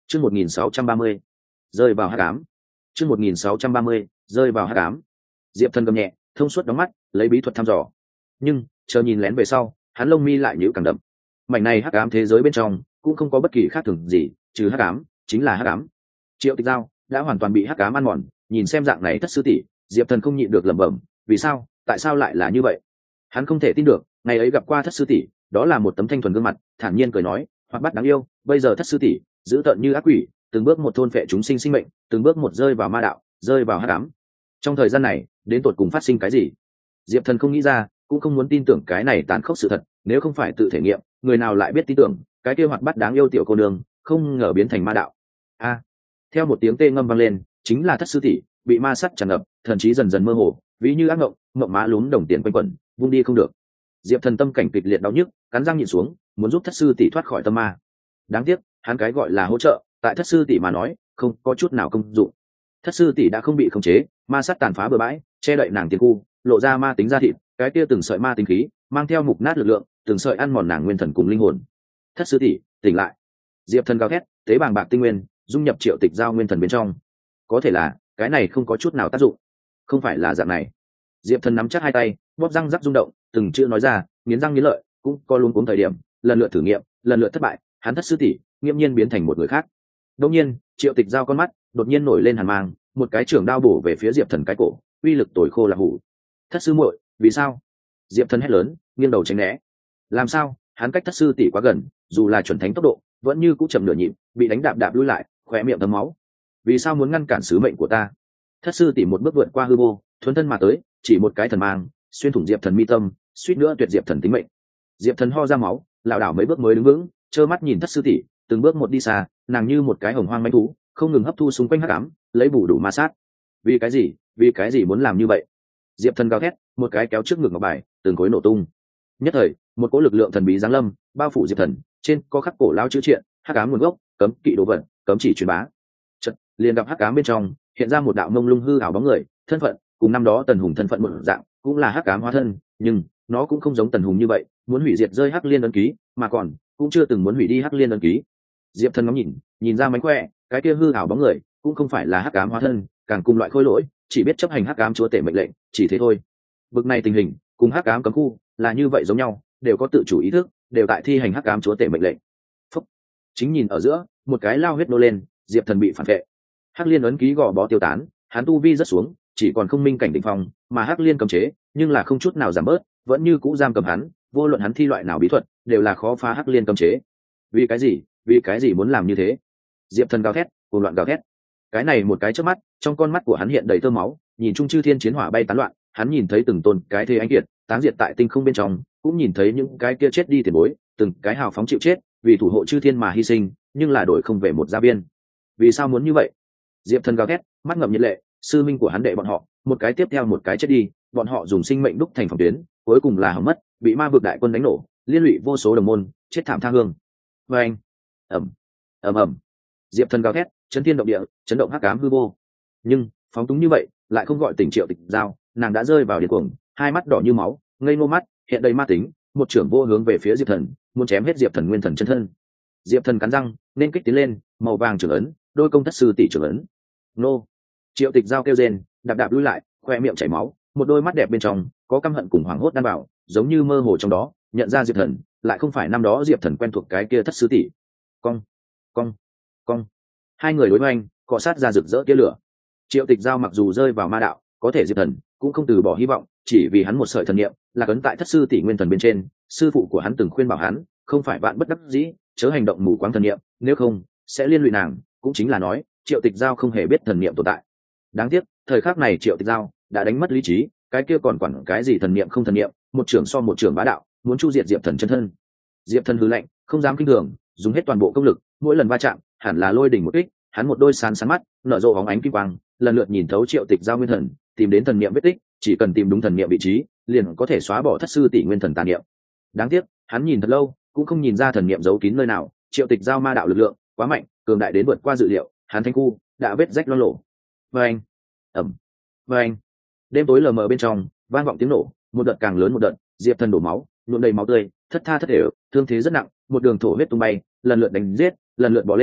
Chương 1630, rơi vào hắc ám. Chương 1630, rơi vào hắc ám. Diệp Thần cầm nhẹ, thông suốt đóng mắt, lấy bí thuật thăm dò. Nhưng, chờ nhìn lén về sau, hắn lông mi lại nhíu càng đậm. Mảnh này hắc ám thế giới bên trong, cũng không có bất kỳ khác thường gì, trừ hắc ám, chính là hắc ám. Triệu Tịch Giao đã hoàn toàn bị hắc ám ăn mòn, nhìn xem dạng này thất sư tỷ, Diệp Thần không nhịn được lẩm bẩm, vì sao, tại sao lại là như vậy? Hắn không thể tin được, ngày ấy gặp qua thất sư tỷ, đó là một tấm thanh thuần gương mặt, thản nhiên cười nói, hoạt bát đáng yêu, bây giờ thất sư tỷ, dữ tợn như ác quỷ, từng bước một thôn phệ chúng sinh sinh mệnh, từng bước một rơi vào ma đạo, rơi vào hắc ám. Trong thời gian này, đến tột cùng phát sinh cái gì? Diệp Thần không nghĩ ra, cũng không muốn tin tưởng cái này tàn khốc sự thật, nếu không phải tự thể nghiệm, người nào lại biết tin tưởng, cái kia hoạt bát đáng yêu tiểu cô nương, không ngờ biến thành ma đạo. A! Theo một tiếng tê ngâm vang lên, chính là thất sư tỷ, bị ma sắt tràn ngập, thần trí dần dần mơ hồ, ví như ác ngộng, mộng má lún đồng tiền quanh quẩn, vung đi không được. Diệp Thần tâm cảnh kịch liệt đau nhức, cắn răng nhịn xuống, muốn giúp thất sư tỷ thoát khỏi tâm ma. Đáng tiếc, hắn cái gọi là hỗ trợ, tại thất sư tỷ mà nói, không có chút nào công dụng. Thất sư tỷ đã không bị khống chế, ma sát tàn phá bừa bãi, che đậy nàng tiền khu, lộ ra ma tính da thịt, cái kia từng sợi ma tính khí, mang theo mục nát lực lượng, từng sợi ăn mòn nàng nguyên thần cùng linh hồn. Thất sư tỷ, tỉnh lại! Diệp Thần gào thét, tế bàng bạc tinh nguyên, dung nhập Triệu Tịch Giao nguyên thần bên trong. Có thể là, cái này không có chút nào tác dụng. Không phải là dạng này. Diệp Thần nắm chắc hai tay, bóp răng rắc rung động, từng chữ nói ra, nghiến răng nghiến lợi, cũng có luống cuống thời điểm, lần lượt thử nghiệm, lần lượt thất bại, hắn thất sư tỷ, nghiêm nhiên biến thành một người khác. Đột nhiên, Triệu Tịch Giao con mắt đột nhiên nổi lên hàn mang, một cái trường đao bổ về phía Diệp Thần cái cổ, uy lực tồi khô là hủ. Thất sư muội, vì sao? Diệp Thần hét lớn, nghiêng đầu tránh né. Làm sao? Hắn cách thất sư tỷ quá gần, dù là chuẩn thánh tốc độ, vẫn như cũ chậm nửa nhịp, bị đánh đạp đạp lui lại, khóe miệng thấm máu. Vì sao muốn ngăn cản sứ mệnh của ta? Thất sư tỷ một bước vượt qua hư vô, thuấn thân mà tới, chỉ một cái thần mang, xuyên thủng Diệp Thần mi tâm, suýt nữa tuyệt Diệp Thần tính mệnh. Diệp Thần ho ra máu, lảo đảo mấy bước mới đứng vững, trơ mắt nhìn thất sư tỷ từng bước một đi xa, nàng như một cái hồng hoang manh thú, không ngừng hấp thu xung quanh hắc ám, lấy bù đủ ma sát. Vì cái gì? Vì cái gì muốn làm như vậy? Diệp Thần gào thét, một cái kéo trước ngực ngọc bài, từng khối nổ tung. Nhất thời, một cỗ lực lượng thần bí giáng lâm, bao phủ Diệp Thần, trên có khắc cổ lao chữ triện, hắc ám nguồn gốc, cấm kỵ đồ vật, cấm chỉ truyền bá. Chợt, liền gặp hắc ám bên trong hiện ra một đạo mông lung hư ảo bóng người, thân phận cùng năm đó Tần Hùng thân phận một dạng, cũng là hắc ám hóa thân, nhưng nó cũng không giống Tần Hùng như vậy, muốn hủy diệt rơi hắc liên ấn ký, mà còn cũng chưa từng muốn hủy đi hắc liên ấn ký. Diệp Thần ngắm nhìn ra mánh khỏe, cái kia hư ảo bóng người cũng không phải là hắc ám hóa thân, càng cùng loại khôi lỗi, chỉ biết chấp hành hắc ám chúa tể mệnh lệnh, chỉ thế thôi. Bực này tình hình cùng hắc ám cấm khu là như vậy giống nhau, đều có tự chủ ý thức, đều tại thi hành hắc ám chúa tể mệnh lệnh. Phúc. Chính nhìn ở giữa, một cái lao huyết nô lên, Diệp Thần bị phản vệ. Hắc liên ấn ký gò bó tiêu tán, hắn tu vi rất xuống, chỉ còn không minh cảnh đỉnh phong, mà hắc liên cấm chế, nhưng là không chút nào giảm bớt, vẫn như cũ giam cầm hắn, vô luận hắn thi loại nào bí thuật, đều là khó phá hắc liên cấm chế. Vì cái gì? Vì cái gì muốn làm như thế? Diệp Thần gào thét, cuồng loạn gào thét. Cái này một cái chớp mắt, trong con mắt của hắn hiện đầy tơ máu, nhìn trung chư thiên chiến hỏa bay tán loạn, hắn nhìn thấy từng tôn cái thế ánh kiệt táng diệt tại tinh không bên trong, cũng nhìn thấy những cái kia chết đi tiền bối, từng cái hào phóng chịu chết, vì thủ hộ chư thiên mà hy sinh, nhưng là đổi không về một gia viên. Vì sao muốn như vậy? Diệp Thần gào thét, mắt ngậm nhiệt lệ, sư minh của hắn đệ bọn họ, một cái tiếp theo một cái chết đi, bọn họ dùng sinh mệnh đúc thành phòng tuyến, cuối cùng là hỏng mất, bị ma vực đại quân đánh nổ, liên lụy vô số đồng môn, chết thảm tha hương. Oeng, ầm, ầm. Diệp Thần gào thét, chấn thiên động địa, chấn động hắc ám hư vô. Nhưng phóng túng như vậy, lại không gọi tỉnh Triệu Tịch Giao, nàng đã rơi vào điên cuồng, hai mắt đỏ như máu, ngây ngô mắt, hiện đầy ma tính, một trưởng vô hướng về phía Diệp Thần, muốn chém hết Diệp Thần nguyên thần chân thân. Diệp Thần cắn răng, nên kích tiến lên, màu vàng trưởng ấn, đôi công thất sư tỷ trưởng ấn. Nô! Triệu Tịch Giao kêu rên, đạp đạp lui lại, khoe miệng chảy máu, một đôi mắt đẹp bên trong có căm hận cùng hoảng hốt đan bảo, giống như mơ hồ trong đó, nhận ra Diệp Thần, lại không phải năm đó Diệp Thần quen thuộc cái kia thất sư tỷ. Cong, cong, cong. Hai người đối hoành, cọ sát ra rực rỡ tia lửa. Triệu Tịch Giao mặc dù rơi vào ma đạo, có thể Diệp Thần cũng không từ bỏ hy vọng, chỉ vì hắn một sợi thần niệm là cấn tại thất sư tỷ nguyên thần bên trên, sư phụ của hắn từng khuyên bảo hắn, không phải vạn bất đắc dĩ, chớ hành động mù quáng thần niệm, nếu không sẽ liên lụy nàng, cũng chính là nói, Triệu Tịch Giao không hề biết thần niệm tồn tại. Đáng tiếc, thời khắc này Triệu Tịch Giao đã đánh mất lý trí, cái kia còn quản cái gì thần niệm không thần niệm, một trưởng so một trưởng bá đạo, muốn chu diệt Diệp Thần chân thân. Diệp Thần hừ lạnh, không dám kinh thường, dùng hết toàn bộ công lực, mỗi lần va chạm, hẳn là lôi đỉnh một kích, hắn một đôi sáng mắt, nở rộ bóng ánh kim quang, lần lượt nhìn thấu Triệu Tịch Giao nguyên thần, tìm đến thần niệm vết tích, chỉ cần tìm đúng thần niệm vị trí, liền có thể xóa bỏ thất sư tỷ nguyên thần tà niệm. Đáng tiếc, hắn nhìn thật lâu, cũng không nhìn ra thần niệm giấu kín nơi nào, Triệu Tịch Giao ma đạo lực lượng quá mạnh, cường đại đến vượt qua dự liệu, hắn thanh khu đã vết rách loang lổ. Vâng, ầm, vâng. Đêm tối lờ mờ bên trong, vang vọng tiếng nổ, một đợt càng lớn một đợt, Diệp Thần đổ máu, nhuộm đầy máu tươi, thất tha thất đều, thương thế rất nặng, một đường thổ huyết tung bay, lần lượt đánh giết, lần lượt bỏ lên,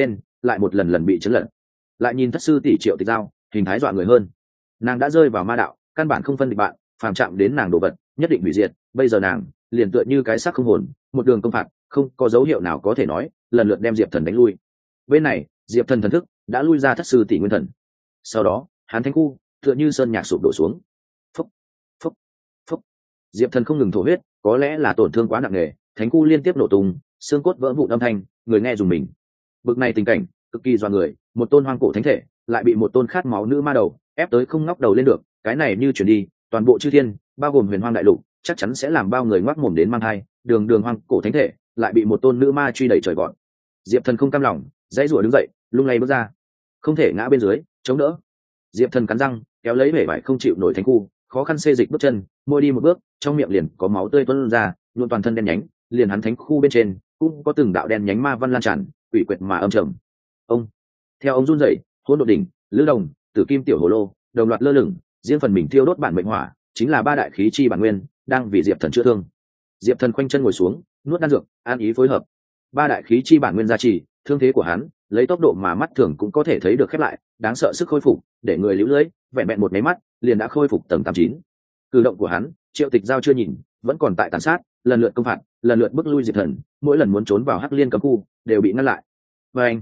lại một lần lần bị chấn lận. Lại nhìn thất sư tỷ Triệu Tịch Giao, hình thái dọa người hơn. Nàng đã rơi vào ma đạo, căn bản không phân địch bạn, phàm chạm đến nàng đồ vật nhất định hủy diệt. Bây giờ nàng liền tựa như cái xác không hồn, một đường công phạt, không có dấu hiệu nào có thể nói, lần lượt đem Diệp Thần đánh lui. Bên này Diệp Thần thần thức đã lui ra thất sư tỷ nguyên thần. Sau đó hắn thánh khu tựa như sơn nhạc sụp đổ xuống. Phúc, phúc, phúc. Diệp Thần không ngừng thổ huyết, có lẽ là tổn thương quá nặng nề, thánh khu liên tiếp nổ tung, xương cốt vỡ vụn âm thanh, người nghe dùng mình. Bực này tình cảnh cực kỳ doa người, một tôn hoang cổ thánh thể lại bị một tôn khát máu nữ ma đầu ép tới không ngóc đầu lên được. Cái này như chuyển đi, toàn bộ chư thiên bao gồm huyền hoang đại lục chắc chắn sẽ làm bao người ngoác mồm đến mang thai. Đường đường hoang cổ thánh thể lại bị một tôn nữ ma truy đẩy trời gọn. Diệp Thần không cam lòng, dãy rủa đứng dậy, lung lay bước ra, không thể ngã bên dưới chống đỡ. Diệp Thần cắn răng kéo lấy bể vải không chịu nổi thánh khu, khó khăn xê dịch bước chân, mỗi đi một bước trong miệng liền có máu tươi tuôn ra, luôn toàn thân đen nhánh, liền hắn thánh khu bên trên cũng có từng đạo đen nhánh ma văn lan tràn, quỷ quyệt mà âm trầm. Ông theo ông run rẩy, hỗn độn đỉnh, lữ đồng, tử kim tiểu hồ lô đồng loạt lơ lửng, riêng phần mình thiêu đốt bản mệnh hỏa, chính là ba đại khí chi bản nguyên đang vì Diệp Thần chữa thương. Diệp Thần khoanh chân ngồi xuống, nuốt đan dược, an ý phối hợp. Ba đại khí chi bản nguyên gia trì, thương thế của hắn lấy tốc độ mà mắt thường cũng có thể thấy được khép lại, đáng sợ sức khôi phục để người liễu lưỡi, vẹn vẹn một máy mắt liền đã khôi phục tầng 89. Cử động của hắn Triệu Tịch Giao chưa nhìn, vẫn còn tại tàn sát, lần lượt công phạt, lần lượt bức lui Diệp Thần, mỗi lần muốn trốn vào Hắc Liên cấm khu đều bị ngăn lại. Vâng,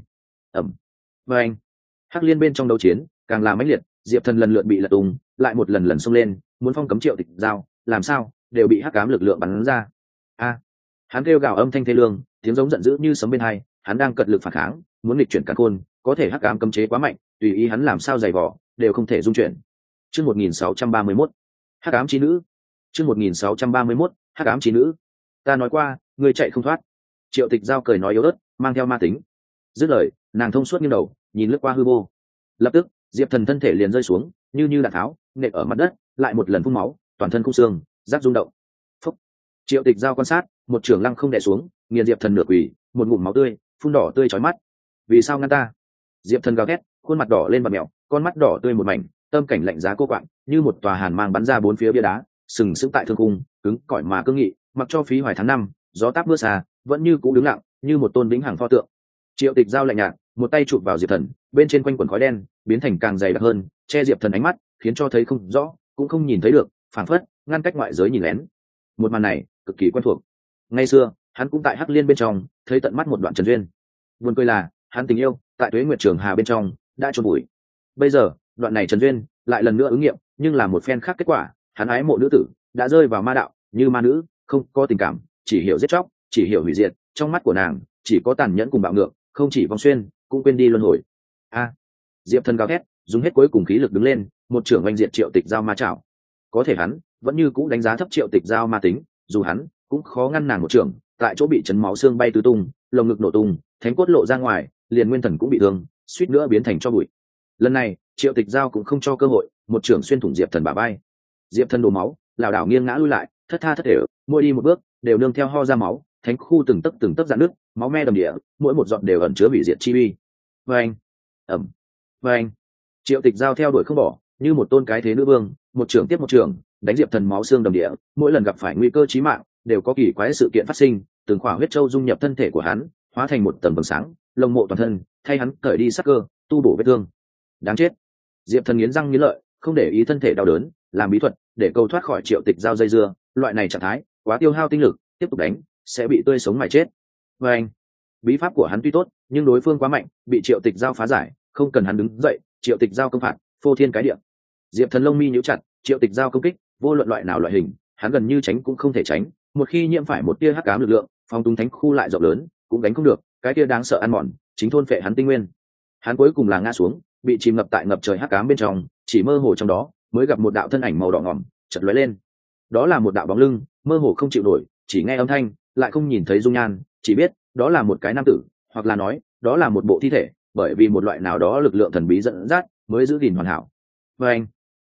vâng. Hắc Liên bên trong đấu chiến càng là mãnh liệt, Diệp Thần lần lượt bị lật tung, lại một lần lần xông lên muốn phong cấm Triệu Tịch Giao, làm sao đều bị hắc ám lực lượng bắn ra. Hắn kêu gào âm thanh thê lương, tiếng giống giận dữ như sấm bên hai, hắn đang cật lực phản kháng, muốn nghịch chuyển càn khôn, có thể hắc ám cấm chế quá mạnh, tùy ý hắn làm sao giày vò đều không thể dung chuyển. Chương 1631, hắc ám chi nữ. Chương 1631, hắc ám chi nữ. Ta nói qua, ngươi chạy không thoát. Triệu Tịch Giao cười nói yếu ớt, mang theo ma tính. Dứt lời, nàng thông suốt nghiêng đầu, nhìn lướt qua hư vô. Lập tức, Diệp Thần thân thể liền rơi xuống, như đạn tháo, nện ở mặt đất, lại một lần phun máu, toàn thân khung xương, rác rung động. Phúc. Triệu Tịch Giao quan sát, một trường lăng không đè xuống, nghiền Diệp Thần nửa quỳ, một ngụm máu tươi phun đỏ tươi chói mắt. Vì sao ngăn ta? Diệp Thần gào thét, khuôn mặt đỏ lên bật mèo, con mắt đỏ tươi một mảnh, tâm cảnh lạnh giá cô quạng, như một tòa hàn mang bắn ra bốn phía bia đá, sừng sững tại thương cung, cứng cỏi mà cương nghị, mặc cho phí hoài tháng năm, gió táp mưa xa, vẫn như cũ đứng lặng, như một tôn vĩnh hằng pho tượng. Triệu Tịch Giao lạnh nhạt, một tay chụp vào Diệp Thần, bên trên quanh quần khói đen biến thành càng dày đặc hơn, che Diệp Thần ánh mắt, khiến cho thấy không rõ, cũng không nhìn thấy được, phảng phất ngăn cách ngoại giới nhìn lén. Một màn này cực kỳ quen thuộc. Ngày xưa hắn cũng tại Hắc Liên bên trong thấy tận mắt một đoạn trần duyên. Buồn cười là hắn tình yêu tại Tuế Nguyệt Trường Hà bên trong đã chôn bụi. Bây giờ đoạn này trần duyên lại lần nữa ứng nghiệm, nhưng là một phen khác kết quả. Hắn ái mộ nữ tử đã rơi vào ma đạo, như ma nữ, không có tình cảm, chỉ hiểu giết chóc, chỉ hiểu hủy diệt. Trong mắt của nàng chỉ có tàn nhẫn cùng bạo ngược, không chỉ vong xuyên, cũng quên đi luân hồi. Diệp Thần gào thét, dùng hết cuối cùng khí lực đứng lên, một trưởng oanh diệt Triệu Tịch Giao ma chảo. Có thể hắn vẫn như cũ đánh giá thấp Triệu Tịch Giao ma tính, dù hắn cũng khó ngăn nàng một trưởng, tại chỗ bị chấn máu xương bay tứ tung, lồng ngực nổ tung, thánh cốt lộ ra ngoài, liền nguyên thần cũng bị thương, suýt nữa biến thành tro bụi. Lần này Triệu Tịch Giao cũng không cho cơ hội, một trưởng xuyên thủng Diệp Thần bả vai. Diệp Thần đổ máu, lảo đảo nghiêng ngã lui lại, thất tha thất thể, mỗi đi một bước đều nương theo ho ra máu, thánh khu từng tấc rạn nước, máu me đầm địa, mỗi một giọt đều ẩn chứa hủy diệt chi uy. Vâng, vâng. Triệu Tịch Giao theo đuổi không bỏ, như một tôn cái thế nữ vương, một trưởng tiếp một trưởng, đánh Diệp Thần máu xương đầm địa, mỗi lần gặp phải nguy cơ chí mạng đều có kỳ quái sự kiện phát sinh, từng khỏa huyết châu dung nhập thân thể của hắn, hóa thành một tầng vầng sáng, lồng mộ toàn thân, thay hắn cởi đi sắc cơ, tu bổ vết thương. Đáng chết. Diệp Thần nghiến răng nghiến lợi, không để ý thân thể đau đớn, làm bí thuật để câu thoát khỏi Triệu Tịch Giao dây dưa, loại này trạng thái quá tiêu hao tinh lực, tiếp tục đánh sẽ bị tươi sống mà chết. Vâng. Bí pháp của hắn tuy tốt, nhưng đối phương quá mạnh, bị Triệu Tịch Giao phá giải, không cần hắn đứng dậy, Triệu Tịch Giao công phạt, phô thiên cái địa. Diệp Thần lông mi nhíu chặt, Triệu Tịch Giao công kích, vô luận loại nào loại hình, hắn gần như tránh cũng không thể tránh, một khi nhiễm phải một tia hắc ám lực lượng, phong tung thánh khu lại rộng lớn, cũng đánh không được, cái tia đáng sợ ăn mòn, chính thôn phệ hắn tinh nguyên. Hắn cuối cùng là ngã xuống, bị chìm ngập tại ngập trời hắc ám bên trong, chỉ mơ hồ trong đó mới gặp một đạo thân ảnh màu đỏ ngòm chợt lóe lên. Đó là một đạo bóng lưng, mơ hồ không chịu nổi, chỉ nghe âm thanh, lại không nhìn thấy dung nhan, chỉ biết đó là một cái nam tử, hoặc là nói đó là một bộ thi thể, bởi vì một loại nào đó lực lượng thần bí dẫn dắt mới giữ gìn hoàn hảo. Vâng,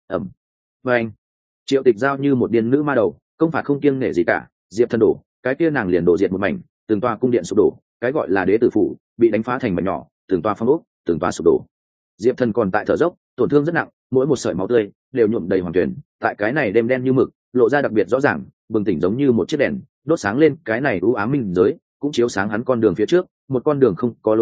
vâng. Triệu Tịch Giao như một điên nữ ma đầu, công phạt không kiêng nể gì cả, Diệp Thần đổ, cái kia nàng liền đổ diệt một mảnh, từng tòa cung điện sụp đổ, cái gọi là đế tử phủ bị đánh phá thành mảnh nhỏ, từng tòa phong ốc, từng tòa sụp đổ. Diệp Thần còn tại thở dốc, tổn thương rất nặng, mỗi một sợi máu tươi đều nhuộm đầy hoàng tuyển, tại cái này đêm đen như mực, lộ ra đặc biệt rõ ràng, bừng tỉnh giống như một chiếc đèn, đốt sáng lên cái này u ám minh giới, cũng chiếu sáng hắn con đường phía trước, một con đường không có lối về,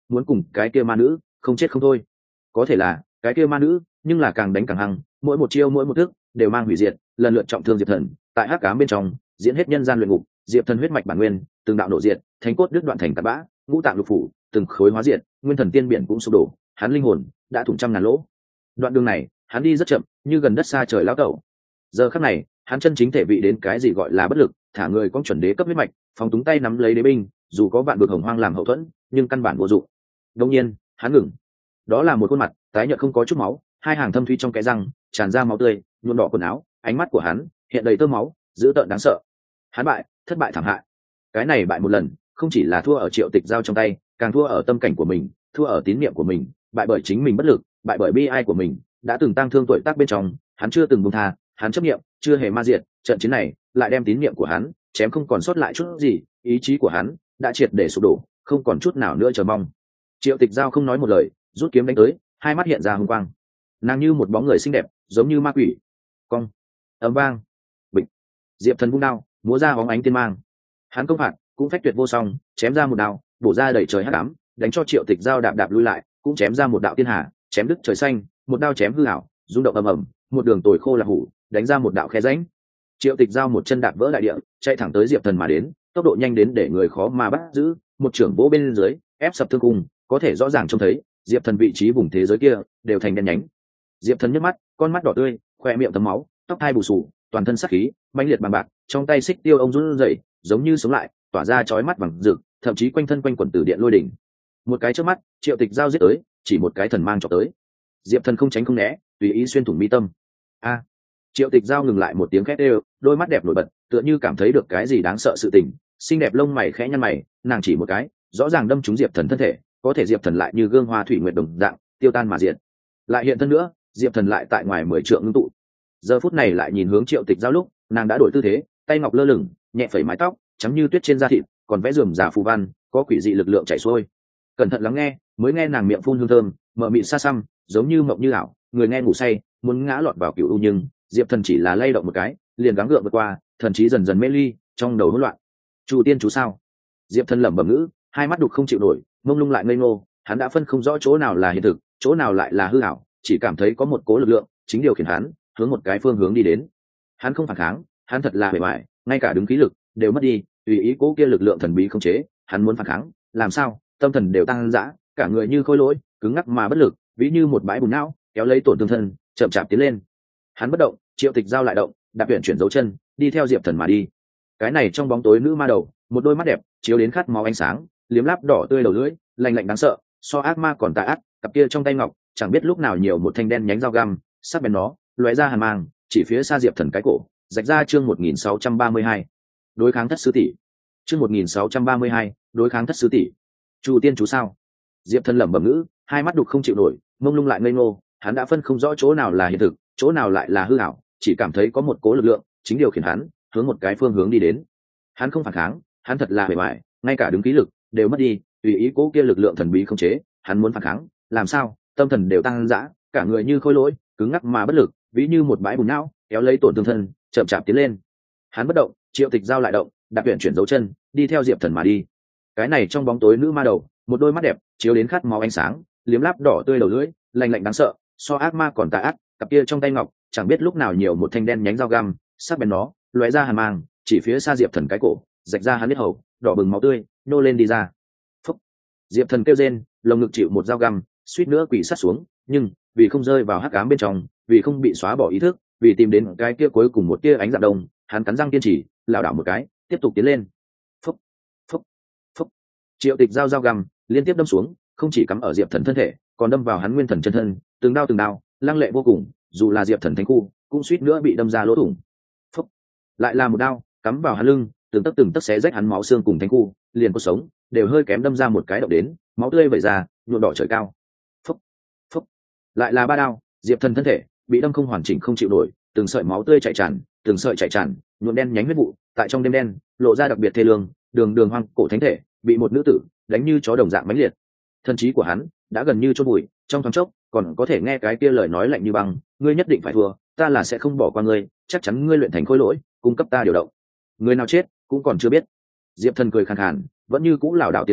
muốn cùng cái kia ma nữ không chết không thôi. Có thể là cái kia ma nữ nhưng là càng đánh càng hăng, mỗi một chiêu mỗi một thức đều mang hủy diệt, lần lượt trọng thương Diệp Thần. Tại hắc ám bên trong diễn hết nhân gian luyện ngục, Diệp Thần huyết mạch bản nguyên từng đạo nổ diệt, thánh cốt đứt đoạn thành tạt bã, ngũ tạng lục phủ từng khối hóa diệt, nguyên thần tiên biển cũng sụp đổ, hắn linh hồn đã thủng trăm ngàn lỗ. Đoạn đường này hắn đi rất chậm, như gần đất xa trời lão tẩu. Giờ khắc này hắn chân chính thể vị đến cái gì gọi là bất lực, thả người con chuẩn đế cấp huyết mạch, phóng túng tay nắm lấy đế binh, dù có vạn vực hồng hoang làm hậu thuẫn, nhưng căn bản vô dụng. Đương nhiên hắn ngừng. Đó là một khuôn mặt tái nhợt không có chút máu, hai hàng thâm thúy trong cái răng tràn ra máu tươi, nhuộm đỏ quần áo, ánh mắt của hắn hiện đầy tơ máu, dữ tợn đáng sợ. Hắn bại, thất bại thảm hại. Cái này bại một lần, không chỉ là thua ở Triệu Tịch Giao trong tay, càng thua ở tâm cảnh của mình, thua ở tín niệm của mình, bại bởi chính mình bất lực, bại bởi bi ai của mình. Đã từng tang thương tuổi tác bên trong, hắn chưa từng buông tha, hắn chấp niệm chưa hề ma diệt, trận chiến này lại đem tín niệm của hắn chém không còn sót lại chút gì, ý chí của hắn đã triệt để sụp đổ, không còn chút nào nữa chờ mong. Triệu Tịch Giao không nói một lời, rút kiếm đánh tới, hai mắt hiện ra hung quang. Nàng như một bóng người xinh đẹp, giống như ma quỷ. Cong, ầm vang, bịch. Diệp Thần vung đao, múa ra bóng ánh tiên mang. Hắn công phạt cũng phách tuyệt vô song, chém ra một đao, bổ ra đẩy trời hắc ám, đánh cho Triệu Tịch Giao đạp đạp lui lại, cũng chém ra một đạo tiên hà, chém đứt trời xanh, một đao chém hư ảo, rung động ầm ầm, một đường tồi khô là hủ, đánh ra một đạo khe rãnh. Triệu Tịch Giao một chân đạp vỡ đại địa, chạy thẳng tới Diệp Thần mà đến, tốc độ nhanh đến để người khó mà bắt giữ, một trưởng vỗ bên dưới, ép sập thương cung, có thể rõ ràng trông thấy Diệp Thần vị trí vùng thế giới kia đều thành đen nhánh. Diệp Thần nhếch mắt, con mắt đỏ tươi, khoe miệng tấm máu, tóc hai bù xù, toàn thân sắc khí mãnh liệt bằng bạc, trong tay xích tiêu ông run rẩy, giống như sống lại, tỏa ra chói mắt vàng rực, thậm chí quanh thân quanh quẩn từ điện lôi đỉnh. Một cái chớp mắt, Triệu Tịch Giao giết tới, chỉ một cái thần mang chọc tới. Diệp Thần không tránh không né, tùy ý xuyên thủng mi tâm. A! Triệu Tịch Giao ngừng lại một tiếng khét đều, đôi mắt đẹp nổi bật, tựa như cảm thấy được cái gì đáng sợ sự tình, xinh đẹp lông mày khẽ nhăn mày, nàng chỉ một cái, rõ ràng đâm trúng Diệp Thần thân thể, có thể Diệp Thần lại như gương hoa thủy nguyệt đồng dạng, tiêu tan mà diệt. Lại hiện thân nữa, Diệp Thần lại tại ngoài 10 trượng ngưng tụ. Giờ phút này lại nhìn hướng Triệu Tịch Giao lúc, nàng đã đổi tư thế, tay ngọc lơ lửng, nhẹ phẩy mái tóc, trắng như tuyết trên da thịt, còn vẽ rườm rà phù văn, có quỷ dị lực lượng chảy xuôi. Cẩn thận lắng nghe, mới nghe nàng miệng phun hương thơm, mờ mịt xa xăm, giống như mộng như ảo, người nghe ngủ say, muốn ngã lọt vào cựu u, nhưng Diệp Thần chỉ là lay động một cái, liền gắng gượng vượt qua, thần trí dần dần mê ly, trong đầu hỗn loạn. Chu tiên chú sao? Diệp Thần lẩm bẩm ngữ, hai mắt đục không chịu nổi, mông lung lại ngây ngô, hắn đã phân không rõ chỗ nào là hiện thực, chỗ nào lại là hư ảo, chỉ cảm thấy có một cố lực lượng chính điều khiển hắn hướng một cái phương hướng đi đến. Hắn không phản kháng, hắn thật là bề bại, ngay cả đứng khí lực đều mất đi, tùy ý cố kia lực lượng thần bí không chế, hắn muốn phản kháng, làm sao? Tâm thần đều tăng dã, cả người như khối lỗi, cứng ngắc mà bất lực, ví như một bãi bùn não, kéo lấy tổn thương thân, chậm chạp tiến lên. Hắn bất động, Triệu Tịch Giao lại động, đạp huyền chuyển dấu chân, đi theo Diệp Thần mà đi. Cái này trong bóng tối nữ ma đầu, một đôi mắt đẹp chiếu đến khát máu ánh sáng, liếm láp đỏ tươi đầu lưỡi, lạnh lạnh đáng sợ, so ác ma còn tà ác, cặp kia trong tay ngọc chẳng biết lúc nào nhiều một thanh đen nhánh dao găm, sắc bén nó lóe ra hàn mang, chỉ phía xa Diệp Thần cái cổ, rạch ra chương 1632. Đối kháng thất sư tỷ. Chương 1632, đối kháng thất sư tỷ. Chu tiên chú sao? Diệp Thần lẩm bẩm ngữ, hai mắt đục không chịu nổi, mông lung lại ngây ngô, hắn đã phân không rõ chỗ nào là hiện thực, chỗ nào lại là hư ảo, chỉ cảm thấy có một cố lực lượng chính điều khiển hắn hướng một cái phương hướng đi đến. Hắn không phản kháng, hắn thật là bề bại, ngay cả đứng khí lực đều mất đi, tùy ý cố kia lực lượng thần bí không chế, hắn muốn phản kháng, làm sao? Tâm thần đều tăng dã, cả người như khối lỗi, cứng ngắc mà bất lực, ví như một bãi bùn não, kéo lấy tổn thương thân, chậm chạp tiến lên. Hắn bất động, Triệu Tịch Giao lại động, đạp huyền chuyển dấu chân, đi theo Diệp Thần mà đi. Cái này trong bóng tối nữ ma đầu, một đôi mắt đẹp chiếu đến khát máu ánh sáng, liếm láp đỏ tươi đầu lưỡi, lạnh lạnh đáng sợ, so ác ma còn tà ác, cặp kia trong tay ngọc chẳng biết lúc nào nhiều một thanh đen nhánh dao găm, sắc bén nó lóe ra hàn mang, chỉ phía xa Diệp Thần cái cổ, rạch ra hắn huyết hầu, đỏ bừng máu tươi nô lên đi ra. Phúc. Diệp Thần kêu rên, lồng ngực chịu một dao găm, suýt nữa quỳ sát xuống, nhưng vì không rơi vào hắc ám bên trong, vì không bị xóa bỏ ý thức, vì tìm đến cái kia cuối cùng một tia ánh dạng đông, hắn cắn răng kiên trì, lảo đảo một cái, tiếp tục tiến lên. Phúc, phúc, phúc. Triệu Tịch Giao dao găm liên tiếp đâm xuống, không chỉ cắm ở Diệp Thần thân thể, còn đâm vào hắn nguyên thần chân thân, từng đao, lăng lệ vô cùng, dù là Diệp Thần thánh khu, cũng suýt nữa bị đâm ra lỗ thủng. Phúc. Lại là một đao, cắm vào hắn lưng, từng tấc xé rách hắn máu xương cùng thánh khu, liền cột sống đều hơi kém đâm ra một cái động đến, máu tươi vẩy ra, nhuộm đỏ trời cao. Phúc, phúc. Lại là ba đao, Diệp Thần thân thể bị đâm không hoàn chỉnh không chịu nổi, từng sợi máu tươi chảy tràn, nhuộm đen nhánh huyết vụ, tại trong đêm đen lộ ra đặc biệt thê lương, đường hoang cổ thánh thể bị một nữ tử đánh như chó đồng dạng mãnh liệt. Thân trí của hắn đã gần như chôn bụi, trong thoáng chốc còn có thể nghe cái kia lời nói lạnh như băng, ngươi nhất định phải thua, ta là sẽ không bỏ qua ngươi, chắc chắn ngươi luyện thành khối lỗi, cung cấp ta điều động. Người nào chết cũng còn chưa biết. Diệp Thần cười khàn khàn, vẫn như cũ lảo đảo tiến lên,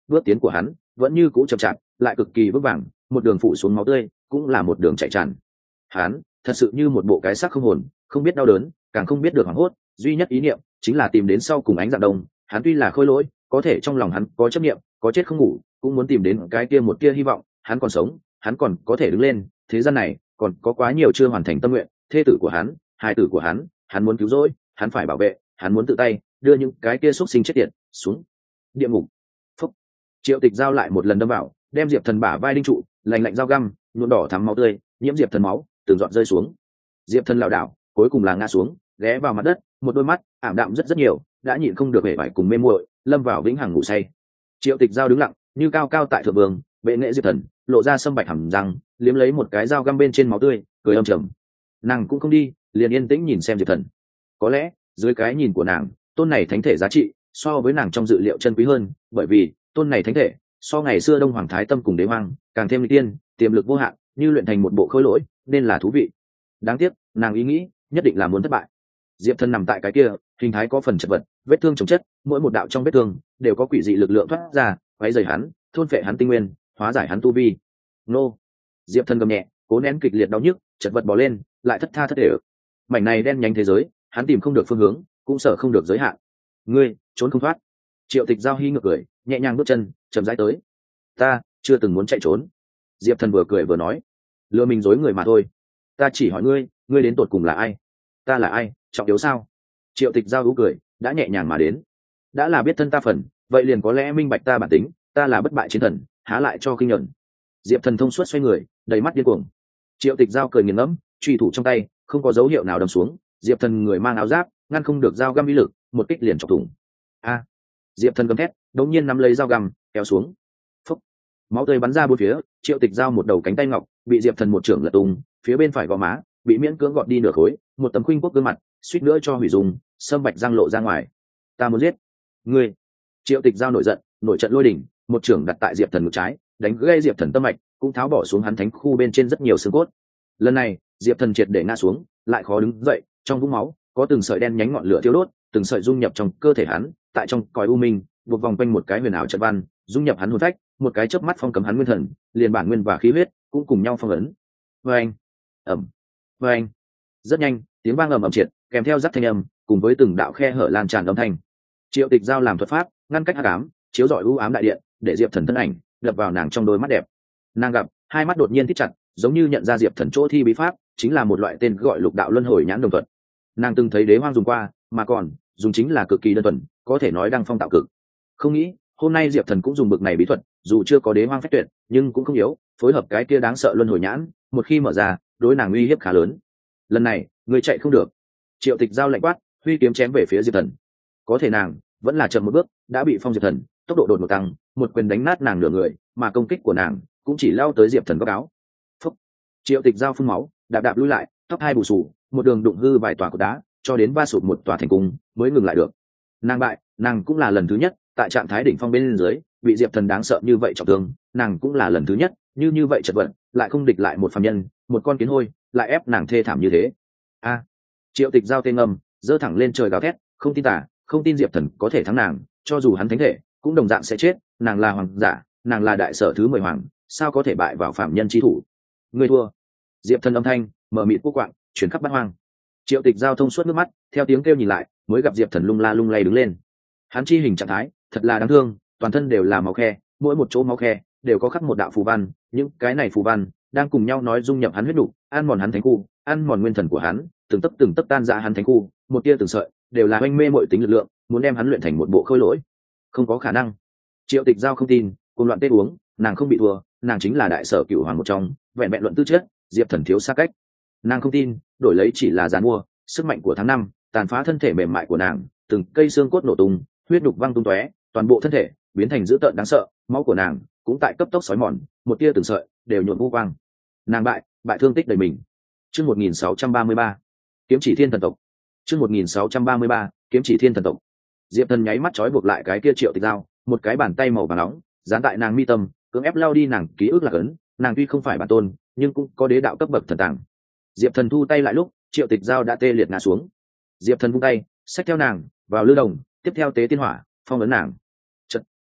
bước tiến của hắn vẫn như cũ chậm chạp lại cực kỳ vững vàng, một đường phụ xuống máu tươi cũng là một đường chạy tràn. Hắn thật sự như một bộ cái xác không hồn, không biết đau đớn, càng không biết được hoảng hốt, duy nhất ý niệm chính là tìm đến sau cùng ánh dạng đông. Hắn tuy là khôi lỗi, có thể trong lòng hắn có chấp niệm, có chết không ngủ, cũng muốn tìm đến cái kia một tia hy vọng. Hắn còn sống, hắn còn có thể đứng lên, thế gian này còn có quá nhiều chưa hoàn thành tâm nguyện, thê tử của hắn, hài tử của hắn muốn cứu rỗi, hắn phải bảo vệ, hắn muốn tự tay đưa những cái kia xúc sinh chết tiệt xuống địa ngục. Phúc. Triệu Tịch Giao lại một lần đâm vào, đem Diệp Thần bả vai đinh trụ, lạnh lạnh dao găm nhuộm đỏ thắm máu tươi nhiễm Diệp Thần máu từng giọt rơi xuống. Diệp Thần lảo đảo cuối cùng là ngã xuống, ghé vào mặt đất, một đôi mắt ảm đạm rất nhiều, đã nhịn không được vẻ vải cùng mê muội, lâm vào vĩnh hằng ngủ say. Triệu Tịch Giao đứng lặng như cao cao tại thượng vương, bệ nghệ Diệp Thần lộ ra sâm bạch hàm răng, liếm lấy một cái dao găm bên trên máu tươi, cười âm trầm. Nàng cũng không đi, liền yên tĩnh nhìn xem Diệp Thần. Có lẽ dưới cái nhìn của nàng, tôn này thánh thể giá trị so với nàng trong dự liệu chân quý hơn, bởi vì tôn này thánh thể so ngày xưa Đông Hoàng Thái Tâm cùng Đế Hoàng càng thêm lịch tiên, tiềm lực vô hạn, như luyện thành một bộ khôi lỗi, nên là thú vị. Đáng tiếc, nàng ý nghĩ nhất định là muốn thất bại. Diệp Thần nằm tại cái kia, hình thái có phần chật vật, vết thương chồng chất, mỗi một đạo trong vết thương đều có quỷ dị lực lượng thoát ra, quấy rầy hắn, thôn phệ hắn tinh nguyên, hóa giải hắn tu vi. Nô. Diệp Thần gầm nhẹ, cố nén kịch liệt đau nhức, chật vật bò lên, lại thất tha thất để. Mảnh này đen nhánh thế giới, hắn tìm không được phương hướng, cũng sợ không được giới hạn. Ngươi trốn không thoát. Triệu Tịch Giao hi ngược cười, nhẹ nhàng bước chân chậm rãi tới. Ta chưa từng muốn chạy trốn. Diệp Thần vừa cười vừa nói, lừa mình dối người mà thôi. Ta chỉ hỏi ngươi, ngươi đến tột cùng là ai? Ta là ai, trọng yếu sao? Triệu Tịch Giao ú cười, đã nhẹ nhàng mà đến. Đã là biết thân ta phần, vậy liền có lẽ minh bạch ta bản tính, ta là bất bại chiến thần, há lại cho kinh nhận. Diệp Thần thông suốt xoay người, đầy mắt điên cuồng. Triệu Tịch Giao cười nghiền ngẫm, truy thủ trong tay không có dấu hiệu nào đâm xuống. Diệp Thần người mang áo giáp, ngăn không được dao găm uy lực, một kích liền chọc thủng. A! Diệp Thần gầm thét, đột nhiên nắm lấy dao găm, kéo xuống. Phốc! Máu tươi bắn ra bốn phía. Triệu Tịch Giao một đầu cánh tay ngọc bị Diệp Thần một chưởng lật tung, phía bên phải gò má bị miễn cưỡng gọt đi nửa khối, một tấm khuynh quốc gương mặt suýt nữa cho hủy dùng, sâm bạch răng lộ ra ngoài. Ta muốn giết ngươi! Triệu Tịch Giao nổi giận, nổi trận lôi đình, một chưởng đặt tại Diệp Thần ngực trái, đánh gãy Diệp Thần tâm mạch, cũng tháo bỏ xuống hắn thánh khu bên trên rất nhiều xương cốt. Lần này Diệp Thần triệt để ngã xuống, lại khó đứng dậy, trong vũng máu có từng sợi đen nhánh ngọn lửa thiêu đốt, từng sợi dung nhập trong cơ thể hắn, tại trong cõi u minh buộc vòng quanh một cái huyền ảo trận văn, dung nhập hắn hồn phách, một cái chớp mắt phong cấm hắn nguyên thần, liền bản nguyên và khí huyết cũng cùng nhau phong ấn. Vâng, ầm, vâng. Rất nhanh, tiếng vang ầm ầm triệt, kèm theo rắc thanh âm, cùng với từng đạo khe hở lan tràn âm thanh. Triệu Tịch Giao làm thuật pháp, ngăn cách hắc ám, chiếu rọi u ám đại điện, để Diệp Thần thân ảnh đập vào nàng trong đôi mắt đẹp. Nàng gặp, hai mắt đột nhiên thích chặt, giống như nhận ra Diệp Thần chỗ thi bí pháp chính là một loại tên gọi Lục Đạo Luân Hồi Nhãn đồng thuật. Nàng từng thấy Đế Hoang dùng qua, mà còn dùng chính là cực kỳ đơn thuần, có thể nói đăng phong tạo cực. Không nghĩ hôm nay Diệp Thần cũng dùng bực này bí thuật, dù chưa có Đế Hoang phách tuyệt, nhưng cũng không yếu, phối hợp cái kia đáng sợ Luân Hồi Nhãn, một khi mở ra, đối nàng uy hiếp khá lớn. Lần này người chạy không được. Triệu Tịch Giao lạnh quát, huy kiếm chém về phía Diệp Thần. Có thể nàng vẫn là chậm một bước, đã bị phong Diệp Thần tốc độ đột ngột tăng, một quyền đánh nát nàng nửa người, mà công kích của nàng cũng chỉ lao tới Diệp Thần góc áo. Phúc! Triệu Tịch Giao phun máu, đạp đạp lùi lại, tóc hai bù xù, một đường đụng hư vài tòa cột đá, cho đến va sụt một tòa thành cung mới ngừng lại được. Nàng bại, nàng cũng là lần thứ nhất tại trạng thái đỉnh phong bên dưới bị Diệp Thần đáng sợ như vậy trọng thương, nàng cũng là lần thứ nhất như vậy chật vật, lại không địch lại một phàm nhân, một con kiến hôi, lại ép nàng thê thảm như thế. A! Triệu Tịch Giao tên ngầm, giơ thẳng lên trời gào thét, không tin tả, không tin Diệp Thần có thể thắng nàng, cho dù hắn thánh thể cũng đồng dạng sẽ chết, nàng là hoàng giả, nàng là đại sở thứ 10 hoàng, sao có thể bại vào phạm nhân chi thủ. Ngươi thua. Diệp Thần âm thanh mờ mịt vô quạng chuyển khắp bát hoang. Triệu Tịch Giao thông suốt nước mắt, theo tiếng kêu nhìn lại, mới gặp Diệp Thần lung la lung lay đứng lên. Hắn chi hình trạng thái thật là đáng thương, toàn thân đều là máu khe, mỗi một chỗ máu khe đều có khắc một đạo phù văn, những cái này phù văn đang cùng nhau nói dung nhập hắn huyết đủ, ăn mòn hắn thánh khu, ăn mòn nguyên thần của hắn, từng tấc tan ra hắn thánh khu, một tia từng sợi đều là oanh mê mọi tính lực lượng, muốn đem hắn luyện thành một bộ khôi lỗi. Không có khả năng. Triệu Tịch Giao không tin, cùng loạn tê uống, nàng không bị thua, nàng chính là đại sở cửu hoàng một trong, vẹn vẹn luận tư chất, Diệp Thần thiếu xa cách. Nàng không tin, đổi lấy chỉ là giàn mua, sức mạnh của tháng năm tàn phá thân thể mềm mại của nàng, từng cây xương cốt nổ tung, huyết đục văng tung tóe, toàn bộ thân thể biến thành dữ tợn đáng sợ, máu của nàng cũng tại cấp tốc sói mòn, một tia từng sợi đều nhuộm vu quang. Nàng bại thương tích đầy mình. Chương 1633, Kiếm Chỉ Thiên Thần Tộc. Chương 1633, Kiếm Chỉ Thiên Thần Tộc. Diệp Thần nháy mắt trói buộc lại cái kia Triệu Tịch Giao, một cái bàn tay màu vàng nóng dán tại nàng mi tâm, cưỡng ép lao đi nàng ký ức lạc ấn. Nàng tuy không phải bản tôn, nhưng cũng có đế đạo cấp bậc thần tàng. Diệp Thần thu tay lại lúc, Triệu Tịch Giao đã tê liệt ngã xuống. Diệp Thần vung tay xách theo nàng vào lư đồng, tiếp theo tế tiên hỏa phong ấn nàng. Chật,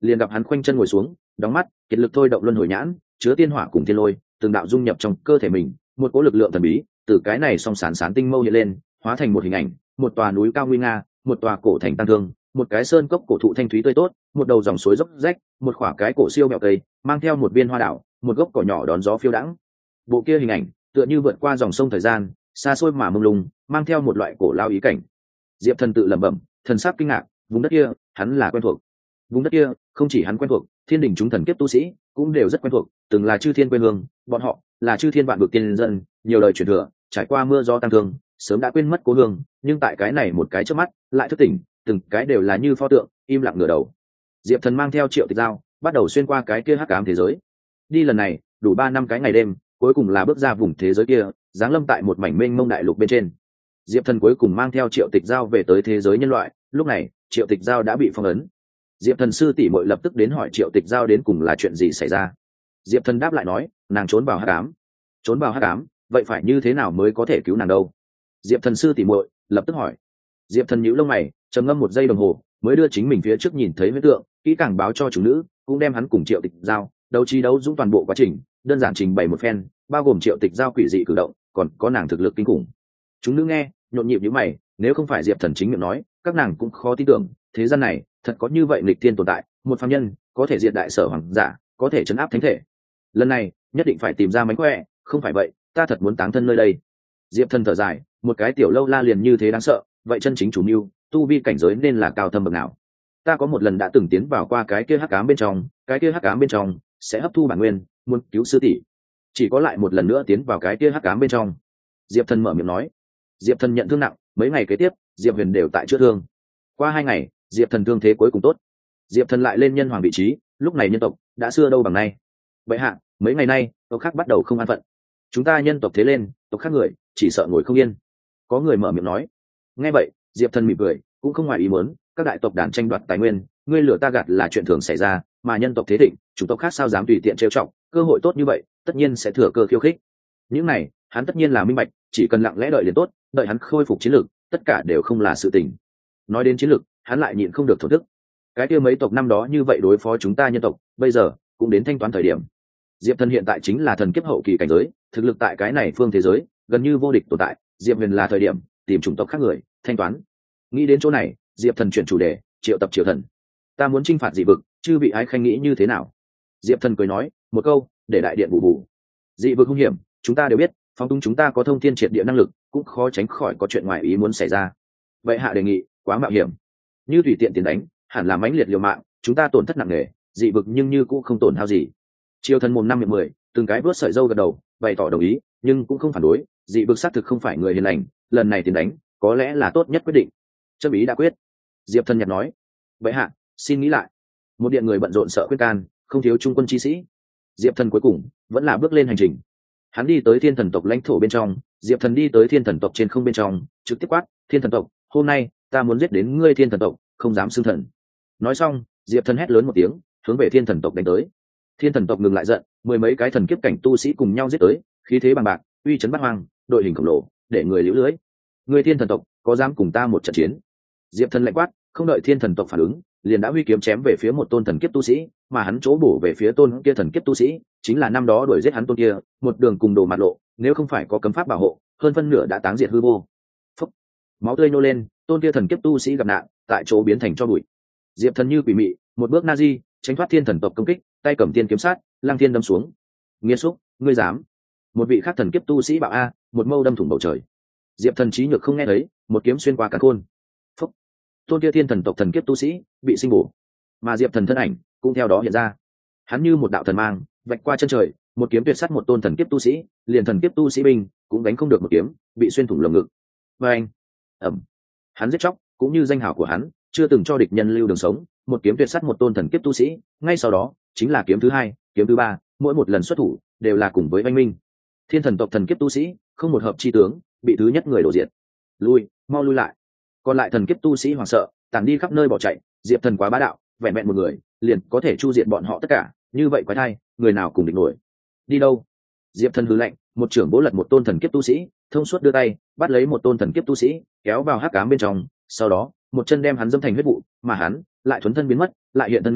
liền gặp hắn khoanh chân ngồi xuống, đóng mắt, kiệt lực thôi động luân hồi nhãn, chứa tiên hỏa cùng thiên lôi, từng đạo dung nhập trong cơ thể mình, một cỗ lực lượng thần bí từ cái này song sán sán tinh mâu hiện lên, hóa thành một hình ảnh, một tòa núi cao nguy nga, một tòa cổ thành tăng thương, một cái sơn cốc cổ thụ thanh thúy tươi tốt, một đầu dòng suối dốc rách, một khỏa cái cổ siêu mẹo cây, mang theo một viên hoa đảo, một gốc cỏ nhỏ đón gió phiêu đãng. Bộ kia hình ảnh tựa như vượt qua dòng sông thời gian, xa xôi mà mông lung, mang theo một loại cổ lao ý cảnh. Diệp Thần tự lẩm bẩm, thần sắc kinh ngạc, vùng đất kia, hắn là quen thuộc. Vùng đất kia, không chỉ hắn quen thuộc, thiên đình chúng thần kiếp tu sĩ cũng đều rất quen thuộc, từng là chư thiên quê hương, bọn họ là chư thiên vạn vực tiên dân, nhiều đời truyền thừa, trải qua mưa gió tăng thương, sớm đã quên mất cố hương, nhưng tại cái này một cái chớp mắt, lại thức tỉnh, từng cái đều là như pho tượng, im lặng ngửa đầu. Diệp Thần mang theo Triệu Tịch Giao, bắt đầu xuyên qua cái kia hắc ám thế giới. Đi lần này, đủ 3 năm cái ngày đêm, cuối cùng là bước ra vùng thế giới kia, giáng lâm tại một mảnh mênh mông đại lục bên trên. Diệp Thần cuối cùng mang theo Triệu Tịch Giao về tới thế giới nhân loại, lúc này, Triệu Tịch Giao đã bị phong ấn. Diệp Thần sư tỷ muội lập tức đến hỏi Triệu Tịch Giao đến cùng là chuyện gì xảy ra. Diệp Thần đáp lại nói, nàng trốn vào hắc ám. Trốn vào hắc ám, vậy phải như thế nào mới có thể cứu nàng đâu? Diệp Thần sư tỷ muội lập tức hỏi. Diệp Thần nhíu lông mày, trầm ngâm 1 giây đồng hồ, mới đưa chính mình phía trước nhìn thấy huyết tượng, kỹ càng báo cho chủ nữ, cũng đem hắn cùng Triệu Tịch Giao đấu trí đấu dũng toàn bộ quá trình, đơn giản trình bày một phen, bao gồm Triệu Tịch Giao quỷ dị cử động, còn có nàng thực lực kinh khủng. Chúng nữ nghe, nhộn nhịp nhíu mày, nếu không phải Diệp Thần chính miệng nói, các nàng cũng khó tin tưởng, thế gian này thật có như vậy nghịch thiên tồn tại, một phàm nhân có thể diệt đại sở hoàng giả, có thể trấn áp thánh thể. Lần này nhất định phải tìm ra mánh khỏe, không phải vậy ta thật muốn táng thân nơi đây. Diệp Thần thở dài, một cái tiểu lâu la liền như thế đáng sợ, vậy chân chính chủ mưu tu vi cảnh giới nên là cao thâm bậc nào? Ta có một lần đã từng tiến vào qua cái kia hắc ám bên trong, cái kia hắc ám bên trong sẽ hấp thu bản nguyên, muốn cứu sư tỷ, chỉ có lại một lần nữa tiến vào cái kia hắc ám bên trong. Diệp Thần mở miệng nói. Diệp Thần nhận thương nặng, mấy ngày kế tiếp Diệp Huyền đều tại chữa thương. Qua 2 ngày, Diệp Thần thương thế cuối cùng tốt. Diệp Thần lại lên nhân hoàng vị trí, lúc này nhân tộc đã xưa đâu bằng nay. Vậy hạ, mấy ngày nay tộc khác bắt đầu không an phận, chúng ta nhân tộc thế lên, tộc khác người chỉ sợ ngồi không yên. Có người mở miệng nói. Nghe vậy, Diệp Thần mỉm cười, cũng không ngoài ý muốn, các đại tộc đàn tranh đoạt tài nguyên, ngươi lừa ta gạt là chuyện thường xảy ra, mà nhân tộc thế thịnh, chủng tộc khác sao dám tùy tiện trêu chọc, cơ hội tốt như vậy tất nhiên sẽ thừa cơ khiêu khích. Những này hắn tất nhiên là minh bạch, chỉ cần lặng lẽ đợi liền tốt, đợi hắn khôi phục chiến lược, tất cả đều không là sự tình. Nói đến chiến lược, hắn lại nhịn không được thổ thức. Cái kia mấy tộc năm đó như vậy đối phó chúng ta nhân tộc, bây giờ cũng đến thanh toán thời điểm. Diệp Thần hiện tại chính là thần kiếp hậu kỳ cảnh giới, thực lực tại cái này phương thế giới gần như vô địch tồn tại. Diệp Huyền là thời điểm tìm chủng tộc khác người thanh toán. Nghĩ đến chỗ này, Diệp Thần chuyển chủ đề, triệu tập Triệu Thần. Ta muốn chinh phạt dị vực, chư vị ái khanh nghĩ như thế nào? Diệp Thần cười nói một câu, để đại điện bù bù. Dị vực hung hiểm, chúng ta đều biết, phóng túng chúng ta có thông thiên triệt địa năng lực, cũng khó tránh khỏi có chuyện ngoài ý muốn xảy ra. Vậy hạ đề nghị, quá mạo hiểm, như tùy tiện tiền đánh, hẳn là mãnh liệt liều mạng, chúng ta tổn thất nặng nề, dị vực nhưng như cũng không tổn hao gì. Triều Thần mồm 5 miệng 10, từng cái vớt sợi râu gật đầu, bày tỏ đồng ý, nhưng cũng không phản đối, dị vực xác thực không phải người hiền lành, lần này tiền đánh có lẽ là tốt nhất quyết định. Chấm ý đã quyết. Diệp Thần nhạt nói. Vậy hạ, xin nghĩ lại. Một điện người bận rộn sợ khuyên can, không thiếu trung quân chi sĩ. Diệp Thần cuối cùng vẫn là bước lên hành trình. Hắn đi tới thiên thần tộc lãnh thổ bên trong, Diệp Thần đi tới thiên thần tộc trên không bên trong, trực tiếp quát, thiên thần tộc, hôm nay ta muốn giết đến ngươi thiên thần tộc, không dám xưng thần. Nói xong, Diệp Thần hét lớn một tiếng, hướng về thiên thần tộc đánh tới. Thiên thần tộc ngừng lại giận, 10 mấy cái thần kiếp cảnh tu sĩ cùng nhau giết tới, khí thế bằng bạc, uy chấn bát hoang, đội hình khổng lồ, để người liễu lưới. Ngươi thiên thần tộc có dám cùng ta một trận chiến? Diệp Thần lạnh quát, không đợi thiên thần tộc phản ứng, liền đã huy kiếm chém về phía một tôn thần kiếp tu sĩ, mà hắn chỗ bổ về phía tôn kia thần kiếp tu sĩ chính là năm đó đuổi giết hắn tôn kia, một đường cùng đồ mặt lộ, nếu không phải có cấm pháp bảo hộ, hơn phân nửa đã táng diệt hư vô. Phúc. Máu tươi nô lên, tôn kia thần kiếp tu sĩ gặp nạn, tại chỗ biến thành tro bụi. Diệp Thần như quỷ mị, một bước na di, tránh thoát thiên thần tộc công kích, tay cầm tiên kiếm sát, lăng thiên đâm xuống. Nghiệt xúc, ngươi dám? Một vị khác thần kiếp tu sĩ bảo a, một mâu đâm thủng bầu trời. Diệp Thần trí nhược không nghe thấy, một kiếm xuyên qua cả khôn. Phúc. Tôn kia thiên thần tộc thần kiếp tu sĩ bị sinh bổ, mà Diệp Thần thân ảnh cũng theo đó hiện ra. Hắn như một đạo thần mang, vạch qua chân trời, một kiếm tuyệt sát một tôn thần kiếp tu sĩ, liền thần kiếp tu sĩ binh cũng đánh không được một kiếm, bị xuyên thủng lồng ngực. Và anh, ẩm, hắn giết chóc, cũng như danh hào của hắn, chưa từng cho địch nhân lưu đường sống, một kiếm tuyệt sát một tôn thần kiếp tu sĩ, ngay sau đó chính là kiếm thứ 2, kiếm thứ 3, mỗi một lần xuất thủ đều là cùng với oanh minh. Thiên thần tộc thần kiếp tu sĩ không một hợp chi tướng, bị thứ nhất người đổ diệt. Lui, mau lui lại. Còn lại thần kiếp tu sĩ hoảng sợ, tản đi khắp nơi bỏ chạy. Diệp Thần quá bá đạo, vẹn vẹn một người liền có thể chu diệt bọn họ tất cả, như vậy quái thai, người nào cùng địch nổi. Đi đâu? Diệp Thần hừ lạnh, một trưởng bố lật một tôn thần kiếp tu sĩ, thông suốt đưa tay bắt lấy một tôn thần kiếp tu sĩ, kéo vào hắc ám bên trong, sau đó một chân đem hắn dâm thành huyết vụ, mà hắn lại thuấn thân biến mất, lại hiện thân nữa,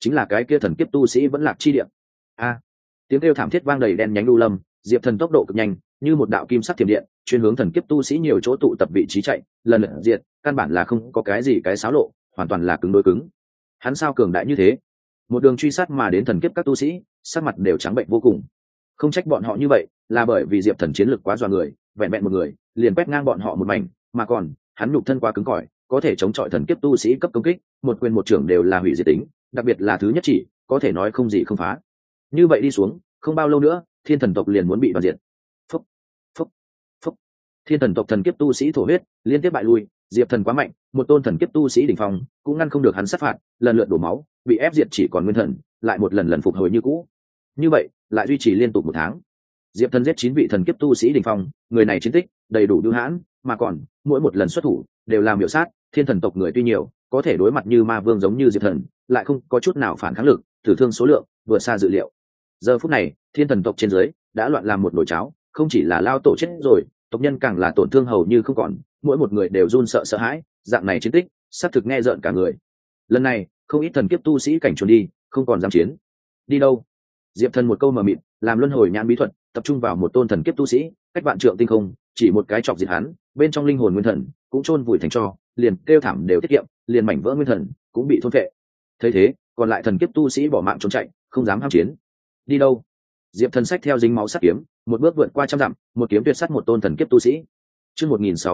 chính là cái kia thần kiếp tu sĩ vẫn lạc chi địa. A, tiếng kêu thảm thiết vang đầy đen nhánh u lâm. Diệp Thần tốc độ cực nhanh, như một đạo kim sắc thiểm điện, chuyên hướng thần kiếp tu sĩ nhiều chỗ tụ tập vị trí chạy, lần lượt diệt, căn bản là không có cái gì cái xáo lộ, hoàn toàn là cứng đối cứng. Hắn sao cường đại như thế? Một đường truy sát mà đến thần kiếp các tu sĩ, sắc mặt đều trắng bệnh vô cùng. Không trách bọn họ như vậy, là bởi vì Diệp Thần chiến lực quá dọa người, vẹn vẹn một người, liền quét ngang bọn họ một mảnh, mà còn, hắn nhục thân quá cứng cỏi, có thể chống chọi thần kiếp tu sĩ cấp công kích, một quyền một trưởng đều là hủy diệt tính, đặc biệt là thứ nhất chỉ, có thể nói không gì không phá. Như vậy đi xuống, không bao lâu nữa, Thiên Thần tộc liền muốn bị đoàn diệt. Phúc, phúc, phúc. Thiên Thần tộc thần kiếp tu sĩ thổ huyết, liên tiếp bại lui, Diệp Thần quá mạnh, một tôn thần kiếp tu sĩ đỉnh phong, cũng ngăn không được hắn sát phạt, lần lượt đổ máu, bị ép diệt chỉ còn nguyên thần, lại một lần lần phục hồi như cũ. Như vậy, lại duy trì liên tục 1 tháng. Diệp Thần giết 9 vị thần kiếp tu sĩ đỉnh phong, người này chiến tích đầy đủ bưu hãn, mà còn mỗi một lần xuất thủ đều làm miểu sát. Thiên Thần tộc người tuy nhiều, có thể đối mặt như ma vương giống như Diệp Thần, lại không có chút nào phản kháng lực, tử thương số lượng vượt xa dự liệu. Giờ phút này, Thiên Thần tộc trên dưới đã loạn làm một nồi cháo, không chỉ là lao tổ chết rồi, tộc nhân càng là tổn thương hầu như không còn, mỗi một người đều run sợ sợ hãi, dạng này chiến tích, xác thực nghe rợn cả người. Lần này, không ít thần kiếp tu sĩ cảnh trốn đi, không còn dám chiến. Đi đâu? Diệp Thần một câu mờ mịt, làm luân hồi nhãn bí thuật, tập trung vào một tôn thần kiếp tu sĩ, cách vạn trượng tinh không, chỉ một cái chọc diệt hắn, bên trong linh hồn nguyên thần cũng chôn vùi thành tro, liền kêu thảm đều tiết kiệm, liền mảnh vỡ nguyên thần cũng bị thôn phệ. Thấy thế, còn lại thần kiếp tu sĩ bỏ mạng trốn chạy, không dám ham chiến. Đi đâu? Diệp Thần xách theo dính máu sắt kiếm, một bước vượt qua trăm dặm, một kiếm tuyệt sát một tôn thần kiếp tu sĩ. Chương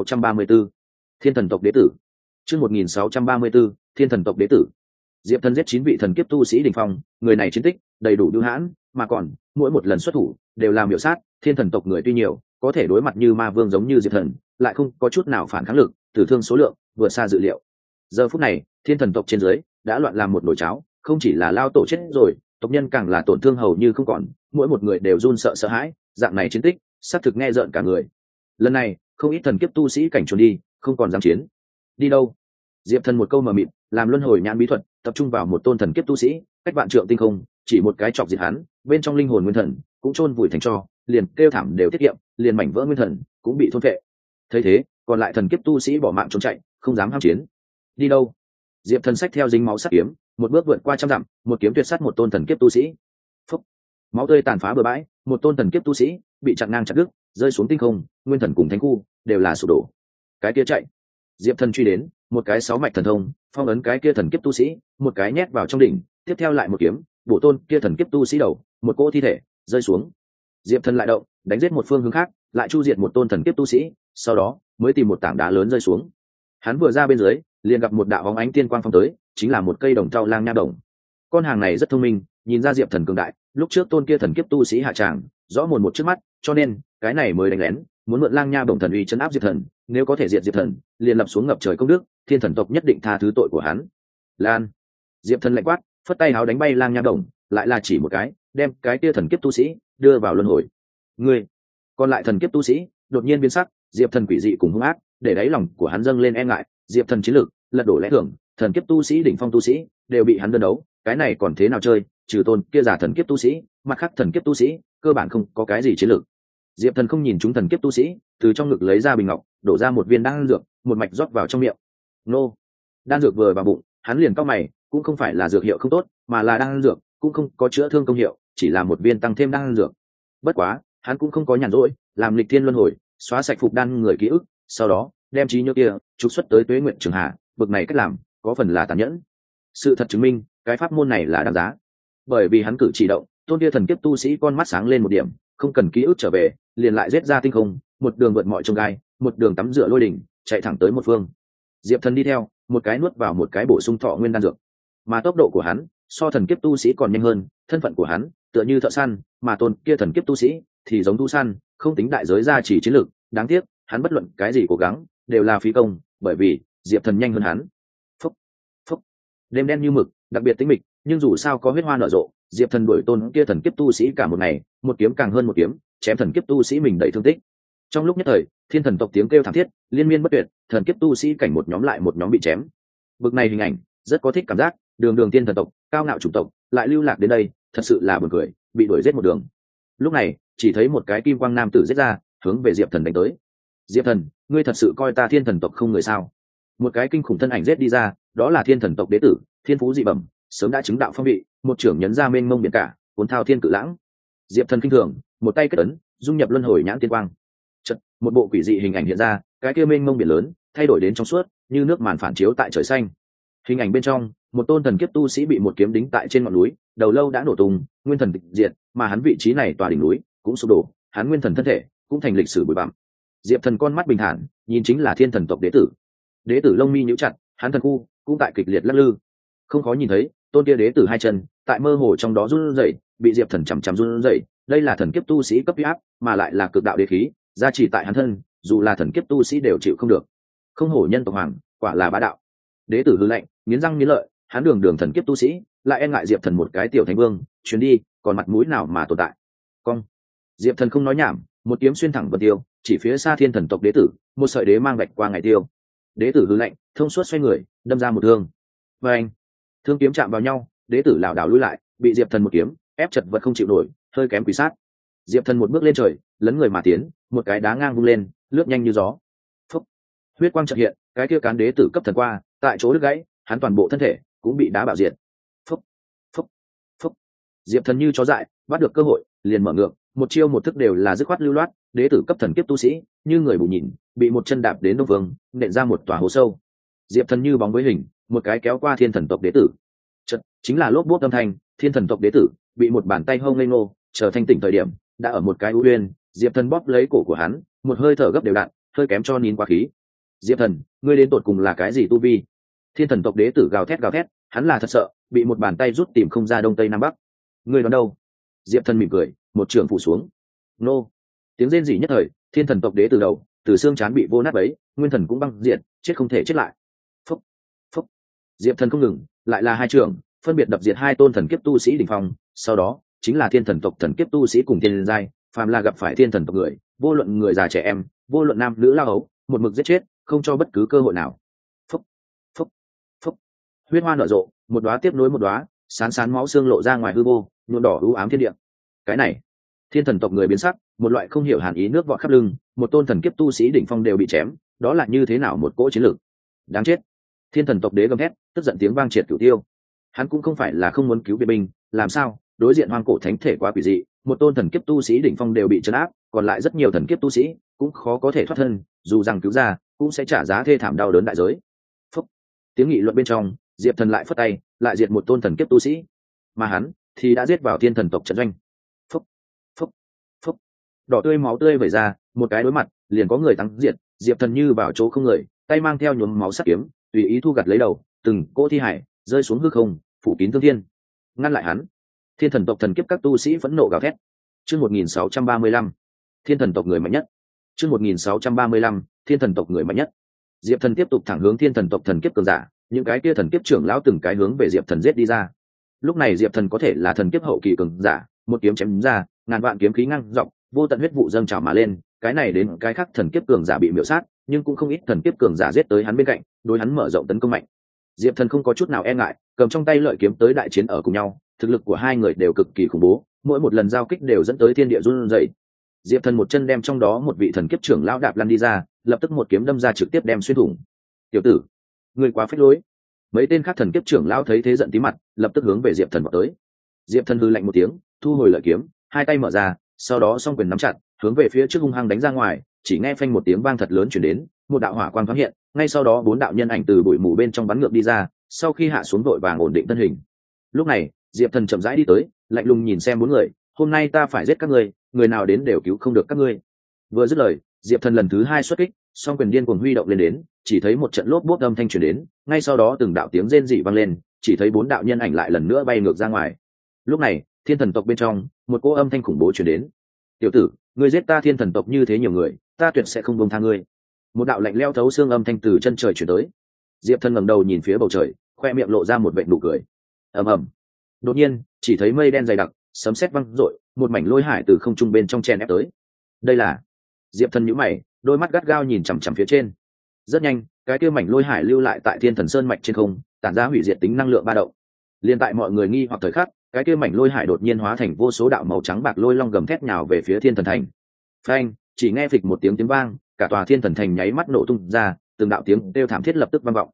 1634, Thiên Thần tộc đệ tử. Chương 1634, Thiên Thần tộc đệ tử. Diệp Thần giết 9 vị thần kiếp tu sĩ đỉnh phong, người này chiến tích đầy đủ bưu hãn, mà còn mỗi một lần xuất thủ đều làm miểu sát. Thiên Thần tộc người tuy nhiều, có thể đối mặt như ma vương giống như Diệp Thần, lại không có chút nào phản kháng lực, tử thương số lượng vượt xa dự liệu. Giờ phút này, Thiên Thần tộc trên dưới đã loạn làm một nồi cháo, không chỉ là lao tổ chết rồi, tộc nhân càng là tổn thương hầu như không còn, mỗi một người đều run sợ sợ hãi, dạng này chiến tích xác thực nghe rợn cả người. Lần này, không ít thần kiếp tu sĩ cảnh trốn đi, không còn dám chiến. Đi đâu? Diệp Thần một câu mờ mịt, làm luân hồi nhãn bí thuật, tập trung vào một tôn thần kiếp tu sĩ, cách vạn trượng tinh không, chỉ một cái chọc diệt hắn, bên trong linh hồn nguyên thần cũng chôn vùi thành tro, liền kêu thảm đều tiết kiệm, liền mảnh vỡ nguyên thần cũng bị thôn phệ. Thấy thế, còn lại thần kiếp tu sĩ bỏ mạng trốn chạy, không dám ham chiến. Đi đâu? Diệp Thần xách theo dính máu sắt kiếm, một bước vượt qua trăm dặm, một kiếm tuyệt sát một tôn thần kiếp tu sĩ. Phúc, máu tươi tàn phá bừa bãi, một tôn thần kiếp tu sĩ bị chặn ngang chặt đứt, rơi xuống tinh không, nguyên thần cùng thánh khu đều là sụp đổ. Cái kia chạy. Diệp Thần truy đến, một cái 6 mạch thần thông, phong ấn cái kia thần kiếp tu sĩ, một cái nhét vào trong đỉnh, tiếp theo lại một kiếm, bổ tôn kia thần kiếp tu sĩ đầu, một cỗ thi thể rơi xuống. Diệp Thần lại động, đánh giết một phương hướng khác, lại chu diệt một tôn thần kiếp tu sĩ, sau đó mới tìm một tảng đá lớn rơi xuống. Hắn vừa ra bên dưới, liền gặp một đạo bóng ánh tiên quang phong tới, chính là một cây đồng trao lang nha đồng. Con hàng này rất thông minh, nhìn ra Diệp Thần cường đại, lúc trước tôn kia thần kiếp tu sĩ hạ tràng, rõ mồn một trước mắt, cho nên cái này mới đánh lén, muốn mượn lang nha đồng thần uy trấn áp Diệp Thần, nếu có thể diệt Diệp Thần, liền lập xuống ngập trời công đức, Thiên Thần tộc nhất định tha thứ tội của hắn. Lan. Diệp Thần lạnh quát, phất tay háo đánh bay lang nha đồng, lại là chỉ một cái, đem cái kia thần kiếp tu sĩ đưa vào luân hồi. Ngươi, còn lại thần kiếp tu sĩ đột nhiên biến sắc, Diệp Thần quỷ dị cùng hung ác, để đáy lòng của hắn dâng lên e ngại. Diệp Thần chiến lược lật đổ lẽ thường, thần kiếp tu sĩ đỉnh phong tu sĩ đều bị hắn đơn đấu, cái này còn thế nào chơi? Trừ tôn kia giả thần kiếp tu sĩ, mặt khác thần kiếp tu sĩ cơ bản không có cái gì chiến lược. Diệp Thần không nhìn chúng thần kiếp tu sĩ, từ trong ngực lấy ra bình ngọc, đổ ra một viên đan dược, một mạch rót vào trong miệng. Nô, đan dược vừa vào bụng, hắn liền cau mày, cũng không phải là dược hiệu không tốt, mà là đan dược cũng không có chữa thương công hiệu, chỉ là một viên tăng thêm đan dược. Bất quá, hắn cũng không có nhàn rỗi, làm lịch thiên luân hồi, xóa sạch phục đan người ký ức, sau đó đem trí nhớ kia trục xuất tới Tuế Nguyện Trường Hà. Bực này cách làm có phần là tàn nhẫn. Sự thật chứng minh, cái pháp môn này là đáng giá. Bởi vì hắn cử chỉ động, tôn kia thần kiếp tu sĩ con mắt sáng lên một điểm, không cần ký ức trở về, liền lại giết ra tinh không, một đường vượt mọi chông gai, một đường tắm rửa lôi đỉnh, chạy thẳng tới một phương. Diệp Thần đi theo, một cái nuốt vào một cái bổ sung thọ nguyên đan dược. Mà tốc độ của hắn so thần kiếp tu sĩ còn nhanh hơn, thân phận của hắn tựa như thợ săn, mà tôn kia thần kiếp tu sĩ thì giống tu săn, không tính đại giới ra chỉ chiến lược. Đáng tiếc, hắn bất luận cái gì cố gắng đều là phí công, bởi vì Diệp Thần nhanh hơn hắn. Phúc, phúc. Đêm đen như mực, đặc biệt tĩnh mịch, nhưng dù sao có huyết hoa nở rộ. Diệp Thần đuổi tôn kia thần kiếp tu sĩ cả một ngày, một kiếm càng hơn một kiếm, chém thần kiếp tu sĩ mình đầy thương tích. Trong lúc nhất thời, Thiên Thần tộc tiếng kêu thảm thiết liên miên bất tuyệt, thần kiếp tu sĩ cảnh một nhóm lại một nhóm bị chém. Bực này hình ảnh rất có thích cảm giác, đường đường tiên thần tộc, cao ngạo chủng tộc, lại lưu lạc đến đây, thật sự là buồn cười, bị đuổi giết một đường. Lúc này, chỉ thấy một cái kim quang nam tử giết ra, hướng về Diệp Thần đánh tới. Diệp Thần, ngươi thật sự coi ta Thiên Thần tộc không người sao? Một cái kinh khủng thân ảnh giết đi ra, đó là Thiên Thần tộc đệ tử, thiên phú dị bẩm, sớm đã chứng đạo phong vị, một trưởng nhấn ra mênh mông biển cả, cuốn thao thiên cự lãng. Diệp Thần kinh thường, một tay kết ấn, dung nhập luân hồi nhãn tiên quang. Chợt, một bộ quỷ dị hình ảnh hiện ra, cái kia mênh mông biển lớn, thay đổi đến trong suốt, như nước màn phản chiếu tại trời xanh. Hình ảnh bên trong, một tôn thần kiếp tu sĩ bị một kiếm đính tại trên ngọn núi, đầu lâu đã nổ tung, nguyên thần tịch diệt, mà hắn vị trí này tòa đỉnh núi cũng sụp đổ, hắn nguyên thần thân thể cũng thành lịch sử bụi bặm. Diệp Thần con mắt bình thản, nhìn chính là thiên thần tộc đệ tử. Đệ tử lông mi nhíu chặt, hắn thần khu cũng tại kịch liệt lắc lư. Không khó nhìn thấy, tôn kia đệ tử hai chân, tại mơ hồ trong đó run rẩy, bị Diệp Thần chằm chằm run rẩy, đây là thần kiếp tu sĩ cấp uy áp, mà lại là cực đạo đế khí, gia trì tại hắn thân, dù là thần kiếp tu sĩ đều chịu không được. Không hổ nhân tộc hoàng, quả là bá đạo. Đệ tử hư lệnh, nghiến răng nghiến lợi, hắn đường đường thần kiếp tu sĩ, lại e ngại Diệp Thần một cái tiểu thánh vương, chuyến đi, còn mặt mũi nào mà tồn tại. Cong. Diệp Thần không nói nhảm, một kiếm xuyên thẳng vân tiêu, chỉ phía xa thiên thần tộc đệ tử, một sợi đế mang vạch qua ngày tiêu. Đệ tử hư lệnh, thông suốt xoay người, đâm ra một thương. Và anh, thương kiếm chạm vào nhau, đệ tử lảo đảo lùi lại, bị Diệp Thần một kiếm ép chật vật không chịu nổi, hơi kém quỷ sát. Diệp Thần một bước lên trời, lấn người mà tiến, một cái đá ngang vung lên, lướt nhanh như gió. Phúc. Huyết quang chợt hiện, cái kia cán đế tử cấp thần qua, tại chỗ đứt gãy, hắn toàn bộ thân thể cũng bị đá bạo diệt. Phúc, phúc, phúc. Diệp Thần như chó dại, bắt được cơ hội, liền mở ngược, một chiêu một thức đều là dứt khoát lưu loát, đế tử cấp thần kiếp tu sĩ, như người bù nhìn, bị một chân đạp đến đông vương, nện ra một tòa hố sâu. Diệp Thần như bóng với hình, một cái kéo qua thiên thần tộc đế tử. Chợt, chính là lốp bốp âm thanh, thiên thần tộc đế tử bị một bàn tay hông ngây ngô, chờ thanh tỉnh thời điểm, đã ở một cái u uyên, Diệp Thần bóp lấy cổ của hắn, một hơi thở gấp đều đặn, hơi kém cho nín quá khí. Diệp Thần, ngươi đến tột cùng là cái gì tu vi? Thiên thần tộc đế tử gào thét, hắn là thật sợ, bị một bàn tay rút tìm không ra đông tây nam bắc. Ngươi đoán đâu? Diệp Thần mỉm cười, một trường phủ xuống. Nô. Tiếng rên rỉ nhất thời, thiên thần tộc đế tử đầu, từ xương trán bị vô nát bấy, nguyên thần cũng băng diệt, chết không thể chết lại. Phúc, phúc. Diệp Thần không ngừng, lại là hai trường, phân biệt đập diệt hai tôn thần kiếp tu sĩ đỉnh phong, sau đó chính là thiên thần tộc thần kiếp tu sĩ cùng thiên giai, phàm là gặp phải thiên thần tộc người, vô luận người già trẻ em, vô luận nam nữ lao ấu, một mực giết chết, không cho bất cứ cơ hội nào. Phúc, phúc, phúc. Huyết hoa nở rộ, một đóa tiếp nối một đóa, sán sán máu xương lộ ra ngoài hư vô, nhuộm đỏ u ám thiên địa. Cái này, thiên thần tộc người biến sắc, một loại không hiểu hàn ý nước vọt khắp lưng, một tôn thần kiếp tu sĩ đỉnh phong đều bị chém, đó là như thế nào một cỗ chiến lược? Đáng chết! Thiên thần tộc đế gầm thét, tức giận tiếng vang triệt cửu tiêu. Hắn cũng không phải là không muốn cứu viện binh, làm sao? Đối diện hoang cổ thánh thể quá quỷ dị, một tôn thần kiếp tu sĩ đỉnh phong đều bị trấn áp, còn lại rất nhiều thần kiếp tu sĩ cũng khó có thể thoát thân, dù rằng cứu ra, cũng sẽ trả giá thê thảm đau đớn đại giới. Phúc. Tiếng nghị luận bên trong, Diệp Thần lại phất tay, lại diệt một tôn thần kiếp tu sĩ, mà hắn thì đã giết vào thiên thần tộc trận doanh. Phúc, phúc, phúc. Đỏ tươi máu tươi vẩy ra, một cái đối mặt, liền có người tăng diệt, Diệp Thần như vào chỗ không người, tay mang theo nhuốm máu sắc kiếm, tùy ý thu gặt lấy đầu, từng cỗ thi hải rơi xuống hư không, phủ kín thương thiên. Ngăn lại hắn. Thiên thần tộc thần kiếp các tu sĩ phẫn nộ gào thét. Chương 1635, thiên thần tộc người mạnh nhất. Chương 1635, thiên thần tộc người mạnh nhất. Diệp Thần tiếp tục thẳng hướng thiên thần tộc thần kiếp cường giả, những cái kia thần kiếp trưởng lão từng cái hướng về Diệp Thần giết đi ra. Lúc này Diệp Thần có thể là thần kiếp hậu kỳ cường giả, một kiếm chém ra, ngàn vạn kiếm khí ngăng dọc, vô tận huyết vụ dâng trào mà lên, cái này đến cái khác thần kiếp cường giả bị miểu sát, nhưng cũng không ít thần kiếp cường giả giết tới hắn bên cạnh, đối hắn mở rộng tấn công mạnh. Diệp Thần không có chút nào e ngại, cầm trong tay lợi kiếm tới đại chiến ở cùng nhau, thực lực của hai người đều cực kỳ khủng bố, mỗi một lần giao kích đều dẫn tới thiên địa run rẩy. Diệp Thần một chân đem trong đó một vị thần kiếp trưởng lão đạp lăn đi ra, lập tức một kiếm đâm ra trực tiếp đem xuyên thủng. "Tiểu tử, ngươi quá phách lối." Mấy tên khác thần kiếp trưởng lão thấy thế giận tí mặt, lập tức hướng về Diệp Thần vọt tới. Diệp Thần hừ lạnh một tiếng, thu hồi lợi kiếm, hai tay mở ra, sau đó song quyền nắm chặt, hướng về phía trước hung hăng đánh ra ngoài, chỉ nghe phanh một tiếng vang thật lớn truyền đến, một đạo hỏa quang thoáng hiện, ngay sau đó bốn đạo nhân ảnh từ bụi mù bên trong bắn ngược đi ra, sau khi hạ xuống vội vàng ổn định thân hình. Lúc này, Diệp Thần chậm rãi đi tới, lạnh lùng nhìn xem bốn người, "Hôm nay ta phải giết các ngươi, người nào đến đều cứu không được các ngươi." Vừa dứt lời, Diệp Thần lần thứ hai xuất kích, song quyền điên cuồng huy động lên đến, chỉ thấy một trận lốp bốp âm thanh truyền đến, ngay sau đó từng đạo tiếng rên rỉ vang lên, chỉ thấy bốn đạo nhân ảnh lại lần nữa bay ngược ra ngoài. Lúc này, thiên thần tộc bên trong, một cỗ âm thanh khủng bố truyền đến. "Tiểu tử, ngươi giết ta thiên thần tộc như thế nhiều người, ta tuyệt sẽ không buông tha ngươi." Một đạo lạnh lẽo thấu xương âm thanh từ chân trời truyền tới. Diệp Thần ngẩng đầu nhìn phía bầu trời, khoe miệng lộ ra một vệt nụ cười. Ầm ầm. Đột nhiên, chỉ thấy mây đen dày đặc, sấm sét vang rội, một mảnh lôi hải từ không trung bên trong chen ép tới. Đây là... Diệp Thần nhíu mày, đôi mắt gắt gao nhìn chằm chằm phía trên. Rất nhanh, cái kia mảnh lôi hải lưu lại tại Thiên Thần Sơn mạch trên không, tản ra hủy diệt tính năng lượng ba động. Liên tại mọi người nghi hoặc thời khắc, cái kia mảnh lôi hải đột nhiên hóa thành vô số đạo màu trắng bạc lôi long gầm thét nhào về phía Thiên Thần Thành. Phanh, chỉ nghe phịch một tiếng vang, cả tòa Thiên Thần Thành nháy mắt nổ tung ra, từng đạo tiếng kêu thảm thiết lập tức vang vọng.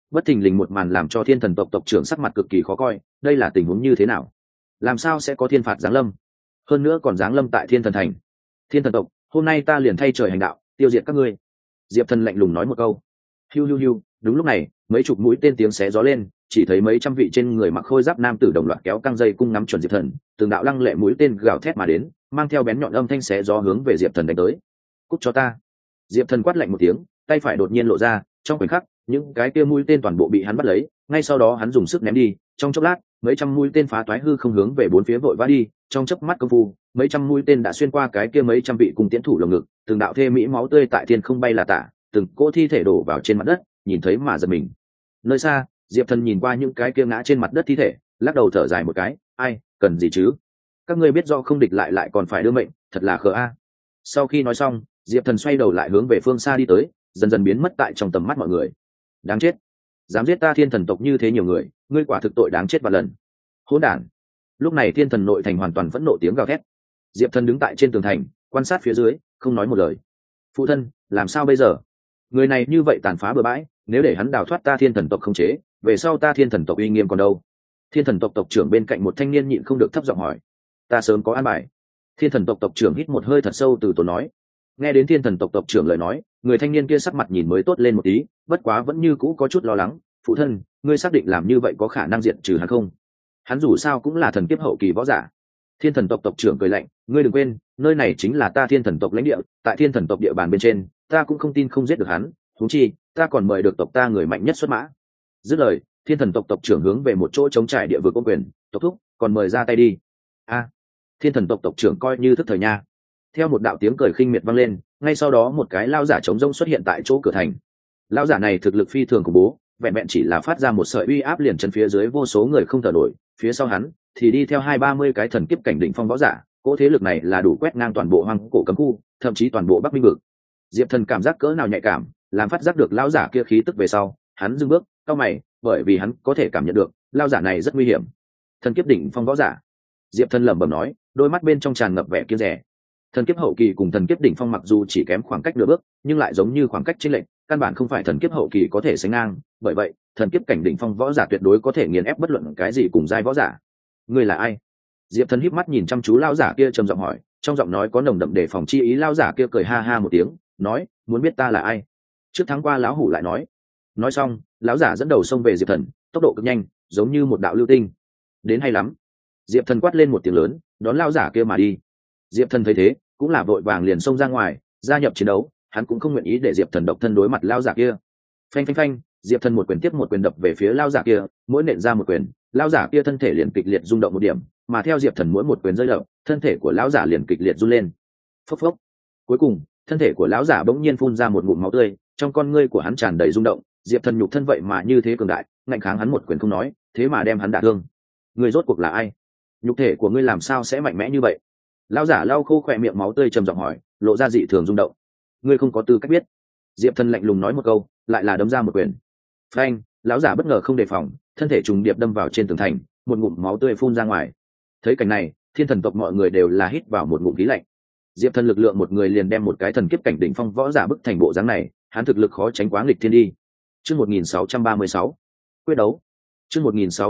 Bất thình lình một màn làm cho thiên thần tộc tộc trưởng sắc mặt cực kỳ khó coi, đây là tình huống như thế nào? Làm sao sẽ có thiên phạt giáng lâm, hơn nữa còn giáng lâm tại thiên thần thành? Thiên thần tộc, hôm nay ta liền thay trời hành đạo, tiêu diệt các ngươi. Diệp Thần lạnh lùng nói một câu. Hiu hiu hiu, đúng lúc này mấy chục mũi tên tiếng xé gió lên, chỉ thấy mấy trăm vị trên người mặc khôi giáp nam tử đồng loạt kéo căng dây cung ngắm chuẩn Diệp Thần, từng đạo lăng lệ mũi tên gào thét mà đến, mang theo bén nhọn âm thanh xé gió hướng về Diệp Thần đánh tới. Cút cho ta! Diệp Thần quát lạnh một tiếng, tay phải đột nhiên lộ ra, trong khoảnh khắc những cái kia mũi tên toàn bộ bị hắn bắt lấy, ngay sau đó hắn dùng sức ném đi, trong chốc lát mấy trăm mũi tên phá toái hư không hướng về bốn phía vội vã đi, trong chớp mắt công phu mấy trăm mũi tên đã xuyên qua cái kia mấy trăm vị cung tiễn thủ lồng ngực, từng đạo thê mỹ máu tươi tại thiên không bay là tả, từng cỗ thi thể đổ vào trên mặt đất, nhìn thấy mà giật mình. Nơi xa Diệp Thần nhìn qua những cái kia ngã trên mặt đất thi thể, lắc đầu thở dài một cái, ai cần gì chứ, các ngươi biết do không địch lại còn phải đưa mệnh, thật là khờ a. Sau khi nói xong Diệp Thần xoay đầu lại hướng về phương xa đi tới, dần dần biến mất tại trong tầm mắt mọi người. Đáng chết, dám giết ta thiên thần tộc như thế nhiều người, ngươi quả thực tội đáng chết vạn lần. Hỗn đản. Lúc này thiên thần nội thành hoàn toàn phẫn nộ tiếng gào thét. Diệp Thần đứng tại trên tường thành quan sát phía dưới, không nói một lời. Phụ thân, làm sao bây giờ? Người này như vậy tàn phá bừa bãi, nếu để hắn đào thoát ta thiên thần tộc không chế, về sau ta thiên thần tộc uy nghiêm còn đâu? Thiên thần tộc tộc trưởng bên cạnh một thanh niên nhịn không được thấp giọng hỏi. Ta sớm có an bài. Thiên thần tộc tộc trưởng hít một hơi thật sâu từ tốn nói. Nghe đến thiên thần tộc tộc trưởng lời nói, người thanh niên kia sắc mặt nhìn mới tốt lên một tí, bất quá vẫn như cũ có chút lo lắng. Phụ thân, ngươi xác định làm như vậy có khả năng diệt trừ hắn không? Hắn dù sao cũng là thần kiếp hậu kỳ võ giả. Thiên thần tộc tộc trưởng cười lạnh, ngươi đừng quên, nơi này chính là ta thiên thần tộc lãnh địa, tại thiên thần tộc địa bàn bên trên, ta cũng không tin không giết được hắn, huống chi ta còn mời được tộc ta người mạnh nhất xuất mã. Dứt lời, thiên thần tộc tộc trưởng hướng về một chỗ chống trải địa vực công quyền, tộc thúc, còn mời ra tay đi. A, thiên thần tộc tộc trưởng coi như thức thời nha. Theo một đạo tiếng cười khinh miệt vang lên, ngay sau đó một cái lao giả trống rỗng xuất hiện tại chỗ cửa thành. Lao giả này thực lực phi thường khủng bố, vẹn vẹn chỉ là phát ra một sợi uy áp liền chân phía dưới vô số người không thở nổi, phía sau hắn thì đi theo 20-30 cái thần kiếp cảnh đỉnh phong võ giả, cỗ thế lực này là đủ quét ngang toàn bộ hoang cổ cấm khu, thậm chí toàn bộ Bắc Minh vực. Diệp Thần cảm giác cỡ nào nhạy cảm, làm phát giác được lão giả kia khí tức về sau, hắn dừng bước, cau mày, bởi vì hắn có thể cảm nhận được, lão giả này rất nguy hiểm. Thần kiếp đỉnh phong võ giả. Diệp Thần lẩm bẩm nói, đôi mắt bên trong tràn ngập vẻ kiêng dè. Thần kiếp hậu kỳ cùng thần kiếp đỉnh phong mặc dù chỉ kém khoảng cách nửa bước, nhưng lại giống như khoảng cách chênh lệch, căn bản không phải thần kiếp hậu kỳ có thể sánh ngang, bởi vậy, thần kiếp cảnh đỉnh phong võ giả tuyệt đối có thể nghiền ép bất luận cái gì cùng giai võ giả. Ngươi là ai? Diệp Thần híp mắt nhìn chăm chú lão giả kia trầm giọng hỏi, trong giọng nói có nồng đậm đề phòng chi ý. Lão giả kia cười ha ha một tiếng, nói, muốn biết ta là ai? Trước tháng qua lão hủ lại nói. Nói xong, lão giả dẫn đầu xông về Diệp Thần, tốc độ cực nhanh, giống như một đạo lưu tinh. Đến hay lắm. Diệp Thần quát lên một tiếng lớn, đón lão giả kia mà đi. Diệp Thần thấy thế, cũng là vội vàng liền xông ra ngoài, gia nhập chiến đấu, hắn cũng không nguyện ý để Diệp Thần độc thân đối mặt lão giả kia. Phanh phanh phanh, Diệp Thần một quyền tiếp một quyền đập về phía lão giả kia, mỗi nện ra một quyền, lão giả kia thân thể liền kịch liệt rung động một điểm, mà theo Diệp Thần mỗi một quyền rơi đập, thân thể của lão giả liền kịch liệt run lên. Phốc phốc. Cuối cùng, thân thể của lão giả bỗng nhiên phun ra một ngụm máu tươi, trong con ngươi của hắn tràn đầy rung động. Diệp Thần nhục thân vậy mà như thế cường đại, ngạnh kháng hắn một quyền không nói, thế mà đem hắn đả thương. Ngươi rốt cuộc là ai? Nhục thể của ngươi làm sao sẽ mạnh mẽ như vậy? Lão giả lau khô khỏe miệng máu tươi trầm giọng hỏi, lộ ra dị thường rung động. Ngươi không có tư cách biết. Diệp Thần lạnh lùng nói một câu, lại là đấm ra một quyền. Phanh, lão giả bất ngờ không đề phòng, thân thể trùng điệp đâm vào trên tường thành, một ngụm máu tươi phun ra ngoài. Thấy cảnh này, thiên thần tộc mọi người đều là hít vào một ngụm khí lạnh. Diệp Thần lực lượng một người liền đem một cái thần kiếp cảnh đỉnh phong võ giả bức thành bộ dáng này, hắn thực lực khó tránh quá nghịch thiên đi. Chương 1636, quyết đấu. Chương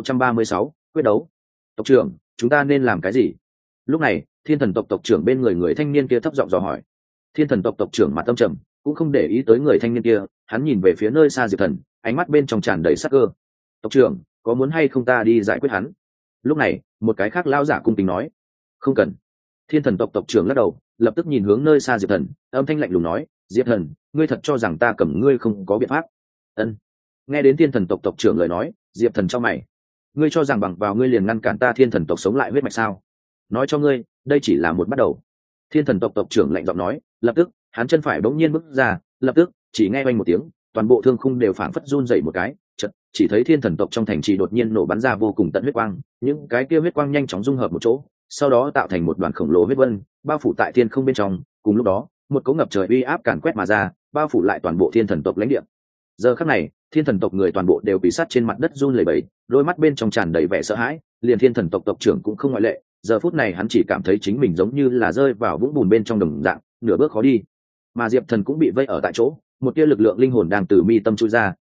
1636, quyết đấu. Tộc trưởng, chúng ta nên làm cái gì? Lúc này, thiên thần tộc tộc trưởng bên người thanh niên kia thấp giọng dò hỏi. Thiên thần tộc tộc trưởng mặt tâm trầm, cũng không để ý tới người thanh niên kia, hắn nhìn về phía nơi xa Diệp Thần, ánh mắt bên trong tràn đầy sắc cơ. Tộc trưởng, có muốn hay không ta đi giải quyết hắn? Lúc này, một cái khác lão giả cung kính nói. Không cần. Thiên thần tộc tộc trưởng lắc đầu, lập tức nhìn hướng nơi xa Diệp Thần, âm thanh lạnh lùng nói, Diệp Thần, ngươi thật cho rằng ta cầm ngươi không có biện pháp? Ân. Nghe đến thiên thần tộc tộc trưởng lời nói, Diệp Thần chau mày. Ngươi cho rằng bằng vào ngươi liền ngăn cản ta thiên thần tộc sống lại huyết mạch sao? Nói cho ngươi, đây chỉ là một bắt đầu. Thiên thần tộc tộc trưởng lạnh giọng nói, lập tức, hắn chân phải bỗng nhiên bước ra, lập tức, chỉ nghe oanh một tiếng, toàn bộ thương khung đều phảng phất run rẩy một cái, chợt, chỉ thấy thiên thần tộc trong thành trì đột nhiên nổ bắn ra vô cùng tận huyết quang, những cái kia huyết quang nhanh chóng dung hợp một chỗ, sau đó tạo thành một đoàn khổng lồ huyết vân, bao phủ tại thiên không bên trong. Cùng lúc đó, một cỗ ngập trời uy áp càn quét mà ra, bao phủ lại toàn bộ thiên thần tộc lãnh địa. Giờ khắc này, thiên thần tộc người toàn bộ đều bị sát trên mặt đất run lẩy bẩy, đôi mắt bên trong tràn đầy vẻ sợ hãi, liền thiên thần tộc tộc trưởng cũng không ngoại lệ. Giờ phút này hắn chỉ cảm thấy chính mình giống như là rơi vào vũng bùn bên trong đồng dạng, nửa bước khó đi. Mà Diệp Thần cũng bị vây ở tại chỗ, một tia lực lượng linh hồn đang từ mi tâm chui ra,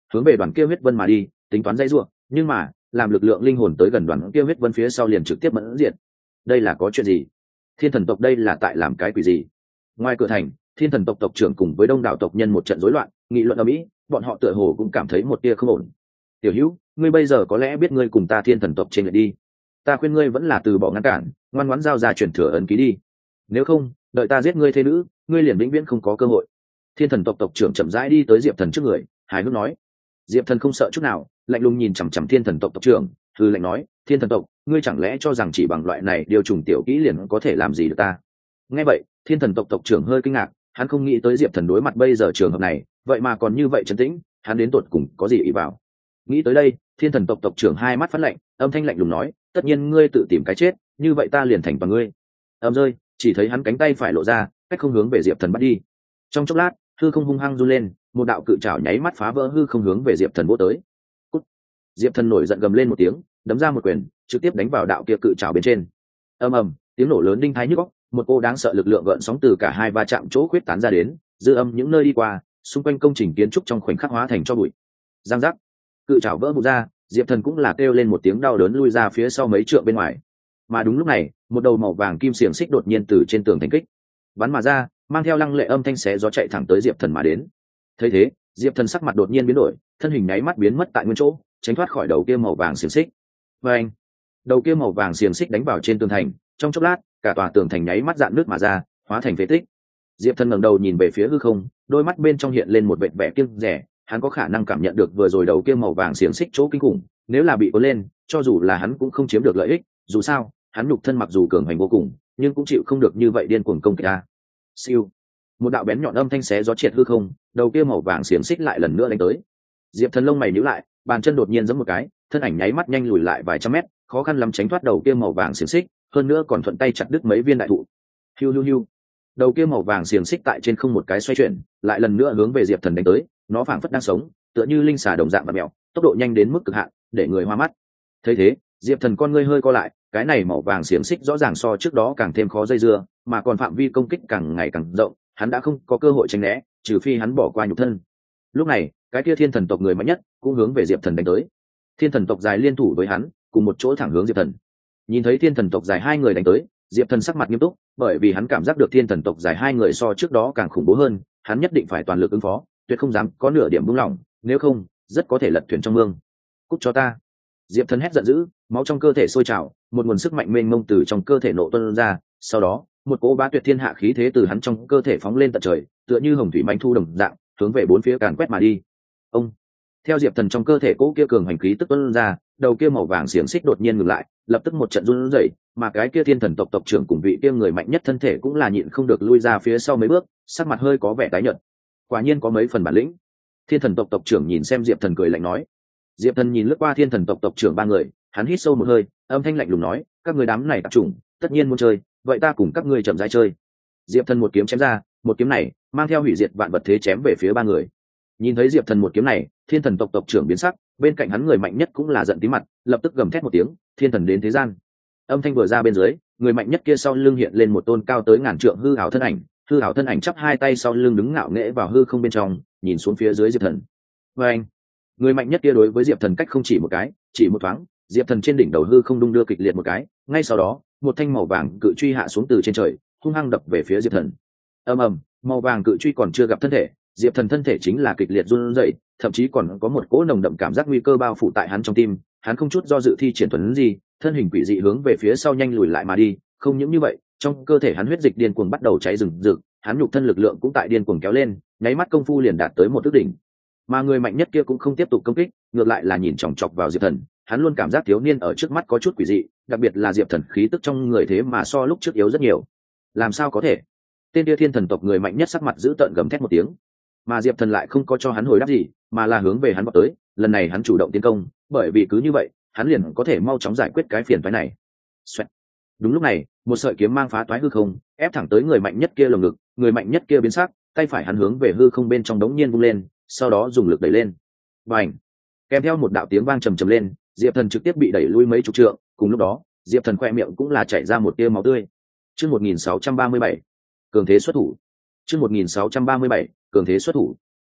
hướng về đoàn kia huyết vân mà đi, tính toán dây rủa, nhưng mà làm lực lượng linh hồn tới gần đoàn kia huyết vân phía sau liền trực tiếp mẫn diệt. Đây là có chuyện gì? Thiên thần tộc đây là tại làm cái quỷ gì? Ngoài cửa thành, thiên thần tộc tộc trưởng cùng với đông đảo tộc nhân một trận rối loạn, nghị luận ở mỹ, bọn họ tựa hồ cũng cảm thấy một tia không ổn. Tiểu hữu, ngươi bây giờ có lẽ biết ngươi cùng ta thiên thần tộc trên lệch đi, ta khuyên ngươi vẫn là từ bỏ ngăn cản, ngoan ngoãn giao ra chuyển thừa ấn ký đi, nếu không đợi ta giết ngươi thế nữ, ngươi liền vĩnh viễn không có cơ hội. Thiên thần tộc tộc trưởng chậm rãi đi tới Diệp Thần trước người, hài hước nói. Diệp Thần không sợ chút nào, lạnh lùng nhìn chằm chằm thiên thần tộc tộc trưởng, hư lạnh nói, thiên thần tộc, ngươi chẳng lẽ cho rằng chỉ bằng loại này điều trùng tiểu kỹ liền có thể làm gì được ta? Nghe vậy, thiên thần tộc tộc trưởng hơi kinh ngạc, hắn không nghĩ tới Diệp Thần đối mặt bây giờ trường hợp này vậy mà còn như vậy trấn tĩnh, hắn đến tột cùng có gì ý vào. Nghĩ tới đây, thiên thần tộc tộc trưởng hai mắt phát lạnh, âm thanh lạnh lùng nói, tất nhiên ngươi tự tìm cái chết, như vậy ta liền thành toàn ngươi. Âm rơi, chỉ thấy hắn cánh tay phải lộ ra, cách không hướng về Diệp Thần bắt đi. Trong chốc lát, hư không hung hăng run lên, một đạo cự trảo nháy mắt phá vỡ hư không hướng về Diệp Thần vỗ tới. Cút. Diệp Thần nổi giận gầm lên một tiếng, đấm ra một quyền, trực tiếp đánh vào đạo kia cự trảo bên trên. Ầm ầm, tiếng nổ lớn đinh thái nhức óc, một cô đáng sợ lực lượng gợn sóng từ cả hai va chạm chỗ khuyết tán ra đến, dư âm những nơi đi qua, xung quanh công trình kiến trúc trong khoảnh khắc hóa thành tro bụi. Giang giác, cự trảo vỡ vụn ra, Diệp Thần cũng là kêu lên một tiếng đau đớn lui ra phía sau mấy trượng bên ngoài. Mà đúng lúc này, một đầu màu vàng kim xiềng xích đột nhiên từ trên tường thành kích bắn mà ra, mang theo lăng lệ âm thanh xé gió chạy thẳng tới Diệp Thần mà đến. Thấy thế, Diệp Thần sắc mặt đột nhiên biến đổi, thân hình nháy mắt biến mất tại nguyên chỗ, tránh thoát khỏi đầu kia màu vàng xiềng xích. Và anh, đầu kia màu vàng xiềng xích đánh vào trên tường thành, trong chốc lát, cả tòa tường thành nháy mắt dạn nước mà ra, hóa thành phế tích. Diệp Thần ngẩng đầu nhìn về phía hư không, đôi mắt bên trong hiện lên một vệt vẻ kiêng dè, hắn có khả năng cảm nhận được vừa rồi đầu kia màu vàng xiềng xích chỗ kinh khủng, nếu là bị cuốn lên, cho dù là hắn cũng không chiếm được lợi ích, dù sao, hắn nhục thân mặc dù cường hành vô cùng, nhưng cũng chịu không được như vậy điên cuồng công kích a. Siêu, một đạo bén nhọn âm thanh xé gió triệt hư không, đầu kia màu vàng xiềng xích lại lần nữa đánh tới. Diệp Thần lông mày nhíu lại, bàn chân đột nhiên giẫm một cái, thân ảnh nháy mắt nhanh lùi lại vài trăm mét, khó khăn lắm tránh thoát đầu kia màu vàng xiềng xích, hơn nữa còn thuận tay chặt đứt mấy viên đại thụ. Hiu hiu hiu, đầu kia màu vàng xiềng xích tại trên không một cái xoay chuyển, lại lần nữa hướng về Diệp Thần đánh tới, nó phảng phất đang sống, tựa như linh xà đồng dạng và mèo, tốc độ nhanh đến mức cực hạn, để người hoa mắt. Thấy thế, Diệp Thần con ngươi hơi co lại, cái này màu vàng xiềng xích rõ ràng so trước đó càng thêm khó dây dưa, mà còn phạm vi công kích càng ngày càng rộng, hắn đã không có cơ hội tránh né, trừ phi hắn bỏ qua nhục thân. Lúc này, cái kia thiên thần tộc người mạnh nhất cũng hướng về Diệp Thần đánh tới. Thiên thần tộc dài liên thủ với hắn, cùng một chỗ thẳng hướng Diệp Thần. Nhìn thấy thiên thần tộc dài hai người đánh tới, Diệp Thần sắc mặt nghiêm túc, bởi vì hắn cảm giác được thiên thần tộc dài hai người so trước đó càng khủng bố hơn, hắn nhất định phải toàn lực ứng phó, tuyệt không dám có nửa điểm buông lỏng, nếu không, rất có thể lật thuyền trong mương. Cút cho ta! Diệp Thần hét giận dữ, máu trong cơ thể sôi trào, một nguồn sức mạnh mênh mông từ trong cơ thể nổ tuôn ra, sau đó, một cỗ bá tuyệt thiên hạ khí thế từ hắn trong cơ thể phóng lên tận trời, tựa như hồng thủy mãnh thu đồng dạng, hướng về bốn phía càn quét mà đi. Ông, theo Diệp Thần trong cơ thể cỗ kia cường hành khí tức tuôn ra, đầu kia màu vàng xiềng xích đột nhiên ngừng lại, lập tức một trận run rẩy, mà cái kia thiên thần tộc tộc trưởng cùng vị kia người mạnh nhất thân thể cũng là nhịn không được lui ra phía sau mấy bước, sắc mặt hơi có vẻ tái nhợt. Quả nhiên có mấy phần bản lĩnh. Thiên thần tộc tộc trưởng nhìn xem Diệp Thần cười lạnh nói. Diệp Thần nhìn lướt qua thiên thần tộc tộc trưởng ba người, hắn hít sâu một hơi, âm thanh lạnh lùng nói, các người đám này tạp chủng, tất nhiên muốn chơi, vậy ta cùng các ngươi chậm rãi chơi. Diệp Thần một kiếm chém ra, một kiếm này mang theo hủy diệt vạn vật thế chém về phía ba người. Nhìn thấy Diệp Thần một kiếm này, thiên thần tộc tộc trưởng biến sắc, bên cạnh hắn người mạnh nhất cũng là giận tí mặt, lập tức gầm thét một tiếng, thiên thần đến thế gian. Âm thanh vừa ra bên dưới, người mạnh nhất kia sau lưng hiện lên một tôn cao tới ngàn trượng hư ảo thân ảnh chắp hai tay sau lưng đứng ngạo nghễ vào hư không bên trong, nhìn xuống phía dưới Diệp Thần. Và anh, người mạnh nhất kia đối với Diệp Thần cách không chỉ một cái, chỉ một thoáng, Diệp Thần trên đỉnh đầu hư không đung đưa kịch liệt một cái, ngay sau đó, một thanh màu vàng cự truy hạ xuống từ trên trời, hung hăng đập về phía Diệp Thần. Ầm ầm, màu vàng cự truy còn chưa gặp thân thể, Diệp Thần thân thể chính là kịch liệt run rẩy, thậm chí còn có một cỗ nồng đậm cảm giác nguy cơ bao phủ tại hắn trong tim, hắn không chút do dự thi triển thuần gì, thân hình quỷ dị hướng về phía sau nhanh lùi lại mà đi, không những như vậy, trong cơ thể hắn huyết dịch điên cuồng bắt đầu cháy rừng rực, hắn nhục thân lực lượng cũng tại điên cuồng kéo lên, nháy mắt công phu liền đạt tới một ước đỉnh. Mà người mạnh nhất kia cũng không tiếp tục công kích, ngược lại là nhìn chòng chọc vào Diệp Thần, hắn luôn cảm giác thiếu niên ở trước mắt có chút quỷ dị, đặc biệt là Diệp Thần khí tức trong người thế mà so lúc trước yếu rất nhiều. Làm sao có thể? Tên kia thiên thần tộc người mạnh nhất sắc mặt giữ tợn gầm thét một tiếng, mà Diệp Thần lại không có cho hắn hồi đáp gì, mà là hướng về hắn vọt tới, lần này hắn chủ động tiến công, bởi vì cứ như vậy, hắn liền có thể mau chóng giải quyết cái phiền toái này. Xoẹt. Đúng lúc này, một sợi kiếm mang phá toái hư không, ép thẳng tới người mạnh nhất kia lồng ngực, người mạnh nhất kia biến sắc, tay phải hắn hướng về hư không bên trong đống nhiên vung lên, sau đó dùng lực đẩy lên. Bành! Kèm theo một đạo tiếng vang trầm trầm lên, Diệp Thần trực tiếp bị đẩy lui mấy chục trượng, cùng lúc đó, Diệp Thần khoe miệng cũng là chảy ra một tia máu tươi. Chương 1637, cường thế xuất thủ. Chương 1637, cường thế xuất thủ.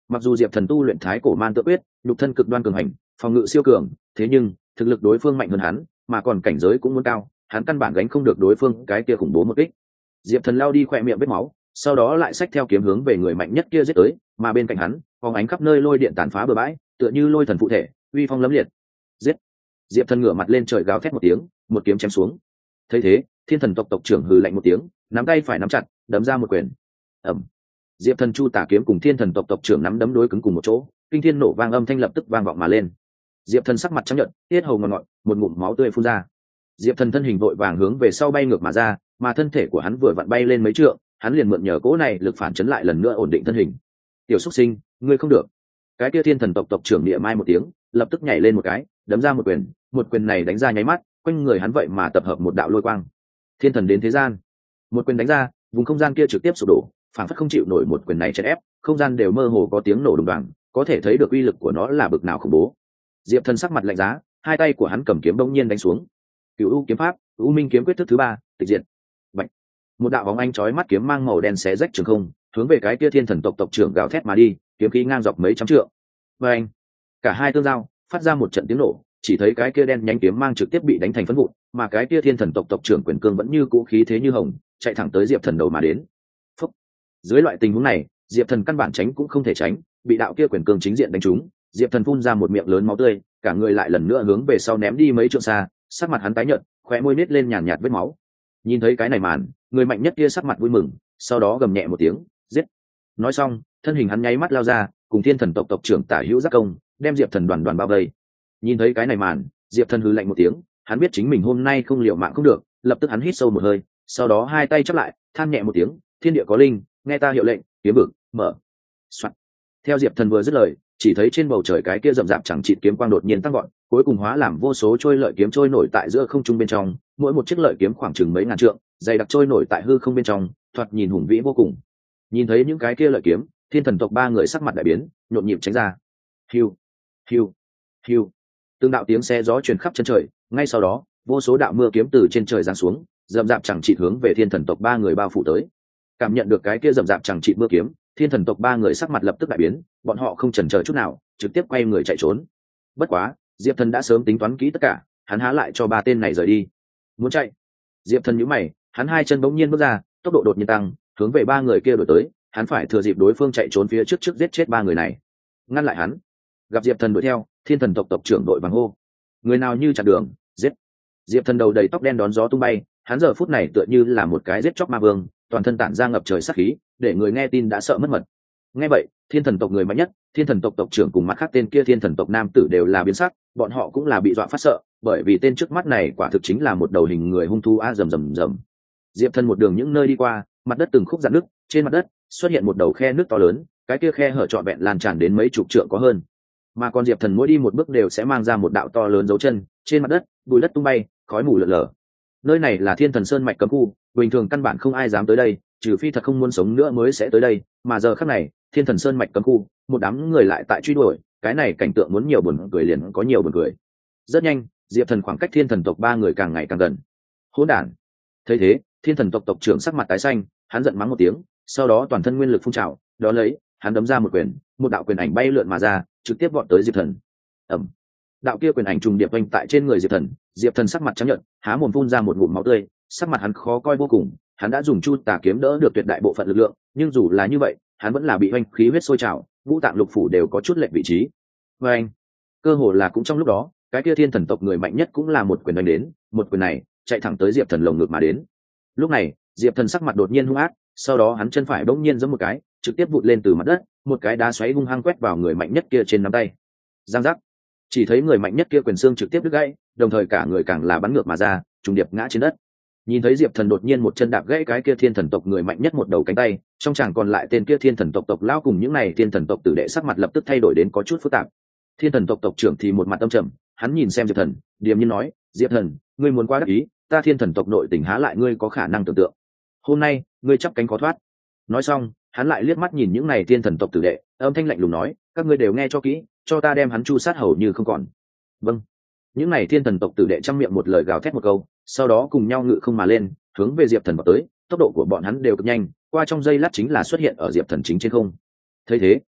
Mặc dù diệp thần tu luyện thái cổ man tự quyết, nhục thân cực đoan cường hành, phòng ngự siêu cường, thế nhưng thực lực đối phương mạnh hơn hắn, mà còn cảnh giới cũng muốn cao, hắn căn bản gánh không được đối phương cái kia khủng bố một kích. Diệp thần lao đi khỏe miệng vết máu, sau đó lại xách theo kiếm hướng về người mạnh nhất kia giết tới, mà bên cạnh hắn phóng ánh khắp nơi lôi điện tàn phá bừa bãi, tựa như lôi thần phụ thể, uy phong lẫm liệt. Giết! Diệp thần ngửa mặt lên trời gào thét một tiếng, một kiếm chém xuống. Thấy thế, thiên thần tộc tộc trưởng hừ lạnh một tiếng, nắm tay phải nắm chặt, đấm ra một quyền. Ầm! Diệp thần chu tả kiếm cùng thiên thần tộc tộc trưởng nắm đấm đối cứng cùng một chỗ, kinh thiên nổ vang âm thanh lập tức vang vọng mà lên. Diệp thần sắc mặt trắng nhợt, tiết hầu ngọt ngọt, một ngụm máu tươi phun ra. Diệp thần thân hình vội vàng hướng về sau bay ngược mà ra, mà thân thể của hắn vừa vặn bay lên mấy trượng, hắn liền mượn nhờ cỗ này lực phản chấn lại lần nữa ổn định thân hình. Tiểu xuất sinh, ngươi không được. Cái kia thiên thần tộc tộc trưởng địa mai một tiếng, lập tức nhảy lên một cái, đấm ra một quyền này đánh ra nháy mắt, quanh người hắn vậy mà tập hợp một đạo lôi quang. Thiên thần đến thế gian, một quyền đánh ra, vùng không gian kia trực tiếp sụp đổ, phảng phất không chịu nổi một quyền này chèn ép, không gian đều mơ hồ có tiếng nổ đùng đoàng, có thể thấy được uy lực của nó là bực nào khủng bố. Diệp thần sắc mặt lạnh giá, hai tay của hắn cầm kiếm bỗng nhiên đánh xuống. Cửu U kiếm pháp, U Minh kiếm quyết thức thứ 3, tịch diệt. Bạch. Một đạo bóng ánh chói mắt kiếm mang màu đen xé rách trường không, hướng về cái kia thiên thần tộc tộc trưởng gào thét mà đi, kiếm khí ngang dọc mấy trăm trượng. Và anh, cả hai tương giao, phát ra một trận tiếng nổ, chỉ thấy cái kia đen nhánh kiếm mang trực tiếp bị đánh thành phấn vụn, mà cái kia thiên thần tộc tộc trưởng quyền cương vẫn như cũ khí thế như hồng, chạy thẳng tới Diệp thần đầu mà đến. Phúc. Dưới loại tình huống này, Diệp thần căn bản tránh cũng không thể tránh, bị đạo kia quyền cương chính diện đánh trúng, Diệp thần phun ra một miệng lớn máu tươi, cả người lại lần nữa hướng về sau ném đi mấy trượng xa, sắc mặt hắn tái nhợt, khóe môi nít lên nhàn nhạt vết máu. Nhìn thấy cái này màn, người mạnh nhất kia sắc mặt vui mừng, sau đó gầm nhẹ một tiếng, giết. Nói xong, thân hình hắn nháy mắt lao ra, cùng thiên thần tộc tộc trưởng tả hữu giác công, đem Diệp thần đoàn đoàn bao vây. Nhìn thấy cái này màn, Diệp thần hừ lạnh một tiếng, hắn biết chính mình hôm nay không liều mạng không được, lập tức hắn hít sâu một hơi, sau đó hai tay chắp lại, than nhẹ một tiếng, thiên địa có linh, nghe ta hiệu lệnh, kiếm vực mở. Soạn. Theo Diệp thần vừa dứt lời, chỉ thấy trên bầu trời cái kia rậm rạp chẳng chịt kiếm quang đột nhiên tăng gọn, cuối cùng hóa làm vô số trôi lợi kiếm trôi nổi tại giữa không trung bên trong, mỗi một chiếc lợi kiếm khoảng chừng mấy ngàn trượng, dày đặc trôi nổi tại hư không bên trong, thoạt nhìn hùng vĩ vô cùng. Nhìn thấy những cái kia lợi kiếm, thiên thần tộc ba người sắc mặt đại biến, nhộn nhịp tránh ra. Hiu, hiu, hiu. Từng đạo tiếng xe gió truyền khắp chân trời, ngay sau đó, vô số đạo mưa kiếm từ trên trời giáng xuống, rậm rạp chẳng chịt hướng về thiên thần tộc ba người bao phủ tới. Cảm nhận được cái kia rậm rạp chẳng chịt mưa kiếm, thiên thần tộc ba người sắc mặt lập tức đại biến, bọn họ không chần chờ chút nào, trực tiếp quay người chạy trốn. Bất quá, Diệp thần đã sớm tính toán kỹ tất cả, hắn há lại cho ba tên này rời đi. Muốn chạy? Diệp thần nhíu mày, hắn hai chân bỗng nhiên bước ra, tốc độ đột nhiên tăng, hướng về ba người kia đuổi tới, hắn phải thừa dịp đối phương chạy trốn phía trước giết chết ba người này. Ngăn lại hắn. Gặp Diệp thần đuổi theo, thiên thần tộc tộc trưởng đội vàng hô, người nào như chặn đường, giết. Diệp thần đầu đầy tóc đen đón gió tung bay, hắn giờ phút này tựa như là một cái giết chóc ma vương, toàn thân tản ra ngập trời sát khí, để người nghe tin đã sợ mất mật. Nghe vậy, thiên thần tộc người mạnh nhất, thiên thần tộc tộc trưởng cùng mắt khác tên kia thiên thần tộc nam tử đều là biến sắc, bọn họ cũng là bị dọa phát sợ, bởi vì tên trước mắt này quả thực chính là một đầu hình người hung thú a rầm rầm rầm. Diệp thần một đường những nơi đi qua, mặt đất từng khúc rạn nứt, trên mặt đất xuất hiện một đầu khe nước to lớn, cái kia khe hở trọn vẹn lan tràn đến mấy chục trượng có hơn. Mà còn Diệp thần mỗi đi một bước đều sẽ mang ra một đạo to lớn dấu chân, trên mặt đất, bụi đất tung bay, khói mù lờ lờ. Nơi này là Thiên Thần Sơn mạch cấm khu, bình thường căn bản không ai dám tới đây, trừ phi thật không muốn sống nữa mới sẽ tới đây, mà giờ khắc này, Thiên Thần Sơn mạch cấm khu, một đám người lại tại truy đuổi, cái này cảnh tượng muốn nhiều buồn cười liền có nhiều buồn cười. Rất nhanh, Diệp Thần khoảng cách Thiên Thần tộc ba người càng ngày càng gần. Hỗn đản. Thấy thế, Thiên Thần tộc tộc trưởng sắc mặt tái xanh, hắn giận mắng một tiếng, sau đó toàn thân nguyên lực phun trào, đó lấy, hắn đấm ra một quyền, một đạo quyền ảnh bay lượn mà ra, trực tiếp vọt tới Diệp Thần. Ầm. Đạo kia quyền ảnh trùng điệp vành tại trên người Diệp Thần, Diệp Thần sắc mặt trắng nhợt, há mồm phun ra một ngụm máu tươi, sắc mặt hắn khó coi vô cùng, hắn đã dùng chu tà kiếm đỡ được tuyệt đại bộ phận lực lượng, nhưng dù là như vậy, hắn vẫn là bị oanh khí huyết sôi trào, ngũ tạng lục phủ đều có chút lệch vị trí. Và anh, cơ hồ là cũng trong lúc đó, cái kia Thiên Thần tộc người mạnh nhất cũng là một quyền đánh đến, một quyền này chạy thẳng tới Diệp Thần lồng ngực mà đến. Lúc này, Diệp Thần sắc mặt đột nhiên hung ác, sau đó hắn chân phải bỗng nhiên giẫm một cái, trực tiếp vụt lên từ mặt đất, một cái đá xoáy hung hăng quét vào người mạnh nhất kia trên nắm tay. Giang giác. Chỉ thấy người mạnh nhất kia quyền xương trực tiếp đứt gãy, đồng thời cả người càng là bắn ngược mà ra, trùng điệp ngã trên đất. Nhìn thấy Diệp Thần đột nhiên một chân đạp gãy cái kia Thiên Thần tộc người mạnh nhất một đầu cánh tay, trong chàng còn lại tên kia Thiên Thần tộc tộc lão cùng những này Thiên Thần tộc tử đệ sắc mặt lập tức thay đổi đến có chút phức tạp. Thiên Thần tộc tộc trưởng thì một mặt âm trầm, hắn nhìn xem Diệp Thần, điềm nhiên nói, "Diệp Thần, ngươi muốn quá đắc ý, ta Thiên Thần tộc nội tình há lại ngươi có khả năng tưởng tượng. Hôm nay, ngươi chắp cánh khó thoát." Nói xong, hắn lại liếc mắt nhìn những này Thiên Thần tộc tử đệ, âm thanh lạnh lùng nói, "Các ngươi đều nghe cho kỹ, cho ta đem hắn chu sát hầu như không còn." Vâng. Những này Thiên Thần tộc tử đệ trăm miệng một lời gào thét một câu, sau đó cùng nhau ngự không mà lên, hướng về Diệp Thần vào tới, tốc độ của bọn hắn đều cực nhanh, qua trong giây lát chính là xuất hiện ở Diệp Thần chính trên không. Thấy thế,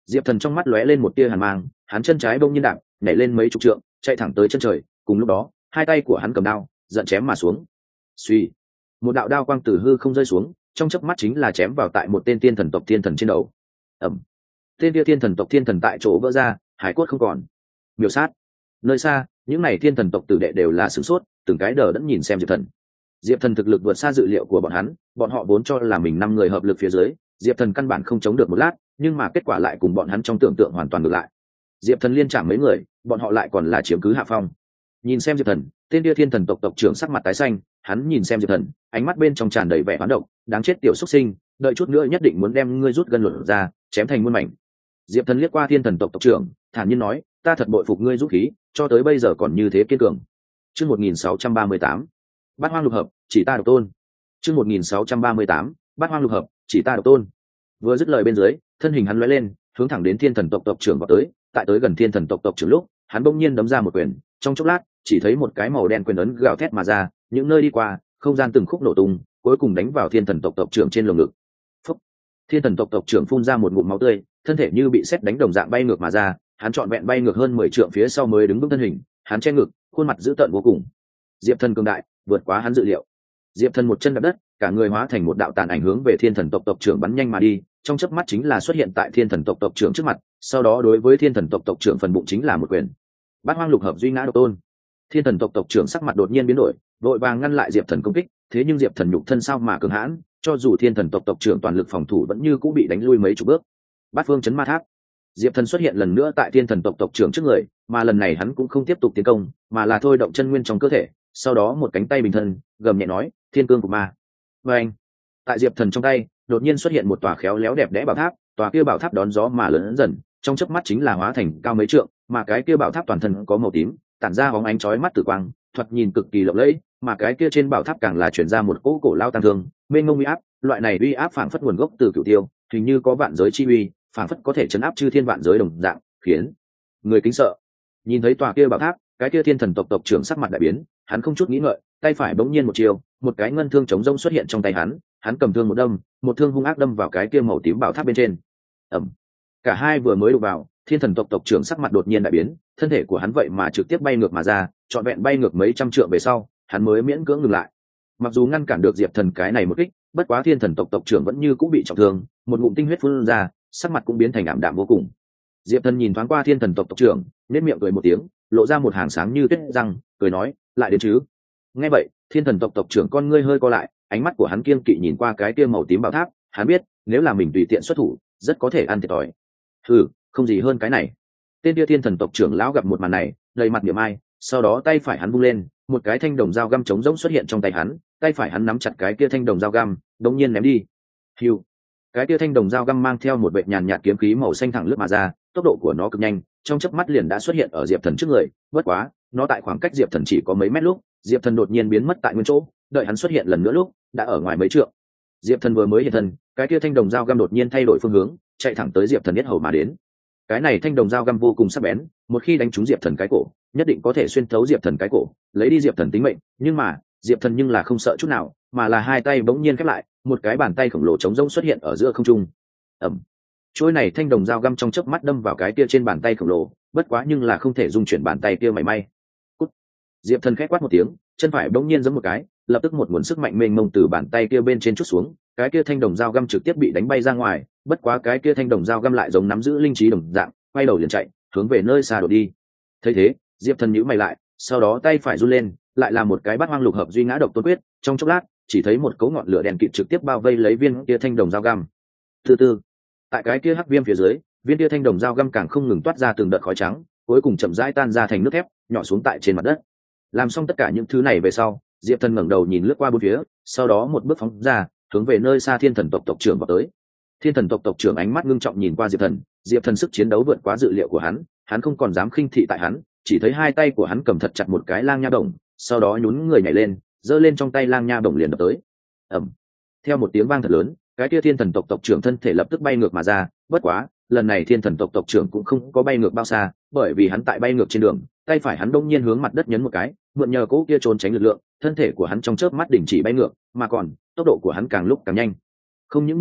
Diệp Thần trong mắt lóe lên một tia hàn mang, hắn chân trái bỗng nhiên đạp, nhảy lên mấy chục trượng, chạy thẳng tới chân trời. Cùng lúc đó, hai tay của hắn cầm đao, giận chém mà xuống. Suy, một đạo đao quang từ hư không rơi xuống, trong chớp mắt chính là chém vào tại một tên tiên thần tộc thiên thần trên đầu. Ầm, tên kia thiên thần tộc thiên thần tại chỗ vỡ ra, hải cốt không còn. Miểu sát. Nơi xa, những này thiên thần tộc tử đệ đều là sửng sốt, từng cái đờ đẫn nhìn xem Diệp Thần. Diệp Thần thực lực vượt xa dự liệu của bọn hắn, bọn họ vốn cho là mình 5 người hợp lực phía dưới, Diệp Thần căn bản không chống được một lát, nhưng mà kết quả lại cùng bọn hắn trong tưởng tượng hoàn toàn ngược lại. Diệp Thần liên chạm mấy người, bọn họ lại còn là chiếm cứ hạ phong. Nhìn xem Diệp Thần, tên kia thiên thần tộc tộc trưởng sắc mặt tái xanh, hắn nhìn xem Diệp Thần, ánh mắt bên trong tràn đầy vẻ hoán độc, đáng chết tiểu xuất sinh, đợi chút nữa nhất định muốn đem ngươi rút gân luận ra, chém thành muôn mảnh. Diệp Thần liếc qua thiên thần tộc tộc trưởng, thản nhiên nói, ta thật bội phục ngươi dũng khí, cho tới bây giờ còn như thế kiên cường. Chương 1638, Bát Hoang Lục Hợp, chỉ ta độc tôn. Chương 1638, Bát Hoang Lục Hợp, chỉ ta độc tôn. Vừa dứt lời bên dưới, thân hình hắn lóe lên, hướng thẳng đến thiên thần tộc tộc trưởng vào tới. Tại tới gần thiên thần tộc tộc trưởng lúc, hắn bỗng nhiên đấm ra một quyền, trong chốc lát, chỉ thấy một cái màu đen quyền ấn gào thét mà ra, những nơi đi qua, không gian từng khúc nổ tung, cuối cùng đánh vào thiên thần tộc tộc trưởng trên lồng ngực. Phúc! Thiên thần tộc tộc trưởng phun ra một ngụm máu tươi, thân thể như bị sét đánh đồng dạng bay ngược mà ra, hắn trọn vẹn bay ngược hơn 10 trượng phía sau mới đứng vững thân hình, hắn che ngực, khuôn mặt dữ tợn vô cùng. Diệp Thần cường đại, vượt quá hắn dự liệu. Diệp Thần một chân đạp đất, cả người hóa thành một đạo tàn ảnh hướng về thiên thần tộc tộc trưởng bắn nhanh mà đi, trong chớp mắt chính là xuất hiện tại thiên thần tộc tộc trưởng trước mặt, sau đó đối với thiên thần tộc tộc trưởng phần bụng chính là một quyền. Bát Hoang Lục Hợp duy ngã độc tôn. Thiên thần tộc tộc trưởng sắc mặt đột nhiên biến đổi, vội vàng ngăn lại Diệp Thần công kích, thế nhưng Diệp Thần nhục thân sao mà cường hãn, cho dù thiên thần tộc tộc trưởng toàn lực phòng thủ vẫn như cũng bị đánh lui mấy chục bước. Bát Phương Chấn Ma Tháp. Diệp Thần xuất hiện lần nữa tại thiên thần tộc tộc trưởng trước người, mà lần này hắn cũng không tiếp tục tiến công, mà là thôi động chân nguyên trong cơ thể, sau đó một cánh tay bình thân, gầm nhẹ nói, Thiên Cương của ma. Và anh, tại Diệp Thần trong tay, đột nhiên xuất hiện một tòa khéo léo đẹp đẽ bảo tháp, tòa kia bảo tháp đón gió mà lớn dần, trong chớp mắt chính là hóa thành cao mấy trượng, mà cái kia bảo tháp toàn thân có màu tím, tản ra bóng ánh chói mắt tử quang, thoạt nhìn cực kỳ lộng lẫy, mà cái kia trên bảo tháp càng là truyền ra một cỗ cổ lao tăng thương, mênh mông uy áp, loại này uy áp phảng phất nguồn gốc từ cửu tiêu, hình như có vạn giới chi uy, phảng phất có thể chấn áp chư thiên vạn giới đồng dạng, khiến người kính sợ. Nhìn thấy tòa kia bảo tháp, cái kia thiên thần tộc tộc trưởng sắc mặt đại biến, hắn không chút nghĩ ngợi, tay phải bỗng nhiên một chiều, một cái ngân thương chống rông xuất hiện trong tay hắn cầm thương một đâm, một thương hung ác đâm vào cái kia màu tím bảo tháp bên trên. Ầm. Cả hai vừa mới đụng vào, thiên thần tộc tộc trưởng sắc mặt đột nhiên đại biến, thân thể của hắn vậy mà trực tiếp bay ngược mà ra, trọn vẹn bay ngược mấy trăm trượng về sau, hắn mới miễn cưỡng ngừng lại. Mặc dù ngăn cản được Diệp Thần cái này một kích, bất quá thiên thần tộc tộc trưởng vẫn như cũng bị trọng thương, một ngụm tinh huyết phun ra, sắc mặt cũng biến thành ảm đạm vô cùng. Diệp Thần nhìn thoáng qua thiên thần tộc tộc trưởng, nét miệng cười một tiếng, lộ ra một hàng sáng như tuyết răng, cười nói, lại đến chứ. Nghe vậy, thiên thần tộc tộc trưởng con ngươi hơi co lại, ánh mắt của hắn kiêng kỵ nhìn qua cái kia màu tím bảo tháp, hắn biết, nếu là mình tùy tiện xuất thủ, rất có thể ăn thiệt thòi. Hừ, không gì hơn cái này. Tên kia thiên thần tộc trưởng lão gặp một màn này, đầy mặt niềm ai, sau đó tay phải hắn vung lên, một cái thanh đồng dao găm trống rỗng xuất hiện trong tay hắn, tay phải hắn nắm chặt cái kia thanh đồng dao găm, đống nhiên ném đi. Hưu. Cái kia thanh đồng dao găm mang theo một vệt nhàn nhạt kiếm khí màu xanh thẳng lướt mà ra, tốc độ của nó cực nhanh, trong chớp mắt liền đã xuất hiện ở Diệp Thần trước người, bất quá, nó tại khoảng cách Diệp Thần chỉ có mấy mét lúc, Diệp Thần đột nhiên biến mất tại nguyên chỗ, đợi hắn xuất hiện lần nữa lúc, đã ở ngoài mấy trượng. Diệp Thần vừa mới hiện thân, cái kia thanh đồng dao găm đột nhiên thay đổi phương hướng, chạy thẳng tới Diệp Thần yết hầu mà đến. Cái này thanh đồng dao găm vô cùng sắc bén, một khi đánh trúng Diệp Thần cái cổ, nhất định có thể xuyên thấu Diệp Thần cái cổ, lấy đi Diệp Thần tính mệnh, nhưng mà, Diệp Thần nhưng là không sợ chút nào, mà là hai tay bỗng nhiên khép lại, một cái bàn tay khổng lồ trống rỗng xuất hiện ở giữa không trung. Ầm. Chuôi này thanh đồng dao găm trong chớp mắt đâm vào cái kia trên bàn tay khổng lồ, bất quá nhưng là không thể dung chuyển bàn tay kia mảy may. Cút. Diệp Thần khẽ quát một tiếng, chân phải bỗng nhiên giẫm một cái, lập tức một nguồn sức mạnh mênh mông từ bàn tay kia bên trên trút xuống, cái kia thanh đồng dao găm trực tiếp bị đánh bay ra ngoài, bất quá cái kia thanh đồng dao găm lại giống nắm giữ linh trí đồng dạng, quay đầu liền chạy, hướng về nơi xa đổ đi. Thấy thế, Diệp Thần nhíu mày lại, sau đó tay phải run lên, lại là một cái Bát Hoang Lục Hợp duy ngã độc tôn quyết, trong chốc lát, chỉ thấy một cấu ngọn lửa đèn kịt trực tiếp bao vây lấy viên kia thanh đồng dao găm. Từ từ, tại cái kia hắc viêm phía dưới, viên kia thanh đồng dao găm càng không ngừng toát ra từng đợt khói trắng, cuối cùng chậm rãi tan ra thành nước thép, nhỏ xuống tại trên mặt đất. Làm xong tất cả những thứ này về sau, Diệp Thần ngẩng đầu nhìn lướt qua bốn phía, sau đó một bước phóng ra, hướng về nơi xa thiên thần tộc tộc trưởng vào tới. Thiên thần tộc tộc trưởng ánh mắt ngưng trọng nhìn qua Diệp Thần sức chiến đấu vượt quá dự liệu của hắn không còn dám khinh thị tại hắn, chỉ thấy hai tay của hắn cầm thật chặt một cái lang nha đồng, sau đó nhún người nhảy lên, giơ lên trong tay lang nha đồng liền đập tới. Ầm. Theo một tiếng vang thật lớn, cái kia thiên thần tộc tộc trưởng thân thể lập tức bay ngược mà ra, bất quá, lần này thiên thần tộc tộc trưởng cũng không có bay ngược bao xa, bởi vì hắn tại bay ngược trên đường, tay phải hắn đông nhiên hướng mặt đất nhấn một cái, mượn nhờ cỗ kia trốn tránh lực lượng, thân thể của hắn trong chớp mắt đình chỉ bay ngược, mà còn, tốc độ của hắn càng lúc càng nhanh. Không những như vậy,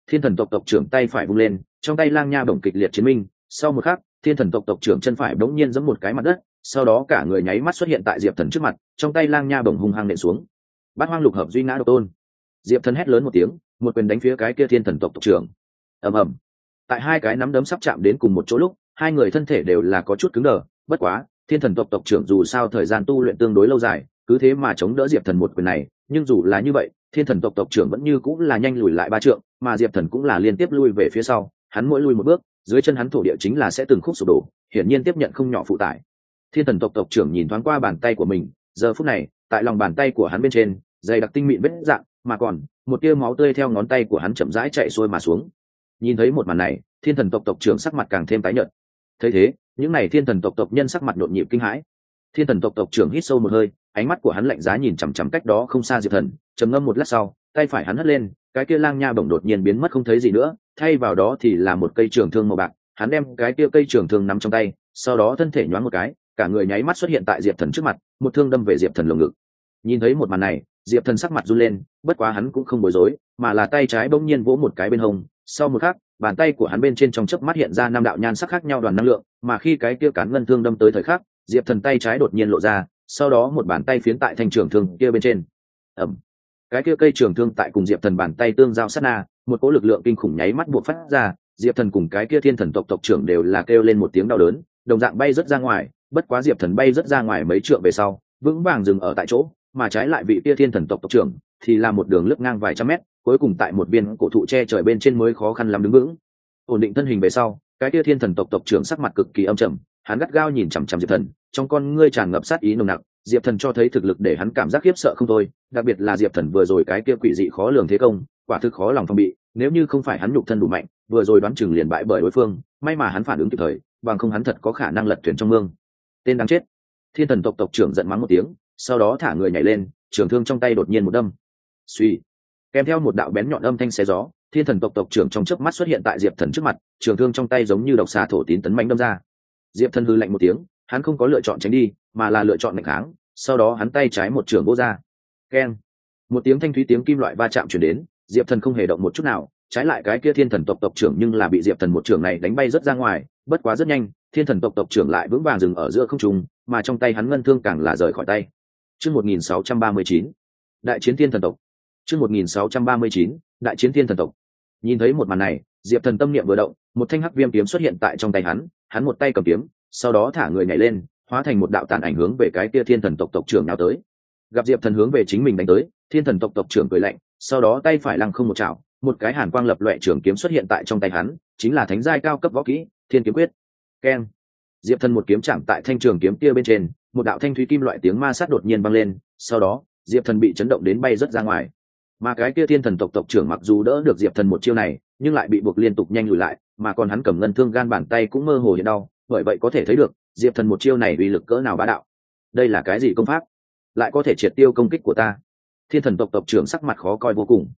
Thiên thần tộc tộc trưởng tay phải vung lên, trong tay lang nha bổng kịch liệt chiến minh. Sau một khắc, thiên thần tộc tộc trưởng chân phải bỗng nhiên giẫm một cái mặt đất, sau đó cả người nháy mắt xuất hiện tại Diệp Thần trước mặt, trong tay lang nha bổng hung hăng nện xuống. Bát hoang lục hợp duy ngã độc tôn. Diệp Thần hét lớn một tiếng, một quyền đánh phía cái kia thiên thần tộc tộc trưởng. Ầm ầm. Tại hai cái nắm đấm sắp chạm đến cùng một chỗ lúc, hai người thân thể đều là có chút cứng đờ, bất quá, thiên thần tộc tộc trưởng dù sao thời gian tu luyện tương đối lâu dài, cứ thế mà chống đỡ Diệp Thần một quyền này, nhưng dù là như vậy, thiên thần tộc tộc trưởng vẫn như cũng là nhanh lùi lại ba trượng, mà Diệp Thần cũng là liên tiếp lui về phía sau, hắn mỗi lui một bước, dưới chân hắn thổ địa chính là sẽ từng khúc sụp đổ, hiển nhiên tiếp nhận không nhỏ phụ tải. Thiên thần tộc tộc trưởng nhìn thoáng qua bàn tay của mình, giờ phút này, tại lòng bàn tay của hắn bên trên, dày đặc tinh mịn vết dạng, mà còn một tia máu tươi theo ngón tay của hắn chậm rãi chạy xuôi mà xuống. Nhìn thấy một màn này, thiên thần tộc tộc trưởng sắc mặt càng thêm tái nhợt. Thấy thế, những này thiên thần tộc tộc nhân sắc mặt nhộn nhịp kinh hãi. Thiên thần tộc tộc trưởng hít sâu một hơi, ánh mắt của hắn lạnh giá nhìn chằm chằm cách đó không xa Diệp Thần, trầm ngâm một lát sau, tay phải hắn hất lên, cái kia lang nha bổng đột nhiên biến mất không thấy gì nữa, thay vào đó thì là một cây trường thương màu bạc. Hắn đem cái kia cây trường thương nắm trong tay, sau đó thân thể nhoáng một cái, cả người nháy mắt xuất hiện tại Diệp Thần trước mặt, một thương đâm về Diệp Thần lồng ngực. Nhìn thấy một màn này, Diệp Thần sắc mặt run lên, bất quá hắn cũng không bối rối, mà là tay trái bỗng nhiên vỗ một cái bên hông, sau một khắc, bàn tay của hắn bên trên trong chớp mắt hiện ra năm đạo nhan sắc khác nhau đoàn năng lượng, mà khi cái kia cán ngân thương đâm tới thời khắc, Diệp Thần tay trái đột nhiên lộ ra, sau đó một bàn tay phiến tại thanh trường thương kia bên trên. Ầm. Cái kia cây trường thương tại cùng Diệp Thần bàn tay tương giao sát na, một cỗ lực lượng kinh khủng nháy mắt buộc phát ra, Diệp Thần cùng cái kia thiên thần tộc tộc trưởng đều là kêu lên một tiếng đau đớn, đồng dạng bay rất ra ngoài, bất quá Diệp Thần bay rất ra ngoài mấy trượng về sau, vững vàng dừng ở tại chỗ, mà trái lại vị kia thiên thần tộc tộc trưởng thì là một đường lướt ngang vài trăm mét, cuối cùng tại một viên cổ thụ che trời bên trên mới khó khăn lắm đứng vững. Ổn định thân hình về sau, cái kia thiên thần tộc tộc trưởng sắc mặt cực kỳ âm trầm, hắn gắt gao nhìn chằm chằm Diệp Thần, trong con ngươi tràn ngập sát ý nồng nặc. Diệp Thần cho thấy thực lực để hắn cảm giác khiếp sợ không thôi, đặc biệt là Diệp Thần vừa rồi cái kia quỷ dị khó lường thế công, quả thực khó lòng phòng bị, nếu như không phải hắn nhục thân đủ mạnh, vừa rồi đoán chừng liền bại bởi đối phương, may mà hắn phản ứng kịp thời, bằng không hắn thật có khả năng lật thuyền trong mương. Tên đáng chết. Thiên thần tộc tộc trưởng giận mắng một tiếng, sau đó thả người nhảy lên, trường thương trong tay đột nhiên một đâm. Suy, kèm theo một đạo bén nhọn âm thanh xé gió, thiên thần tộc tộc trưởng trong chớp mắt xuất hiện tại Diệp Thần trước mặt, trường thương trong tay giống như độc xà thổ tín tấn mãnh đâm ra. Diệp Thần hừ lạnh một tiếng, hắn không có lựa chọn tránh đi, mà là lựa chọn nghịch kháng, sau đó hắn tay trái một trường vỗ ra. Keng. Một tiếng thanh thúy tiếng kim loại va chạm truyền đến, Diệp Thần không hề động một chút nào, trái lại cái kia thiên thần tộc tộc trưởng nhưng là bị Diệp Thần một trường này đánh bay rất ra ngoài, bất quá rất nhanh, thiên thần tộc tộc trưởng lại vững vàng dừng ở giữa không trung, mà trong tay hắn ngân thương càng là rời khỏi tay. Chương 1639, Đại chiến thiên thần tộc. Chương 1639, Đại chiến thiên thần tộc. Nhìn thấy một màn này, Diệp Thần tâm niệm vừa động, một thanh hắc viêm kiếm xuất hiện tại trong tay hắn một tay cầm kiếm, sau đó thả người nhảy lên, hóa thành một đạo tàn ảnh hướng về cái kia thiên thần tộc tộc trưởng nào tới. Gặp Diệp Thần hướng về chính mình đánh tới, thiên thần tộc tộc trưởng cười lạnh, sau đó tay phải lăng không một chảo, một cái hàn quang lập loè trường kiếm xuất hiện tại trong tay hắn, chính là thánh giai cao cấp võ kỹ, Thiên Kiếm Quyết. Keng. Diệp Thần một kiếm chạm tại thanh trường kiếm kia bên trên, một đạo thanh thúy kim loại tiếng ma sát đột nhiên vang lên, sau đó, Diệp Thần bị chấn động đến bay rất ra ngoài. Mà cái kia thiên thần tộc tộc trưởng mặc dù đỡ được Diệp Thần một chiêu này, nhưng lại bị buộc liên tục nhanh lùi lại, mà còn hắn cầm ngân thương gan bàn tay cũng mơ hồ hiện đau, bởi vậy có thể thấy được, Diệp Thần một chiêu này uy lực cỡ nào bá đạo. Đây là cái gì công pháp? Lại có thể triệt tiêu công kích của ta? Thiên thần tộc tộc trưởng sắc mặt khó coi vô cùng.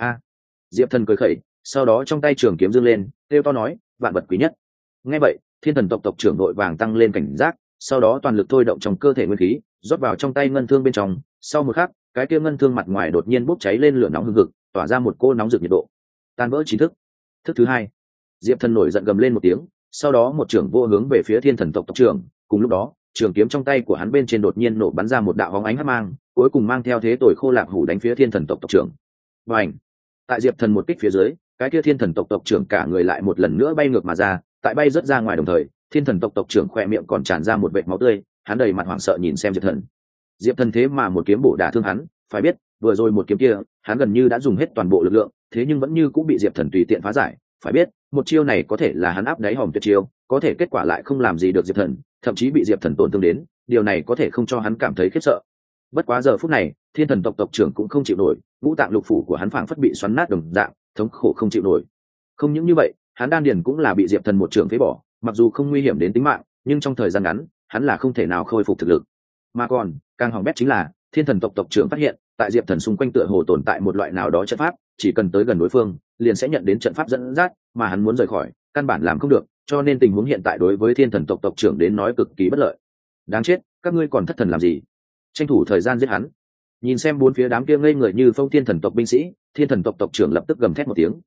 Diệp Thần cười khẩy, sau đó trong tay trường kiếm giương lên, kêu to nói, vạn vật quý nhất. Nghe vậy, thiên thần tộc tộc trưởng đội vàng tăng lên cảnh giác, sau đó toàn lực thôi động trong cơ thể nguyên khí, rót vào trong tay ngân thương bên trong. Sau một khắc, cái kia ngân thương mặt ngoài đột nhiên bốc cháy lên lửa nóng hừng hực, tỏa ra một cô nóng rực nhiệt độ. Tan vỡ chính thức. Thức thứ hai. Diệp Thần nổi giận gầm lên một tiếng, sau đó một trường vô hướng về phía thiên thần tộc tộc trưởng. Cùng lúc đó, trường kiếm trong tay của hắn bên trên đột nhiên nổ bắn ra một đạo hóng ánh hắc mang, cuối cùng mang theo thế tội khô lạc hủ đánh phía thiên thần tộc tộc trưởng. Bành! Tại Diệp Thần một kích phía dưới, cái kia thiên thần tộc tộc trưởng cả người lại một lần nữa bay ngược mà ra, tại bay rất ra ngoài đồng thời, thiên thần tộc tộc trưởng khỏe miệng còn tràn ra một vệt máu tươi, hắn đầy mặt hoảng sợ nhìn xem Diệp Thần. Diệp Thần thế mà một kiếm bổ đả thương hắn, phải biết, vừa rồi một kiếm kia, hắn gần như đã dùng hết toàn bộ lực lượng, thế nhưng vẫn như cũng bị Diệp Thần tùy tiện phá giải, phải biết, một chiêu này có thể là hắn áp đáy hòm tuyệt chiêu, có thể kết quả lại không làm gì được Diệp Thần, thậm chí bị Diệp Thần tổn thương đến, điều này có thể không cho hắn cảm thấy khiếp sợ. Bất quá giờ phút này, thiên thần tộc tộc trưởng cũng không chịu nổi, ngũ tạng lục phủ của hắn phảng phất bị xoắn nát đồng dạng, thống khổ không chịu nổi. Không những như vậy, hắn đan điền cũng là bị Diệp Thần một trường phế bỏ, mặc dù không nguy hiểm đến tính mạng, nhưng trong thời gian ngắn, hắn là không thể nào khôi phục thực lực. Mà còn, càng hỏng bét chính là, thiên thần tộc tộc trưởng phát hiện, tại Diệp Thần xung quanh tựa hồ tồn tại một loại nào đó trận pháp, chỉ cần tới gần đối phương, liền sẽ nhận đến trận pháp dẫn dắt, mà hắn muốn rời khỏi, căn bản làm không được, cho nên tình huống hiện tại đối với thiên thần tộc tộc trưởng đến nói cực kỳ bất lợi. Đáng chết, các ngươi còn thất thần làm gì? Tranh thủ thời gian giết hắn. Nhìn xem bốn phía đám kia ngây người như phong thiên thần tộc binh sĩ, thiên thần tộc tộc trưởng lập tức gầm thét một tiếng.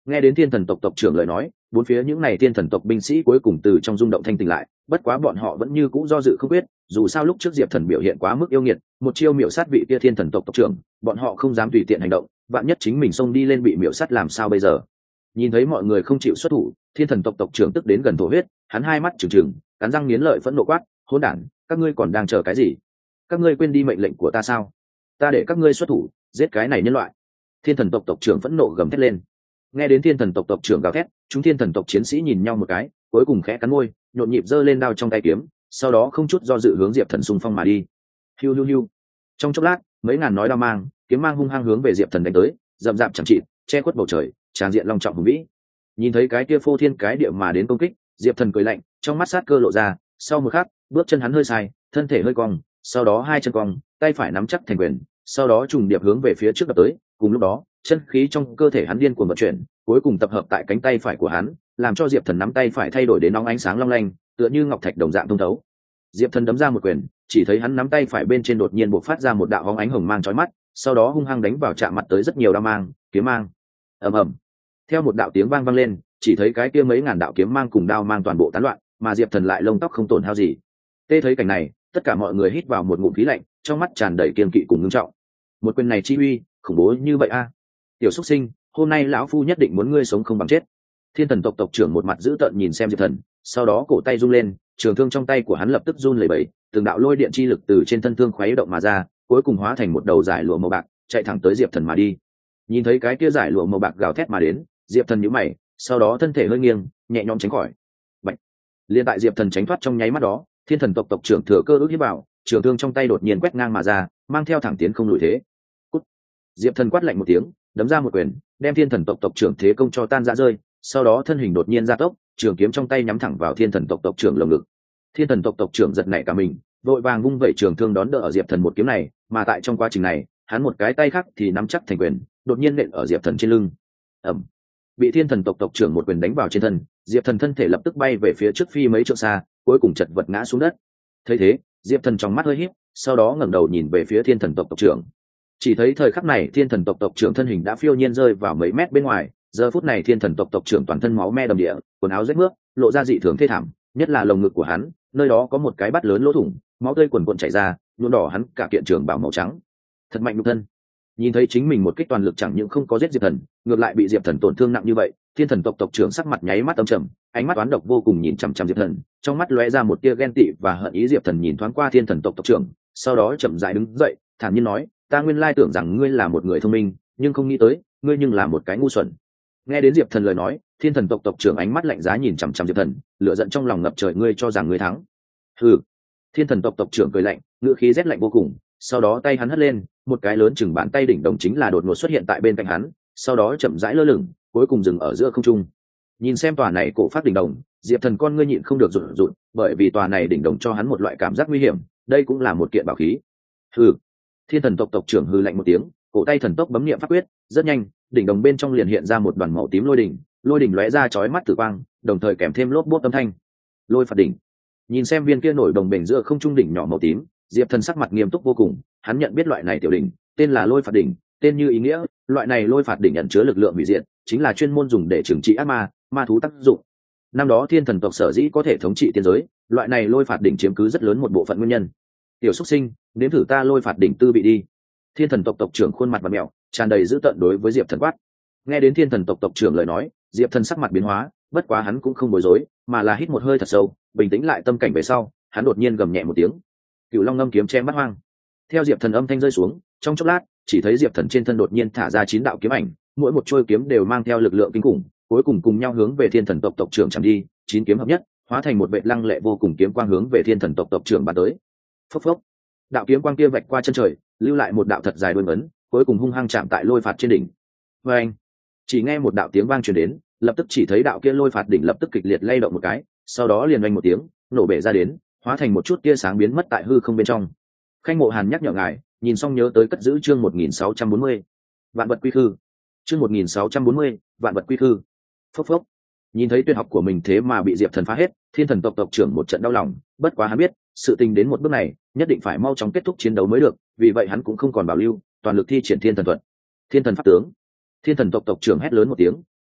Nghe đến thiên thần tộc tộc trưởng lời nói, bốn phía những này thiên thần tộc binh sĩ cuối cùng từ trong rung động thanh tỉnh lại, bất quá bọn họ vẫn như cũ do dự không biết, dù sao lúc trước Diệp Thần biểu hiện quá mức yêu nghiệt, một chiêu miểu sát vị kia thiên thần tộc tộc trưởng, bọn họ không dám tùy tiện hành động, vạn nhất chính mình xông đi lên bị miểu sát làm sao bây giờ. Nhìn thấy mọi người không chịu xuất thủ, thiên thần tộc tộc trưởng tức đến gần thổ huyết, hắn hai mắt trừng trừng, cắn răng nghiến lợi phẫn nộ quát: hỗn đản, các ngươi còn đang chờ cái gì? Các ngươi quên đi mệnh lệnh của ta sao? Ta để các ngươi xuất thủ, giết cái này nhân loại. Thiên thần tộc tộc trưởng phẫn nộ gầm thét lên. Nghe đến thiên thần tộc tộc trưởng gào thét, chúng thiên thần tộc chiến sĩ nhìn nhau một cái, cuối cùng khẽ cắn môi, nhộn nhịp giơ lên đao trong tay kiếm, sau đó không chút do dự hướng Diệp Thần xung phong mà đi. Hiu hiu hiu. Trong chốc lát, mấy ngàn nói đao mang, kiếm mang hung hăng hướng về Diệp Thần đánh tới, rậm rạp chẳng trị, che khuất bầu trời, tràn diện long trọng hùng vĩ. Nhìn thấy cái kia phô thiên cái địa mà đến công kích, Diệp Thần cười lạnh, trong mắt sát cơ lộ ra, sau một khắc, bước chân hắn hơi sai, thân thể hơi cong, sau đó hai chân cong, tay phải nắm chắc thành quyền, sau đó trùng điệp hướng về phía trước đập tới, cùng lúc đó, chân khí trong cơ thể hắn điên cuồng vận chuyển, cuối cùng tập hợp tại cánh tay phải của hắn, làm cho Diệp Thần nắm tay phải thay đổi đến nóng ánh sáng long lanh, tựa như ngọc thạch đồng dạng thông thấu. Diệp Thần đấm ra một quyền, chỉ thấy hắn nắm tay phải bên trên đột nhiên bộc phát ra một đạo hóng ánh hồng mang chói mắt, sau đó hung hăng đánh vào chạm mặt tới rất nhiều đao mang, kiếm mang. Ầm ầm. Theo một đạo tiếng vang lên, chỉ thấy cái kia mấy ngàn đạo kiếm mang cùng đao mang toàn bộ tán loạn, mà Diệp Thần lại lông tóc không tổn hao gì. Tê thấy cảnh này, tất cả mọi người hít vào một ngụm khí lạnh, trong mắt tràn đầy kiên kỵ cùng ngưng trọng. Một quyền này chi uy, khủng bố như vậy a. Tiểu Súc Sinh, hôm nay lão phu nhất định muốn ngươi sống không bằng chết. Thiên thần tộc tộc trưởng một mặt dữ tợn nhìn xem Diệp Thần, sau đó cổ tay rung lên, trường thương trong tay của hắn lập tức run lẩy bẩy, từng đạo lôi điện chi lực từ trên thân thương khuấy động mà ra, cuối cùng hóa thành một đầu giải lụa màu bạc, chạy thẳng tới Diệp Thần mà đi. Nhìn thấy cái kia giải lụa màu bạc gào thét mà đến, Diệp Thần nhíu mày, sau đó thân thể hơi nghiêng, nhẹ nhõm tránh khỏi. Bạch. Liên tại Diệp Thần tránh thoát trong nháy mắt đó, thiên thần tộc tộc trưởng thừa cơ ước hiếp vào, trường thương trong tay đột nhiên quét ngang mà ra, mang theo thẳng tiến không lùi thế. Cút. Diệp Thần quát lạnh một tiếng, đấm ra một quyền, đem thiên thần tộc tộc trưởng thế công cho tan rã rơi, sau đó thân hình đột nhiên gia tốc, trường kiếm trong tay nhắm thẳng vào thiên thần tộc tộc trưởng lồng ngực. Thiên thần tộc tộc trưởng giật nảy cả mình, vội vàng vung vẩy trường thương đón đỡ ở Diệp Thần một kiếm này, mà tại trong quá trình này, hắn một cái tay khác thì nắm chắc thành quyền, đột nhiên nện ở Diệp Thần trên lưng. Ầm. Bị thiên thần tộc tộc trưởng một quyền đánh vào trên thân, Diệp Thần thân thể lập tức bay về phía trước phi mấy trượng xa, cuối cùng chật vật ngã xuống đất. Thấy thế, Diệp Thần trong mắt hơi híp, sau đó ngẩng đầu nhìn về phía thiên thần tộc tộc trưởng. Chỉ thấy thời khắc này thiên thần tộc tộc trưởng thân hình đã phiêu nhiên rơi vào mấy mét bên ngoài, giờ phút này thiên thần tộc tộc trưởng toàn thân máu me đầm địa, quần áo rách mướp, lộ ra dị thường thê thảm, nhất là lồng ngực của hắn, nơi đó có một cái bát lớn lỗ thủng, máu tươi quần quần chảy ra, nhuộm đỏ hắn cả kiện trường bào màu trắng. Thật mạnh nhục thân. Nhìn thấy chính mình một kích toàn lực chẳng những không có giết Diệp Thần, ngược lại bị Diệp Thần tổn thương nặng như vậy, thiên thần tộc tộc trưởng sắc mặt nháy mắt âm trầm, ánh mắt oán độc vô cùng nhìn chằm chằm Diệp Thần, trong mắt lóe ra một tia ghen tị và hận ý. Diệp Thần nhìn thoáng qua thiên thần tộc tộc trưởng, sau đó chậm rãi đứng dậy, thản nhiên nói: ta nguyên lai tưởng rằng ngươi là một người thông minh, nhưng không nghĩ tới ngươi nhưng là một cái ngu xuẩn. Nghe đến Diệp Thần lời nói, thiên thần tộc tộc trưởng ánh mắt lạnh giá nhìn chằm chằm Diệp Thần, lửa giận trong lòng ngập trời: ngươi cho rằng ngươi thắng? Hừ. Thiên thần tộc tộc trưởng cười lạnh, ngữ khí rét lạnh vô cùng, sau đó tay hắn hất lên, một cái lớn chừng bàn tay đỉnh đồng chính là đột ngột xuất hiện tại bên cạnh hắn, sau đó chậm rãi lơ lửng, cuối cùng dừng ở giữa không trung. Nhìn xem tòa này cổ phát đỉnh đồng, Diệp Thần con ngươi nhịn không được rụt rụt, bởi vì tòa này đỉnh đồng cho hắn một loại cảm giác nguy hiểm, đây cũng là một kiện bảo khí. Hừ. Thiên thần tộc tộc trưởng hừ lạnh một tiếng, cổ tay thần tốc bấm niệm pháp quyết, rất nhanh, đỉnh đồng bên trong liền hiện ra một đoàn màu tím lôi đỉnh lóe ra chói mắt tử quang, đồng thời kèm thêm lốp bốp âm thanh. Lôi phạt đỉnh. Nhìn xem viên kia nổi đồng bềnh giữa không trung đỉnh nhỏ màu tím, Diệp Thần sắc mặt nghiêm túc vô cùng, hắn nhận biết loại này tiểu đỉnh, tên là lôi phạt đỉnh, tên như ý nghĩa, loại này lôi phạt đỉnh ẩn chứa lực lượng hủy diệt, chính là chuyên môn dùng để trừng trị ác ma, ma thú tác dụng. Năm đó thiên thần tộc sở dĩ có thể thống trị tiên giới, loại này lôi phạt đỉnh chiếm cứ rất lớn một bộ phận nguyên nhân. Tiểu Súc Sinh, nếm thử ta lôi phạt đỉnh tư vị đi. Thiên thần tộc tộc trưởng khuôn mặt và mẹo, tràn đầy dữ tợn đối với Diệp Thần quát. Nghe đến thiên thần tộc tộc trưởng lời nói, Diệp Thần sắc mặt biến hóa, bất quá hắn cũng không bối rối, mà là hít một hơi thật sâu, bình tĩnh lại tâm cảnh về sau, hắn đột nhiên gầm nhẹ một tiếng. Cửu Long ngâm kiếm chém bắt hoang. Theo Diệp Thần âm thanh rơi xuống, trong chốc lát, chỉ thấy Diệp Thần trên thân đột nhiên thả ra 9 đạo kiếm ảnh, mỗi một trôi kiếm đều mang theo lực lượng kinh khủng, cuối cùng cùng nhau hướng về thiên thần tộc tộc trưởng chạm đi, 9 kiếm hợp nhất, hóa thành một vệt lăng lệ vô cùng kiếm quang hướng về thiên thần tộc tộc trưởng bắn tới. Phốc phốc. Đạo kiếm quang kia vạch qua chân trời, lưu lại một đạo thật dài đuôi ấn, cuối cùng hung hăng chạm tại lôi phạt trên đỉnh. Oeng! Chỉ nghe một đạo tiếng vang truyền đến, lập tức chỉ thấy đạo kia lôi phạt đỉnh lập tức kịch liệt lay động một cái, sau đó liền oanh một tiếng, nổ bể ra đến, hóa thành một chút tia sáng biến mất tại hư không bên trong. Khanh Mộ Hàn nhắc nhở ngài, nhìn xong nhớ tới cất giữ chương 1640. Vạn vật quy khư. Chương 1640, vạn vật quy khư. Phốc phốc. Nhìn thấy tuyệt học của mình thế mà bị Diệp Thần phá hết, thiên thần tộc tộc trưởng một trận đau lòng, bất quá hắn biết, sự tình đến một bước này, nhất định phải mau chóng kết thúc chiến đấu mới được, vì vậy hắn cũng không còn bảo lưu, toàn lực thi triển thiên thần thuật. Thiên thần pháp tướng. Thiên thần tộc tộc trưởng hét lớn một tiếng,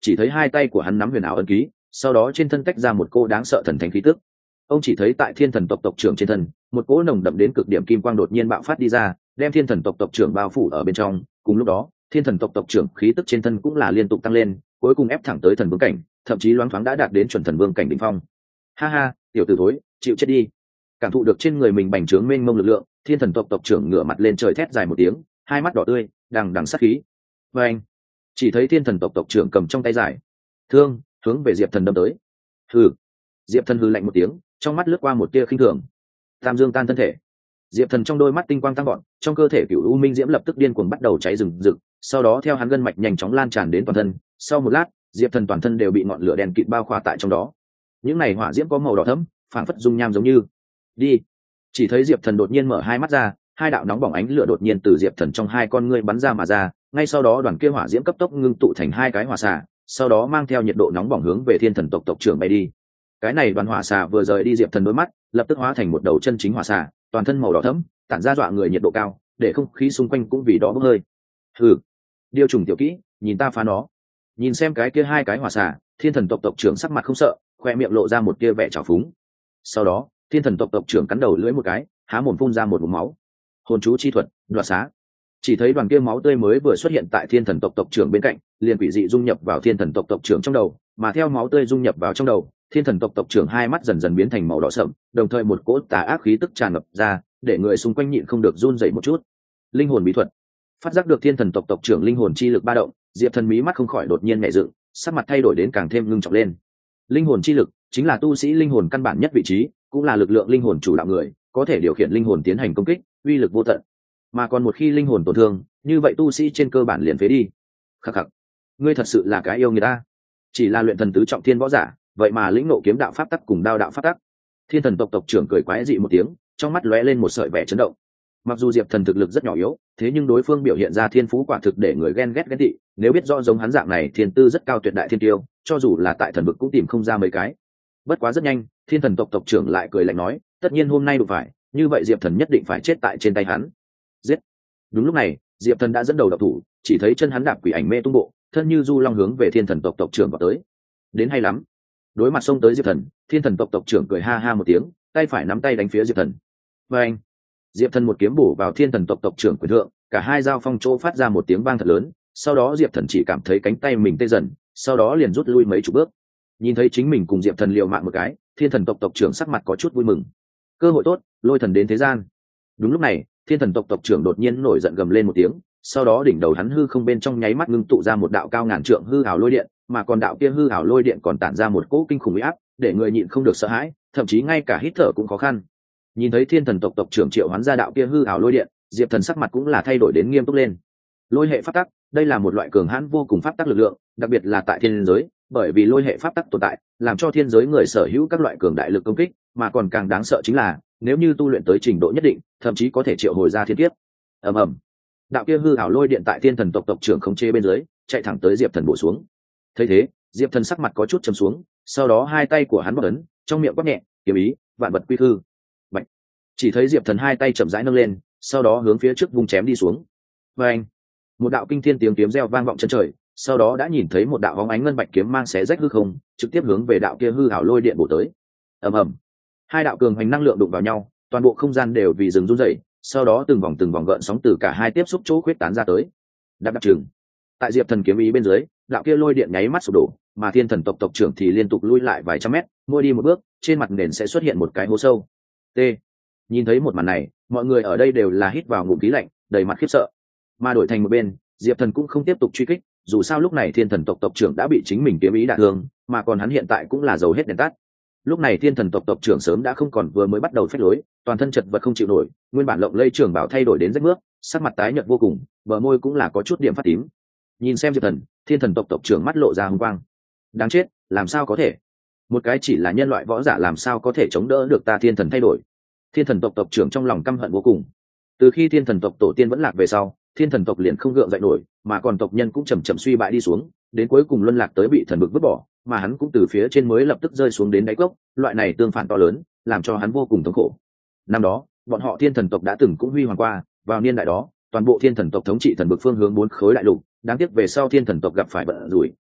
chỉ thấy hai tay của hắn nắm huyền ảo ấn ký, sau đó trên thân tách ra một cô đáng sợ thần thánh khí tức. Ông chỉ thấy tại thiên thần tộc tộc trưởng trên thân, một cỗ nồng đậm đến cực điểm kim quang đột nhiên bạo phát đi ra, đem thiên thần tộc tộc trưởng bao phủ ở bên trong. Cùng lúc đó, thiên thần tộc tộc trưởng khí tức trên thân cũng là liên tục tăng lên, cuối cùng ép thẳng tới thần vương cảnh, thậm chí loáng thoáng đã đạt đến chuẩn thần vương cảnh đỉnh phong. Ha ha, tiểu tử thối, chịu chết đi. Cảm thụ được trên người mình bành trướng mênh mông lực lượng, thiên thần tộc tộc trưởng ngửa mặt lên trời thét dài một tiếng, hai mắt đỏ tươi, đằng đằng sát khí. Và anh, chỉ thấy thiên thần tộc tộc trưởng cầm trong tay dài thương, hướng về Diệp Thần đâm tới. Hừ. Diệp Thần hừ lạnh một tiếng, trong mắt lướt qua một tia khinh thường. Tam dương tan thân thể. Diệp Thần trong đôi mắt tinh quang tăng gọn, trong cơ thể cửu u minh diễm lập tức điên cuồng bắt đầu cháy rừng rực, sau đó theo hắn gân mạch nhanh chóng lan tràn đến toàn thân. Sau một lát, Diệp Thần toàn thân đều bị ngọn lửa đen kịt bao khỏa tại trong đó. Những này hỏa diễm có màu đỏ thẫm, phảng phất dung nham giống như. Đi. Chỉ thấy Diệp Thần đột nhiên mở hai mắt ra, hai đạo nóng bỏng ánh lửa đột nhiên từ Diệp Thần trong hai con ngươi bắn ra mà ra, ngay sau đó đoàn kia hỏa diễm cấp tốc ngưng tụ thành hai cái hỏa xà, sau đó mang theo nhiệt độ nóng bỏng hướng về thiên thần tộc tộc trưởng bay đi. Cái này đoàn hỏa xà vừa rời đi Diệp Thần đôi mắt, lập tức hóa thành một đầu chân chính hỏa xà, toàn thân màu đỏ thẫm, tản ra dọa người nhiệt độ cao, để không khí xung quanh cũng vì đó bốc hơi. Hừ, điêu trùng tiểu kỹ, nhìn ta phá nó. Nhìn xem cái kia hai cái hỏa xà, thiên thần tộc tộc trưởng sắc mặt không sợ, khoe miệng lộ ra một tia vẻ trào phúng. Sau đó, thiên thần tộc tộc trưởng cắn đầu lưỡi một cái, há mồm phun ra một ngụm máu. Hồn chú chi thuật, đoạt xá. Chỉ thấy đoàn kia máu tươi mới vừa xuất hiện tại thiên thần tộc tộc trưởng bên cạnh, liền quỷ dị dung nhập vào thiên thần tộc tộc trưởng trong đầu, mà theo máu tươi dung nhập vào trong đầu, thiên thần tộc tộc trưởng hai mắt dần dần biến thành màu đỏ sậm, đồng thời một cỗ tà ác khí tức tràn ngập ra, để người xung quanh nhịn không được run rẩy một chút. Linh hồn bí thuật. Phát giác được thiên thần tộc tộc trưởng linh hồn chi lực ba động, Diệp Thần mí mắt không khỏi đột nhiên nhẹ dựng, sắc mặt thay đổi đến càng thêm ngưng trọng lên. Linh hồn chi lực chính là tu sĩ linh hồn căn bản nhất vị trí, cũng là lực lượng linh hồn chủ đạo người, có thể điều khiển linh hồn tiến hành công kích, uy lực vô tận. Mà còn một khi linh hồn tổn thương, như vậy tu sĩ trên cơ bản liền phế đi. Khắc khắc, ngươi thật sự là cái yêu người ta. Chỉ là luyện thần tứ trọng thiên võ giả, vậy mà lĩnh ngộ kiếm đạo pháp tắc cùng đao đạo pháp tắc. Thiên thần tộc tộc trưởng cười quái dị một tiếng, trong mắt lóe lên một sợi vẻ chấn động. Mặc dù Diệp Thần thực lực rất nhỏ yếu, thế nhưng đối phương biểu hiện ra thiên phú quả thực để người ghen ghét ghen tị. Nếu biết rõ giống hắn dạng này thiên tư rất cao tuyệt đại thiên tiêu, cho dù là tại thần vực cũng tìm không ra mấy cái. Bất quá rất nhanh, thiên thần tộc tộc trưởng lại cười lạnh nói, tất nhiên hôm nay đụng phải, như vậy Diệp Thần nhất định phải chết tại trên tay hắn. Giết. Đúng lúc này, Diệp Thần đã dẫn đầu độc thủ, chỉ thấy chân hắn đạp quỷ ảnh mê tung bộ, thân như du long hướng về thiên thần tộc tộc trưởng vào tới. Đến hay lắm. Đối mặt xông tới Diệp Thần, thiên thần tộc tộc trưởng cười ha ha một tiếng, tay phải nắm tay đánh phía Diệp Thần. Và anh, Diệp Thần một kiếm bổ vào thiên thần tộc tộc trưởng quyền thượng, cả hai dao phong chỗ phát ra một tiếng vang thật lớn, sau đó Diệp Thần chỉ cảm thấy cánh tay mình tê dần, sau đó liền rút lui mấy chục bước. Nhìn thấy chính mình cùng Diệp Thần liều mạng một cái, thiên thần tộc tộc trưởng sắc mặt có chút vui mừng. Cơ hội tốt, lôi thần đến thế gian. Đúng lúc này, thiên thần tộc tộc trưởng đột nhiên nổi giận gầm lên một tiếng, sau đó đỉnh đầu hắn hư không bên trong nháy mắt ngưng tụ ra một đạo cao ngàn trượng hư ảo lôi điện, mà còn đạo kia hư ảo lôi điện còn tản ra một cỗ kinh khủng uy áp, để người nhịn không được sợ hãi, thậm chí ngay cả hít thở cũng khó khăn. Nhìn thấy thiên thần tộc tộc trưởng triệu hoán ra đạo kia hư ảo lôi điện, Diệp Thần sắc mặt cũng là thay đổi đến nghiêm túc lên. Lôi hệ pháp tắc, đây là một loại cường hãn vô cùng pháp tắc lực lượng, đặc biệt là tại thiên giới, bởi vì lôi hệ pháp tắc tồn tại, làm cho thiên giới người sở hữu các loại cường đại lực công kích, mà còn càng đáng sợ chính là, nếu như tu luyện tới trình độ nhất định, thậm chí có thể triệu hồi ra thiên kiếp. Ầm ầm. Đạo kia hư ảo lôi điện tại thiên thần tộc tộc trưởng khống chế bên dưới, chạy thẳng tới Diệp Thần bổ xuống. Thấy thế, Diệp Thần sắc mặt có chút trầm xuống, sau đó hai tay của hắn bấm ấn, trong miệng quát nhẹ, kiếm ý, vạn vật quy hư. Bạch. Chỉ thấy Diệp Thần hai tay chậm rãi nâng lên, sau đó hướng phía trước vung chém đi xuống. Và anh, một đạo kinh thiên tiếng kiếm reo vang vọng chân trời, sau đó đã nhìn thấy một đạo bóng ánh ngân bạch kiếm mang xé rách hư không, trực tiếp hướng về đạo kia hư ảo lôi điện bổ tới. Ầm ầm. Hai đạo cường hành năng lượng đụng vào nhau, toàn bộ không gian đều vì rừng rung rẩy, sau đó từng vòng gợn sóng từ cả hai tiếp xúc chỗ khuyết tán ra tới. Đạp đạp chừng. Tại Diệp Thần kiếm ý bên dưới, đạo kia lôi điện nháy mắt sụp đổ, mà thiên thần tộc tộc trưởng thì liên tục lui lại vài trăm mét, mỗi đi một bước, trên mặt nền sẽ xuất hiện một cái hố sâu. T. Nhìn thấy một màn này, mọi người ở đây đều là hít vào ngụm khí lạnh, đầy mặt khiếp sợ. Mà đổi thành một bên, Diệp Thần cũng không tiếp tục truy kích, dù sao lúc này thiên thần tộc tộc trưởng đã bị chính mình kiếm ý đả thương, mà còn hắn hiện tại cũng là dầu hết đèn tắt. Lúc này thiên thần tộc tộc trưởng sớm đã không còn vừa mới bắt đầu phách lối, toàn thân chật vật không chịu nổi, nguyên bản lộng lây trường bảo thay đổi đến rách mướp, sắc mặt tái nhợt vô cùng, bờ môi cũng là có chút điểm phát tím. Nhìn xem Diệp Thần, thiên thần tộc tộc trưởng mắt lộ ra hung quang. Đáng chết, làm sao có thể? Một cái chỉ là nhân loại võ giả làm sao có thể chống đỡ được ta thiên thần thay đổi? Thiên thần tộc tộc trưởng trong lòng căm hận vô cùng. Từ khi thiên thần tộc tổ tiên vẫn lạc về sau, thiên thần tộc liền không gượng dậy nổi, mà còn tộc nhân cũng chậm chậm suy bại đi xuống, đến cuối cùng luân lạc tới bị thần vực vứt bỏ, mà hắn cũng từ phía trên mới lập tức rơi xuống đến đáy cốc, loại này tương phản to lớn, làm cho hắn vô cùng thống khổ. Năm đó, bọn họ thiên thần tộc đã từng cũng huy hoàng qua, vào niên đại đó, toàn bộ thiên thần tộc thống trị thần vực phương hướng 4 khối đại lục, đáng tiếc về sau thiên thần tộc gặp phải vận rủi,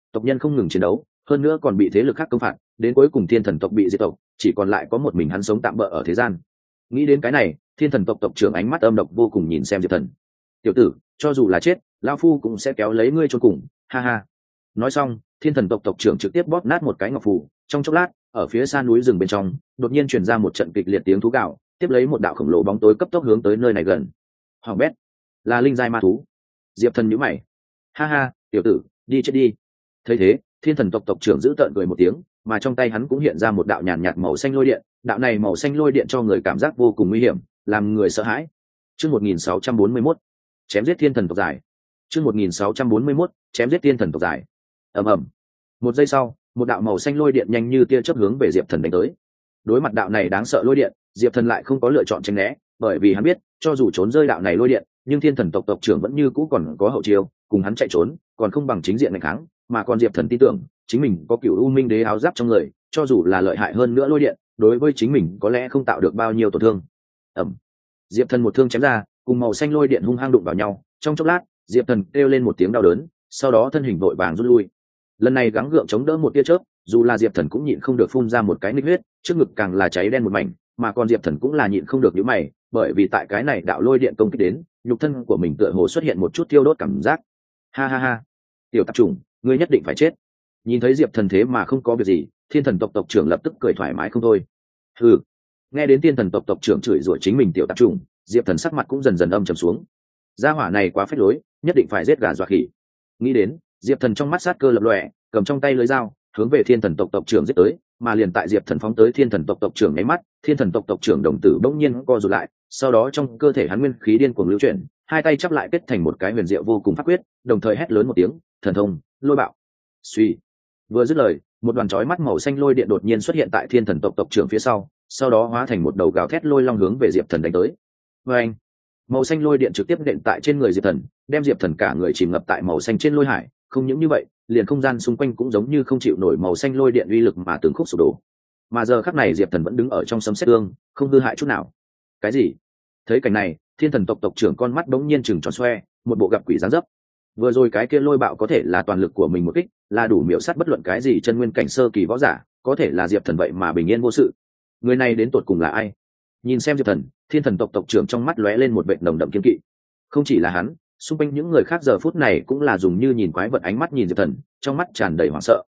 tộc nhân không ngừng chiến đấu, hơn nữa còn bị thế lực khác công phạt, đến cuối cùng thiên thần tộc bị diệt tộc, chỉ còn lại có một mình hắn sống tạm bỡ ở thế gian. Nghĩ đến cái này, thiên thần tộc tộc trưởng ánh mắt âm độc vô cùng nhìn xem Diệp Thần. Tiểu tử, cho dù là chết, lão phu cũng sẽ kéo lấy ngươi chôn cùng, ha ha. Nói xong, thiên thần tộc tộc trưởng trực tiếp bóp nát một cái ngọc phù. Trong chốc lát, ở phía xa núi rừng bên trong, đột nhiên truyền ra một trận kịch liệt tiếng thú gào, tiếp lấy một đạo khổng lồ bóng tối cấp tốc hướng tới nơi này gần. Hoàng bét, là linh giai ma thú. Diệp Thần nhíu mày, ha ha, tiểu tử, đi chết đi. Thấy thế, thiên thần tộc tộc trưởng giữ tợn cười một tiếng, mà trong tay hắn cũng hiện ra một đạo nhàn nhạt màu xanh lôi điện. Đạo này màu xanh lôi điện cho người cảm giác vô cùng nguy hiểm, làm người sợ hãi. Chương 1641, chém giết thiên thần tộc giải. Chương 1641, chém giết thiên thần tộc giải. Ầm ầm. Một giây sau, một đạo màu xanh lôi điện nhanh như tia chớp hướng về Diệp Thần đánh tới. Đối mặt đạo này đáng sợ lôi điện, Diệp Thần lại không có lựa chọn tránh né, bởi vì hắn biết, cho dù trốn rơi đạo này lôi điện, nhưng thiên thần tộc tộc trưởng vẫn như cũ còn có hậu chiêu, cùng hắn chạy trốn, còn không bằng chính diện đánh kháng, mà còn Diệp Thần tin tưởng, chính mình có Cửu U Minh Đế áo giáp trong người, cho dù là lợi hại hơn nữa lôi điện, đối với chính mình có lẽ không tạo được bao nhiêu tổn thương. Ầm. Diệp Thần một thương chém ra, cùng màu xanh lôi điện hung hăng đụng vào nhau, trong chốc lát, Diệp Thần kêu lên một tiếng đau đớn, sau đó thân hình vội vàng rút lui. Lần này gắng gượng chống đỡ một tia chớp, dù là Diệp Thần cũng nhịn không được phun ra một cái nghịch huyết, trước ngực càng là cháy đen một mảnh, mà còn Diệp Thần cũng là nhịn không được nhíu mày, bởi vì tại cái này đạo lôi điện công kích đến, nhục thân của mình tựa hồ xuất hiện một chút thiêu đốt cảm giác. Ha ha ha, tiểu tạp chủng, ngươi nhất định phải chết. Nhìn thấy Diệp Thần thế mà không có việc gì, thiên thần tộc tộc trưởng lập tức cười thoải mái không thôi. Hừ. Nghe đến thiên thần tộc tộc trưởng chửi rủa chính mình tiểu tạp chủng, Diệp Thần sắc mặt cũng dần dần âm trầm xuống. Gia hỏa này quá phách lối, nhất định phải giết gà dọa khỉ. Nghĩ đến, Diệp Thần trong mắt sát cơ lập lòe, cầm trong tay lưới dao, hướng về thiên thần tộc tộc trưởng giết tới, mà liền tại Diệp Thần phóng tới thiên thần tộc tộc trưởng nháy mắt, thiên thần tộc tộc trưởng đồng tử bỗng nhiên co rụt lại, sau đó trong cơ thể hắn nguyên khí điên cuồng lưu chuyển, hai tay chắp lại kết thành một cái huyền diệu vô cùng pháp quyết, đồng thời hét lớn một tiếng, thần thông, lôi bạo. Suy. Vừa dứt lời, một đoàn chói mắt màu xanh lôi điện đột nhiên xuất hiện tại thiên thần tộc tộc trưởng phía sau đó hóa thành một đầu gào thét lôi long hướng về Diệp Thần đánh tới. Oeng! Màu xanh lôi điện trực tiếp nện tại trên người Diệp Thần, đem Diệp Thần cả người chìm ngập tại màu xanh trên lôi hải, không những như vậy, liền không gian xung quanh cũng giống như không chịu nổi màu xanh lôi điện uy lực mà từng khúc sụp đổ. Mà giờ khắc này Diệp Thần vẫn đứng ở trong sấm sét tương, không hư hại chút nào. Cái gì? Thấy cảnh này, thiên thần tộc tộc trưởng con mắt bỗng nhiên trừng tròn xoe, một bộ gặp quỷ dáng dấp. Vừa rồi cái kia lôi bạo có thể là toàn lực của mình một kích, là đủ miểu sát bất luận cái gì chân nguyên cảnh sơ kỳ võ giả, có thể là Diệp Thần vậy mà bình yên vô sự. Người này đến tột cùng là ai? Nhìn xem Diệp Thần, thiên thần tộc tộc trưởng trong mắt lóe lên một vệt nồng đậm kiên kỵ. Không chỉ là hắn, xung quanh những người khác giờ phút này cũng là dùng như nhìn quái vật ánh mắt nhìn Diệp Thần, trong mắt tràn đầy hoảng sợ.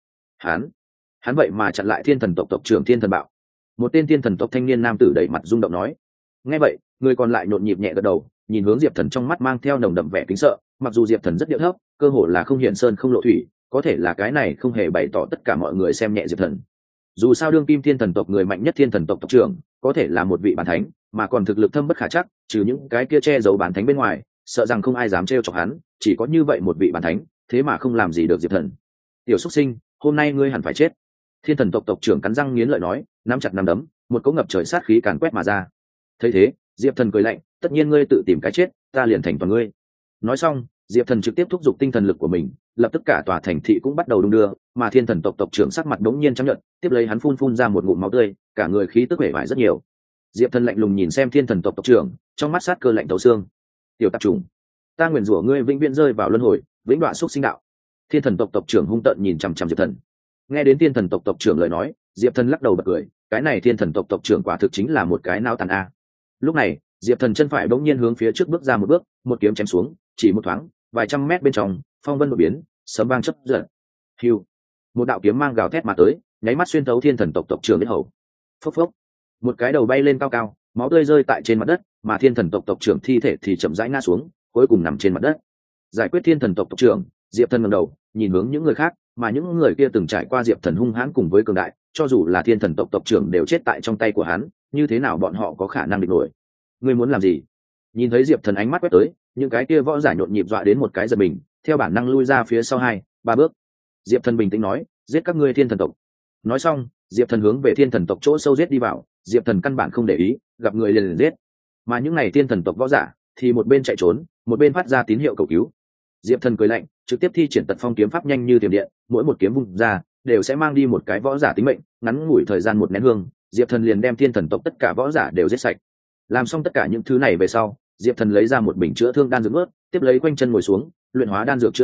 Hắn vậy mà chặn lại thiên thần tộc tộc trưởng Thiên Thần Bạo. Một tên thiên thần tộc thanh niên nam tử đẩy mặt rung động nói. Nghe vậy, người còn lại nhộn nhịp nhẹ gật đầu, nhìn hướng Diệp Thần trong mắt mang theo nồng đậm vẻ kính sợ. Mặc dù Diệp Thần rất điệu thấp, cơ hồ là không hiện sơn không lộ thủy, có thể là cái này không hề bày tỏ tất cả mọi người xem nhẹ Diệp Thần. Dù sao đương kim thiên thần tộc người mạnh nhất thiên thần tộc tộc trưởng, có thể là một vị bản thánh, mà còn thực lực thâm bất khả trắc, trừ những cái kia che giấu bản thánh bên ngoài, sợ rằng không ai dám trêu chọc hắn, chỉ có như vậy một vị bản thánh, thế mà không làm gì được Diệp Thần. Tiểu xuất sinh, hôm nay ngươi hẳn phải chết. Thiên thần tộc tộc trưởng cắn răng nghiến lợi nói, nắm chặt nắm đấm, một cỗ ngập trời sát khí càn quét mà ra. Thấy thế, Diệp Thần cười lạnh, tất nhiên ngươi tự tìm cái chết, ta liền thành toàn ngươi. Nói xong, Diệp Thần trực tiếp thúc giục tinh thần lực của mình, lập tức cả tòa thành thị cũng bắt đầu đung đưa, mà thiên thần tộc tộc trưởng sắc mặt đống nhiên trắng nhợt, tiếp lấy hắn phun ra một ngụm máu tươi, cả người khí tức vẻ vải rất nhiều. Diệp Thần lạnh lùng nhìn xem thiên thần tộc tộc trưởng, trong mắt sát cơ lạnh thấu xương. Tiểu tạp trùng, ta nguyền rủa ngươi vĩnh viễn rơi vào luân hồi, vĩnh đoạn xúc sinh đạo. Thiên thần tộc tộc trưởng hung tợn nhìn chằm chằm Diệp Thần. Nghe đến thiên thần tộc tộc trưởng lời nói, Diệp Thần lắc đầu bật cười, cái này thiên thần tộc tộc trưởng quả thực chính là một cái não tàn a. Lúc này, Diệp Thần chân phải bỗng nhiên hướng phía trước bước ra một bước, một kiếm chém xuống, chỉ một thoáng, vài trăm mét bên trong, phong vân đột biến, sấm vang chớp giật. Hưu, một đạo kiếm mang gào thét mà tới, nháy mắt xuyên thấu thiên thần tộc tộc trưởng đến hầu. Phốc phốc, một cái đầu bay lên cao cao, máu tươi rơi tại trên mặt đất, mà thiên thần tộc tộc trưởng thi thể thì chậm rãi ngã xuống, cuối cùng nằm trên mặt đất. Giải quyết thiên thần tộc tộc trưởng, Diệp Thần ngẩng đầu, nhìn hướng những người khác, mà những người kia từng trải qua Diệp Thần hung hãn cùng với cường đại, cho dù là thiên thần tộc tộc trưởng đều chết tại trong tay của hắn, như thế nào bọn họ có khả năng địch nổi? Ngươi muốn làm gì? Nhìn thấy Diệp Thần ánh mắt quét tới, những cái kia võ giả nhộn nhịp dọa đến một cái giật mình, theo bản năng lui ra phía sau 2-3 bước. Diệp Thần bình tĩnh nói, giết các ngươi thiên thần tộc. Nói xong, Diệp Thần hướng về thiên thần tộc chỗ sâu giết đi vào, Diệp Thần căn bản không để ý, gặp người liền giết. Mà những này thiên thần tộc võ giả thì một bên chạy trốn, một bên phát ra tín hiệu cầu cứu. Diệp Thần cười lạnh, trực tiếp thi triển Tật Phong kiếm pháp nhanh như tiềm điện, mỗi một kiếm vung ra đều sẽ mang đi một cái võ giả tính mệnh, ngắn ngủi thời gian một nén hương, Diệp Thần liền đem thiên thần tộc tất cả võ giả đều giết sạch. Làm xong tất cả những thứ này về sau, Diệp Thần lấy ra một bình chữa thương đan dược ướt, tiếp lấy quanh chân ngồi xuống, luyện hóa đan dược chữa thương,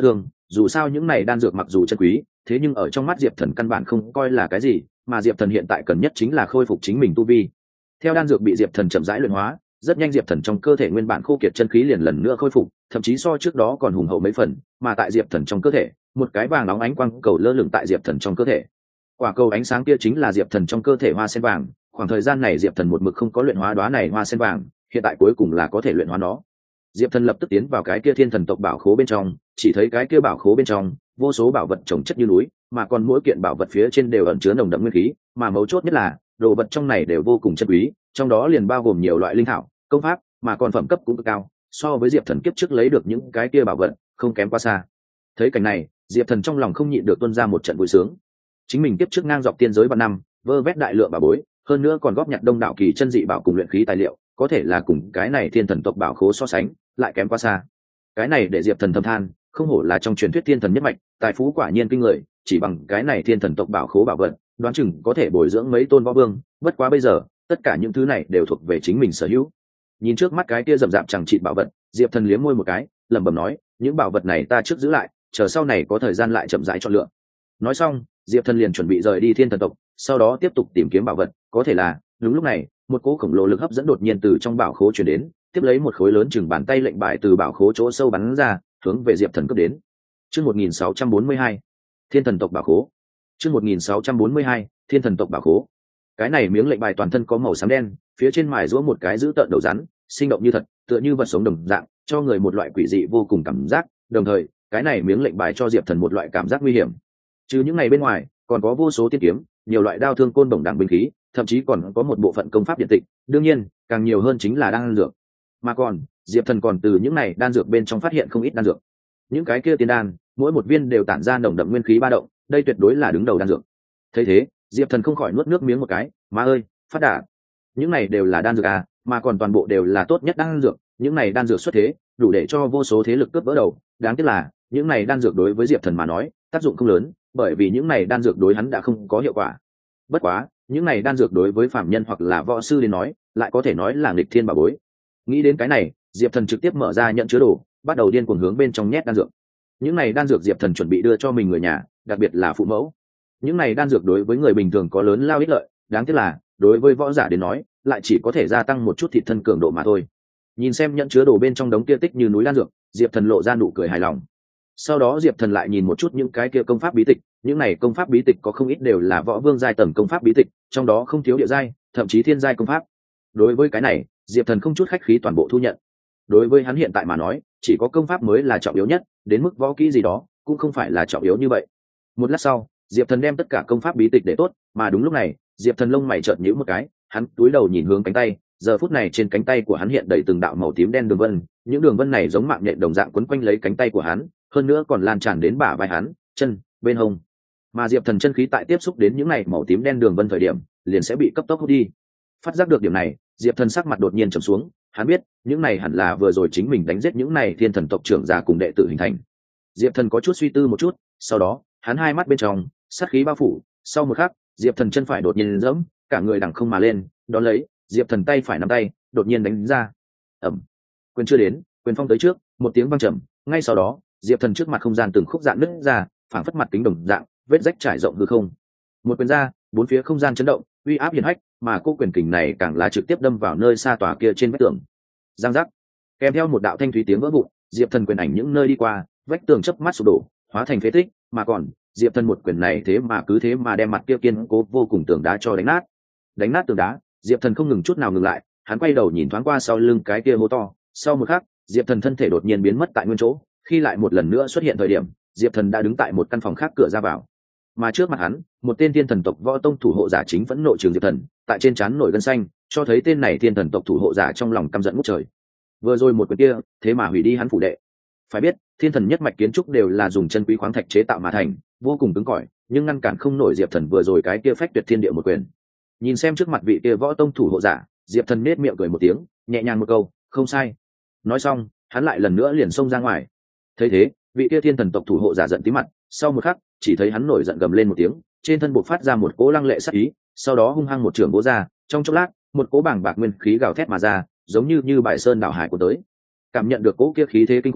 dù sao những này đan dược mặc dù chân quý, thế nhưng ở trong mắt Diệp Thần căn bản không coi là cái gì, mà Diệp Thần hiện tại cần nhất chính là khôi phục chính mình tu vi. Theo đan dược bị Diệp Thần chậm rãi luyện hóa, rất nhanh Diệp Thần trong cơ thể nguyên bản khô kiệt chân khí liền lần nữa khôi phục, thậm chí so trước đó còn hùng hậu mấy phần, mà tại Diệp Thần trong cơ thể, một cái vàng nóng ánh quang cầu lơ lửng tại Diệp Thần trong cơ thể. Quả cầu ánh sáng kia chính là Diệp Thần trong cơ thể hoa sen vàng, khoảng thời gian này Diệp Thần một mực không có luyện hóa đóa này hoa sen vàng, hiện tại cuối cùng là có thể luyện hóa nó. Diệp Thần lập tức tiến vào cái kia thiên thần tộc bảo khố bên trong, chỉ thấy cái kia bảo khố bên trong vô số bảo vật chồng chất như núi, mà còn mỗi kiện bảo vật phía trên đều ẩn chứa nồng đậm nguyên khí, mà mấu chốt nhất là đồ vật trong này đều vô cùng chân quý, trong đó liền bao gồm nhiều loại linh thảo, công pháp, mà còn phẩm cấp cũng cực cao, so với Diệp Thần kiếp trước lấy được những cái kia bảo vật không kém quá xa. Thấy cảnh này, Diệp Thần trong lòng không nhịn được tuôn ra một trận vui sướng. Chính mình kiếp trước ngang dọc tiên giới vạn năm, vơ vét đại lượng bảo bối, hơn nữa còn góp nhặt đông đảo kỳ chân dị bảo cùng luyện khí tài liệu, có thể là cùng cái này thiên thần tộc bảo khố so sánh lại kém quá xa. Cái này để Diệp Thần thầm than, không hổ là trong truyền thuyết thiên thần nhất mạch, tài phú quả nhiên kinh người, chỉ bằng cái này thiên thần tộc bảo khố bảo vật, đoán chừng có thể bồi dưỡng mấy tôn võ vương, bất quá bây giờ tất cả những thứ này đều thuộc về chính mình sở hữu. Nhìn trước mắt cái kia rậm rạp chẳng trị bảo vật, Diệp Thần liếm môi một cái, lẩm bẩm nói, những bảo vật này ta trước giữ lại, chờ sau này có thời gian lại chậm rãi chọn lựa. Nói xong, Diệp Thần liền chuẩn bị rời đi thiên thần tộc, sau đó tiếp tục tìm kiếm bảo vật. Có thể là đúng lúc này, một cỗ khổng lồ lực hấp dẫn đột nhiên từ trong bảo khố truyền đến, tiếp lấy một khối lớn chừng bàn tay lệnh bài từ bảo khố chỗ sâu bắn ra, hướng về Diệp Thần cấp đến. Chương 1642, Thiên thần tộc bảo khố. Chương 1642, Thiên thần tộc bảo khố. Cái này miếng lệnh bài toàn thân có màu xám đen, phía trên mài giũa một cái dữ tợn đầu rắn, sinh động như thật, tựa như vật sống đồng dạng, cho người một loại quỷ dị vô cùng cảm giác. Đồng thời, cái này miếng lệnh bài cho Diệp Thần một loại cảm giác nguy hiểm. Trừ những ngày bên ngoài, còn có vô số tiên kiếm, nhiều loại đao thương côn đồng đẳng binh khí, thậm chí còn có một bộ phận công pháp điện tịch, đương nhiên, càng nhiều hơn chính là đan dược. Mà còn, Diệp Thần còn từ những này đan dược bên trong phát hiện không ít đan dược. Những cái kia tiên đan, mỗi một viên đều tản ra nồng đậm nguyên khí ba động, đây tuyệt đối là đứng đầu đan dược. Thấy thế, Diệp Thần không khỏi nuốt nước miếng một cái, má ơi, phát đạt. Những này đều là đan dược à, mà còn toàn bộ đều là tốt nhất đan dược, những này đan dược xuất thế, đủ để cho vô số thế lực cướp vỡ đầu, đáng tiếc là, những này đan dược đối với Diệp Thần mà nói, tác dụng không lớn, bởi vì những này đan dược đối hắn đã không có hiệu quả. Bất quá, những này đan dược đối với phạm nhân hoặc là võ sư đến nói, lại có thể nói là nghịch thiên bảo bối. Nghĩ đến cái này, Diệp Thần trực tiếp mở ra nhận chứa đồ, bắt đầu điên cuồng hướng bên trong nhét đan dược. Những này đan dược Diệp Thần chuẩn bị đưa cho mình người nhà, đặc biệt là phụ mẫu. Những này đan dược đối với người bình thường có lớn lao ích lợi, đáng tiếc là đối với võ giả đến nói, lại chỉ có thể gia tăng một chút thịt thân cường độ mà thôi. Nhìn xem nhận chứa đồ bên trong đống kia tích như núi đan dược, Diệp Thần lộ ra nụ cười hài lòng. Sau đó Diệp Thần lại nhìn một chút những cái kia công pháp bí tịch, những này công pháp bí tịch có không ít đều là võ vương giai tầng công pháp bí tịch, trong đó không thiếu địa giai, thậm chí thiên giai công pháp. Đối với cái này, Diệp Thần không chút khách khí toàn bộ thu nhận. Đối với hắn hiện tại mà nói, chỉ có công pháp mới là trọng yếu nhất, đến mức võ kỹ gì đó cũng không phải là trọng yếu như vậy. Một lát sau, Diệp Thần đem tất cả công pháp bí tịch để tốt, mà đúng lúc này, Diệp Thần lông mày chợt nhíu một cái, hắn cúi đầu nhìn hướng cánh tay, giờ phút này trên cánh tay của hắn hiện đầy từng đạo màu tím đen đường vân, những đường vân này giống mạng nhện đồng dạng quấn quanh lấy cánh tay của hắn, hơn nữa còn lan tràn đến bả vai hắn, chân, bên hông. Mà Diệp Thần chân khí tại tiếp xúc đến những này màu tím đen đường vân thời điểm, liền sẽ bị cấp tốc hút đi. Phát giác được điểm này, Diệp Thần sắc mặt đột nhiên trầm xuống, hắn biết, những này hẳn là vừa rồi chính mình đánh giết những này thiên thần tộc trưởng già cùng đệ tử hình thành. Diệp Thần có chút suy tư một chút, sau đó, hắn hai mắt bên trong sát khí bao phủ, sau một khắc, Diệp Thần chân phải đột nhiên giẫm, cả người đằng không mà lên, đón lấy, Diệp Thần tay phải nắm tay, đột nhiên đánh ra. Ầm. Quyền chưa đến, quyền phong tới trước, một tiếng vang trầm, ngay sau đó, Diệp Thần trước mặt không gian từng khúc dạn nứt ra, phảng phất mặt kính đồng dạng, vết rách trải rộng hư không. Một quyền ra, bốn phía không gian chấn động, uy áp hiển hách, mà cô quyền kình này càng là trực tiếp đâm vào nơi xa tòa kia trên vách tường. Giang giác. Kèm theo một đạo thanh thúy tiếng vỡ vụn, Diệp Thần quyền ảnh những nơi đi qua, vách tường chớp mắt sụp đổ, hóa thành phế tích, mà còn, Diệp Thần một quyền này thế mà đem mặt kia kiên cố vô cùng tường đá cho đánh nát. Đánh nát tường đá, Diệp Thần không ngừng chút nào ngừng lại, hắn quay đầu nhìn thoáng qua sau lưng cái kia hố to, sau một khắc, Diệp Thần thân thể đột nhiên biến mất tại nguyên chỗ, khi lại một lần nữa xuất hiện thời điểm, Diệp Thần đã đứng tại một căn phòng khác cửa ra vào. Mà trước mặt hắn, một tên thiên thần tộc võ tông thủ hộ giả chính phẫn nộ trường Diệp Thần, tại trên trán nổi gân xanh, cho thấy tên này thiên thần tộc thủ hộ giả trong lòng căm giận ngút trời. Vừa rồi một quyền kia, thế mà hủy đi hắn phủ đệ. Phải biết, thiên thần nhất mạch kiến trúc đều là dùng chân quý khoáng thạch chế tạo mà thành, vô cùng cứng cỏi, nhưng ngăn cản không nổi Diệp Thần vừa rồi cái kia phách tuyệt thiên địa một quyền. Nhìn xem trước mặt vị kia võ tông thủ hộ giả, Diệp Thần nết miệng cười một tiếng, nhẹ nhàng một câu, không sai. Nói xong, hắn lại lần nữa liền xông ra ngoài. Thấy thế, vị kia thiên thần tộc thủ hộ giả giận tí mặt, sau một khắc, chỉ thấy hắn nổi giận gầm lên một tiếng, trên thân bộc phát ra một cỗ lăng lệ sát ý, sau đó hung hăng một trường vỗ ra, trong chốc lát, một cỗ bàng bạc nguyên khí gào thét mà ra, giống như bài sơn đảo hải của tới. Cảm nhận được cỗ kia khí thế kinh khủng,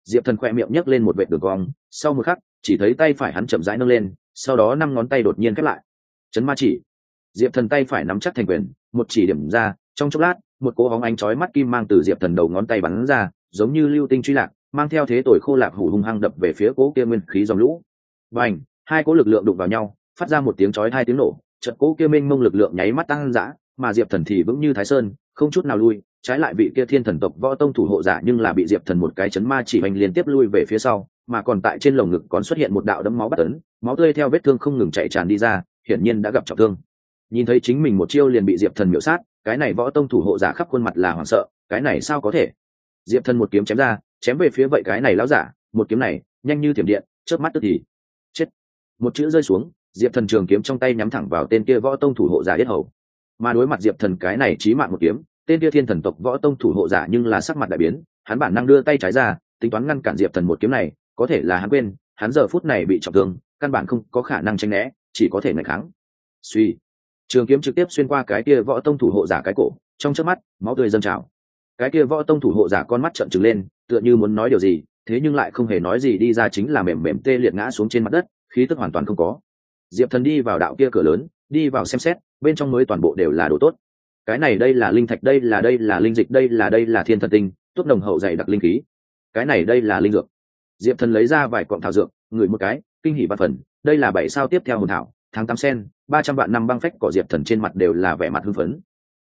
diệp thần khoe miệng nhấc lên một vệt đường cong, sau một khắc chỉ thấy tay phải hắn chậm rãi nâng lên, sau đó 5 ngón tay đột nhiên khép lại. Chấn ma chỉ. Diệp thần tay phải nắm chắc thành quyền, một chỉ điểm ra, trong chốc lát một cỗ hóng ánh chói mắt kim mang từ diệp thần đầu ngón tay bắn ra, giống như lưu tinh truy lạc, mang theo thế tội khô lạc hủ hung hăng đập về phía cỗ kia nguyên khí dòng lũ. Bành, hai cỗ lực lượng đụng vào nhau, phát ra một tiếng chói hai tiếng nổ, chợt cỗ kia mênh mông lực lượng nháy mắt tăng dã, mà diệp thần thì vững như thái sơn, không chút nào lui. Trái lại vị kia thiên thần tộc võ tông thủ hộ giả nhưng là bị diệp thần một cái chấn ma chỉ hành liên tiếp lui về phía sau, mà còn tại trên lồng ngực còn xuất hiện một đạo đấm máu bất ấn, máu tươi theo vết thương không ngừng chảy tràn đi ra, hiển nhiên đã gặp trọng thương. Nhìn thấy chính mình một chiêu liền bị diệp thần miểu sát, cái này võ tông thủ hộ giả khắp khuôn mặt là hoảng sợ, cái này sao có thể? Diệp thần một kiếm chém ra, chém về phía vậy cái này lão giả, một kiếm này nhanh như thiểm điện, chớp mắt tức thì chết. Một chữ rơi xuống, diệp thần trường kiếm trong tay nhắm thẳng vào tên kia võ tông thủ hộ giả yết hầu. Mà đối mặt diệp thần cái này chí mạng một kiếm, tên kia thiên thần tộc võ tông thủ hộ giả nhưng là sắc mặt đại biến, hắn bản năng đưa tay trái ra, tính toán ngăn cản diệp thần một kiếm này, có thể là hắn quên, hắn giờ phút này bị trọng thương, căn bản không có khả năng tránh né, chỉ có thể nghịch kháng. Suy, trường kiếm trực tiếp xuyên qua cái kia võ tông thủ hộ giả cái cổ, trong chớp mắt máu tươi dâng trào. Cái kia võ tông thủ hộ giả con mắt trợn trừng lên, tựa như muốn nói điều gì, thế nhưng lại không hề nói gì, đi ra chính là mềm mềm tê liệt ngã xuống trên mặt đất, khí tức hoàn toàn không có. Diệp thần đi vào đạo kia cửa lớn, đi vào xem xét, bên trong mới toàn bộ đều là đồ tốt. Cái này đây là linh thạch, đây là linh dịch, đây là thiên thần tinh, tốt nồng hậu dày đặc linh khí. Cái này đây là linh dược. Diệp thần lấy ra vài cọng thảo dược, ngửi một cái, kinh hỉ vạn phần, đây là 7 sao tiếp theo hồn thảo, tháng 8 sen, 300 vạn năm băng phách cỏ. Diệp thần trên mặt đều là vẻ mặt hưng phấn.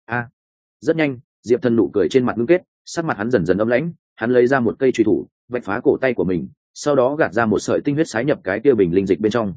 Rất nhanh, diệp thần nụ cười trên mặt ngưng kết, sắc mặt hắn dần dần âm lãnh, hắn lấy ra một cây truy thủ, vạch phá cổ tay của mình, sau đó gạt ra một sợi tinh huyết sái nhập cái kia bình linh dịch bên trong.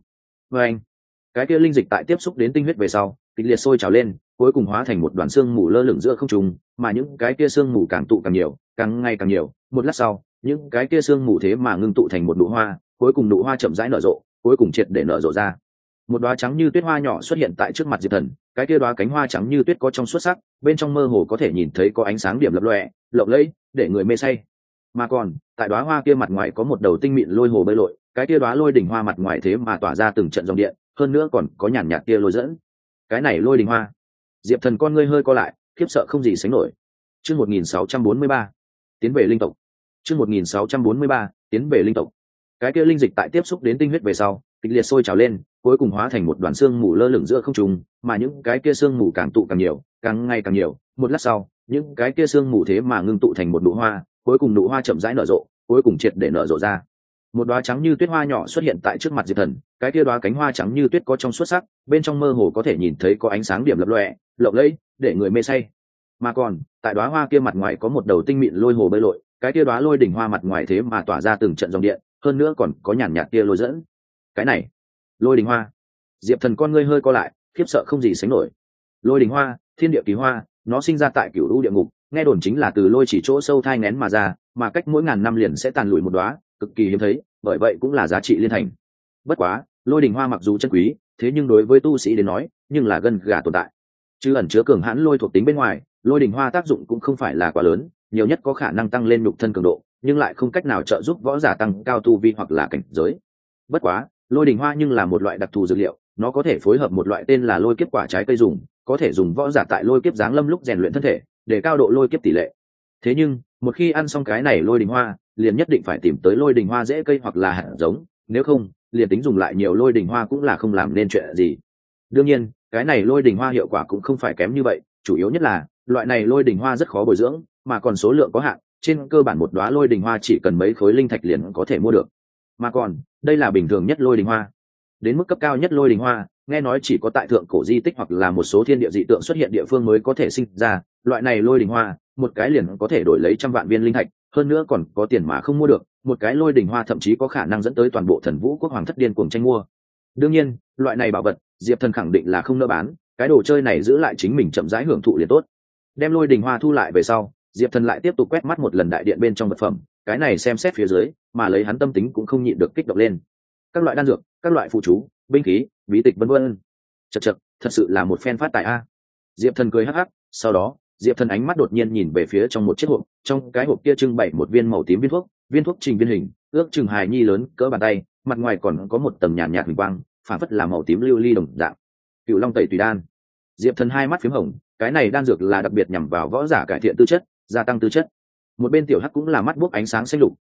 Cái kia linh dịch tại tiếp xúc đến tinh huyết về sau, kịch liệt sôi trào lên, cuối cùng hóa thành một đoàn xương mù lơ lửng giữa không trung, mà những cái kia xương mù càng tụ càng nhiều, càng ngày càng nhiều, một lát sau, những cái kia xương mù thế mà ngưng tụ thành một nụ hoa, cuối cùng nụ hoa chậm rãi nở rộ, cuối cùng triệt để nở rộ ra. Một đóa trắng như tuyết hoa nhỏ xuất hiện tại trước mặt diệp thần, cái kia đóa cánh hoa trắng như tuyết có trong suốt sắc, bên trong mơ hồ có thể nhìn thấy có ánh sáng điểm lập lòe, lộng lẫy, để người mê say. Mà còn, tại đóa hoa kia mặt ngoài có một đầu tinh mịn lôi hồ bơi lội, cái kia đóa lôi đỉnh hoa mặt ngoài thế mà tỏa ra từng trận dòng điện, hơn nữa còn có nhàn nhạt tia lôi dẫn. Cái này lôi đỉnh hoa. Diệp thần con ngươi hơi co lại, khiếp sợ không gì sánh nổi. Chương 1643, tiến về linh tộc. Chương 1643, tiến về linh tộc. Cái kia linh dịch tại tiếp xúc đến tinh huyết về sau, kịch liệt sôi trào lên, cuối cùng hóa thành một đoàn xương mù lơ lửng giữa không trung, mà những cái kia xương mù càng tụ càng nhiều, càng ngày càng nhiều, một lát sau, những cái kia xương mù thế mà ngưng tụ thành một nụ hoa, cuối cùng nụ hoa chậm rãi nở rộ, cuối cùng triệt để nở rộ ra. Một đóa trắng như tuyết hoa nhỏ xuất hiện tại trước mặt diệp thần, cái kia đóa cánh hoa trắng như tuyết có trong suốt sắc, bên trong mơ hồ có thể nhìn thấy có ánh sáng điểm lập lòe, lộng lẫy, để người mê say. Mà còn, tại đóa hoa kia mặt ngoài có một đầu tinh mịn lôi hồ bơi lội, cái kia đóa lôi đỉnh hoa mặt ngoài thế mà tỏa ra từng trận dòng điện, hơn nữa còn có nhàn nhạt tia lôi dẫn. Cái này, lôi đỉnh hoa. Diệp thần con ngươi hơi co lại, khiếp sợ không gì sánh nổi. Lôi đỉnh hoa, thiên địa kỳ hoa, nó sinh ra tại cửu u địa ngục, nghe đồn chính là từ lôi chỉ chỗ sâu thai nén mà ra, mà cách mỗi ngàn năm liền sẽ tàn lụi một đóa, cực kỳ hiếm thấy, bởi vậy cũng là giá trị liên thành. Bất quá, lôi đỉnh hoa mặc dù chân quý, thế nhưng đối với tu sĩ đến nói, nhưng là gân gà tồn tại. Chứ ẩn chứa cường hãn lôi thuộc tính bên ngoài, lôi đỉnh hoa tác dụng cũng không phải là quá lớn, nhiều nhất có khả năng tăng lên nhục thân cường độ, nhưng lại không cách nào trợ giúp võ giả tăng cao tu vi hoặc là cảnh giới. Bất quá, lôi đỉnh hoa nhưng là một loại đặc thù dược liệu, nó có thể phối hợp một loại tên là lôi kiếp quả trái cây dùng, có thể dùng võ giả tại lôi kiếp giáng lâm lúc rèn luyện thân thể, để cao độ lôi kiếp tỷ lệ. Thế nhưng, một khi ăn xong cái này lôi đỉnh hoa, liền nhất định phải tìm tới lôi đỉnh hoa rễ cây hoặc là hạt giống, nếu không, liền tính dùng lại nhiều lôi đỉnh hoa cũng là không làm nên chuyện gì. Đương nhiên, cái này lôi đỉnh hoa hiệu quả cũng không phải kém như vậy, chủ yếu nhất là loại này lôi đỉnh hoa rất khó bồi dưỡng, mà còn số lượng có hạn, trên cơ bản một đóa lôi đỉnh hoa chỉ cần mấy khối linh thạch liền có thể mua được. Mà còn, đây là bình thường nhất lôi đỉnh hoa. Đến mức cấp cao nhất lôi đỉnh hoa, nghe nói chỉ có tại thượng cổ di tích hoặc là một số thiên địa dị tượng xuất hiện địa phương mới có thể sinh ra, loại này lôi đỉnh hoa, một cái liền có thể đổi lấy trăm vạn viên linh thạch, hơn nữa còn có tiền mà không mua được, một cái lôi đỉnh hoa thậm chí có khả năng dẫn tới toàn bộ Thần Vũ quốc hoàng thất điên cuồng tranh mua. Đương nhiên, loại này bảo vật, Diệp Thần khẳng định là không nỡ bán, cái đồ chơi này giữ lại chính mình chậm rãi hưởng thụ liền tốt. Đem lôi đỉnh hoa thu lại về sau, Diệp Thần lại tiếp tục quét mắt một lần đại điện bên trong vật phẩm, cái này xem xét phía dưới, mà lấy hắn tâm tính cũng không nhịn được kích động lên. Các loại đan dược, các loại phụ chú, binh khí, bí tịch vân vân. Chậc chậc, thật sự là một phen phát tài a. Diệp Thần cười hắc hắc, sau đó, Diệp Thần ánh mắt đột nhiên nhìn về phía trong một chiếc hộp, trong cái hộp kia trưng bày một viên màu tím viên thuốc trình viên hình, ước chừng hài nhi lớn cỡ bàn tay, mặt ngoài còn có một tầng nhàn nhạt huỳnh quang, phản phất là màu tím lưu ly đồng dạng. Cựu Long Tẩy Tùy Đan. Diệp Thần hai mắt phím hồng, cái này đan dược là đặc biệt nhằm vào võ giả cải thiện tư chất, gia tăng tư chất. Một bên tiểu hắc cũng là mắt buốc ánh sáng xanh lục,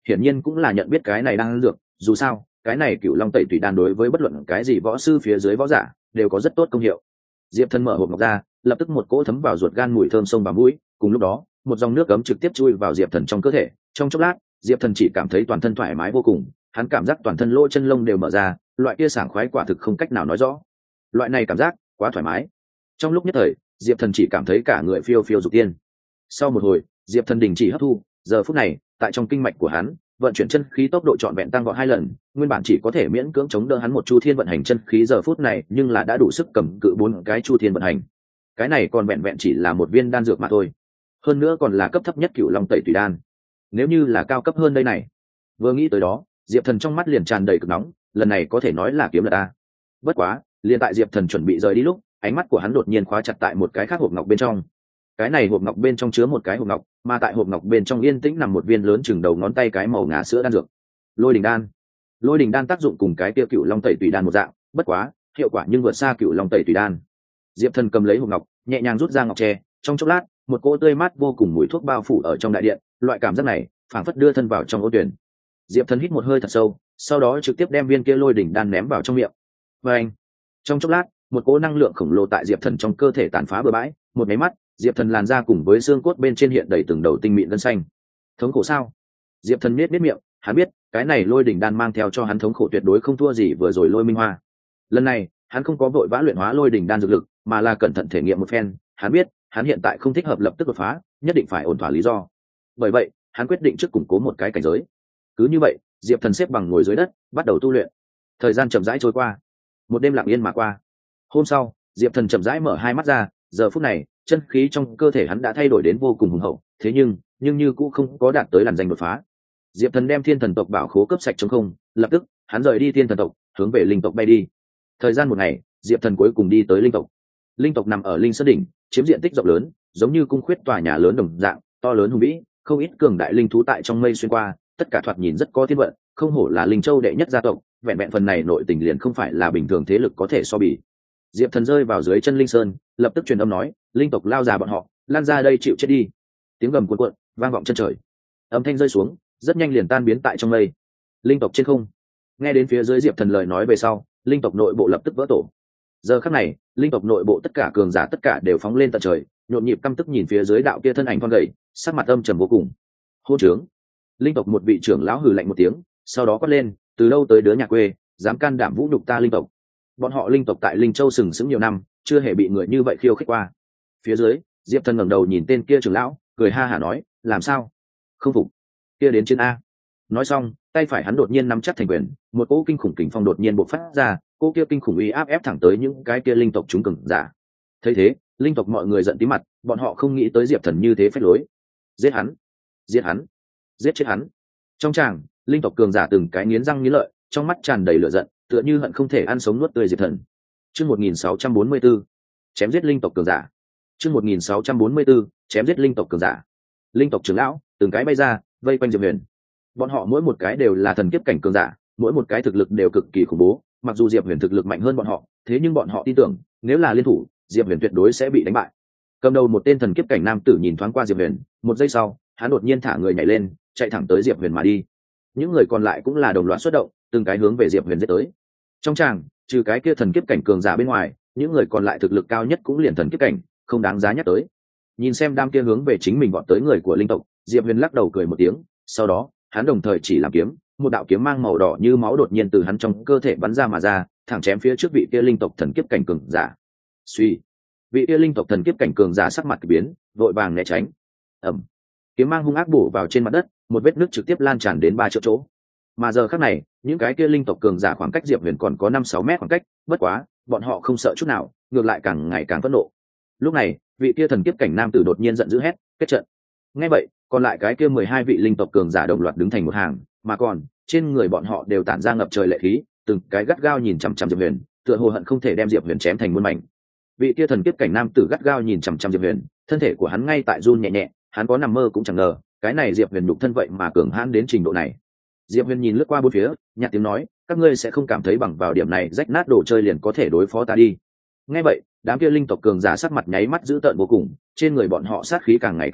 hiển nhiên cũng là nhận biết cái này đang dược, dù sao cái này cựu long tẩy tùy đan đối với bất luận cái gì võ sư phía dưới võ giả đều có rất tốt công hiệu. Diệp Thần mở hộp ngọc ra, lập tức một cỗ thấm vào ruột gan mùi thơm xông vào mũi, cùng lúc đó một dòng nước cấm trực tiếp chui vào Diệp Thần trong cơ thể. Trong chốc lát Diệp Thần chỉ cảm thấy toàn thân thoải mái vô cùng, hắn cảm giác toàn thân lỗ chân lông đều mở ra, loại kia sảng khoái quả thực không cách nào nói rõ. Loại này cảm giác quá thoải mái. Trong lúc nhất thời Diệp Thần chỉ cảm thấy cả người phiêu phiêu dục tiên. Sau một hồi Diệp Thần đình chỉ hấp thu, giờ phút này tại trong kinh mạch của hắn vận chuyển chân khí tốc độ trọn vẹn tăng vọt 2 lần, nguyên bản chỉ có thể miễn cưỡng chống đỡ hắn một chu thiên vận hành chân khí giờ phút này nhưng là đã đủ sức cầm cự 4 cái chu thiên vận hành. Cái này còn vẹn vẹn chỉ là một viên đan dược mà thôi, hơn nữa còn là cấp thấp nhất cửu long tẩy tùy đan. Nếu như là cao cấp hơn đây này, vừa nghĩ tới đó Diệp Thần trong mắt liền tràn đầy cực nóng, lần này có thể nói là kiếm lật a. Bất quá liền tại Diệp Thần chuẩn bị rời đi lúc, ánh mắt của hắn đột nhiên khóa chặt tại một cái khác hộp ngọc bên trong. Cái này hộp ngọc bên trong chứa một cái hộp ngọc, mà tại hộp ngọc bên trong yên tĩnh nằm một viên lớn chừng đầu ngón tay cái màu ngà sữa đan dược. Lôi đình đan. Lôi đình đan tác dụng cùng cái tiêu cựu long tẩy tùy đan một dạng, bất quá hiệu quả nhưng vượt xa cựu long tẩy tùy đan. Diệp Thần cầm lấy hộp ngọc, nhẹ nhàng rút ra ngọc tre, trong chốc lát một cỗ tươi mát vô cùng mùi thuốc bao phủ ở trong đại điện, loại cảm giác này phảng phất đưa thân vào trong ô tuyển. Diệp Thần hít một hơi thật sâu, sau đó trực tiếp đem viên kia lôi đỉnh đan ném vào trong miệng. Và anh, trong chốc lát một cỗ năng lượng khổng lồ tại Diệp Thần trong cơ thể tàn phá bừa bãi, một cái mắt Diệp Thần làn da cùng với xương cốt bên trên hiện đầy từng đầu tinh mịn gân xanh. Thống khổ sao? Diệp Thần nhếch miệng, hắn biết cái này lôi đỉnh đan mang theo cho hắn thống khổ tuyệt đối không thua gì vừa rồi lôi minh hoa. Lần này hắn không có vội vã luyện hóa lôi đỉnh đan dược lực, mà là cẩn thận thể nghiệm một phen. Hắn biết hắn hiện tại không thích hợp lập tức đột phá, nhất định phải ổn thỏa lý do. Bởi vậy hắn quyết định trước củng cố một cái cảnh giới. Cứ như vậy Diệp Thần xếp bằng ngồi dưới đất bắt đầu tu luyện. Thời gian chậm rãi trôi qua, một đêm lặng yên mà qua. Hôm sau Diệp Thần chậm rãi mở hai mắt ra, giờ phút này chân khí trong cơ thể hắn đã thay đổi đến vô cùng hùng hậu, thế nhưng như cũng không có đạt tới làn danh đột phá. Diệp Thần đem thiên thần tộc bảo khố cấp sạch trong không, lập tức hắn rời đi thiên thần tộc, hướng về linh tộc bay đi. Thời gian một ngày Diệp Thần cuối cùng đi tới linh tộc. Linh tộc nằm ở linh sơn đỉnh, chiếm diện tích rộng lớn, giống như cung khuyết tòa nhà lớn đồng dạng, to lớn hùng vĩ, không ít cường đại linh thú tại trong mây xuyên qua, tất cả thoạt nhìn rất có thiên vận, không hổ là linh châu đệ nhất gia tộc, vẹn vẹn phần này nội tình liền không phải là bình thường thế lực có thể so bì. Diệp Thần rơi vào dưới chân linh sơn, lập tức truyền âm nói, linh tộc lao già bọn họ lan ra đây chịu chết đi. Tiếng gầm cuồn cuộn vang vọng chân trời, âm thanh rơi xuống rất nhanh liền tan biến tại trong mây. Linh tộc trên không nghe đến phía dưới Diệp Thần lời nói về sau, linh tộc nội bộ lập tức vỡ tổ. Giờ khắc này linh tộc nội bộ tất cả cường giả tất cả đều phóng lên tận trời, nhộn nhịp căm tức nhìn phía dưới đạo kia thân ảnh thon gầy, sắc mặt âm trầm vô cùng. Hôn trướng! Linh tộc một vị trưởng lão hừ lạnh một tiếng, sau đó quát lên, từ đâu tới đứa nhà quê dám can đảm vũ nhục ta linh tộc. Bọn họ linh tộc tại linh châu sừng sững nhiều năm, chưa hề bị người như vậy khiêu khích qua. Phía dưới Diệp Thần ngẩng đầu nhìn tên kia trưởng lão, cười ha hả nói, làm sao không phục, kia đến chiến a. Nói xong tay phải hắn đột nhiên nắm chắc thành quyền, một cỗ kinh khủng kình phong đột nhiên bộc phát ra, cỗ kia kinh khủng uy áp ép thẳng tới những cái kia linh tộc chúng cường giả. Thấy thế linh tộc mọi người giận tí mặt, bọn họ không nghĩ tới Diệp Thần như thế phách lối. Giết hắn, giết hắn, giết chết hắn. Trong tràng linh tộc cường giả từng cái nghiến răng nghiến lợi, trong mắt tràn đầy lửa giận, tựa như hận không thể ăn sống nuốt tươi Diệp Thần. Chương 1644, chém giết linh tộc cường giả. Chương 1644, chém giết linh tộc cường giả. Linh tộc trưởng lão từng cái bay ra, vây quanh Diệp Huyền. Bọn họ mỗi một cái đều là thần kiếp cảnh cường giả, mỗi một cái thực lực đều cực kỳ khủng bố. Mặc dù Diệp Huyền thực lực mạnh hơn bọn họ, thế nhưng bọn họ tin tưởng, nếu là liên thủ, Diệp Huyền tuyệt đối sẽ bị đánh bại. Cầm đầu một tên thần kiếp cảnh nam tử nhìn thoáng qua Diệp Huyền, một giây sau, hắn đột nhiên thả người nhảy lên, chạy thẳng tới Diệp Huyền mà đi. Những người còn lại cũng là đồng loạt xuất động, từng cái hướng về Diệp Huyền giết tới. Trong tràng trừ cái kia thần kiếp cảnh cường giả bên ngoài, những người còn lại thực lực cao nhất cũng liền thần kiếp cảnh, không đáng giá nhắc tới. Nhìn xem đám kia hướng về chính mình bọn tới người của linh tộc, Diệp Huyền lắc đầu cười một tiếng, sau đó hắn đồng thời chỉ làm kiếm, một đạo kiếm mang màu đỏ như máu đột nhiên từ hắn trong cơ thể bắn ra mà ra, thẳng chém phía trước vị kia linh tộc thần kiếp cảnh cường giả. Suy, vị kia linh tộc thần kiếp cảnh cường giả sắc mặt kỳ biến, vội vàng né tránh. Ầm, kiếm mang hung ác bổ vào trên mặt đất, một vết nứt trực tiếp lan tràn đến 3 triệu chỗ. Mà giờ khắc này những cái kia linh tộc cường giả khoảng cách Diệp Huyền còn có 5-6 mét khoảng cách, bất quá bọn họ không sợ chút nào, ngược lại càng ngày càng phẫn nộ. Lúc này vị kia thần kiếp cảnh nam tử đột nhiên giận dữ hét, kết trận. Nghe vậy còn lại cái kia 12 vị linh tộc cường giả đồng loạt đứng thành một hàng, mà còn trên người bọn họ đều tản ra ngập trời lệ khí, từng cái gắt gao nhìn chằm chằm Diệp Huyền, tựa hồ hận không thể đem Diệp Huyền chém thành muôn mảnh. Vị kia thần kiếp cảnh nam tử gắt gao nhìn chằm chằm Diệp Huyền, thân thể của hắn ngay tại run nhẹ nhẹ, hắn có nằm mơ cũng chẳng ngờ cái này Diệp Huyền nhục thân vậy mà cường hãn đến trình độ này. Diệp Huyền nhìn lướt qua bốn phía, nhạt tiếng nói, các ngươi sẽ không cảm thấy bằng vào điểm này rách nát đồ chơi liền có thể đối phó ta đi. Nghe vậy đám kia linh tộc cường giả sắc mặt nháy mắt dữ tợn vô cùng, trên người bọn họ sát khí càng ngày càng nặng,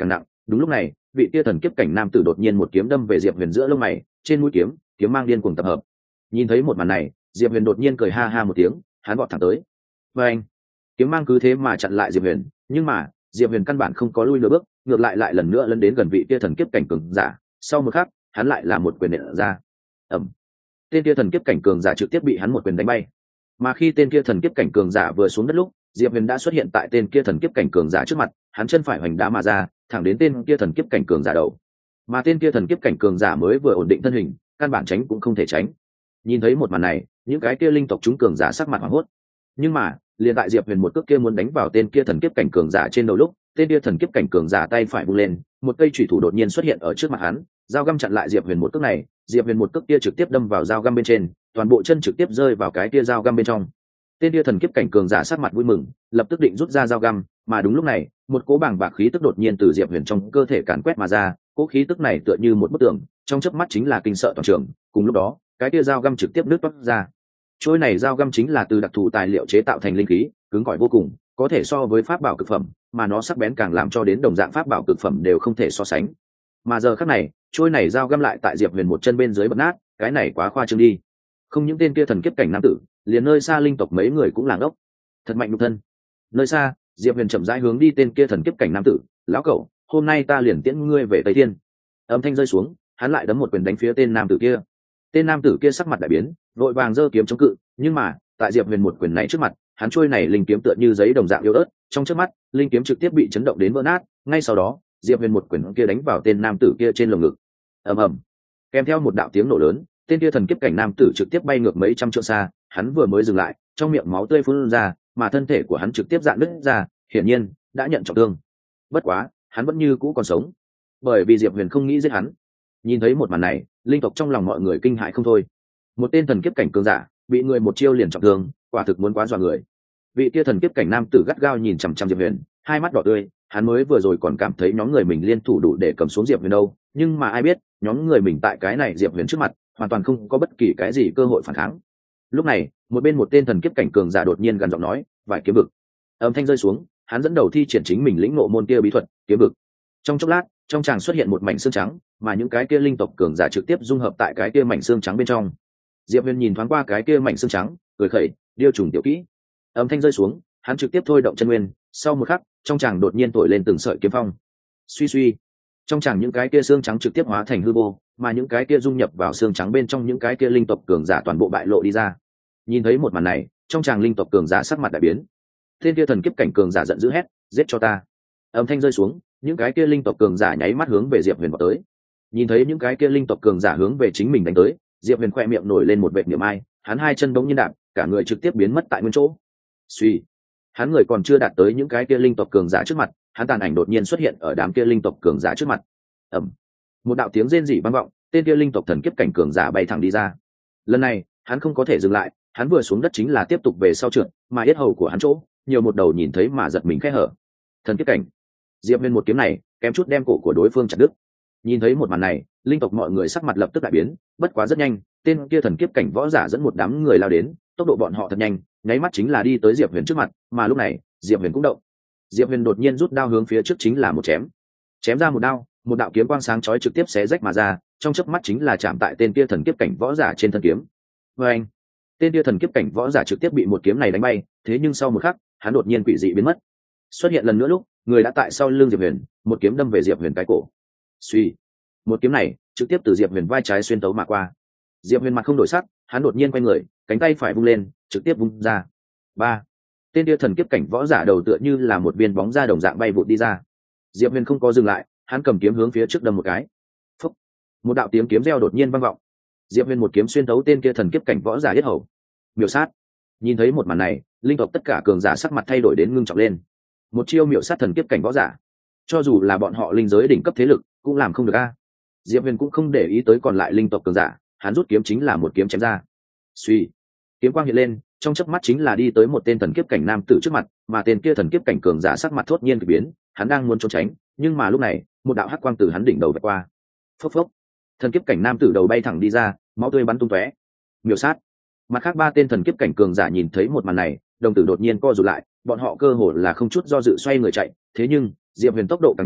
Đúng lúc này vị tia thần kiếp cảnh nam tử đột nhiên một kiếm đâm về diệp huyền giữa lông mày, trên mũi kiếm kiếm mang điên cuồng tập hợp. Nhìn thấy một màn này, diệp huyền đột nhiên cười ha ha một tiếng, hắn vọt thẳng tới. Và anh, kiếm mang cứ thế mà chặn lại diệp huyền, nhưng mà diệp huyền căn bản không có lui nửa bước, ngược lại lần nữa lấn đến gần vị tia thần kiếp cảnh cường giả. Sau một khắc hắn lại là một quyền nện ra. Ẩm. Tên kia thần kiếp cảnh cường giả trực tiếp bị hắn một quyền đánh bay. Mà khi tên kia thần kiếp cảnh cường giả vừa xuống đất lúc, diệp huyền đã xuất hiện tại tên kia thần kiếp cảnh cường giả trước mặt, hắn chân phải hoành đá mà ra, thẳng đến tên kia thần kiếp cảnh cường giả đầu. Mà tên kia thần kiếp cảnh cường giả mới vừa ổn định thân hình, căn bản tránh cũng không thể tránh. Nhìn thấy một màn này, những cái kia linh tộc chúng cường giả sắc mặt hoảng hốt. Nhưng mà liền tại diệp huyền một cước kia muốn đánh vào tên kia thần kiếp cảnh cường giả trên đầu lúc, tên kia thần kiếp cảnh cường giả tay phải vung lên, một cây chủy thủ đột nhiên xuất hiện ở trước mặt hắn, dao găm chặn lại diệp huyền một cước này. Diệp huyền một cước kia trực tiếp đâm vào dao găm bên trên, toàn bộ chân trực tiếp rơi vào cái kia dao găm bên trong. Tên kia thần kiếp cảnh cường giả sắc mặt vui mừng, lập tức định rút ra dao găm, mà đúng lúc này một cỗ bàng bạc khí tức đột nhiên từ diệp huyền trong cơ thể càn quét mà ra. Cỗ khí tức này tựa như một bức tường, trong chớp mắt chính là kinh sợ toàn trường. Cùng lúc đó cái kia dao găm trực tiếp nứt toác ra. Trôi này dao găm chính là từ đặc thù tài liệu chế tạo thành linh khí, cứng cỏi vô cùng, có thể so với pháp bảo cực phẩm, mà nó sắc bén càng làm cho đến đồng dạng pháp bảo cực phẩm đều không thể so sánh. Mà giờ khắc này trôi này dao găm lại tại diệp huyền một chân bên dưới bật nát, cái này quá khoa trương đi. Không những tên kia thần kiếp cảnh nam tử, liền nơi xa linh tộc mấy người cũng làng ốc. Thật mạnh nhục thân. Nơi xa diệp huyền chậm rãi hướng đi tên kia thần kiếp cảnh nam tử. Lão cẩu, hôm nay ta liền tiễn ngươi về Tây Thiên. Âm thanh rơi xuống, hắn lại đấm một quyền đánh phía tên nam tử kia. Tên nam tử kia sắc mặt đại biến, vội vàng giơ kiếm chống cự, nhưng mà tại diệp huyền một quyền này trước mặt, hắn trôi này linh kiếm tựa như giấy đồng dạng yếu ớt, trong chớp mắt linh kiếm trực tiếp bị chấn động đến vỡ nát. Ngay sau đó diệp huyền một quyền kia đánh vào tên nam tử kia trên lồng ngực. Ầm ầm, kèm theo một đạo tiếng nổ lớn, tên kia thần kiếp cảnh nam tử trực tiếp bay ngược mấy trăm trượng xa. Hắn vừa mới dừng lại, trong miệng máu tươi phun ra, mà thân thể của hắn trực tiếp rạn nứt ra, hiển nhiên đã nhận trọng thương. Bất quá hắn vẫn như cũ còn sống, bởi vì diệp huyền không nghĩ giết hắn. Nhìn thấy một màn này, linh tộc trong lòng mọi người kinh hãi không thôi. Một tên thần kiếp cảnh cường giả bị người một chiêu liền trọng thương, quả thực muốn quá dọa người. Vị kia thần kiếp cảnh nam tử gắt gao nhìn chằm chằm diệp huyền, hai mắt đỏ tươi. Hắn mới vừa rồi còn cảm thấy nhóm người mình liên thủ đủ để cầm xuống diệp huyền đâu, nhưng mà ai biết nhóm người mình tại cái này diệp huyền trước mặt hoàn toàn không có bất kỳ cái gì cơ hội phản kháng. Lúc này một bên một tên thần kiếp cảnh cường giả đột nhiên gần giọng nói, vài kiếm vực. Âm thanh rơi xuống, hắn dẫn đầu thi triển chính mình lĩnh ngộ môn kia bí thuật kiếm vực. Trong chốc lát trong tràng xuất hiện một mảnh xương trắng, mà những cái kia linh tộc cường giả trực tiếp dung hợp tại cái kia mảnh xương trắng bên trong. Diệp huyền nhìn thoáng qua cái kia mảnh xương trắng, cười khẩy, điêu trùng tiểu kỹ. Âm thanh rơi xuống, hắn trực tiếp thôi động chân nguyên, sau một khắc trong tràng đột nhiên thổi lên từng sợi kiếm phong. Suy suy, trong tràng những cái kia xương trắng trực tiếp hóa thành hư vô, mà những cái kia dung nhập vào xương trắng bên trong những cái kia linh tộc cường giả toàn bộ bại lộ đi ra. Nhìn thấy một màn này, trong tràng linh tộc cường giả sắc mặt đại biến. Tên kia thần kiếp cảnh cường giả giận dữ hét, giết cho ta. Âm thanh rơi xuống, những cái kia linh tộc cường giả nháy mắt hướng về diệp huyền vào tới. Nhìn thấy những cái kia linh tộc cường giả hướng về chính mình đánh tới, diệp huyền khoe miệng nổi lên một vệt niệm ai, hắn hai chân bỗng nhiên đạp, cả người trực tiếp biến mất tại nguyên chỗ. Suy, hắn người còn chưa đạt tới những cái kia linh tộc cường giả trước mặt, hắn tàn ảnh đột nhiên xuất hiện ở đám kia linh tộc cường giả trước mặt. Ầm, một đạo tiếng rên rỉ vang vọng, tên kia linh tộc thần kiếp cảnh cường giả bay thẳng đi ra. Lần này hắn không có thể dừng lại, hắn vừa xuống đất chính là tiếp tục về sau trượt, mà yết hầu của hắn chỗ nhiều một đầu nhìn thấy mà giật mình khẽ hở. Thần kiếp cảnh, diệp huyền một kiếm này kém chút đem cổ của đối phương chặt đứt. Nhìn thấy một màn này, linh tộc mọi người sắc mặt lập tức đại biến. Bất quá rất nhanh, tên kia thần kiếp cảnh võ giả dẫn một đám người lao đến, tốc độ bọn họ thật nhanh, nháy mắt chính là đi tới diệp huyền trước mặt. Mà lúc này diệp huyền cũng động. Diệp huyền đột nhiên rút đao hướng phía trước chính là một chém ra một đao, một đạo kiếm quang sáng chói trực tiếp xé rách mà ra, trong chớp mắt chính là chạm tại tên kia thần kiếp cảnh võ giả trên thân kiếm. Và anh, tên kia thần kiếp cảnh võ giả trực tiếp bị một kiếm này đánh bay. Thế nhưng sau một khắc hắn đột nhiên quỷ dị biến mất, xuất hiện lần nữa lúc người đã tại sau lưng diệp huyền, một kiếm đâm về diệp huyền cái cổ. Suy, một kiếm này trực tiếp từ diệp huyền vai trái xuyên tấu mà qua. Diệp huyền mặt không đổi sắc, hắn đột nhiên quay người, cánh tay phải vung lên, trực tiếp vung ra. Ba, tên kia thần kiếp cảnh võ giả đầu tựa như là một viên bóng da đồng dạng bay vụt đi ra. Diệp huyền không có dừng lại, hắn cầm kiếm hướng phía trước đâm một cái. Phúc, một đạo tiếng kiếm reo đột nhiên vang vọng. Diệp huyền một kiếm xuyên tấu tên kia thần kiếp cảnh võ giả yết hầu. Miểu sát. Nhìn thấy một màn này, linh tộc tất cả cường giả sắc mặt thay đổi đến ngưng trọng lên. Một chiêu miểu sát thần kiếp cảnh võ giả, cho dù là bọn họ linh giới đỉnh cấp thế lực cũng làm không được a. Diệp huyền cũng không để ý tới còn lại linh tộc cường giả, hắn rút kiếm chính là một kiếm chém ra. Suy, kiếm quang hiện lên, trong chớp mắt chính là đi tới một tên thần kiếp cảnh nam tử trước mặt, mà tên kia thần kiếp cảnh cường giả sắc mặt thốt nhiên kỳ biến, hắn đang muốn trốn tránh, nhưng mà lúc này một đạo hắc quang từ hắn đỉnh đầu vạch qua. Phốc phốc, thần kiếp cảnh nam tử đầu bay thẳng đi ra, máu tươi bắn tung tóe. Miểu sát. Mặt khác ba tên thần kiếp cảnh cường giả nhìn thấy một màn này, đồng tử đột nhiên co rụt lại, bọn họ cơ hồ là không chút do dự xoay người chạy. Thế nhưng diệp huyền tốc độ càng nhanh,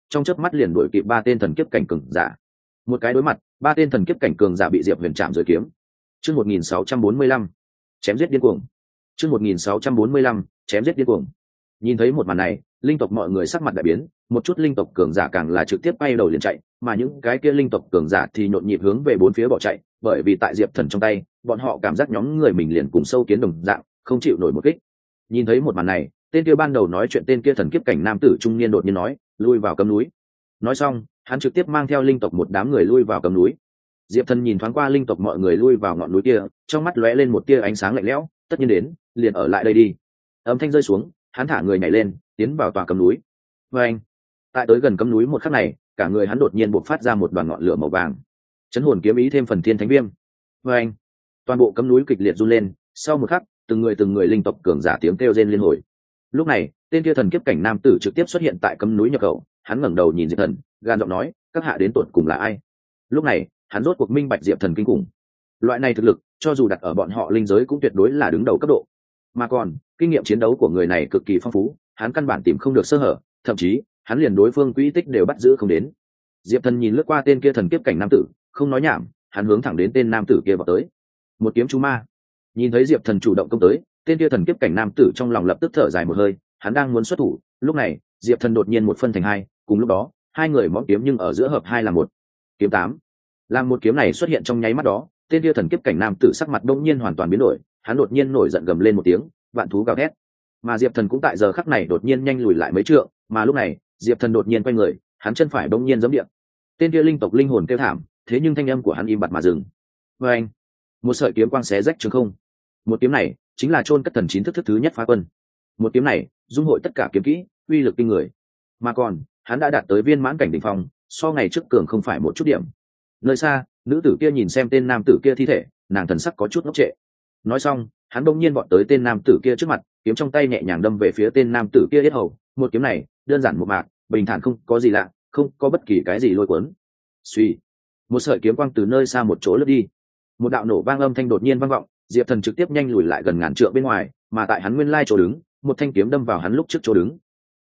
trong chớp mắt liền đuổi kịp ba tên thần kiếp cảnh cường giả. Một cái đối mặt, ba tên thần kiếp cảnh cường giả bị Diệp Huyền chạm dưới kiếm. Chương 1645, chém giết điên cuồng. Chương 1645, chém giết điên cuồng. Nhìn thấy một màn này, linh tộc mọi người sắc mặt đại biến, một chút linh tộc cường giả càng là trực tiếp bay đầu liền chạy, mà những cái kia linh tộc cường giả thì nhộn nhịp hướng về bốn phía bỏ chạy, bởi vì tại Diệp Thần trong tay, bọn họ cảm giác nhóm người mình liền cùng sâu kiến đồng dạng, không chịu nổi một kích. Nhìn thấy một màn này, tên kia ban đầu nói chuyện tên kia thần kiếp cảnh nam tử trung niên đột nhiên nói, lui vào cấm núi. Nói xong, hắn trực tiếp mang theo linh tộc một đám người lui vào cấm núi. Diệp Thần nhìn thoáng qua linh tộc mọi người lui vào ngọn núi kia, trong mắt lóe lên một tia ánh sáng lạnh lẽo, tất nhiên đến, liền ở lại đây đi. Âm thanh rơi xuống, hắn thả người nhảy lên, tiến vào tòa cấm núi. Và anh, tại tới gần cấm núi một khắc này, cả người hắn đột nhiên bộc phát ra một đoàn ngọn lửa màu vàng. Chấn hồn kiếm ý thêm phần thiên thánh viêm. Và anh, toàn bộ cấm núi kịch liệt run lên, sau một khắc, từng người linh tộc cường giả tiếng kêu rên liên hồi. Lúc này, tên kia thần kiếp cảnh nam tử trực tiếp xuất hiện tại cấm núi nhập khẩu, hắn ngẩng đầu nhìn Diệp Thần, gan giọng nói, các hạ đến tuột cùng là ai? Lúc này, hắn rốt cuộc minh bạch Diệp Thần kinh khủng. Loại này thực lực, cho dù đặt ở bọn họ linh giới cũng tuyệt đối là đứng đầu cấp độ. Mà còn, kinh nghiệm chiến đấu của người này cực kỳ phong phú, hắn căn bản tìm không được sơ hở, thậm chí, hắn liền đối phương quỹ tích đều bắt giữ không đến. Diệp Thần nhìn lướt qua tên kia thần kiếp cảnh nam tử, không nói nhảm, hắn hướng thẳng đến tên nam tử kia vào tới. Một kiếm chú ma. Nhìn thấy Diệp Thần chủ động công tới, tên kia thần kiếp cảnh nam tử trong lòng lập tức thở dài một hơi, hắn đang muốn xuất thủ, lúc này, Diệp Thần đột nhiên một phân thành hai, cùng lúc đó, hai người mõm kiếm nhưng ở giữa hợp hai là một. Kiếm 8. Làm một kiếm này xuất hiện trong nháy mắt đó, tên kia thần kiếp cảnh nam tử sắc mặt đông nhiên hoàn toàn biến đổi, hắn đột nhiên nổi giận gầm lên một tiếng, vạn thú gào thét. Mà Diệp Thần cũng tại giờ khắc này đột nhiên nhanh lùi lại mấy trượng, mà lúc này, Diệp Thần đột nhiên quay người, hắn chân phải đông nhiên giẫm địa. Tên kia linh tộc linh hồn kêu thảm, thế nhưng thanh âm của hắn im bặt mà dừng. Và anh, một sợi kiếm quang xé rách trường không. Một kiếm này chính là chôn cất thần chín thức thứ nhất phá quân. Một kiếm này dung hội tất cả kiếm kỹ, uy lực kinh người. Mà còn, hắn đã đạt tới viên mãn cảnh đỉnh phong, so ngày trước cường không phải một chút điểm. Nơi xa, nữ tử kia nhìn xem tên nam tử kia thi thể, nàng thần sắc có chút ngốc trệ. Nói xong, hắn đông nhiên vọt tới tên nam tử kia trước mặt, kiếm trong tay nhẹ nhàng đâm về phía tên nam tử kia yết hầu. Một kiếm này đơn giản một mạc, bình thản không có gì lạ, không có bất kỳ cái gì lôi cuốn. Suy, một sợi kiếm quang từ nơi xa một chỗ lướt đi, một đạo nổ vang âm thanh đột nhiên vang vọng. Diệp Thần trực tiếp nhanh lùi lại gần ngàn trượng bên ngoài, mà tại hắn nguyên lai chỗ đứng, một thanh kiếm đâm vào hắn lúc trước chỗ đứng.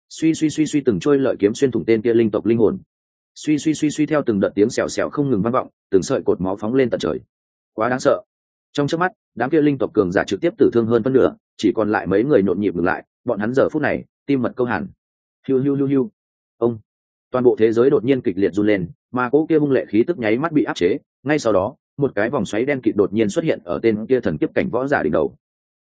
Suy từng trôi lợi kiếm xuyên thủng tên kia linh tộc linh hồn. Suy theo từng đợt tiếng xèo xèo không ngừng vang vọng, từng sợi cột máu phóng lên tận trời. Quá đáng sợ. Trong chớp mắt, đám kia linh tộc cường giả trực tiếp tử thương hơn phân nửa, chỉ còn lại mấy người nhộn nhịp ngừng lại, bọn hắn giờ phút này, tim mật câu hẳn. Hiu. Ông. Toàn bộ thế giới đột nhiên kịch liệt run lên, mà cỗ kia hung lệ khí tức nháy mắt bị áp chế, ngay sau đó, một cái vòng xoáy đen kịt đột nhiên xuất hiện ở tên kia thần kiếp cảnh võ giả đỉnh đầu.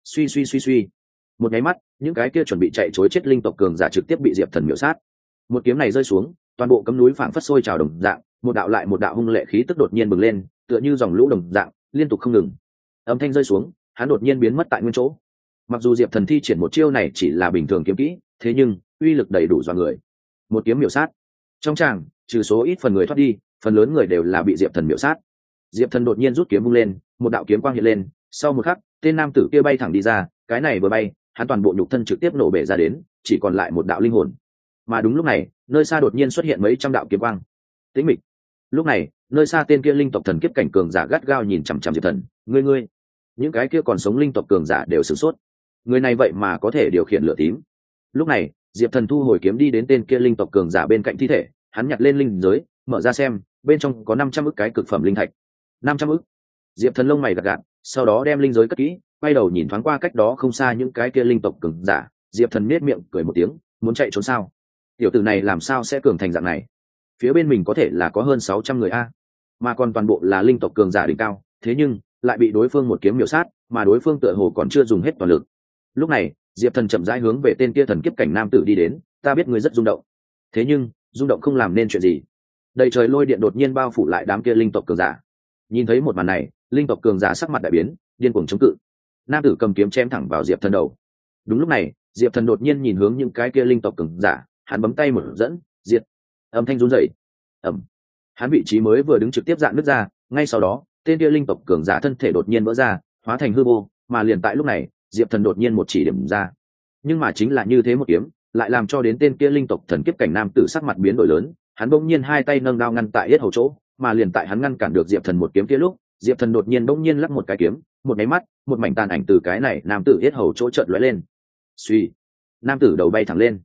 Suy. Một nháy mắt, những cái kia chuẩn bị chạy trối chết linh tộc cường giả trực tiếp bị Diệp Thần miểu sát. Một kiếm này rơi xuống, toàn bộ cấm núi phảng phất sôi trào đồng dạng, một đạo lại một đạo hung lệ khí tức đột nhiên bừng lên, tựa như dòng lũ đồng dạng, liên tục không ngừng. Âm thanh rơi xuống, hắn đột nhiên biến mất tại nguyên chỗ. Mặc dù Diệp Thần thi triển một chiêu này chỉ là bình thường kiếm kỹ, thế nhưng uy lực đầy đủ dọa người. Một kiếm miểu sát. Trong tràng, trừ số ít phần người thoát đi, phần lớn người đều là bị Diệp Thần miểu sát. Diệp Thần đột nhiên rút kiếm vung lên, một đạo kiếm quang hiện lên, sau một khắc, tên nam tử kia bay thẳng đi ra, cái này vừa bay, hắn toàn bộ nhục thân trực tiếp nổ bể ra đến, chỉ còn lại một đạo linh hồn. Mà đúng lúc này, nơi xa đột nhiên xuất hiện mấy trăm đạo kiếm quang. Tĩnh mịch. Lúc này, nơi xa tên kia linh tộc thần kiếp cảnh cường giả gắt gao nhìn chằm chằm Diệp Thần, ngươi, những cái kia còn sống linh tộc cường giả đều sửng sốt. Người này vậy mà có thể điều khiển lửa tím. Lúc này, Diệp Thần thu hồi kiếm đi đến tên kia linh tộc cường giả bên cạnh thi thể, hắn nhặt lên linh giới, mở ra xem, bên trong có 500 ức cái cực phẩm linh thạch. 500 ức. Diệp Thần lông mày gật gật, sau đó đem linh giới cất kỹ, quay đầu nhìn thoáng qua cách đó không xa những cái kia linh tộc cường giả, Diệp Thần nhếch miệng cười một tiếng, muốn chạy trốn sao? Tiểu tử này làm sao sẽ cường thành dạng này? Phía bên mình có thể là có hơn 600 người a, mà còn toàn bộ là linh tộc cường giả đỉnh cao, thế nhưng lại bị đối phương một kiếm miểu sát, mà đối phương tựa hồ còn chưa dùng hết toàn lực. Lúc này, Diệp Thần chậm rãi hướng về tên kia thần kiếp cảnh nam tử đi đến, ta biết ngươi rất rung động, thế nhưng rung động không làm nên chuyện gì. Đầy trời lôi điện đột nhiên bao phủ lại đám kia linh tộc cường giả. Nhìn thấy một màn này, linh tộc cường giả sắc mặt đại biến, điên cuồng chống cự. Nam tử cầm kiếm chém thẳng vào Diệp Thần đầu. Đúng lúc này, Diệp Thần đột nhiên nhìn hướng những cái kia linh tộc cường giả, hắn bấm tay một dẫn, diệt. Âm thanh run rẩy. Ầm. Hắn vị trí mới vừa đứng trực tiếp dạn nứt ra, ngay sau đó, tên kia linh tộc cường giả thân thể đột nhiên vỡ ra, hóa thành hư vô, mà liền tại lúc này, Diệp Thần đột nhiên một chỉ điểm ra. Nhưng mà chính là như thế một kiếm, lại làm cho đến tên kia linh tộc thần kiếp cảnh nam tử sắc mặt biến đổi lớn, hắn bỗng nhiên hai tay nâng đao ngăn tại yết hầu chỗ, mà liền tại hắn ngăn cản được Diệp Thần một kiếm kia lúc, Diệp Thần đột nhiên bỗng nhiên lắc một cái kiếm, một máy mắt, một mảnh tàn ảnh từ cái này nam tử yết hầu chỗ chợt lóe lên. Suy, nam tử đầu bay thẳng lên.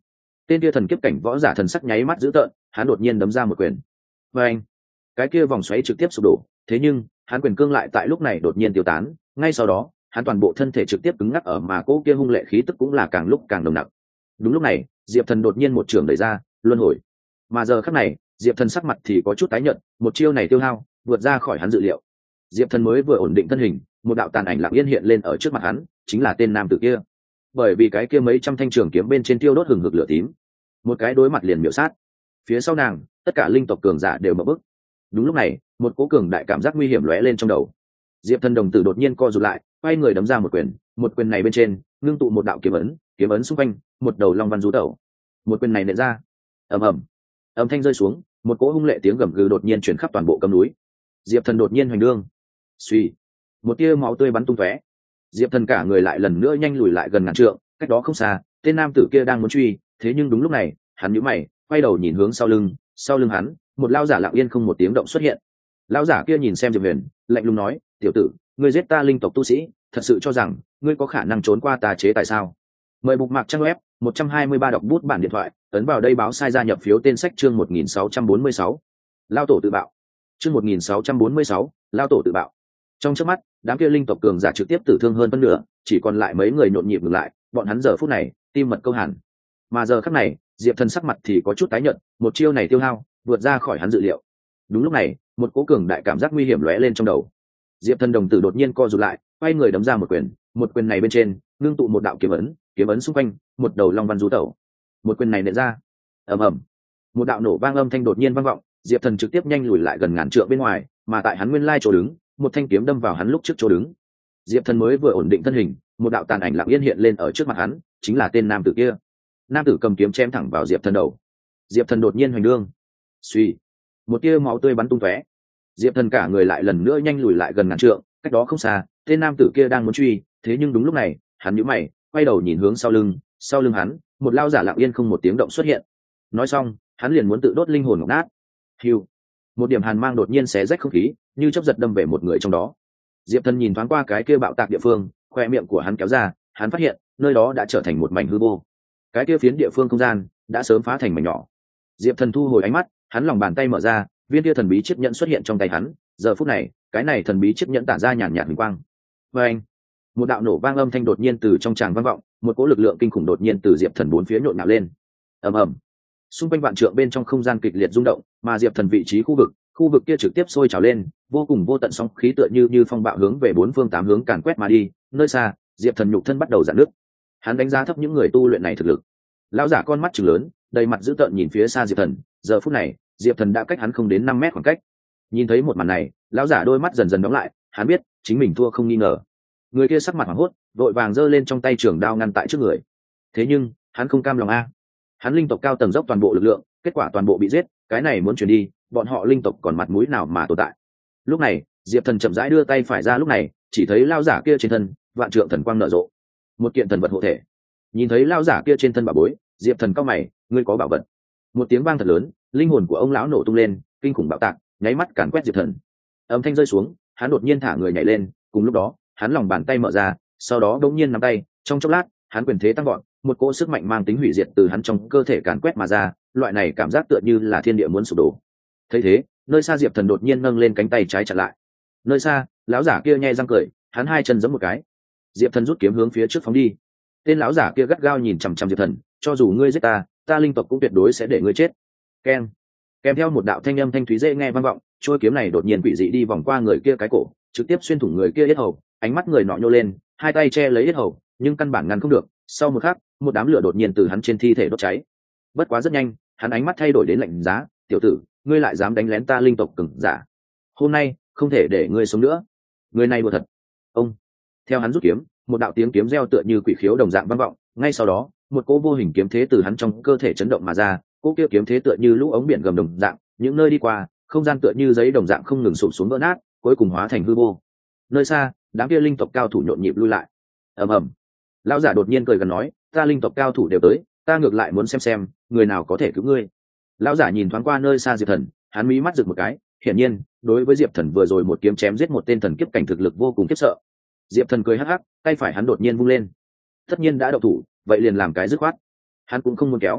Tên kia thần kiếp cảnh võ giả thần sắc nháy mắt dữ tợn, hắn đột nhiên đấm ra một quyền. Và anh, cái kia vòng xoáy trực tiếp sụp đổ, thế nhưng hắn quyền cương lại tại lúc này đột nhiên tiêu tán, ngay sau đó hắn toàn bộ thân thể trực tiếp cứng ngắc ở mà cỗ kia hung lệ khí tức cũng là càng lúc càng nồng nặc. Đúng lúc này Diệp Thần đột nhiên một trường đẩy ra luân hồi, mà giờ khắc này Diệp Thần sắc mặt thì có chút tái nhợt, một chiêu này tiêu hao vượt ra khỏi hắn dự liệu. Diệp Thần mới vừa ổn định thân hình, một đạo tàn ảnh lặng yên hiện lên ở trước mặt hắn, chính là tên nam tử kia. Bởi vì cái kia mấy trăm thanh trường kiếm bên trên tiêu đốt hừng hực lửa tím, một cái đối mặt liền miểu sát. Phía sau nàng tất cả linh tộc cường giả đều mở bức. Đúng lúc này một cố cường đại cảm giác nguy hiểm lóe lên trong đầu. Diệp Thần đồng tử đột nhiên co rụt lại, quay người đấm ra một quyền này bên trên ngưng tụ một đạo kiếm ấn xung quanh một đầu long văn rú tẩu. Một quyền này nện ra, ầm ầm, âm thanh rơi xuống, một cỗ hung lệ tiếng gầm gừ đột nhiên chuyển khắp toàn bộ cấm núi. Diệp Thần đột nhiên hoành đương, suy, một tia máu tươi bắn tung tóe. Diệp Thần cả người lại lần nữa nhanh lùi lại gần ngàn trượng, cách đó không xa tên nam tử kia đang muốn truy, thế nhưng đúng lúc này hắn nhíu mày, quay đầu nhìn hướng sau lưng hắn một lao giả lặng yên không một tiếng động xuất hiện. Lao giả kia nhìn xem Diệp Huyền, lạnh lùng nói, tiểu tử, ngươi giết ta linh tộc tu sĩ, thật sự cho rằng ngươi có khả năng trốn qua tà chế tại sao? Mời bục mạc trang web 123 đọc bút bản điện thoại, ấn vào đây báo sai gia nhập phiếu tên sách chương 1646. Lao tổ tự bạo. Chương 1646, Lao tổ tự bạo. Trong chớp mắt, đám kia linh tộc cường giả trực tiếp tử thương hơn phân nửa, chỉ còn lại mấy người nhộn nhịp ngừng lại, bọn hắn giờ phút này tim mật câu hẳn. Mà giờ khắc này Diệp Thần sắc mặt thì có chút tái nhợt, một chiêu này tiêu hao vượt ra khỏi hắn dự liệu. Đúng lúc này một cố cường đại cảm giác nguy hiểm lóe lên trong đầu. Diệp Thần đồng tử đột nhiên co rụt lại, quay người đấm ra một quyền này bên trên ngưng tụ một đạo kiếm ấn xung quanh một đầu long văn rú tẩu. Một quyền này nện ra, ầm ầm, một đạo nổ vang âm thanh đột nhiên vang vọng. Diệp Thần trực tiếp nhanh lùi lại gần ngàn trượng bên ngoài, mà tại hắn nguyên lai chỗ đứng một thanh kiếm đâm vào hắn lúc trước chỗ đứng. Diệp Thần mới vừa ổn định thân hình, một đạo tàn ảnh lặng yên hiện lên ở trước mặt hắn, chính là tên nam tử kia. Nam tử cầm kiếm chém thẳng vào Diệp Thần đầu. Diệp Thần đột nhiên hoành đương, suy, một tia máu tươi bắn tung tóe. Diệp Thần cả người lại lần nữa nhanh lùi lại gần ngàn trượng, cách đó không xa tên nam tử kia đang muốn truy, thế nhưng đúng lúc này hắn nhíu mày, quay đầu nhìn hướng sau lưng hắn một lao giả lặng yên không một tiếng động xuất hiện. Nói xong hắn liền muốn tự đốt linh hồn ngọc nát. Hiu, một điểm hàn mang đột nhiên xé rách không khí, như chớp giật đâm về một người trong đó. Diệp Thần nhìn thoáng qua cái kia bạo tạc địa phương, khoe miệng của hắn kéo ra, hắn phát hiện nơi đó đã trở thành một mảnh hư vô. Cái kia phiến địa phương không gian đã sớm phá thành mảnh nhỏ. Diệp Thần thu hồi ánh mắt, hắn lòng bàn tay mở ra, viên kia thần bí chiếc nhẫn xuất hiện trong tay hắn. Giờ phút này cái này thần bí chiếc nhẫn tản ra nhàn nhạt huỳnh quang. Và anh, một đạo nổ vang âm thanh đột nhiên từ trong tràng vang vọng, một cỗ lực lượng kinh khủng đột nhiên từ Diệp Thần bốn phía nhộn nhạo lên. Ầm ầm, xung quanh vạn trượng bên trong không gian kịch liệt rung động, mà Diệp Thần vị trí khu vực kia trực tiếp sôi trào lên, vô cùng vô tận sóng khí tựa như phong bạo hướng về bốn phương tám hướng càn quét mà đi. Nơi xa Diệp Thần nhục thân bắt đầu rạn nứt. Hắn đánh giá thấp những người tu luyện này thực lực. Lão giả con mắt trừng lớn, đầy mặt dữ tợn nhìn phía xa Diệp Thần. Giờ phút này Diệp Thần đã cách hắn không đến 5 mét khoảng cách. Nhìn thấy một màn này, lão giả đôi mắt dần dần đóng lại, hắn biết chính mình thua không nghi ngờ. Người kia sắc mặt hoảng hốt, vội vàng giơ lên trong tay trường đao ngăn tại trước người. Thế nhưng hắn không cam lòng a. Hắn linh tộc cao tầng dốc toàn bộ lực lượng, kết quả toàn bộ bị giết, cái này muốn chuyển đi, bọn họ linh tộc còn mặt mũi nào mà tồn tại. Lúc này Diệp Thần chậm rãi đưa tay phải ra, lúc này chỉ thấy lão giả kia trên thân vạn trượng thần quang nở rộ, một kiện thần vật hộ thể. Nhìn thấy lão giả kia trên thân bảo bối, Diệp Thần cau mày, ngươi có bảo vật? Một tiếng vang thật lớn, linh hồn của ông lão nổ tung lên, kinh khủng bạo tạc nháy mắt càn quét Diệp Thần. Âm thanh rơi xuống, hắn đột nhiên thả người nhảy lên, cùng lúc đó hắn lòng bàn tay mở ra, sau đó đột nhiên nắm tay, trong chốc lát hắn quyền thế tăng vọt, một cỗ sức mạnh mang tính hủy diệt từ hắn trong cơ thể càn quét mà ra, loại này cảm giác tựa như là thiên địa muốn sụp đổ. Thấy thế, nơi xa Diệp Thần đột nhiên nâng lên cánh tay trái chặn lại. Nơi xa lão giả kia nhe răng cười, hắn hai chân giẫm một cái. Diệp Thần rút kiếm hướng phía trước phóng đi. Tên lão giả kia gắt gao nhìn chằm chằm Diệp Thần, cho dù ngươi giết ta, ta linh tộc cũng tuyệt đối sẽ để ngươi chết. Keng, kèm theo một đạo thanh âm thanh thúy dễ nghe vang vọng, trôi kiếm này đột nhiên quỷ dị đi vòng qua người kia cái cổ, trực tiếp xuyên thủng người kia yết hầu. Ánh mắt người nọ nhô lên, hai tay che lấy yết hầu, nhưng căn bản ngăn không được. Sau một khắc, một đám lửa đột nhiên từ hắn trên thi thể đốt cháy. Bất quá rất nhanh, hắn ánh mắt thay đổi đến lạnh giá, tiểu tử, ngươi lại dám đánh lén ta linh tộc cường giả, hôm nay không thể để ngươi sống nữa. Người này đùa thật. Ông, theo hắn rút kiếm, một đạo tiếng kiếm reo tựa như quỷ khiếu đồng dạng vang vọng, ngay sau đó một cỗ vô hình kiếm thế từ hắn trong cơ thể chấn động mà ra. Cỗ kia kiếm thế tựa như lũ ống biển gầm đồng dạng, những nơi đi qua không gian tựa như giấy đồng dạng không ngừng sụp xuống vỡ nát, cuối cùng hóa thành hư vô. Nơi xa đám kia linh tộc cao thủ nhộn nhịp lui lại. Ầm ầm, lão giả đột nhiên cười gần nói, ta linh tộc cao thủ đều tới, ta ngược lại muốn xem người nào có thể cứu ngươi. Lão giả nhìn thoáng qua nơi xa Diệp Thần, hắn mí mắt rực một cái, hiển nhiên đối với Diệp Thần vừa rồi một kiếm chém giết một tên thần kiếp cảnh thực lực vô cùng khiếp sợ. Diệp Thần cười hắc hắc, tay phải hắn đột nhiên vung lên. Tất nhiên đã động thủ, vậy liền làm cái dứt khoát. Hắn cũng không muốn kéo.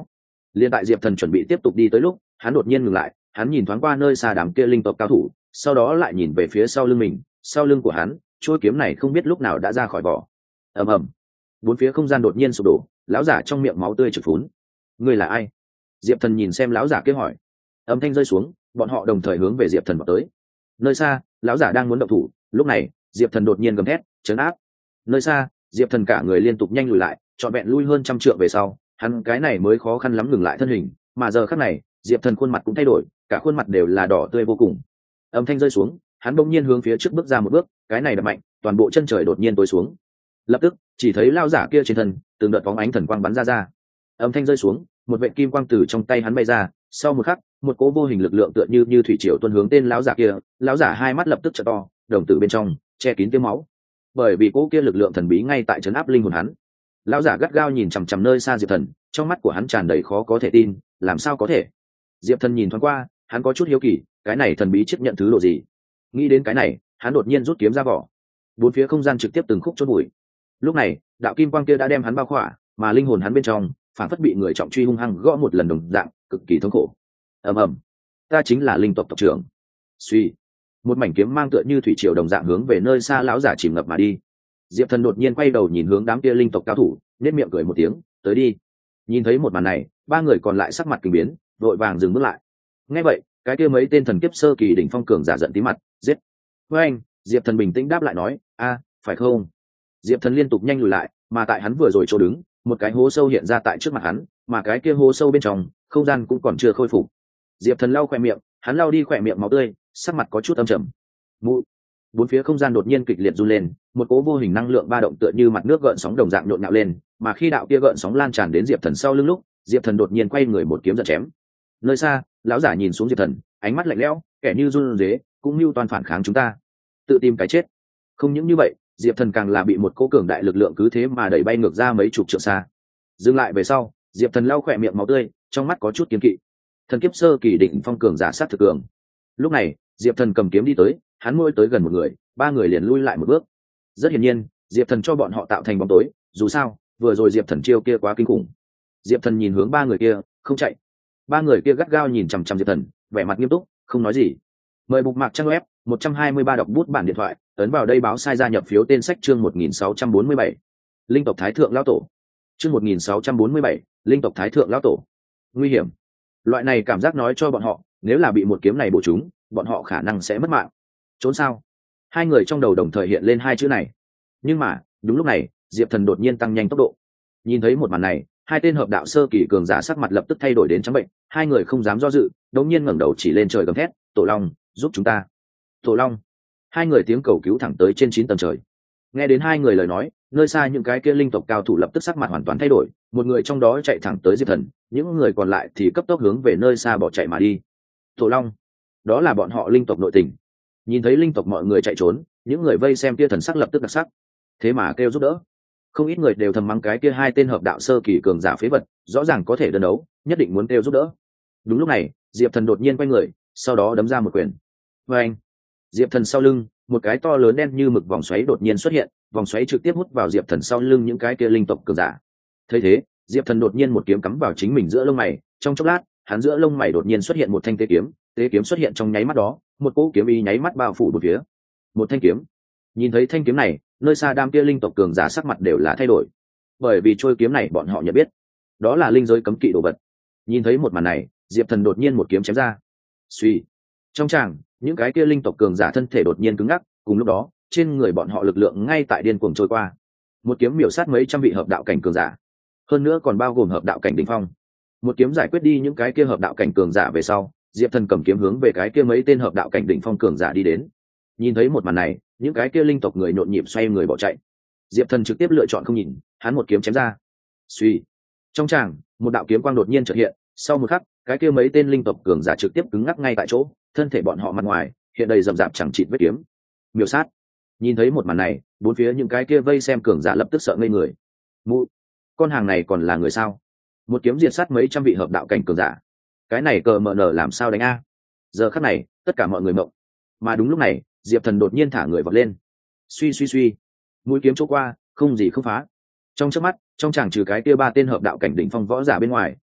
Liên tại Diệp Thần chuẩn bị tiếp tục đi tới lúc, hắn đột nhiên ngừng lại, hắn nhìn thoáng qua nơi xa đám kia linh tộc cao thủ, sau đó lại nhìn về phía sau lưng mình, sau lưng của hắn, chuôi kiếm này không biết lúc nào đã ra khỏi vỏ. Ầm ầm. Bốn phía không gian đột nhiên sụp đổ, lão giả trong miệng máu tươi trực phún. Ngươi là ai? Diệp Thần nhìn xem lão giả kia hỏi. Âm thanh rơi xuống, bọn họ đồng thời hướng về Diệp Thần vào tới. Nơi xa, lão giả đang muốn động thủ, lúc này, Diệp Thần đột nhiên gầm thét, trấn áp. Nơi xa, Diệp Thần cả người liên tục nhanh lùi lại, trọn vẹn lui hơn trăm trượng về sau, hắn cái này mới khó khăn lắm ngừng lại thân hình, mà giờ khắc này, Diệp Thần khuôn mặt cũng thay đổi, cả khuôn mặt đều là đỏ tươi vô cùng. Âm thanh rơi xuống, hắn bỗng nhiên hướng phía trước bước ra một bước, cái này đập mạnh, toàn bộ chân trời đột nhiên tối xuống. Lập tức, chỉ thấy lão giả kia trên thân, từng đợt bóng ánh thần quang bắn ra. Âm thanh rơi xuống, một vệt kim quang từ trong tay hắn bay ra, sau một khắc, một cỗ vô hình lực lượng tựa như thủy triều tuôn hướng tên lão giả kia, lão giả hai mắt lập tức trợ to, đồng tử bên trong che kín tiêu máu. Bởi vì cỗ kia lực lượng thần bí ngay tại trấn áp linh hồn hắn. Lão giả gắt gao nhìn chằm chằm nơi xa Diệp Thần, trong mắt của hắn tràn đầy khó có thể tin, làm sao có thể? Diệp Thần nhìn thoáng qua, hắn có chút hiếu kỳ, cái này thần bí chấp nhận thứ độ gì? Nghĩ đến cái này, hắn đột nhiên rút kiếm ra vỏ. Bốn phía không gian trực tiếp từng khúc chôn bụi. Lúc này, đạo kim quang kia đã đem hắn bao khỏa, mà linh hồn hắn bên trong phản phất bị người trọng truy hung hăng gõ một lần đồng dạng, cực kỳ thống khổ. Ầm ầm, ta chính là linh tộc tộc trưởng. Suy, một mảnh kiếm mang tựa như thủy triều đồng dạng hướng về nơi xa lão giả chìm ngập mà đi. Diệp Thần đột nhiên quay đầu nhìn hướng đám kia linh tộc cao thủ, nét miệng cười một tiếng, tới đi. Nhìn thấy một màn này, ba người còn lại sắc mặt kinh biến, vội vàng dừng bước lại. Nghe vậy, cái kia mấy tên thần kiếp sơ kỳ đỉnh phong cường giả giận tí mặt, giết. Với anh, Diệp Thần bình tĩnh đáp lại nói, a, phải không? Diệp Thần liên tục nhanh lùi lại, mà tại hắn vừa rồi chỗ đứng, một cái hố sâu hiện ra tại trước mặt hắn, mà cái kia hố sâu bên trong, không gian cũng còn chưa khôi phục. Diệp Thần lau khỏe miệng, hắn lau đi khỏe miệng máu tươi, sắc mặt có chút âm trầm. Mụ. Bốn phía không gian đột nhiên kịch liệt run lên, một cỗ vô hình năng lượng ba động tựa như mặt nước gợn sóng đồng dạng nhộn nhạo lên, mà khi đạo kia gợn sóng lan tràn đến Diệp Thần sau lưng lúc, Diệp Thần đột nhiên quay người một kiếm giật chém. Nơi xa, lão giả nhìn xuống Diệp Thần, ánh mắt lạnh lẽo, kẻ như run rế, cũng như toàn phản kháng chúng ta, tự tìm cái chết. Không những như vậy, Diệp Thần càng là bị một cỗ cường đại lực lượng cứ thế mà đẩy bay ngược ra mấy chục trượng xa. Dừng lại về sau, Diệp Thần lau khỏe miệng máu tươi, trong mắt có chút kiên kỵ. Thần kiếp sơ kỳ định phong cường giả sát thực cường. Lúc này, Diệp Thần cầm kiếm đi tới, hắn môi tới gần một người, ba người liền lui lại một bước. Rất hiển nhiên, Diệp Thần cho bọn họ tạo thành bóng tối, dù sao, vừa rồi Diệp Thần chiêu kia quá kinh khủng. Diệp Thần nhìn hướng ba người kia, không chạy. Ba người kia gắt gao nhìn chằm chằm Diệp Thần, vẻ mặt nghiêm túc, không nói gì. Mời bục mạc trang web 123 đọc bút bản điện thoại, ấn vào đây báo sai gia nhập phiếu tên sách chương 1647. Linh tộc Thái thượng lão tổ. Chương 1647, Linh tộc Thái thượng lão tổ. Nguy hiểm. Loại này cảm giác nói cho bọn họ, nếu là bị một kiếm này bổ trúng, bọn họ khả năng sẽ mất mạng. Trốn sao? Hai người trong đầu đồng thời hiện lên hai chữ này. Nhưng mà, đúng lúc này, Diệp Thần đột nhiên tăng nhanh tốc độ. Nhìn thấy một màn này, hai tên hợp đạo sơ kỳ cường giả sắc mặt lập tức thay đổi đến trắng bệnh, hai người không dám do dự, đột nhiên ngẩng đầu chỉ lên trời gầm thét, "Tổ Long, giúp chúng ta!" Tổ Long! Hai người tiếng cầu cứu thẳng tới trên 9 tầng trời. Nghe đến hai người lời nói, nơi xa những cái kia linh tộc cao thủ lập tức sắc mặt hoàn toàn thay đổi, một người trong đó chạy thẳng tới Diệp Thần, những người còn lại thì cấp tốc hướng về nơi xa bỏ chạy mà đi. Tổ Long! Đó là bọn họ linh tộc nội tình. Nhìn thấy linh tộc mọi người chạy trốn, những người vây xem kia thần sắc lập tức đặc sắc, thế mà kêu giúp đỡ. Không ít người đều thầm mắng cái kia hai tên hợp đạo sơ kỳ cường giả phế vật, rõ ràng có thể đơn đấu, nhất định muốn kêu giúp đỡ. Đúng lúc này, Diệp Thần đột nhiên quay người, sau đó đấm ra một quyền. Và anh, Diệp Thần sau lưng, một cái to lớn đen như mực vòng xoáy đột nhiên xuất hiện, vòng xoáy trực tiếp hút vào Diệp Thần sau lưng những cái kia linh tộc cường giả. Thấy thế, Diệp Thần đột nhiên một kiếm cắm vào chính mình giữa lông mày, trong chốc lát, hắn giữa lông mày đột nhiên xuất hiện một thanh tế kiếm xuất hiện trong nháy mắt đó, một cỗ kiếm ý nháy mắt bao phủ một phía. Một thanh kiếm. Nhìn thấy thanh kiếm này, nơi xa đám kia linh tộc cường giả sắc mặt đều là thay đổi, bởi vì trôi kiếm này bọn họ nhận biết, đó là linh giới cấm kỵ đồ vật. Nhìn thấy một màn này, Diệp Thần đột nhiên một kiếm chém ra. Suy, trong tràng, những cái kia linh tộc cường giả thân thể đột nhiên cứng ngắc, cùng lúc đó, trên người bọn họ lực lượng ngay tại điên cuồng trôi qua. Một kiếm miểu sát mấy trăm vị hợp đạo cảnh cường giả, hơn nữa còn bao gồm hợp đạo cảnh đỉnh phong. Một kiếm giải quyết đi những cái kia hợp đạo cảnh cường giả về sau, Diệp Thần cầm kiếm hướng về cái kia mấy tên hợp đạo cảnh đỉnh phong cường giả đi đến. Nhìn thấy một màn này, những cái kia linh tộc người nhộn nhịp xoay người bỏ chạy. Diệp Thần trực tiếp lựa chọn không nhìn, hắn một kiếm chém ra. Suy, trong tràng, một đạo kiếm quang đột nhiên chợt hiện, sau một khắc, cái kia mấy tên linh tộc cường giả trực tiếp cứng ngắc ngay tại chỗ, thân thể bọn họ mặt ngoài hiện đầy rậm rạp chẳng chịt vết kiếm. Miểu sát. Nhìn thấy một màn này, bốn phía những cái kia vây xem cường giả lập tức sợ ngây người. Mụ, con hàng này còn là người sao? Một kiếm diệt sát mấy trăm vị hợp đạo cảnh cường giả, cái này cờ mờ nở làm sao đánh a? Giờ khắc này, tất cả mọi người mộng. Mà đúng lúc này, Diệp Thần đột nhiên thả người vọt lên. Suy, mũi kiếm chỗ qua, không gì không phá. Trong chớp mắt, trong chàng trừ cái kia ba tên hợp đạo cảnh đỉnh phong võ giả bên ngoài,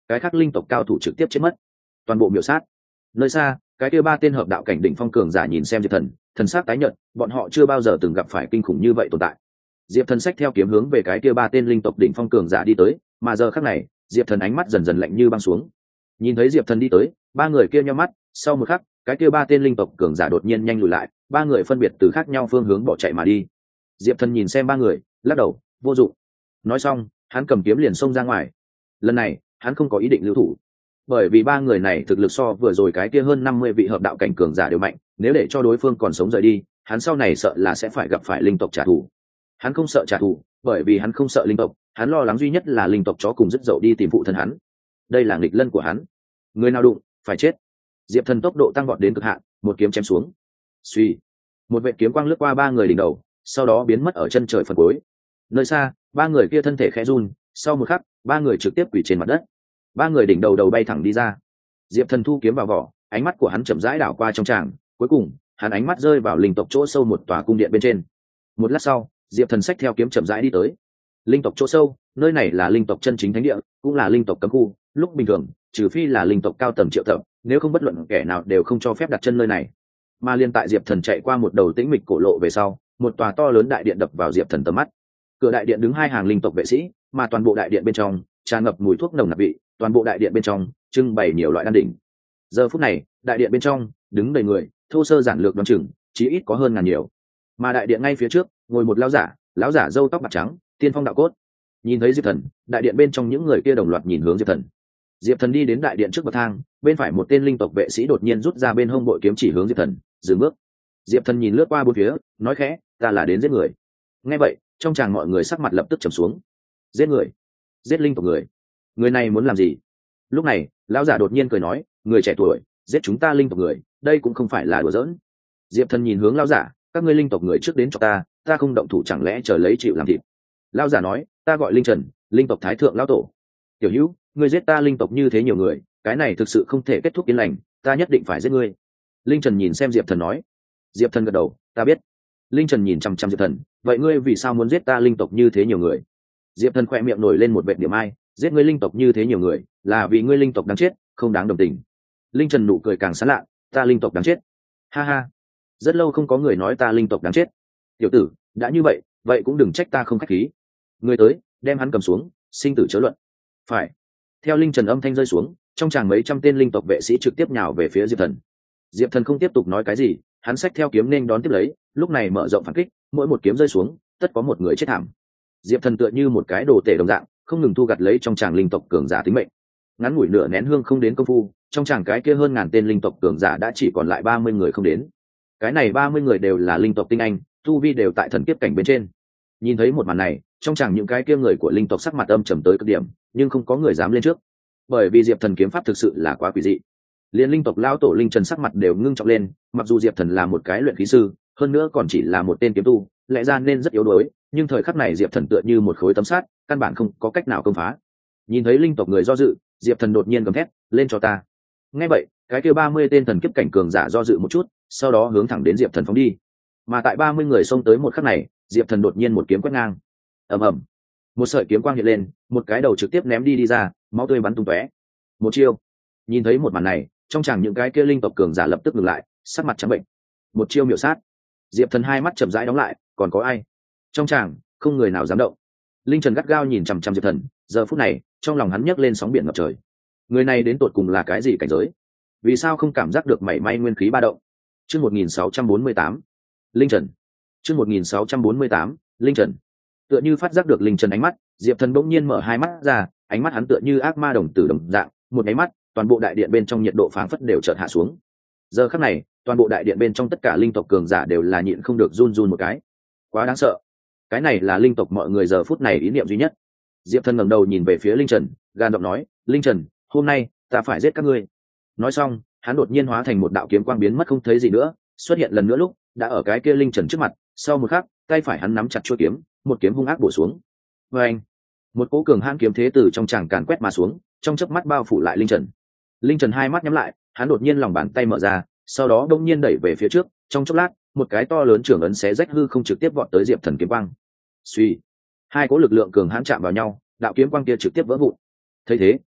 cái khác linh tộc cao thủ trực tiếp chết mất, toàn bộ miểu sát. Nơi xa, cái kia ba tên hợp đạo cảnh đỉnh phong cường giả nhìn xem Diệp Thần, thần sắc tái nhợt, bọn họ chưa bao giờ từng gặp phải kinh khủng như vậy tồn tại. Diệp Thần xách theo kiếm hướng về cái kia ba tên linh tộc đỉnh phong cường giả đi tới, mà giờ khắc này, Diệp Thần ánh mắt dần dần lạnh như băng xuống. Nhìn thấy Diệp Thần đi tới, ba người kia nhíu mắt, sau một khắc, cái kia ba tên linh tộc cường giả đột nhiên nhanh lùi lại, ba người phân biệt từ khác nhau phương hướng bỏ chạy mà đi. Diệp Thần nhìn xem ba người, lắc đầu, vô dụng. Nói xong, hắn cầm kiếm liền xông ra ngoài. Lần này, hắn không có ý định lưu thủ, bởi vì ba người này thực lực so vừa rồi cái kia hơn 50 vị hợp đạo cảnh cường giả đều mạnh, nếu để cho đối phương còn sống rời đi, hắn sau này sợ là sẽ phải gặp phải linh tộc trả thù. Hắn không sợ trả thù, bởi vì hắn không sợ linh tộc, hắn lo lắng duy nhất là linh tộc chó cùng dứt dậu đi tìm phụ thân hắn. Đây là nghịch lân của hắn, người nào đụng phải chết. Diệp Thần tốc độ tăng vọt đến cực hạn, một kiếm chém xuống. Suy, một vệt kiếm quang lướt qua ba người đỉnh đầu, sau đó biến mất ở chân trời phần cuối. Nơi xa, ba người kia thân thể khẽ run, sau một khắc, ba người trực tiếp quỳ trên mặt đất. Ba người đỉnh đầu bay thẳng đi ra. Diệp Thần thu kiếm vào vỏ, ánh mắt của hắn chậm rãi đảo qua trong tràng, cuối cùng, hắn ánh mắt rơi vào linh tộc chỗ sâu một tòa cung điện bên trên. Một lát sau, Diệp Thần xách theo kiếm chậm rãi đi tới. Linh tộc chỗ sâu, nơi này là linh tộc chân chính thánh địa, cũng là linh tộc cấm khu, lúc bình thường, trừ phi là linh tộc cao tầng triệu tập, nếu không bất luận kẻ nào đều không cho phép đặt chân nơi này. Mà liên tại Diệp Thần chạy qua một đầu tĩnh mịch cổ lộ về sau, một tòa to lớn đại điện đập vào Diệp Thần tầm mắt. Cửa đại điện đứng hai hàng linh tộc vệ sĩ, mà toàn bộ đại điện bên trong tràn ngập mùi thuốc nồng nặc vị, toàn bộ đại điện bên trong trưng bày nhiều loại đan đỉnh. Giờ phút này, đại điện bên trong đứng đầy người, thô sơ giản lược đoán chừng, chí ít có hơn ngàn nhiều. Mà đại điện ngay phía trước, ngồi một lão giả râu tóc bạc trắng, tiên phong đạo cốt. Nhìn thấy Diệp Thần, đại điện bên trong những người kia đồng loạt nhìn hướng Diệp Thần. Diệp Thần đi đến đại điện trước bậc thang, bên phải một tên linh tộc vệ sĩ đột nhiên rút ra bên hông bội kiếm chỉ hướng Diệp Thần, dừng bước. Diệp Thần nhìn lướt qua bốn phía, nói khẽ, ta là đến giết người. Nghe vậy, trong tràng mọi người sắc mặt lập tức trầm xuống. Giết người? Giết linh tộc người? Người này muốn làm gì? Lúc này, lão giả đột nhiên cười nói, người trẻ tuổi, giết chúng ta linh tộc người, đây cũng không phải là đùa giỡn. Diệp Thần nhìn hướng lão giả, các ngươi linh tộc người trước đến cho ta không động thủ chẳng lẽ chờ lấy chịu làm thịt? Lão giả nói, ta gọi Linh Trần, linh tộc thái thượng lão tổ. Tiểu Hữu, ngươi giết ta linh tộc như thế nhiều người, cái này thực sự không thể kết thúc yên lành, ta nhất định phải giết ngươi. Linh Trần nhìn xem Diệp Thần nói. Diệp Thần gật đầu, ta biết. Linh Trần nhìn chăm chăm Diệp Thần, vậy ngươi vì sao muốn giết ta linh tộc như thế nhiều người? Diệp Thần khỏe miệng nổi lên một vệt niệm ai, giết ngươi linh tộc như thế nhiều người, là vì ngươi linh tộc đáng chết, không đáng đồng tình. Linh Trần nụ cười càng sán lạ, ta linh tộc đáng chết? Ha ha, rất lâu không có người nói ta linh tộc đáng chết. Tiểu tử, đã như vậy, vậy cũng đừng trách ta không khách khí. Người tới, đem hắn cầm xuống, sinh tử chớ luận. Phải. Theo Linh Trần âm thanh rơi xuống, trong tràng mấy trăm tên linh tộc vệ sĩ trực tiếp nhào về phía Diệp Thần. Diệp Thần không tiếp tục nói cái gì, hắn xách theo kiếm nên đón tiếp lấy, lúc này mở rộng phản kích, mỗi một kiếm rơi xuống, tất có một người chết thảm. Diệp Thần tựa như một cái đồ tể đồng dạng, không ngừng thu gặt lấy trong tràng linh tộc cường giả tính mệnh. Ngắn ngủi nửa nén hương không đến công phu, trong tràng cái kia hơn ngàn tên linh tộc cường giả đã chỉ còn lại 30 người không đến. Cái này 30 người đều là linh tộc tinh anh, tu vi đều tại thần kiếp cảnh bên trên. Nhìn thấy một màn này, trong tràng những cái kia người của linh tộc sắc mặt âm trầm tới cực điểm, nhưng không có người dám lên trước, bởi vì Diệp Thần kiếm pháp thực sự là quá quỷ dị. Liên linh tộc lão tổ Linh Trần sắc mặt đều ngưng trọng lên, mặc dù Diệp Thần là một cái luyện khí sư, hơn nữa còn chỉ là một tên kiếm tu, lẽ ra nên rất yếu đuối, nhưng thời khắc này Diệp Thần tựa như một khối tấm sắt, căn bản không có cách nào công phá. Nhìn thấy linh tộc người do dự, Diệp Thần đột nhiên gầm thét, lên cho ta. Nghe vậy, cái kia 30 tên thần kiếp cảnh cường giả do dự một chút, sau đó hướng thẳng đến Diệp Thần phóng đi. Mà tại 30 người xông tới một khắc này, Diệp Thần đột nhiên một kiếm quét ngang. Ầm ầm. Một sợi kiếm quang hiện lên, một cái đầu trực tiếp ném đi ra, máu tươi bắn tung tóe. Một chiêu. Nhìn thấy một màn này, trong chàng những cái kia linh tộc cường giả lập tức ngừng lại, sắc mặt trắng bệnh. Một chiêu miểu sát. Diệp Thần hai mắt chậm rãi đóng lại, còn có ai? Trong chàng không người nào dám động. Linh Trần gắt gao nhìn chằm chằm Diệp Thần, giờ phút này, trong lòng hắn nhấc lên sóng biển ngập trời. Người này đến tột cùng là cái gì cảnh giới? Vì sao không cảm giác được mảy may nguyên khí ba động? Chương 1648. Linh Trần. Chương 1648. Linh Trần. Tựa như phát giác được Linh Trần ánh mắt, Diệp Thần bỗng nhiên mở hai mắt ra, ánh mắt hắn tựa như ác ma đồng tử đồng dạng, một cái mắt, toàn bộ đại điện bên trong nhiệt độ phảng phất đều chợt hạ xuống. Giờ khắc này, toàn bộ đại điện bên trong tất cả linh tộc cường giả đều là nhịn không được run run một cái. Quá đáng sợ. Cái này là linh tộc mọi người giờ phút này ý niệm duy nhất. Diệp Thần ngẩng đầu nhìn về phía Linh Trần, gan giọng nói, "Linh Trần, hôm nay ta phải giết các ngươi." Nói xong, hắn đột nhiên hóa thành một đạo kiếm quang biến mất không thấy gì nữa, xuất hiện lần nữa lúc đã ở cái kia Linh Trần trước mặt, sau một khắc, tay phải hắn nắm chặt chuôi kiếm, một kiếm hung ác bổ xuống. Oeng! Một cỗ cường hãn kiếm thế từ trong tràng càn quét mà xuống, trong chớp mắt bao phủ lại Linh Trần. Linh Trần hai mắt nhắm lại, hắn đột nhiên lòng bàn tay mở ra, sau đó đông nhiên đẩy về phía trước, trong chốc lát, một cái to lớn trưởng ấn xé rách hư không trực tiếp vọt tới Diệp Thần kiếm quang. Suy, hai cỗ lực lượng cường hãn chạm vào nhau, đạo kiếm quang kia trực tiếp vỡ vụn. Thấy thế,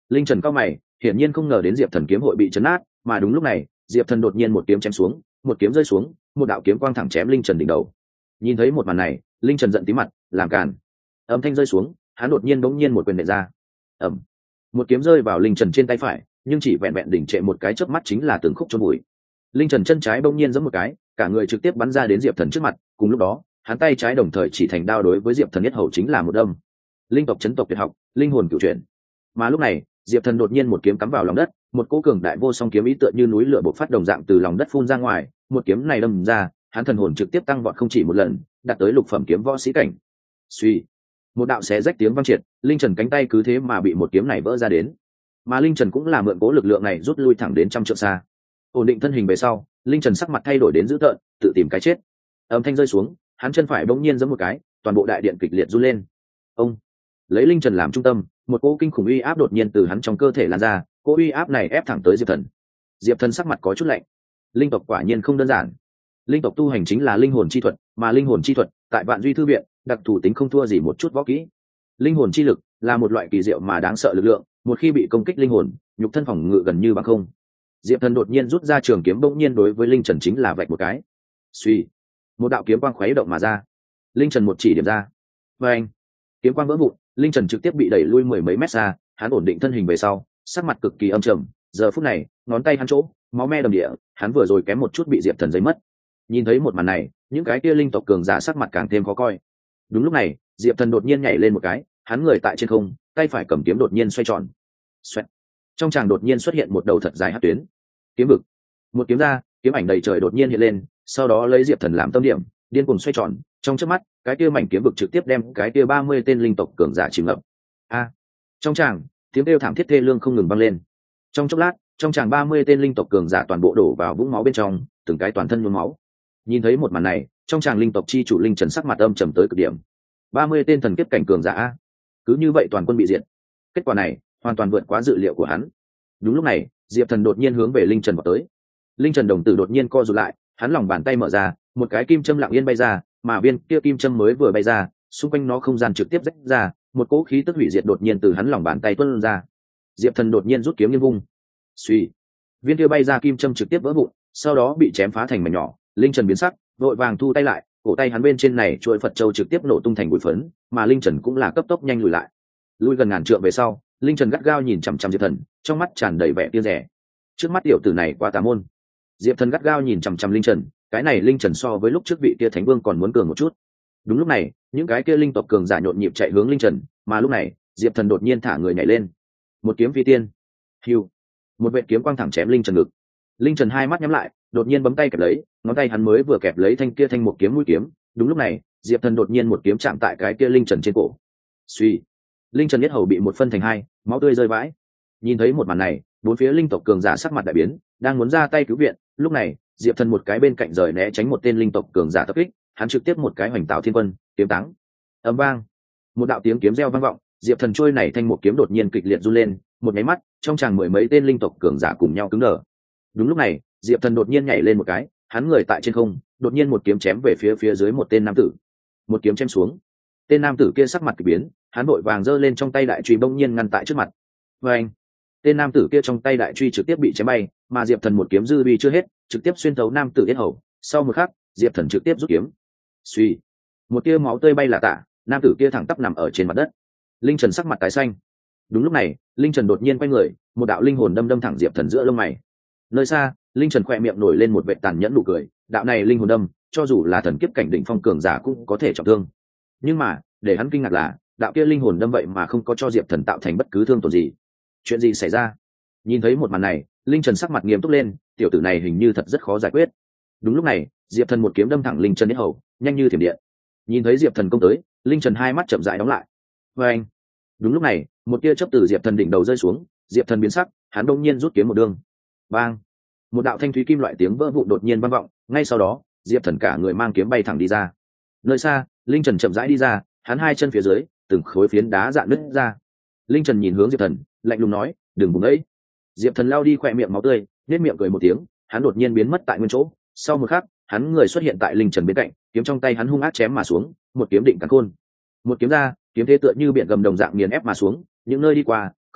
Linh Trần cao mày, hiển nhiên không ngờ đến Diệp Thần kiếm hội bị chấn nát, mà đúng lúc này, Diệp Thần đột nhiên một kiếm chém xuống, một kiếm rơi xuống, một đạo kiếm quang thẳng chém Linh Trần đỉnh đầu. Nhìn thấy một màn này, Linh Trần giận tí mặt, làm càn. Âm thanh rơi xuống, hắn đột nhiên bỗng nhiên một quyền nện ra. Ầm. Một kiếm rơi vào Linh Trần trên tay phải, nhưng chỉ vẹn vẹn đỉnh trệ một cái chớp mắt chính là từng khúc chôn bụi. Linh Trần chân trái bỗng nhiên giẫm một cái, cả người trực tiếp bắn ra đến Diệp Thần trước mặt, cùng lúc đó, hắn tay trái đồng thời chỉ thành đao đối với Diệp Thần nhất hầu chính là một đâm. Linh tộc chấn tộc tuyệt học, linh hồn cửu chuyển. Mà lúc này, Diệp Thần đột nhiên một kiếm cắm vào lòng đất, một cỗ cường đại vô song kiếm ý tựa như núi lửa bộc phát đồng dạng từ lòng đất phun ra ngoài, một kiếm này đâm ra, hắn thần hồn trực tiếp tăng vọt không chỉ một lần, đạt tới lục phẩm kiếm võ sĩ cảnh. Suy, một đạo xé rách tiếng vang triệt, Linh Trần cánh tay cứ thế mà bị một kiếm này vỡ ra đến. Mà Linh Trần cũng là mượn cố lực lượng này rút lui thẳng đến trăm trượng xa. Ổn định thân hình về sau, Linh Trần sắc mặt thay đổi đến dữ tợn, tự tìm cái chết. Âm thanh rơi xuống, hắn chân phải bỗng nhiên giẫm một cái, toàn bộ đại điện kịch liệt run lên. Ông, lấy Linh Trần làm trung tâm, một cỗ kinh khủng uy áp đột nhiên từ hắn trong cơ thể lan ra, cỗ uy áp này ép thẳng tới Diệp Thần. Diệp Thần sắc mặt có chút lạnh. Linh tộc quả nhiên không đơn giản. Linh tộc tu hành chính là linh hồn chi thuật, mà linh hồn chi thuật tại Vạn Duy thư viện, đặc thù tính không thua gì một chút võ kỹ. Linh hồn chi lực là một loại kỳ diệu mà đáng sợ lực lượng, một khi bị công kích linh hồn, nhục thân phòng ngự gần như bằng không. Diệp Thần đột nhiên rút ra trường kiếm bỗng nhiên đối với Linh Trần chính là vạch một cái. Suy, một đạo kiếm quang khuấy động mà ra. Linh Trần một chỉ điểm ra. Và anh, kiếm quang vỡ vụn, Linh Trần trực tiếp bị đẩy lui mười mấy mét xa, hắn ổn định thân hình về sau, sắc mặt cực kỳ âm trầm, giờ phút này, ngón tay hắn chỗ, máu me đầm địa, hắn vừa rồi kém một chút bị Diệp Thần giấy mất. Nhìn thấy một màn này, những cái kia linh tộc cường giả sắc mặt càng thêm khó coi. Đúng lúc này, Diệp Thần đột nhiên nhảy lên một cái, hắn người tại trên không, tay phải cầm kiếm đột nhiên xoay tròn. Xoẹt. Trong tràng đột nhiên xuất hiện một đầu thật dài hắc tuyến. Kiếm vực. Một kiếm ra, kiếm ảnh đầy trời đột nhiên hiện lên, sau đó lấy Diệp Thần làm tâm điểm, điên cuồng xoay tròn, trong chớp mắt, cái kia mảnh kiếm vực trực tiếp đem cái kia 30 tên linh tộc cường giả chìm ngập. A. Trong tràng, tiếng kêu thảm thiết thê lương không ngừng vang lên. Trong chốc lát, trong tràng 30 tên linh tộc cường giả toàn bộ đổ vào vũng máu bên trong, từng cái toàn thân nhuốm máu. Nhìn thấy một màn này, trong tràng linh tộc chi chủ Linh Trần sắc mặt âm trầm tới cực điểm. 30 tên thần kiếp cảnh cường giả, cứ như vậy toàn quân bị diệt. Kết quả này, hoàn toàn vượt quá dự liệu của hắn. Đúng lúc này, Diệp Thần đột nhiên hướng về Linh Trần vào tới. Linh Trần đồng tử đột nhiên co rụt lại, hắn lòng bàn tay mở ra, một cái kim châm lặng yên bay ra, mà viên kia kim châm mới vừa bay ra, xung quanh nó không gian trực tiếp rách ra, một cỗ khí tức hủy diệt đột nhiên từ hắn lòng bàn tay tuôn ra. Diệp Thần đột nhiên rút kiếm nghiêng vung. Suy, viên kia bay ra kim châm trực tiếp vỡ vụn, sau đó bị chém phá thành mảnh nhỏ. Linh Trần biến sắc, vội vàng thu tay lại, cổ tay hắn bên trên này chuỗi Phật châu trực tiếp nổ tung thành bụi phấn, mà Linh Trần cũng là cấp tốc nhanh lùi lại. Lùi gần ngàn trượng về sau, Linh Trần gắt gao nhìn chằm chằm Diệp Thần, trong mắt tràn đầy vẻ tia rẻ. Trước mắt tiểu tử này quá tà môn. Diệp Thần gắt gao nhìn chằm chằm Linh Trần, cái này Linh Trần so với lúc trước vị kia Thánh Vương còn muốn cường một chút. Đúng lúc này, những cái kia linh tộc cường giả nhộn nhịp chạy hướng Linh Trần, mà lúc này, Diệp Thần đột nhiên thả người nhảy lên. Một kiếm phi tiên. Hưu. Một vệt kiếm quang thẳng chém Linh Trần ngực. Linh Trần hai mắt nhắm lại, đột nhiên bấm tay kẹp lấy, ngón tay hắn mới vừa kẹp lấy thanh kia thanh một kiếm mũi kiếm. Đúng lúc này, Diệp Thần đột nhiên một kiếm chạm tại cái kia Linh Trần trên cổ. Suy. Linh Trần nhất hầu bị một phân thành hai, máu tươi rơi vãi. Nhìn thấy một màn này, bốn phía linh tộc cường giả sắc mặt đại biến, đang muốn ra tay cứu viện. Lúc này, Diệp Thần một cái bên cạnh rời né tránh một tên linh tộc cường giả tập kích, hắn trực tiếp một cái hoành tạo thiên quân, kiếm táng. Ầm vang, một đạo tiếng kiếm reo vang vọng, Diệp Thần trôi này thanh một kiếm đột nhiên kịch liệt run lên, một cái mắt, trong tràng mười mấy tên linh tộc cường giả cùng nhau cứng đờ. Đúng lúc này, Diệp Thần đột nhiên nhảy lên một cái, hắn người tại trên không, đột nhiên một kiếm chém về phía dưới một tên nam tử. Một kiếm chém xuống, tên nam tử kia sắc mặt kỳ biến, hắn vội vàng giơ lên trong tay đại truy bỗng nhiên ngăn tại trước mặt. Và anh, tên nam tử kia trong tay đại truy trực tiếp bị chém bay, mà Diệp Thần một kiếm dư uy chưa hết, trực tiếp xuyên thấu nam tử yết hầu. Sau một khắc, Diệp Thần trực tiếp rút kiếm. Suy, một tia máu tươi bay là tả, nam tử kia thẳng tắp nằm ở trên mặt đất. Linh Trần sắc mặt tái xanh. Đúng lúc này, Linh Trần đột nhiên quay người, một đạo linh hồn đâm thẳng Diệp Thần giữa lông mày. Nơi xa, Linh Trần khỏe miệng nổi lên một vệt tàn nhẫn nụ cười, đạo này linh hồn đâm, cho dù là thần kiếp cảnh đỉnh phong cường giả cũng có thể trọng thương. Nhưng mà, để hắn kinh ngạc là, đạo kia linh hồn đâm vậy mà không có cho Diệp Thần tạo thành bất cứ thương tổn gì. Chuyện gì xảy ra? Nhìn thấy một màn này, Linh Trần sắc mặt nghiêm túc lên, tiểu tử này hình như thật rất khó giải quyết. Đúng lúc này, Diệp Thần một kiếm đâm thẳng Linh Trần yết hầu, nhanh như thiểm điện. Nhìn thấy Diệp Thần công tới, Linh Trần hai mắt chậm rãi đóng lại. Và anh, đúng lúc này, một tia chớp từ Diệp Thần đỉnh đầu rơi xuống, Diệp Thần biến sắc, hắn đột nhiên rút kiếm một đường. Bang! Một đạo thanh thúy kim loại tiếng vỡ vụn đột nhiên vang vọng, ngay sau đó, Diệp Thần cả người mang kiếm bay thẳng đi ra. Nơi xa, Linh Trần chậm rãi đi ra, hắn hai chân phía dưới, từng khối phiến đá dạn nứt ra. Linh Trần nhìn hướng Diệp Thần, lạnh lùng nói, đừng vùng ấy. Diệp Thần lao đi khỏe miệng máu tươi, nét miệng cười một tiếng, hắn đột nhiên biến mất tại nguyên chỗ. Sau một khắc, hắn người xuất hiện tại Linh Trần bên cạnh, kiếm trong tay hắn hung ác chém mà xuống, một kiếm định cắn khôn. Một kiếm ra, kiếm thế tựa như biển gầm đồng dạng nghiền ép mà xuống, những nơi đi qua,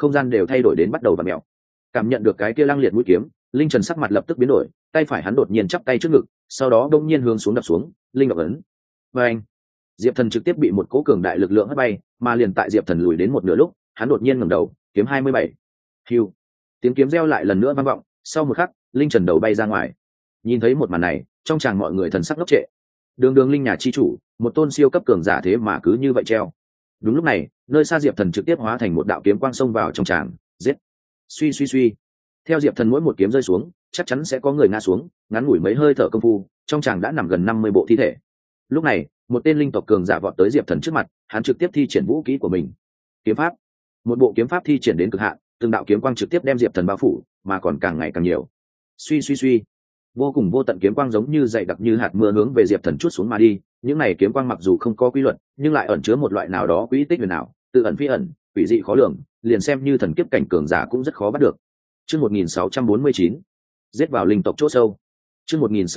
không gian đều thay đổi đến bắt đầu và mèo. Cảm nhận được cái kia lăng liệt mũi kiếm, linh trần sắc mặt lập tức biến đổi, tay phải hắn đột nhiên chắp tay trước ngực, sau đó đông nhiên hướng xuống đập xuống, linh ngọc ấn. Và anh, diệp thần trực tiếp bị một cỗ cường đại lực lượng hất bay, mà liền tại diệp thần lùi đến một nửa lúc, hắn đột nhiên ngẩng đầu, kiếm 27. Hưu, tiếng kiếm reo lại lần nữa vang vọng, sau một khắc, linh trần đầu bay ra ngoài. Nhìn thấy một màn này, trong tràng mọi người thần sắc ngốc trệ. Đường đường linh nhà chi chủ, một tôn siêu cấp cường giả thế mà cứ như vậy treo. Đúng lúc này, nơi xa diệp thần trực tiếp hóa thành một đạo kiếm quang xông vào trong tràng, giết. Suy suy suy, theo diệp thần mỗi một kiếm rơi xuống, chắc chắn sẽ có người ngã xuống, ngắn ngủi mấy hơi thở công phu, trong tràng đã nằm gần 50 bộ thi thể. Lúc này, một tên linh tộc cường giả vọt tới diệp thần trước mặt, hắn trực tiếp thi triển vũ kỹ của mình, kiếm pháp. Một bộ kiếm pháp thi triển đến cực hạn, từng đạo kiếm quang trực tiếp đem diệp thần bao phủ, mà còn càng ngày càng nhiều. Suy suy suy, vô cùng vô tận kiếm quang giống như dày đặc như hạt mưa hướng về diệp thần chút xuống mà đi. Những này kiếm quang mặc dù không có quy luật, nhưng lại ẩn chứa một loại nào đó quỹ tích huyền ảo, tự ẩn phi ẩn, quỷ dị khó lường, liền xem như thần kiếp cảnh cường giả cũng rất khó bắt được. Chương 1649, giết vào linh tộc chỗ sâu. Chương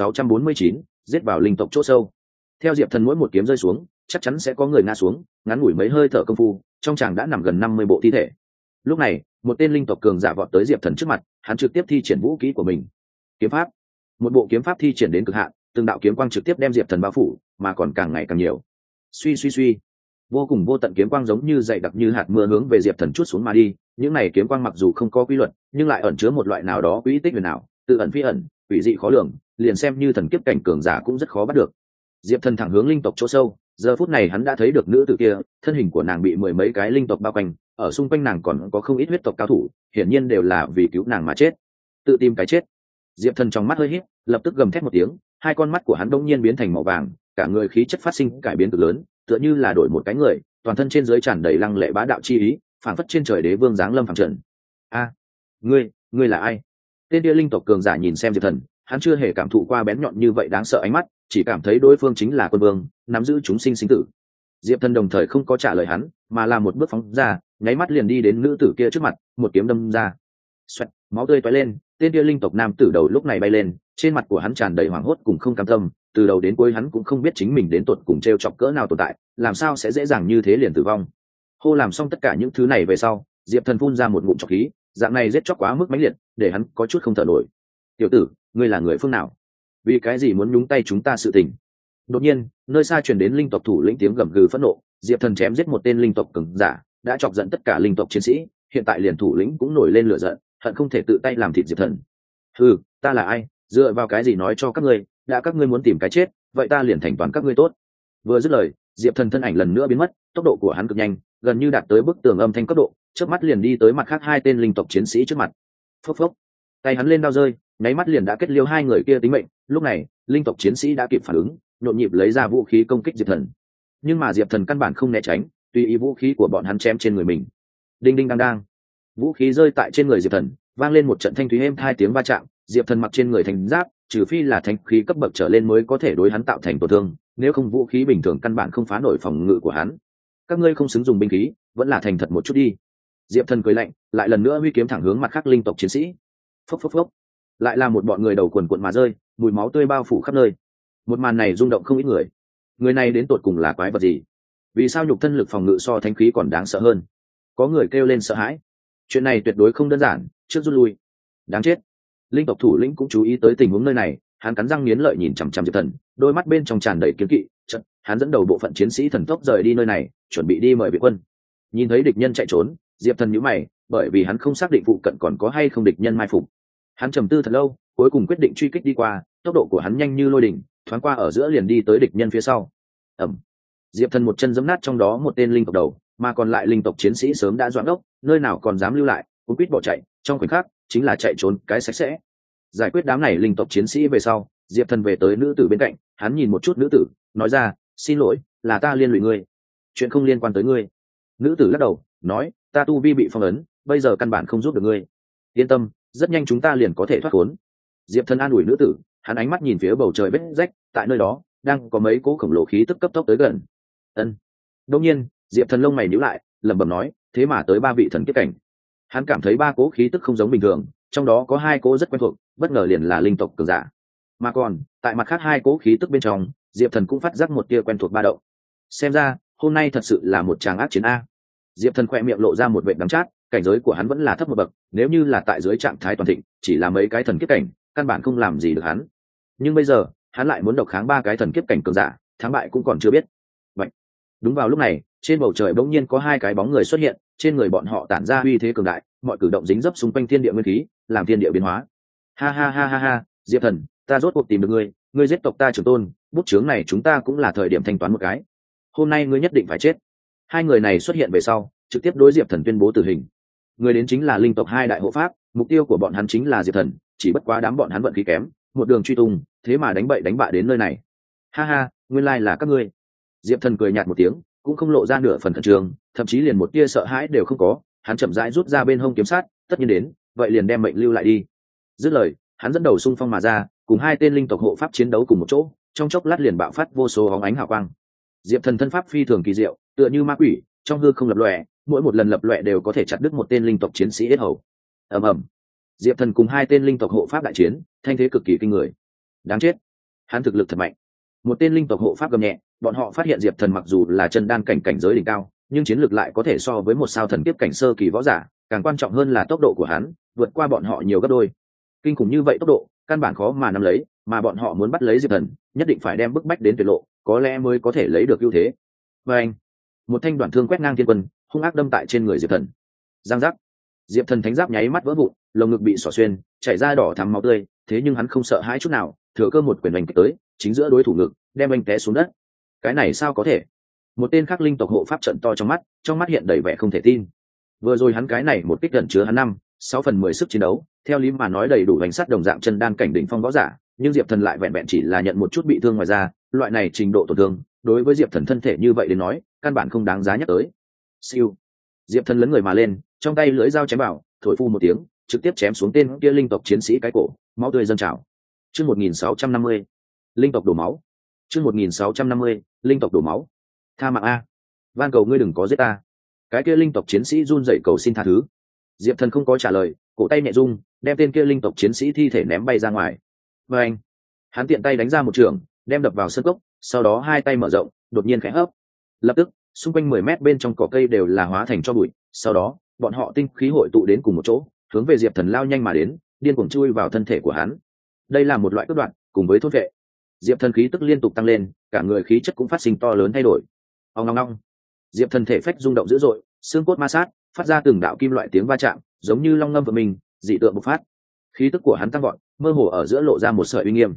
1649, giết vào linh tộc chỗ sâu. Theo diệp thần mỗi một kiếm rơi xuống, chắc chắn sẽ có người ngã xuống, ngắn ngủi mấy hơi thở công phu, trong tràng đã nằm gần 50 bộ thi thể. Lúc này, một tên linh tộc cường giả vọt tới diệp thần trước mặt, hắn trực tiếp thi triển vũ kỹ của mình, kiếm pháp. Một bộ kiếm pháp thi triển đến cực hạn, từng đạo kiếm quang trực tiếp đem diệp thần bao phủ, mà còn càng ngày càng nhiều. Suy suy suy, vô cùng vô tận kiếm quang giống như dày đặc như hạt mưa hướng về diệp thần chút xuống mà đi. Những này kiếm quang mặc dù không có quy luật, nhưng lại ẩn chứa một loại nào đó quỹ tích huyền ảo, tự ẩn phi ẩn, quỷ dị khó lường, liền xem như thần kiếp cảnh cường giả cũng rất khó bắt được. Diệp thần thẳng hướng linh tộc chỗ sâu. Giờ phút này hắn đã thấy được nữ tử kia, thân hình của nàng bị mười mấy cái linh tộc bao quanh, ở xung quanh nàng còn có không ít huyết tộc cao thủ, hiển nhiên đều là vì cứu nàng mà chết, tự tìm cái chết. Diệp thần trong mắt hơi híp, lập tức gầm thét một tiếng, hai con mắt của hắn đột nhiên biến thành màu vàng, cả người khí chất phát sinh cải biến cực lớn, tựa như là đổi một cái người, toàn thân trên dưới tràn đầy lăng lệ bá đạo chi ý, phảng phất trên trời đế vương giáng lâm phàm trần. A, ngươi là ai? Tên kia linh tộc cường giả nhìn xem Diệp thần, hắn chưa hề cảm thụ qua bén nhọn như vậy đáng sợ ánh mắt, chỉ cảm thấy đối phương chính là quân vương, nắm giữ chúng sinh sinh tử. Diệp thần đồng thời không có trả lời hắn, mà là một bước phóng ra, nháy mắt liền đi đến nữ tử kia trước mặt, một kiếm đâm ra. Xoẹt, máu tươi tóe lên, tên kia linh tộc nam tử đầu lúc này bay lên, trên mặt của hắn tràn đầy hoảng hốt cùng không cam tâm, từ đầu đến cuối hắn cũng không biết chính mình đến tột cùng trêu chọc cỡ nào tồn tại, làm sao sẽ dễ dàng như thế liền tử vong. Hô làm xong tất cả những thứ này về sau, Diệp thần phun ra một ngụm trọc khí, dạng này giết chóc quá mức mãnh liệt, để hắn có chút không thở nổi. Tiểu tử, ngươi là người phương nào? Vì cái gì muốn nhúng tay chúng ta sự tình? Đột nhiên, nơi xa truyền đến linh tộc thủ lĩnh tiếng gầm gừ phẫn nộ. Diệp thần chém giết một tên linh tộc cường giả, đã chọc giận tất cả linh tộc chiến sĩ, hiện tại liền thủ lĩnh cũng nổi lên lửa giận, hận không thể tự tay làm thịt Diệp thần. Ừ, ta là ai, dựa vào cái gì nói cho các ngươi, đã các ngươi muốn tìm cái chết, vậy ta liền thành toàn các ngươi tốt. Vừa dứt lời, Diệp thần thân ảnh lần nữa biến mất, tốc độ của hắn cực nhanh, gần như đạt tới bức tường âm thanh cấp độ, chớp mắt liền đi tới mặt khác hai tên linh tộc chiến sĩ trước mặt. Phốc phốc, tay hắn lên đao rơi, nháy mắt liền đã kết liêu hai người kia tính mệnh. Lúc này, linh tộc chiến sĩ đã kịp phản ứng, nhộn nhịp lấy ra vũ khí công kích Diệp thần. Nhưng mà Diệp thần căn bản không né tránh, tùy ý vũ khí của bọn hắn chém trên người mình. Đinh đinh đang đang, vũ khí rơi tại trên người Diệp thần, vang lên một trận thanh thúy êm hai tiếng va chạm. Diệp thần mặc trên người thành giáp, trừ phi là thanh khí cấp bậc trở lên mới có thể đối hắn tạo thành tổn thương, nếu không vũ khí bình thường căn bản không phá nổi phòng ngự của hắn. Các ngươi không xứng dùng binh khí, vẫn là thành thật một chút đi. Diệp thần cười lạnh, lại lần nữa huy kiếm thẳng hướng mặt khác linh tộc chiến sĩ. Phốc phốc phốc, lại là một bọn người đầu quần quận mà rơi, mùi máu tươi bao phủ khắp nơi. Một màn này rung động không ít người. Người này đến tột cùng là quái vật gì? Vì sao nhục thân lực phòng ngự so thánh khí còn đáng sợ hơn? Có người kêu lên sợ hãi. Chuyện này tuyệt đối không đơn giản, trước rút lui. Đáng chết. Linh tộc thủ lĩnh cũng chú ý tới tình huống nơi này, hắn cắn răng nghiến lợi nhìn chằm chằm Diệp thần, đôi mắt bên trong tràn đầy kiêng kỵ. Chợt, hắn dẫn đầu bộ phận chiến sĩ thần tốc rời đi nơi này, chuẩn bị đi mời viện quân. Nhìn thấy địch nhân chạy trốn, Diệp thần nhíu mày, bởi vì hắn không xác định phụ cận còn có hay không địch nhân mai phục. Hắn trầm tư thật lâu, cuối cùng quyết định truy kích đi qua, tốc độ của hắn nhanh như lôi đỉnh, thoáng qua ở giữa liền đi tới địch nhân phía sau. Ầm. Diệp thần một chân giẫm nát trong đó một tên linh tộc đầu, mà còn lại linh tộc chiến sĩ sớm đã doãn ốc, nơi nào còn dám lưu lại, cuống quýt bỏ chạy, trong khoảnh khắc chính là chạy trốn cái sạch sẽ. Giải quyết đám này linh tộc chiến sĩ về sau, Diệp thần về tới nữ tử bên cạnh, hắn nhìn một chút nữ tử, nói ra, xin lỗi, là ta liên lụy ngươi, chuyện không liên quan tới ngươi. Nữ tử lắc đầu, nói, ta tu vi bị phong ấn, bây giờ căn bản không giúp được ngươi. Yên tâm, rất nhanh chúng ta liền có thể thoát khốn. Diệp thần an ủi nữ tử, hắn ánh mắt nhìn phía bầu trời vết rách, tại nơi đó đang có mấy cỗ khổng lồ khí tức cấp tốc tới gần. Ân. Đột nhiên, Diệp thần lông mày nhíu lại, lẩm bẩm nói, thế mà tới ba vị thần kiếp cảnh. Hắn cảm thấy ba cỗ khí tức không giống bình thường, trong đó có hai cỗ rất quen thuộc, bất ngờ liền là linh tộc cường giả. Mà còn, tại mặt khác hai cỗ khí tức bên trong, Diệp thần cũng phát giác một tia quen thuộc ba động. Xem ra, hôm nay thật sự là một tràng ác chiến a. Diệp thần khỏe miệng lộ ra một vệt đắng chát, cảnh giới của hắn vẫn là thấp một bậc, nếu như là tại dưới trạng thái toàn thịnh chỉ là mấy cái thần kiếp cảnh căn bản không làm gì được hắn, nhưng bây giờ hắn lại muốn độc kháng ba cái thần kiếp cảnh cường giả, thắng bại cũng còn chưa biết. Vậy đúng vào lúc này, trên bầu trời bỗng nhiên có hai cái bóng người xuất hiện, trên người bọn họ tản ra uy thế cường đại, mọi cử động dính dấp xung quanh thiên địa nguyên khí, làm thiên địa biến hóa. Ha ha ha ha ha, Diệp Thần, ta rốt cuộc tìm được ngươi, ngươi giết tộc ta trưởng tôn, bút chướng này chúng ta cũng là thời điểm thanh toán một cái. Hôm nay ngươi nhất định phải chết. Hai người này xuất hiện về sau, trực tiếp đối Diệp Thần tuyên bố tử hình. Người đến chính là linh tộc hai đại hộ pháp, mục tiêu của bọn hắn chính là Diệp Thần, chỉ bất quá đám bọn hắn vận khí kém, một đường truy tung, thế mà đánh bậy đánh bạ đến nơi này. Ha ha, nguyên lai là các ngươi. Diệp Thần cười nhạt một tiếng, cũng không lộ ra nửa phần khẩn trương, thậm chí liền một tia sợ hãi đều không có, hắn chậm rãi rút ra bên hông kiếm sát, tất nhiên đến, vậy liền đem mệnh lưu lại đi. Dứt lời, hắn dẫn đầu xung phong mà ra, cùng hai tên linh tộc hộ pháp chiến đấu cùng một chỗ, trong chốc lát liền bạo phát vô số hóng ánh hào quang. Diệp Thần thân pháp phi thường kỳ diệu, tựa như ma quỷ, trong hư không lập lòe, mỗi một lần lập lòe đều có thể chặt đứt một tên linh tộc chiến sĩ yết hầu. Ầm ầm. Diệp Thần cùng hai tên linh tộc hộ pháp đại chiến, thanh thế cực kỳ kinh người. Đáng chết, hắn thực lực thật mạnh. Một tên linh tộc hộ pháp gầm nhẹ, bọn họ phát hiện Diệp Thần mặc dù là chân đan cảnh cảnh giới đỉnh cao, nhưng chiến lược lại có thể so với một sao thần kiếp cảnh sơ kỳ võ giả, càng quan trọng hơn là tốc độ của hắn vượt qua bọn họ nhiều gấp đôi. Kinh khủng như vậy tốc độ, căn bản khó mà nắm lấy, mà bọn họ muốn bắt lấy Diệp Thần, nhất định phải đem bức bách đến tuyệt lộ, có lẽ mới có thể lấy được ưu thế. Và anh, một thanh đoạn thương quét ngang thiên quân, hung ác đâm tại trên người Diệp Thần. Giang giác, Diệp Thần thánh giáp nháy mắt vỡ vụn, lồng ngực bị xỏ xuyên, chảy ra đỏ thắm máu tươi, thế nhưng hắn không sợ hãi chút nào, thừa cơ một quyền đánh kích tới, chính giữa đối thủ ngực, đem anh té xuống đất. Cái này sao có thể? Một tên khác linh tộc hộ pháp trận to trong mắt hiện đầy vẻ không thể tin. Vừa rồi hắn cái này một kích gần chứa hắn 5-6 phần 10 sức chiến đấu, theo lý mà nói đầy đủ hành sát đồng dạng chân đan cảnh đỉnh phong võ giả, nhưng Diệp Thần lại vẹn vẹn chỉ là nhận một chút bị thương ngoài ra, loại này trình độ tổn thương, đối với Diệp Thần thân thể như vậy đến nói, căn bản không đáng giá nhắc tới. Siêu. Diệp Thần lấn người mà lên, trong tay lưỡi dao chém vào, thổi phu một tiếng, trực tiếp chém xuống tên kia linh tộc chiến sĩ cái cổ, máu tươi dâng trào. Chương 1650, linh tộc đổ máu. Chương 1650, linh tộc đổ máu. Tha mạng a, van cầu ngươi đừng có giết ta. Cái kia linh tộc chiến sĩ run rẩy cầu xin tha thứ. Diệp Thần không có trả lời, cổ tay nhẹ rung, đem tên kia linh tộc chiến sĩ thi thể ném bay ra ngoài. Và anh, hắn tiện tay đánh ra một trường, đem đập vào sân cốc, sau đó hai tay mở rộng, đột nhiên khẽ hấp. Lập tức, xung quanh 10 mét bên trong cỏ cây đều là hóa thành tro bụi, sau đó, bọn họ tinh khí hội tụ đến cùng một chỗ, hướng về Diệp Thần lao nhanh mà đến, điên cuồng chui vào thân thể của hắn. Đây là một loại cướp đoạt, cùng với thôn vệ. Diệp Thần khí tức liên tục tăng lên, cả người khí chất cũng phát sinh to lớn thay đổi. Ong ong ong. Diệp Thần thể phách rung động dữ dội, xương cốt ma sát, phát ra từng đạo kim loại tiếng va chạm, giống như long ngâm của mình, dị tượng bộc phát. Khí tức của hắn tăng vọt, mơ hồ ở giữa lộ ra một sợi uy nghiêm.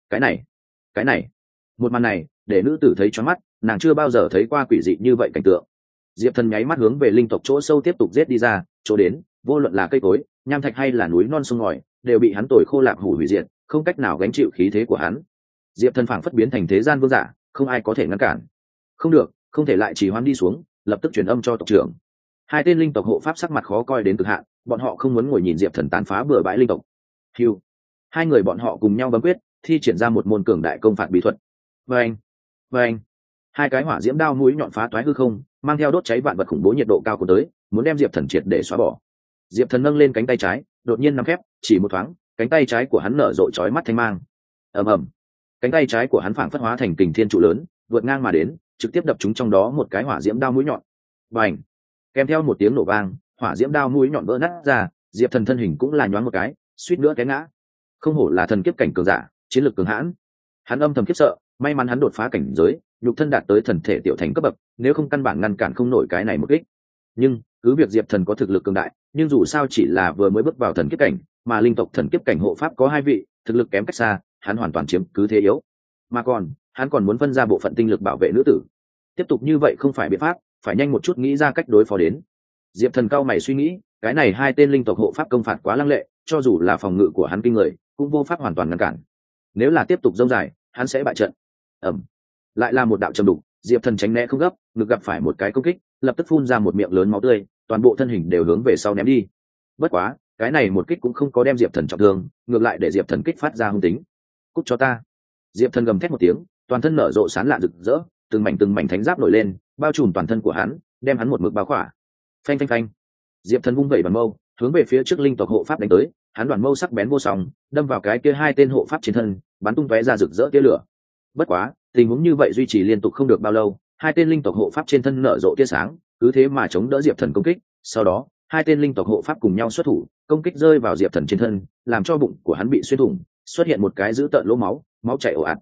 Cái này, một màn này, để nữ tử thấy choáng mắt, nàng chưa bao giờ thấy qua quỷ dị như vậy cảnh tượng. Diệp Thần nháy mắt hướng về linh tộc chỗ sâu tiếp tục giết đi ra, chỗ đến, vô luận là cây cối, nham thạch hay là núi non sông ngòi, đều bị hắn tồi khô lạp hủy diệt, không cách nào gánh chịu khí thế của hắn. Diệp Thần phảng phất biến thành thế gian vương giả, không ai có thể ngăn cản. Không được, không thể lại chỉ hoãn đi xuống, lập tức truyền âm cho tộc trưởng. Hai tên linh tộc hộ pháp sắc mặt khó coi đến cực hạn, bọn họ không muốn ngồi nhìn Diệp Thần tàn phá bừa bãi linh tộc. Hưu, hai người bọn họ cùng nhau bấm quyết, thi triển ra một môn cường đại công phạt bí thuật. Vâng, hai cái hỏa diễm đao mũi nhọn phá toái hư không, mang theo đốt cháy vạn vật khủng bố nhiệt độ cao của tới, muốn đem Diệp Thần triệt để xóa bỏ. Diệp Thần nâng lên cánh tay trái, đột nhiên nắm khép, chỉ một thoáng, cánh tay trái của hắn nở rộ chói mắt thanh mang. Ầm ầm, cánh tay trái của hắn phảng phất hóa thành kình thiên trụ lớn, vượt ngang mà đến, trực tiếp đập trúng trong đó một cái hỏa diễm đao mũi nhọn. Bành! Kèm theo một tiếng nổ vang, hỏa diễm đao mũi nhọn vỡ nát ra, Diệp Thần thân hình cũng là nhoáng một cái, suýt nữa té ngã. Không hổ là thần kiếp cảnh cường giả, chiến lược cường hãn. Hắn âm thầm khiếp sợ, may mắn hắn đột phá cảnh giới, nhục thân đạt tới thần thể tiểu thành cấp bậc, nếu không căn bản ngăn cản không nổi cái này một kích. Nhưng cứ việc Diệp Thần có thực lực cường đại, nhưng dù sao chỉ là vừa mới bước vào thần kiếp cảnh, mà linh tộc thần kiếp cảnh hộ pháp có 2 vị, thực lực kém cách xa, hắn hoàn toàn chiếm cứ thế yếu. Mà còn, hắn còn muốn phân ra bộ phận tinh lực bảo vệ nữ tử. Tiếp tục như vậy không phải biện pháp, phải nhanh một chút nghĩ ra cách đối phó đến. Diệp Thần cao mày suy nghĩ, cái này 2 tên linh tộc hộ pháp công phạt quá lăng lệ, cho dù là phòng ngự của hắn kinh người, cũng vô pháp hoàn toàn ngăn cản. Nếu là tiếp tục dông dài, hắn sẽ bại trận. Lại là một đạo trầm đục, Diệp Thần tránh né không gấp, ngực gặp phải một cái công kích, lập tức phun ra một miệng lớn máu tươi, toàn bộ thân hình đều hướng về sau ném đi. Bất quá, cái này một kích cũng không có đem Diệp Thần trọng thương, ngược lại để Diệp Thần kích phát ra hung tính. Cút cho ta! Diệp Thần gầm thét một tiếng, toàn thân nở rộ sáng lạn rực rỡ, từng mảnh thánh giáp nổi lên, bao trùm toàn thân của hắn, đem hắn một mực bao khỏa. Phanh phanh phanh! Diệp Thần vung vẩy bàn mâu, hướng về phía trước linh tộc hộ pháp đánh tới, hắn đoàn mâu sắc bén vô song, đâm vào cái kia 2 tên hộ pháp trên thân, bắn tung tóe ra rực rỡ tia lửa. Bất quá, tình huống như vậy duy trì liên tục không được bao lâu, 2 tên linh tộc hộ pháp trên thân nở rộ tia sáng, cứ thế mà chống đỡ Diệp Thần công kích, sau đó, hai tên linh tộc hộ pháp cùng nhau xuất thủ, công kích rơi vào diệp thần trên thân, làm cho bụng của hắn bị xuyên thủng, xuất hiện một cái dữ tợn lỗ máu, máu chảy ồ ạt.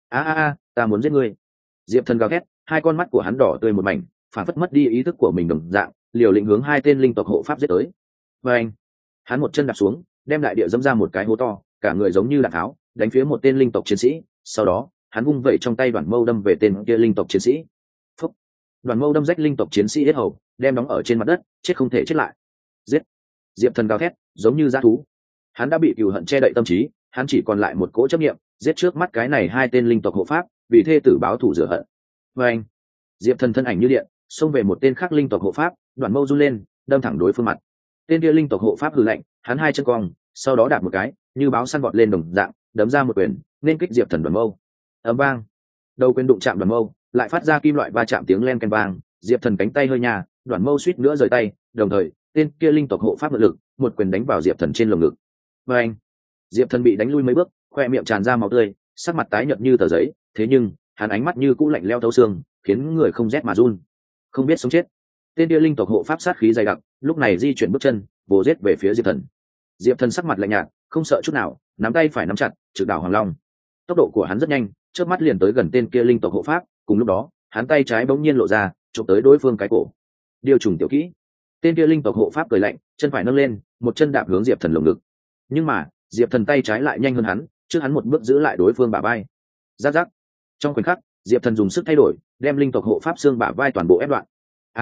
Ta muốn giết ngươi! Diệp thần gào thét, hai con mắt của hắn đỏ tươi một mảnh, phản phất mất đi ý thức của mình đồng dạng, liều lĩnh hướng hai tên linh tộc hộ pháp giết tới. Và anh, hắn một chân đạp xuống, đem đại địa dẫm ra một cái hố to, cả người giống như đạn tháo, đánh phía một tên linh tộc chiến sĩ. Sau đó, hắn vung vẩy trong tay đoạn mâu đâm về tên kia linh tộc chiến sĩ. Phúc! Đoạn mâu đâm rách linh tộc chiến sĩ yết hầu, đem đóng ở trên mặt đất, chết không thể chết lại. Giết! Diệp thần gào thét, giống như dã thú. Hắn đã bị cừu hận che đậy tâm trí, hắn chỉ còn lại một cỗ chấp niệm, giết trước mắt cái này hai tên linh tộc hộ pháp, vì thê tử báo thù rửa hận. Và anh, Diệp thần thân ảnh như điện, xông về một tên khác linh tộc hộ pháp, đoạn mâu run lên, đâm thẳng đối phương mặt. Tên kia linh tộc hộ pháp hừ lạnh, hắn hai chân cong, sau đó đạp một cái, như báo săn vọt lên đồng dạng, đấm ra một quyền, nên kích Diệp thần đoạn mâu. Ầm vang, đầu quyền đụng chạm đoạn mâu, lại phát ra kim loại va chạm tiếng len ken vang, Diệp thần cánh tay hơi nhà, đoạn mâu suýt nữa rời tay, đồng thời, tên kia linh tộc hộ pháp ngự lực, một quyền đánh vào Diệp thần trên lồng ngực. Và anh, Diệp thần bị đánh lui mấy bước, khoe miệng tràn ra máu tươi, sắc mặt tái nhợt như tờ giấy, thế nhưng hắn ánh mắt như cũ lạnh lẽo thấu xương, khiến người không rét mà run. Không biết sống chết, tên kia linh tộc hộ pháp sát khí dày đặc, lúc này di chuyển bước chân, vồ giết về phía Diệp thần. Diệp thần sắc mặt lạnh nhạt, không sợ chút nào, nắm tay phải nắm chặt, trực đảo hoàng long. Tốc độ của hắn rất nhanh, chớp mắt liền tới gần tên kia linh tộc hộ pháp. Cùng lúc đó, hắn tay trái bỗng nhiên lộ ra, chụp tới đối phương cái cổ. Điều trùng tiểu kỹ. Tên kia linh tộc hộ pháp cười lạnh, chân phải nâng lên, một chân đạp hướng Diệp thần lồng ngực. Nhưng mà Diệp thần tay trái lại nhanh hơn hắn, trước hắn một bước giữ lại đối phương bả vai. Giáp giáp. Trong khoảnh khắc, Diệp thần dùng sức thay đổi, đem linh tộc hộ pháp xương bả vai toàn bộ ép đoạn.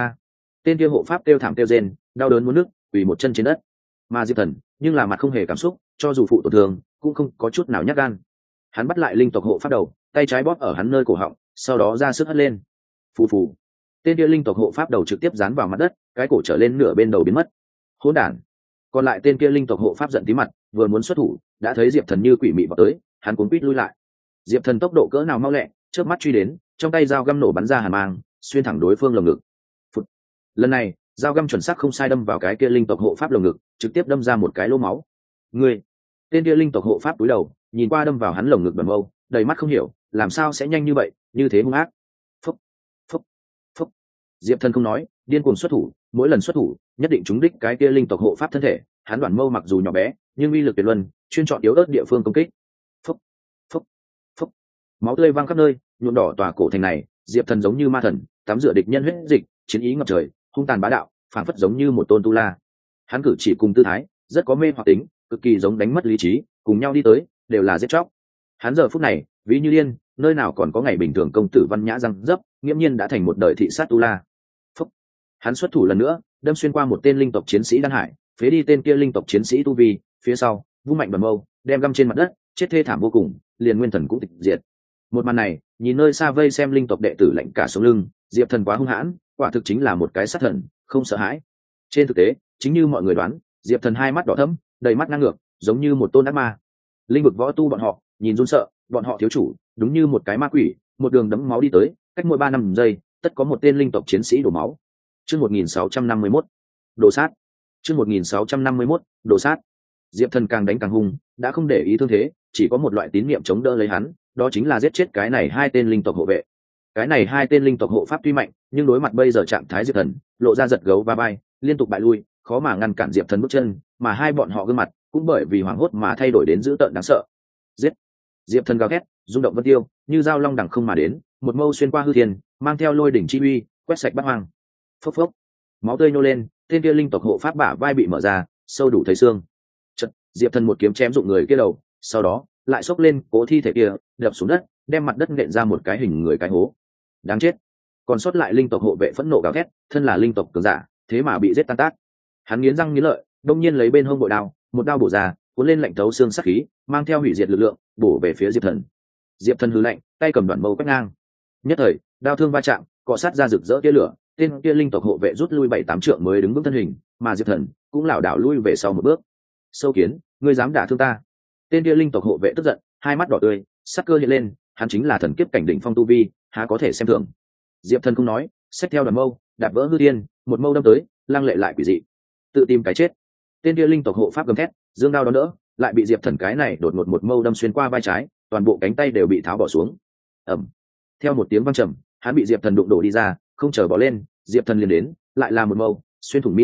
Tên kia hộ pháp kêu thảm kêu rên, đau đớn muốn nức, quỳ một chân trên đất. Mà Diệp thần nhưng là mặt không hề cảm xúc, cho dù phụ tổn thương cũng không có chút nào nhát gan. Hắn bắt lại linh tộc hộ pháp đầu, tay trái bóp ở hắn nơi cổ họng, sau đó ra sức hất lên. Phù phù. Tên kia linh tộc hộ pháp đầu trực tiếp dán vào mặt đất, cái cổ trở lên nửa bên đầu biến mất. Hỗn đản. Còn lại tên kia linh tộc hộ pháp giận tí mặt, vừa muốn xuất thủ, đã thấy Diệp thần như quỷ mị vào tới, hắn cuống quýt lui lại. Diệp thần tốc độ cỡ nào mau lẹ, chớp mắt truy đến, trong tay dao găm nổ bắn ra hàn mang, xuyên thẳng đối phương lồng ngực. Phụt. Lần này, dao găm chuẩn xác không sai đâm vào cái kia linh tộc hộ pháp lồng ngực, trực tiếp đâm ra một cái lỗ máu. Người, tên kia linh tộc hộ pháp cúi đầu, nhìn qua đâm vào hắn lồng ngực bầm mâu, đầy mắt không hiểu, làm sao sẽ nhanh như vậy, như thế hung ác. Phúc, phúc, phúc. Diệp thần không nói, điên cuồng xuất thủ, mỗi lần xuất thủ, nhất định trúng đích cái kia linh tộc hộ pháp thân thể. Hắn đoạn mâu mặc dù nhỏ bé, nhưng uy lực tuyệt luân, chuyên chọn yếu ớt địa phương công kích. Phúc, phúc, phúc. Máu tươi văng khắp nơi, nhuộm đỏ tòa cổ thành này. Diệp thần giống như ma thần, tắm rửa địch nhân huyết dịch, chiến ý ngập trời, hung tàn bá đạo, phảng phất giống như một tôn tu la. Hắn cử chỉ cùng tư thái rất có mê hoặc tính, cực kỳ giống đánh mất lý trí, cùng nhau đi tới, đều là giết chóc. Hắn giờ phút này ví như điên, nơi nào còn có ngày bình thường công tử văn nhã răng dấp, nghiễm nhiên đã thành một đời thị sát tu la. Phúc. Hắn xuất thủ lần nữa, đâm xuyên qua một tên linh tộc chiến sĩ đan hải, phế đi tên kia linh tộc chiến sĩ tu vi, phía sau vung mạnh bầm mâu, đem găm trên mặt đất, chết thê thảm vô cùng, liền nguyên thần cũng tịch diệt. Một màn này, nhìn nơi xa vây xem linh tộc đệ tử lạnh cả sống lưng. Diệp thần quá hung hãn, quả thực chính là một cái sát thần, không sợ hãi. Trên thực tế, chính như mọi người đoán, Diệp thần hai mắt đỏ thẫm, đầy mắt ngang ngược, giống như một tôn ác ma. Linh vực võ tu bọn họ nhìn run sợ, bọn họ thiếu chủ đúng như một cái ma quỷ, một đường đấm máu đi tới, cách mỗi 3 giây tất có một tên linh tộc chiến sĩ đổ máu. Chương 1651, đồ sát. Chương 1651, đồ sát. Diệp thần càng đánh càng hung, đã không để ý thương thế, chỉ có một loại tín niệm chống đỡ lấy hắn, đó chính là giết chết cái này hai tên linh tộc hộ vệ. Cái này hai tên linh tộc hộ pháp tuy mạnh, nhưng đối mặt bây giờ trạng thái Diệp thần, lộ ra giật gấu va vai, liên tục bại lui, khó mà ngăn cản Diệp thần bước chân, mà hai bọn họ gương mặt cũng bởi vì hoảng hốt mà thay đổi đến dữ tợn đáng sợ. Giết! Diệp thần gào thét, rung động vân tiêu, như dao long đằng không mà đến, một mâu xuyên qua hư thiên, mang theo lôi đỉnh chi uy, quét sạch bát hoang. Phốc phốc, máu tươi nô lên, tên kia linh tộc hộ pháp bả vai bị mở ra, sâu đủ thấy xương. Chợt, Diệp thần một kiếm chém dụng người kia đầu, sau đó lại xốc lên cố thi thể kia, đập xuống đất, đem mặt đất nện ra một cái hình người cái hố. Đáng chết! Còn sót lại linh tộc hộ vệ phẫn nộ gào thét, thân là linh tộc cường giả, thế mà bị giết tan tác. Hắn nghiến răng nghiến lợi, đông nhiên lấy bên hông bội đao, một đao bổ ra, cuốn lên lạnh thấu xương sắc khí, mang theo hủy diệt lực lượng, bổ về phía Diệp thần. Diệp thần hừ lạnh, tay cầm đoạn mâu quét ngang. Nhất thời, đao thương va chạm, cọ sát ra rực rỡ tia lửa, tên kia linh tộc hộ vệ rút lui 7-8 trượng mới đứng vững thân hình, mà Diệp thần cũng lảo đảo lui về sau một bước. Sâu kiến, ngươi dám đả thương ta? Tên kia linh tộc hộ vệ tức giận, hai mắt đỏ tươi, sắc cơ hiện lên, hắn chính là thần kiếp cảnh đỉnh phong tu vi, há có thể xem thường. Diệp thần không nói, xách theo đoạn mâu, đạp vỡ hư thiên, một mâu đâm tới, lăng lệ lại quỷ dị. Tự tìm cái chết. Tên kia linh tộc hộ pháp gầm thét, dương đao đón đỡ, lại bị Diệp thần cái này đột ngột một mâu đâm xuyên qua vai trái, toàn bộ cánh tay đều bị tháo bỏ xuống. Ầm. Theo một tiếng vang trầm, hắn bị Diệp thần đụng đổ đi ra, không chờ bỏ lên, Diệp thần liền đến, lại là một mâu, xuyên thủng mi tâm,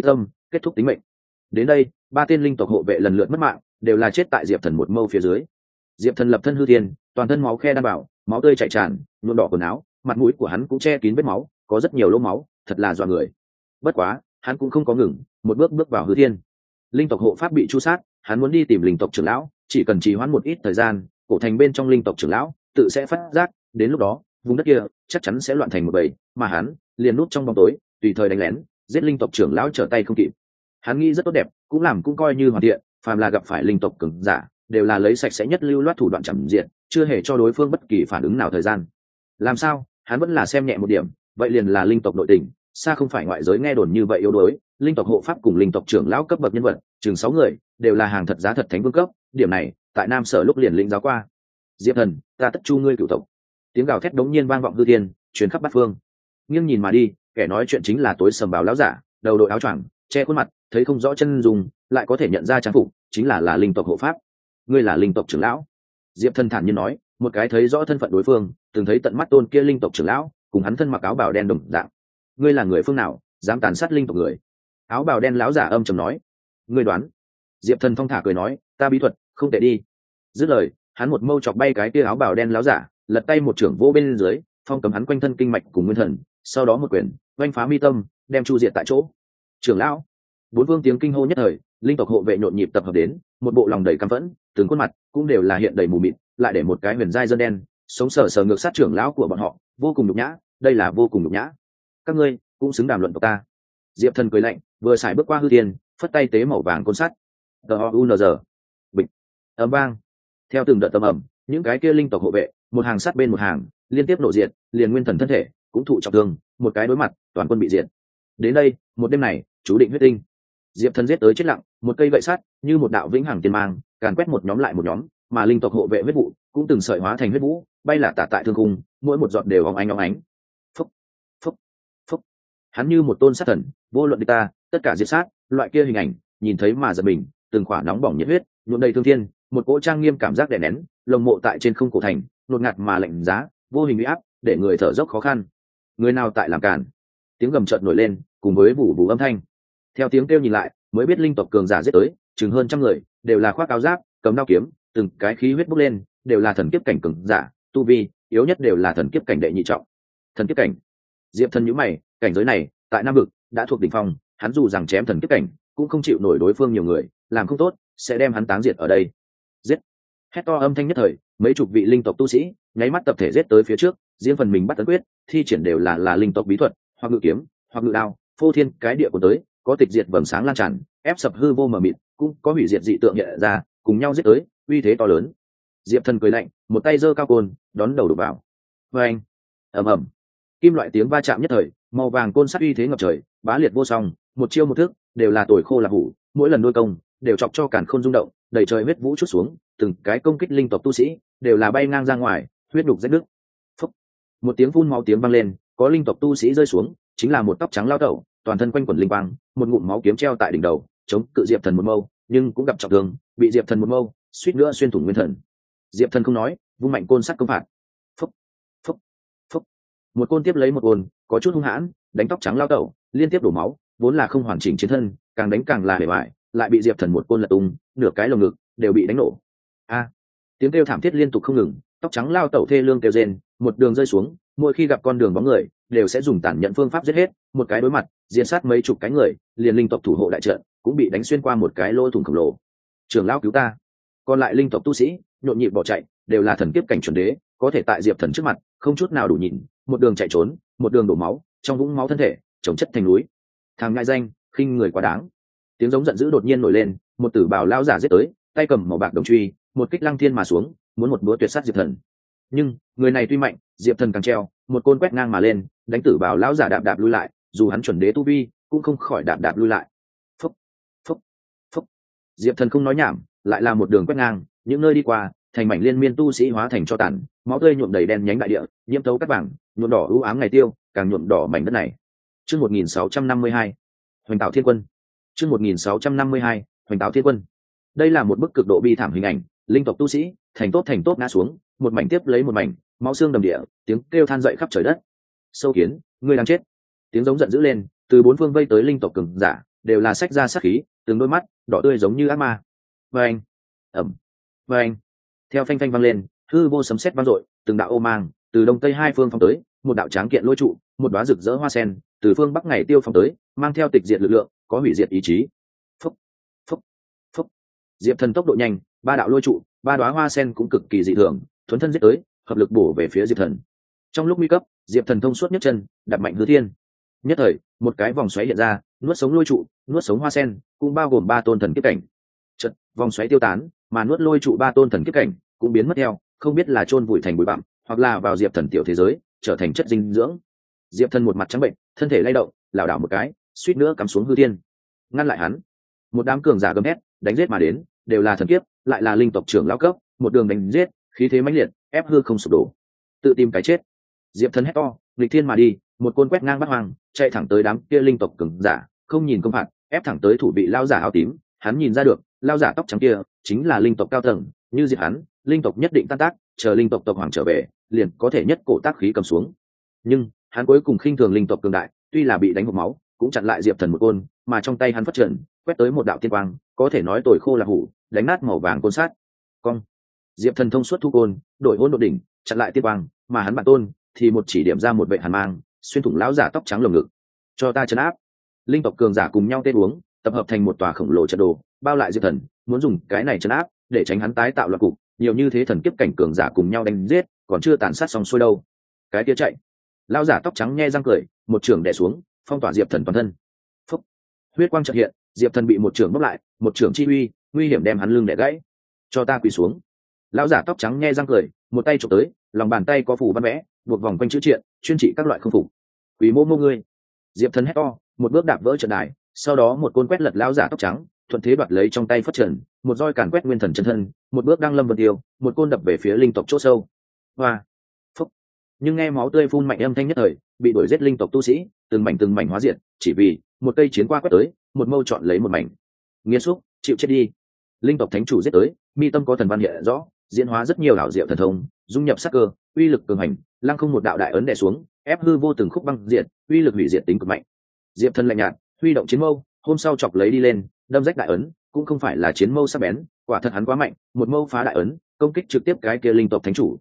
kết thúc tính mệnh. Đến đây, ba tên linh tộc hộ vệ lần lượt mất mạng, đều là chết tại diệp thần một mâu phía dưới. Diệp thần lập thân hư thiên, toàn thân máu khe đan bảo, máu tươi chảy tràn, nhuộm đỏ quần áo, mặt mũi của hắn cũng che kín vết máu, có rất nhiều lỗ máu, thật là dọa người. Bất quá hắn cũng không có ngừng, một bước bước vào hư thiên. Linh tộc hộ pháp bị chu sát, hắn muốn đi tìm linh tộc trưởng lão, chỉ cần trì hoãn một ít thời gian, cổ thành bên trong linh tộc trưởng lão tự sẽ phát giác, đến lúc đó vùng đất kia chắc chắn sẽ loạn thành một bầy, mà hắn liền núp trong bóng tối, tùy thời đánh lén giết linh tộc trưởng lão trở tay không kịp. Hắn nghĩ rất tốt đẹp, cũng làm cũng coi như hoàn thiện, phàm là gặp phải linh tộc cường giả đều là lấy sạch sẽ nhất lưu loát thủ đoạn chặn diện, chưa hề cho đối phương bất kỳ phản ứng nào thời gian. Làm sao hắn vẫn là xem nhẹ một điểm, vậy liền là linh tộc nội tình xa không phải ngoại giới nghe đồn như vậy yếu đuối. Linh tộc hộ pháp cùng linh tộc trưởng lão cấp bậc nhân vật chừng 6 người đều là hàng thật giá thật thánh vương cấp, điểm này tại Nam Sở lúc liền lĩnh giáo qua. Diệp thần, ta tất chu ngươi cửu tộc. Tiếng gào thét đống nhiên vang vọng hư thiên, truyền khắp bát phương. Nghiêng nhìn mà đi, kẻ nói chuyện chính là tối sầm bào lão giả, đầu đội áo choàng, che khuôn mặt, thấy không rõ chân dùng, lại có thể nhận ra trang phục, chính là linh tộc hộ pháp. Ngươi là linh tộc trưởng lão? Diệp thần thản nhiên nói, một cái thấy rõ thân phận đối phương, từng thấy tận mắt tôn kia linh tộc trưởng lão, cùng hắn thân mặc áo bào đen đồng dạng. Ngươi là người phương nào, dám tàn sát linh tộc người? Áo bào đen lão giả âm trầm nói. Ngươi đoán? Diệp thần thong thả cười nói, ta bí thuật không tệ đi. Dứt lời, hắn một mâu chọc bay cái kia áo bào đen lão giả, lật tay một trưởng vô bên dưới, phong cấm hắn quanh thân kinh mạch cùng nguyên thần, sau đó một quyền oanh phá mi tâm, đem chu diệt tại chỗ. Trưởng lão! Bốn phương tiếng kinh hô nhất thời, linh tộc hộ vệ nhộn nhịp tập hợp đến, một bộ lòng đầy căm phẫn, từng khuôn mặt cũng đều là hiện đầy mù mịt, lại để một cái huyền giai dân đen sống sờ sờ ngược sát trưởng lão của bọn họ, vô cùng nhục nhã, đây là vô cùng nhục nhã. Các ngươi cũng xứng đàm luận tộc ta? Diệp thần cười lạnh, vừa xài bước qua hư thiên, phất tay tế màu vàng côn sắt. TOUNZ. Bịch. Ầm vang. Theo từng đợt tầm ầm, những cái kia linh tộc hộ vệ, một hàng sát bên một hàng, liên tiếp nổ diệt, liền nguyên thần thân thể cũng thụ trọng thương, một cái đối mặt, toàn quân bị diệt. Đến đây, một đêm này, chú định huyết tinh. Diệp thần giết tới chết lặng, một cây gậy sắt như một đạo vĩnh hằng tiên mang, càn quét một nhóm lại một nhóm, mà linh tộc hộ vệ huyết vụ cũng từng sợi hóa thành huyết vũ, bay lả tả tại thương cung, mỗi một giọt đều óng ánh óng ánh. Phúc, phúc, phúc. Hắn như một tôn sát thần, vô luận địch ta, tất cả diệt sát, loại kia hình ảnh, nhìn thấy mà giật mình, từng khỏa nóng bỏng nhiệt huyết, nhuộm đầy thương thiên, một cỗ trang nghiêm cảm giác đè nén, lồng mộ tại trên không cổ thành, nột ngạt mà lạnh giá, vô hình uy áp, để người thở dốc khó khăn. Người nào tại làm cản? Tiếng gầm chợt nổi lên, cùng với vụ vụ âm thanh. Theo tiếng kêu nhìn lại, mới biết linh tộc cường giả giết tới, chừng hơn trăm người, đều là khoác áo giáp, cầm đao kiếm, từng cái khí huyết bốc lên, đều là thần kiếp cảnh cường giả, tu vi yếu nhất đều là thần kiếp cảnh đệ nhị trọng. Thần kiếp cảnh. Diệp thần nhíu mày, cảnh giới này, tại Nam vực đã thuộc đỉnh phong, hắn dù rằng chém thần kiếp cảnh, cũng không chịu nổi đối phương nhiều người, làm không tốt sẽ đem hắn táng diệt ở đây. Giết! Hét to âm thanh nhất thời, mấy chục vị linh tộc tu sĩ nháy mắt tập thể giết tới phía trước, riêng phần mình bắt tấn quyết, thi triển đều là linh tộc bí thuật, hoặc ngự kiếm, hoặc ngự đao, phô thiên cái địa của tới, có tịch diệt vầng sáng lan tràn, ép sập hư vô mờ mịt, cũng có hủy diệt dị tượng hiện ra, cùng nhau giết tới, uy thế to lớn. Diệp thần cười lạnh, một tay giơ cao côn, đón đầu đục vào. Oeng! Ầm ầm! Kim loại tiếng va chạm nhất thời, màu vàng côn sắt uy thế ngập trời, bá liệt vô song, một chiêu một thức đều là tuổi khô là hủ, mỗi lần đôi công đều chọc cho càn khôn rung động, đầy trời huyết vũ chút xuống, từng cái công kích linh tộc tu sĩ đều là bay ngang ra ngoài, huyết đục rách nứt. Phúc! Một tiếng phun máu tiếng vang lên, có linh tộc tu sĩ rơi xuống, chính là một tóc trắng lao tẩu, toàn thân quanh quẩn linh quang, một ngụm máu kiếm treo tại đỉnh đầu, chống cự Diệp thần một mâu, nhưng cũng gặp trọng thương, bị Diệp thần một mâu suýt nữa xuyên thủng nguyên thần. Diệp thần không nói, vung mạnh côn sắt công phạt. Phúc! Phúc! Phúc! Một côn tiếp lấy một côn, có chút hung hãn, đánh tóc trắng lao tẩu, liên tiếp đổ máu, vốn là không hoàn chỉnh chiến thân, càng đánh càng là bể bại, lại bị Diệp thần một côn lật tung, nửa cái lồng ngực đều bị đánh nổ. A! Tiếng kêu thảm thiết liên tục không ngừng, tóc trắng lao tẩu thê lương kêu rên, một đường rơi xuống, mỗi khi gặp con đường bóng người, đều sẽ dùng tàn nhẫn phương pháp giết hết, một cái đối mặt, diệt sát mấy chục cái người, liền linh tộc thủ hộ đại trận cũng bị đánh xuyên qua một cái lỗ thủng khổng lồ. Trưởng lão cứu ta! Còn lại linh tộc tu sĩ nhộn nhịp bỏ chạy, đều là thần kiếp cảnh chuẩn đế, có thể tại Diệp thần trước mặt không chút nào đủ nhìn, một đường chạy trốn, một đường đổ máu, trong vũng máu thân thể chồng chất thành núi. Thằng ngại danh, khinh người quá đáng! Tiếng giống giận dữ đột nhiên nổi lên, một tử bào lão giả giết tới, tay cầm màu bạc đồng truy, một kích lăng thiên mà xuống, muốn một búa tuyệt sát Diệp thần. Nhưng người này tuy mạnh, Diệp thần càng treo, một côn quét ngang mà lên, đánh tử bào lão giả đạp đạp lui lại, dù hắn chuẩn đế tu vi cũng không khỏi đạp đạp lui lại. Phúc! Phúc! Phúc! Diệp thần không nói nhảm, lại là một đường quét ngang, những nơi đi qua, thành mảnh liên miên tu sĩ hóa thành cho tàn, máu tươi nhuộm đầy đen nhánh đại địa, nhiễm tấu cát vàng, nhuộm đỏ ưu ám ngày tiêu, càng nhuộm đỏ mảnh đất này. Chương 1652, Hoành Tạo Thiên Quân. Chương 1652, Hoành Tạo Thiên Quân. Đây là một bức cực độ bi thảm hình ảnh, linh tộc tu sĩ thành tốt ngã xuống, một mảnh tiếp lấy một mảnh, máu xương đầm địa, tiếng kêu than dậy khắp trời đất. Sâu kiến, ngươi đang chết! Tiếng giống giận dữ lên, từ bốn phương vây tới linh tộc cường giả, đều là sách ra sát khí, từng đôi mắt đỏ tươi giống như ác ma. Và anh, ẩm, và anh, theo phanh phanh vang lên, hư vô sấm sét vang dội, từng đạo ô mang từ đông tây hai phương phong tới, một đạo tráng kiện lôi trụ, một đóa rực rỡ hoa sen từ phương bắc ngày tiêu phong tới, mang theo tịch diệt lực lượng, có hủy diệt ý chí. Phúc, phúc, phúc. Diệp Thần tốc độ nhanh, ba đạo lôi trụ, ba đóa hoa sen cũng cực kỳ dị thường, thuấn thân giết tới, hợp lực bổ về phía Diệp Thần. Trong lúc nguy cấp, Diệp Thần thông suốt nhấc chân, đặt mạnh hư thiên. Nhất thời, một cái vòng xoáy hiện ra, nuốt sống lôi trụ, nuốt sống hoa sen, cũng bao gồm ba tôn thần kiếp cảnh. Chợt, vòng xoáy tiêu tán, mà nuốt lôi trụ ba tôn thần kiếp cảnh cũng biến mất theo, không biết là chôn vùi thành bụi bặm, hoặc là vào Diệp Thần tiểu thế giới, trở thành chất dinh dưỡng. Diệp Thần một mặt trắng bệnh, thân thể lay động, lảo đảo một cái, suýt nữa cắm xuống hư thiên. Ngăn lại hắn. Một đám cường giả gầm hét, đánh giết mà đến, đều là thần kiếp, lại là linh tộc trưởng lão cấp, một đường đánh giết, khí thế mãnh liệt, ép hư không sụp đổ. Tự tìm cái chết. Diệp Thần hét to, nghịch thiên mà đi, một côn quét ngang bát hoang, chạy thẳng tới đám kia linh tộc cường giả, không nhìn công phạt, ép thẳng tới thủ bị lao giả áo tím. Hắn nhìn ra được, lao giả tóc trắng kia chính là linh tộc cao tầng, như diệt hắn, linh tộc nhất định tan tác, chờ linh tộc tộc hoàng trở về, liền có thể nhất cổ tác khí cầm xuống. Nhưng hắn cuối cùng khinh thường linh tộc cường đại, tuy là bị đánh hộc máu, cũng chặn lại Diệp Thần một côn, mà trong tay hắn phát trận, quét tới một đạo tiên quang, có thể nói tồi khô là hủ, đánh nát màu vàng côn sát. Cong. Diệp Thần thông suốt thu côn, đổi hỗn độn đỉnh, chặn lại tiên quang, mà hắn bản tôn thì một chỉ điểm ra một vệ hàn mang, xuyên thủng lão giả tóc trắng lồng ngực. Cho ta trấn áp. Linh tộc cường giả cùng nhau tên uống, tập hợp thành một tòa khổng lồ trận đồ, bao lại Diệp Thần, muốn dùng cái này trấn áp, để tránh hắn tái tạo loạn cục, nhiều như thế thần kiếp cảnh cường giả cùng nhau đánh giết, còn chưa tàn sát xong xuôi đâu. Cái kia chạy. Lão giả tóc trắng nhe răng cười, một trường đè xuống, phong tỏa Diệp Thần toàn thân. Phúc. Huyết quang chợt hiện, Diệp Thần bị một trường bóc lại, một trường chi uy, nguy hiểm đem hắn lưng đè gãy. Cho ta quỳ xuống. Lão giả tóc trắng nhe răng cười, một tay chụp tới, lòng bàn tay có phù văn vẽ, buộc vòng quanh chữ triện, chuyên trị các loại không phục. Quỳ mô ngươi. Diệp Thần hét to, một bước đạp vỡ trận đài, sau đó một côn quét lật lão giả tóc trắng, thuận thế đoạt lấy trong tay phất trần, một roi càn quét nguyên thần chân thân, một bước đang lâm vân tiêu, một côn đập về phía linh tộc chỗ sâu. Hoa. Phúc. Nhưng nghe máu tươi phun mạnh âm thanh nhất thời, bị đuổi giết linh tộc tu sĩ, từng mảnh hóa diệt, chỉ vì một cây chiến qua quét tới, một mâu chọn lấy một mảnh. Nghiên xúc, chịu chết đi. Linh tộc thánh chủ giết tới, mi tâm có thần văn hiện rõ, diễn hóa rất nhiều ảo diệu thần thông, dung nhập sắc cơ, uy lực cường hành, lăng không một đạo đại ấn đè xuống, ép hư vô từng khúc băng diệt, uy lực hủy diệt tính cực mạnh. Diệp Thần lạnh nhạt, huy động chiến mâu, hôm sau chọc lấy đi lên, đâm rách đại ấn, cũng không phải là chiến mâu sắc bén, quả thật hắn quá mạnh, một mâu phá đại ấn, công kích trực tiếp cái kia linh tộc thánh chủ.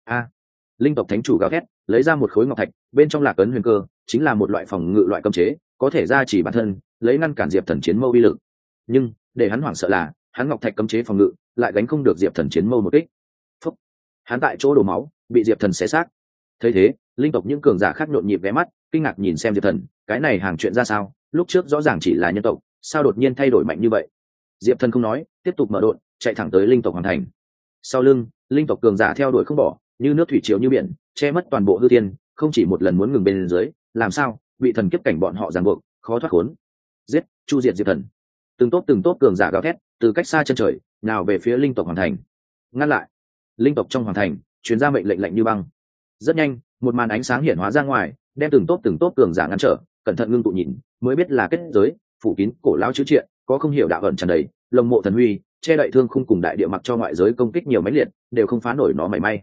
Linh tộc thánh chủ gào thét, lấy ra một khối ngọc thạch, bên trong là ấn huyền cơ, chính là một loại phòng ngự loại cấm chế, có thể gia trì bản thân, lấy ngăn cản Diệp Thần chiến mâu uy lực. Nhưng để hắn hoảng sợ là, hắn ngọc thạch cấm chế phòng ngự, lại gánh không được Diệp Thần chiến mâu một kích. Phúc. Hắn tại chỗ đổ máu, bị Diệp Thần xé xác. Thấy thế, linh tộc những cường giả khác nhộn nhịp ghé mắt, kinh ngạc nhìn xem Diệp Thần, cái này hàng chuyện ra sao, lúc trước rõ ràng chỉ là nhân tộc, sao đột nhiên thay đổi mạnh như vậy? Diệp Thần không nói, tiếp tục mở độn, chạy thẳng tới linh tộc hoàn thành. Sau lưng, linh tộc cường giả theo đuổi không bỏ, như nước thủy triều như biển, che mất toàn bộ hư thiên, không chỉ một lần muốn ngừng bên dưới, làm sao bị thần kiếp cảnh bọn họ ràng buộc, khó thoát khốn. Giết, chu diệt Diệp Thần. Từng tốt cường giả gào thét, từ cách xa chân trời, nào về phía linh tộc hoàn thành. Ngăn lại. Linh tộc trong hoàn thành, truyền ra mệnh lệnh lạnh như băng. Rất nhanh, một màn ánh sáng hiển hóa ra ngoài, đem từng tốt cường giả ngăn trở, cẩn thận ngưng tụ nhìn, mới biết là kết giới, phủ kín cổ lão chữ triện, có không hiểu đạo ẩn tràn đầy, lồng mộ thần huy, che đậy thương khung cùng đại địa mặc cho ngoại giới công kích nhiều mãnh liệt, đều không phá nổi nó mảy may.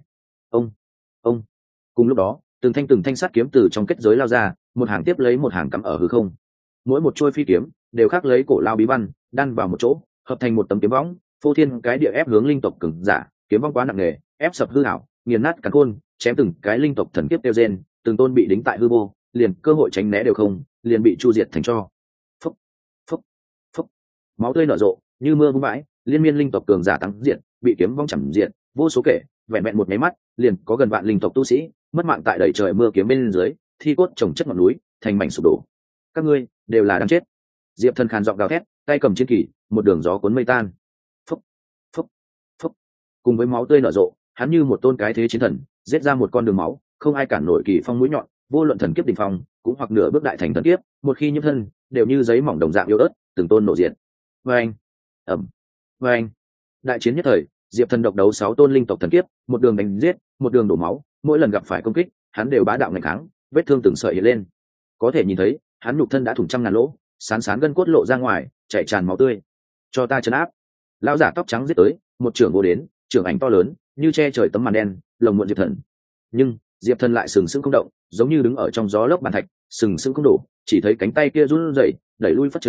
Ông. Cùng lúc đó, từng thanh sắt kiếm từ trong kết giới lao ra, một hàng tiếp lấy một hàng cắm ở hư không. Mỗi một trôi phi kiếm đều khắc lấy cổ lao bí văn, đan vào một chỗ, hợp thành một tấm kiếm võng, phô thiên cái địa ép hướng linh tộc cường giả, kiếm võng quá nặng nề, ép sập hư ảo, nghiền nát càn khôn, chém từng cái linh tộc thần kiếp tiêu gen, từng tôn bị đính tại hư vô, liền cơ hội tránh né đều không, liền bị chu diệt thành tro. Phúc, phúc, phúc. Máu tươi nở rộ, như mưa vung vãi, liên miên linh tộc cường giả tăng diệt, bị kiếm vong chẳng diệt, vô số kể, vẹn vẹn một máy mắt, liền có gần vạn linh tộc tu sĩ mất mạng tại đầy trời mưa kiếm bên dưới, thi cốt chồng chất ngọn núi, thành mảnh sụp đổ. Các ngươi đều là đáng chết. Diệp Thần khàn giọng gào thét, tay cầm chiến kỳ, một đường gió cuốn mây tan. Phúc, phúc, phúc. Cùng với máu tươi nở rộ, hắn như một tôn cái thế chiến thần, giết ra một con đường máu, không ai cản nổi kỳ phong mũi nhọn, vô luận thần kiếp đỉnh phong, cũng hoặc nửa bước đại thành thần kiếp, một khi nhiễm thân, đều như giấy mỏng đồng dạng yếu ớt, từng tôn nổ diệt. Oeng, ầm, oeng. Đại chiến nhất thời, Diệp Thần độc đấu 6 tôn linh tộc thần kiếp, một đường đánh giết, một đường đổ máu, mỗi lần gặp phải công kích, hắn đều bá đạo nghênh kháng, vết thương từng sợi hiện lên. Có thể nhìn thấy, hắn nhục thân đã thủng trăm ngàn lỗ, sán gân cốt lộ ra ngoài, chảy tràn máu tươi. Cho ta trấn áp. Lão giả tóc trắng giết tới, một trưởng vô đến, trưởng ảnh to lớn, như che trời tấm màn đen, lồng muộn Diệp Thần. Nhưng Diệp Thần lại sừng sững không động, giống như đứng ở trong gió lốc bàn thạch, sừng sững không đổ, chỉ thấy cánh tay kia run rẩy, đẩy lui phát triển,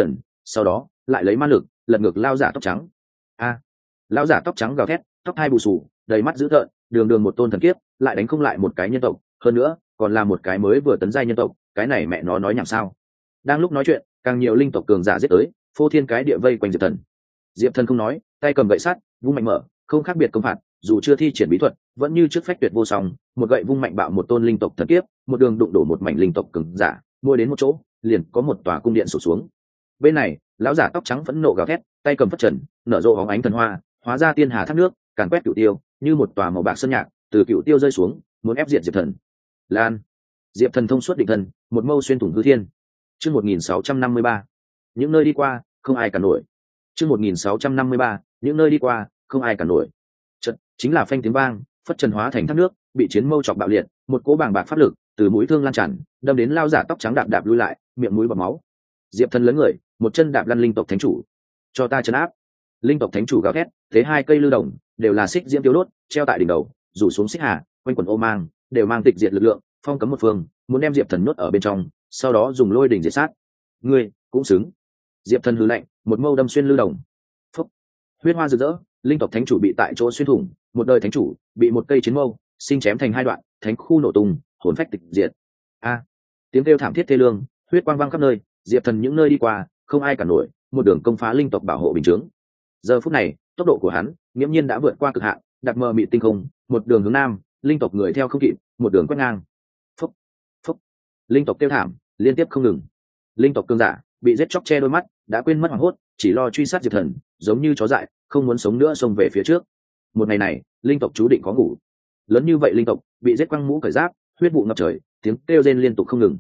sau đó lại lấy ma lực lật ngược lao giả tóc trắng. A, lao giả tóc trắng gào thét, tóc hai bù xù, đầy mắt dữ tợn, đường đường một tôn thần kiếp lại đánh không lại một cái nhân tộc, hơn nữa còn là một cái mới vừa tấn giai nhân tộc, cái này mẹ nó nói nhảm sao. Đang lúc nói chuyện, càng nhiều linh tộc cường giả giết tới, phô thiên cái địa vây quanh diệp thần. Diệp thần không nói, tay cầm gậy sắt vung mạnh mở, không khác biệt công phạt, dù chưa thi triển bí thuật vẫn như trước phách tuyệt vô song, một gậy vung mạnh bạo một tôn linh tộc thần kiếp, một đường đụng đổ một mảnh linh tộc cường giả, môi đến một chỗ liền có một tòa cung điện sụp xuống. Bên này lão giả tóc trắng phẫn nộ gào thét, tay cầm phất trần nở rộ hóng ánh thần hoa, hóa ra tiên hà thác nước càn quét cửu tiêu, như một tòa màu bạc sơn nhạc từ cửu tiêu rơi xuống, muốn ép diệt diệp thần. Lan, diệp thần thông suốt định thần, một mâu xuyên thủng hư thiên. Chương 1653, những nơi đi qua không ai cản nổi. Chương 1653, những nơi đi qua không ai cản nổi. Chợt chính là phanh tiếng vang, phất trần hóa thành thác nước bị chiến mâu chọc bạo liệt, một cỗ bàng bạc pháp lực từ mũi thương lan tràn, đâm đến lao giả tóc trắng đạp đạp lui lại, miệng mũi bọt máu. Diệp thần lớn người, một chân đạp lăn linh tộc thánh chủ. Cho ta trấn áp. Linh tộc thánh chủ gào thét, thế hai cây lưu đồng đều là xích diễm tiêu đốt treo tại đỉnh đầu, rủ xuống xích hà quanh quần ô mang, đều mang tịch diệt lực lượng, phong cấm một phương, muốn đem diệp thần nhốt ở bên trong, sau đó dùng lôi đỉnh diệt sát. Ngươi cũng xứng. Diệp thần hừ lạnh, một mâu đâm xuyên lưu đồng. Phúc, huyết hoa rực rỡ, linh tộc thánh chủ bị tại chỗ xuyên thủng, một đời thánh chủ bị một cây chiến mâu sinh chém thành hai đoạn, thánh khu nổ tung, hồn phách tịch diệt. A, tiếng kêu thảm thiết thê lương, huyết quang vang khắp nơi, diệp thần những nơi đi qua không ai cản nổi, một đường công phá linh tộc bảo hộ bình chướng. Giờ phút này tốc độ của hắn nghiễm nhiên đã vượt qua cực hạn, đặt mờ mịt tinh không, một đường hướng nam, linh tộc người theo không kịp, một đường quét ngang. Phúc, phúc, linh tộc kêu thảm liên tiếp không ngừng. Linh tộc cương giả bị giết chóc che đôi mắt, đã quên mất hoảng hốt, chỉ lo truy sát diệp thần, giống như chó dại không muốn sống nữa xông về phía trước. Một ngày này linh tộc chú định có ngủ. Lớn như vậy linh tộc bị giết quăng mũ cởi giáp, huyết vụ ngập trời, tiếng kêu rên liên tục không ngừng.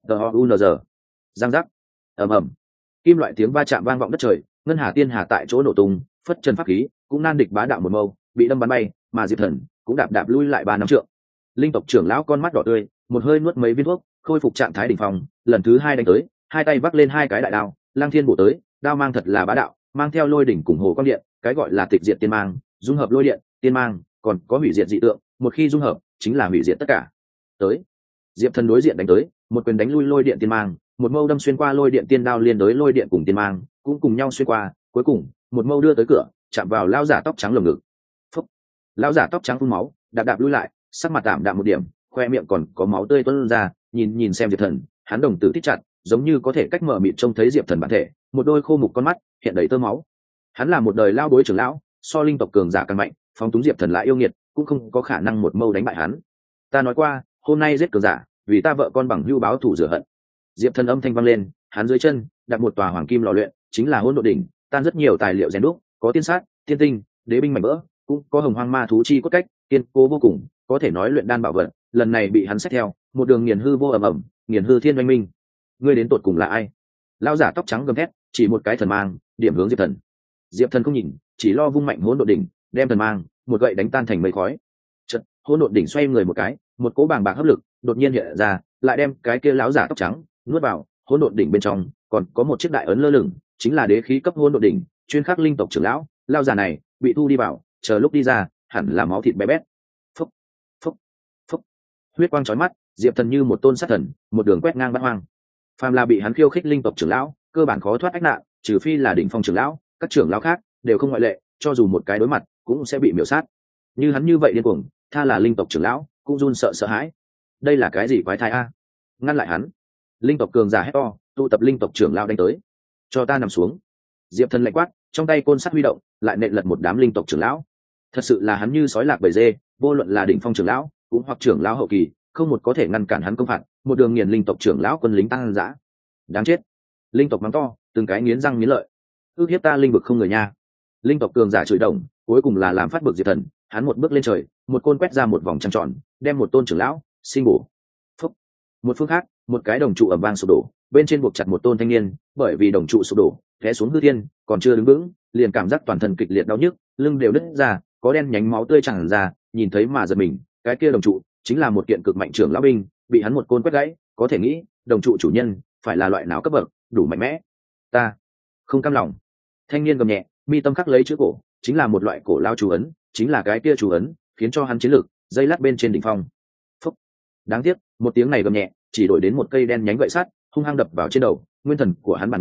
Unz, giang giác, ầm ầm, kim loại tiếng va chạm vang vọng đất trời, ngân hà tiên hà tại chỗ nổ tung, phất chân pháp khí cũng nan địch bá đạo một mâu bị đâm bắn bay, mà diệp thần cũng đạp đạp lui lại 3 năm trượng. Linh tộc trưởng lão con mắt đỏ tươi, một hơi nuốt mấy viên thuốc, khôi phục trạng thái đỉnh phong, lần thứ 2 đánh tới, hai tay vác lên hai cái đại đao, lang thiên bổ tới, đao mang thật là bá đạo, mang theo lôi đỉnh cùng hồ quang điện, cái gọi là tịch diệt tiên mang, dung hợp lôi điện, tiên mang, còn có hủy diệt dị tượng, một khi dung hợp chính là hủy diệt tất cả. Tới, diệp thần đối diện đánh tới, một quyền đánh lui lôi điện tiên mang, một mâu đâm xuyên qua lôi điện tiên đao liên đối lôi điện cùng tiên mang cũng cùng nhau xuyên qua, cuối cùng một mâu đưa tới cửa, chạm vào lão giả tóc trắng lồng ngực. Phúc, lão giả tóc trắng phun máu, đạp đạp lui lại, sắc mặt tạm đạm một điểm, khoe miệng còn có máu tươi tuôn ra, nhìn xem diệp thần, hắn đồng tử thích chặt, giống như có thể cách mở mịt trông thấy diệp thần bản thể, một đôi khô mục con mắt hiện đầy tơ máu. Hắn là một đời lao bối trưởng lão, so linh tộc cường giả càng mạnh, phóng túng diệp thần lại yêu nghiệt, cũng không có khả năng một mâu đánh bại hắn. Ta nói qua, hôm nay giết cường giả, vì ta vợ con bằng hưu báo thù rửa hận. Diệp thần âm thanh vang lên, hắn dưới chân đặt một tòa hoàng kim lò luyện, chính là hỗn độn đỉnh, tan rất nhiều tài liệu rèn đúc, có tiên sát, tiên tinh, đế binh mảnh vỡ, cũng có hồng hoang ma thú chi cốt cách, kiên cố vô cùng, có thể nói luyện đan bảo vật. Lần này bị hắn xét theo, một đường nghiền hư vô ầm ầm, nghiền hư thiên oanh minh. Ngươi đến tột cùng là ai? Lão giả tóc trắng gầm thét, chỉ một cái thần mang, điểm hướng diệp thần. Diệp thần không nhìn, chỉ lo vung mạnh hỗn độn đỉnh, đem thần mang một gậy đánh tan thành mây khói. Chợt, hỗn độn đỉnh xoay người một cái, một cỗ bàng bạc hấp lực đột nhiên hiện ra, lại đem cái kia lão giả tóc trắng nuốt vào. Hỗn độn đỉnh bên trong còn có một chiếc đại ấn lơ lửng, chính là đế khí cấp hỗn độn đỉnh, chuyên khắc linh tộc trưởng lão. Lão giả này bị thu đi vào, chờ lúc đi ra hẳn là máu thịt bé bét. Phúc, phúc, phúc, huyết quang chói mắt, diệp thần như một tôn sát thần, một đường quét ngang bát hoang. Phàm là bị hắn khiêu khích linh tộc trưởng lão, cơ bản khó thoát ách nạn, trừ phi là đỉnh phong trưởng lão, các trưởng lão khác đều không ngoại lệ, cho dù một cái đối mặt cũng sẽ bị miểu sát. Như hắn như vậy điên cuồng, tha là linh tộc trưởng lão cũng run sợ hãi. Đây là cái gì quái thai a? Ngăn lại hắn! Linh tộc cường giả hét to, tụ tập linh tộc trưởng lão đánh tới. Cho ta nằm xuống! Diệp thần lạnh quát, trong tay côn sắt huy động, lại nện lật một đám linh tộc trưởng lão. Thật sự là hắn như sói lạc bầy dê, vô luận là đỉnh phong trưởng lão cũng hoặc trưởng lão hậu kỳ, không một có thể ngăn cản hắn công phạt, một đường nghiền linh tộc trưởng lão quân lính tăng dã. Đáng chết! Linh tộc mắng to, từng cái nghiến răng nghiến lợi. Ước hiếp ta linh vực không người nha! Linh tộc cường giả chửi đồng, cuối cùng là làm phát bực diệp thần, hắn một bước lên trời, một côn quét ra một vòng trăng tròn, đem một tôn trưởng lão sinh bổ. Phúc. Một phương khác, một cái đồng trụ ầm vang sụp đổ, bên trên buộc chặt một tôn thanh niên, bởi vì đồng trụ sụp đổ, té xuống hư thiên, còn chưa đứng vững, liền cảm giác toàn thân kịch liệt đau nhức, lưng đều đứt ra, có đen nhánh máu tươi tràn ra, nhìn thấy mà giật mình, cái kia đồng trụ chính là một kiện cực mạnh trưởng lão binh, bị hắn một côn quét gãy, có thể nghĩ, đồng trụ chủ nhân phải là loại nào cấp bậc, đủ mạnh mẽ. Ta không cam lòng. Thanh niên gầm nhẹ, mi tâm khắc lấy chữ cổ, chính là một loại cổ lao chú ấn, chính là cái kia chú ấn khiến cho hắn chiến lực dây lát bên trên đỉnh phong. Phúc. Đáng tiếc, một tiếng này gầm nhẹ chỉ đổi đến một cây đen nhánh gậy sắt hung hăng đập vào trên đầu, nguyên thần của hắn bản nguyên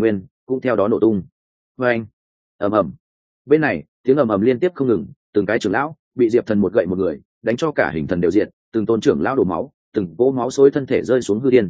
cũng theo đó nổ tung. Và anh, ầm ầm, bên này tiếng ầm ầm liên tiếp không ngừng, từng cái trưởng lão bị diệp thần một gậy một người đánh cho cả hình thần đều diệt, từng tôn trưởng lão đổ máu, từng cỗ máu xối thân thể rơi xuống hư thiên.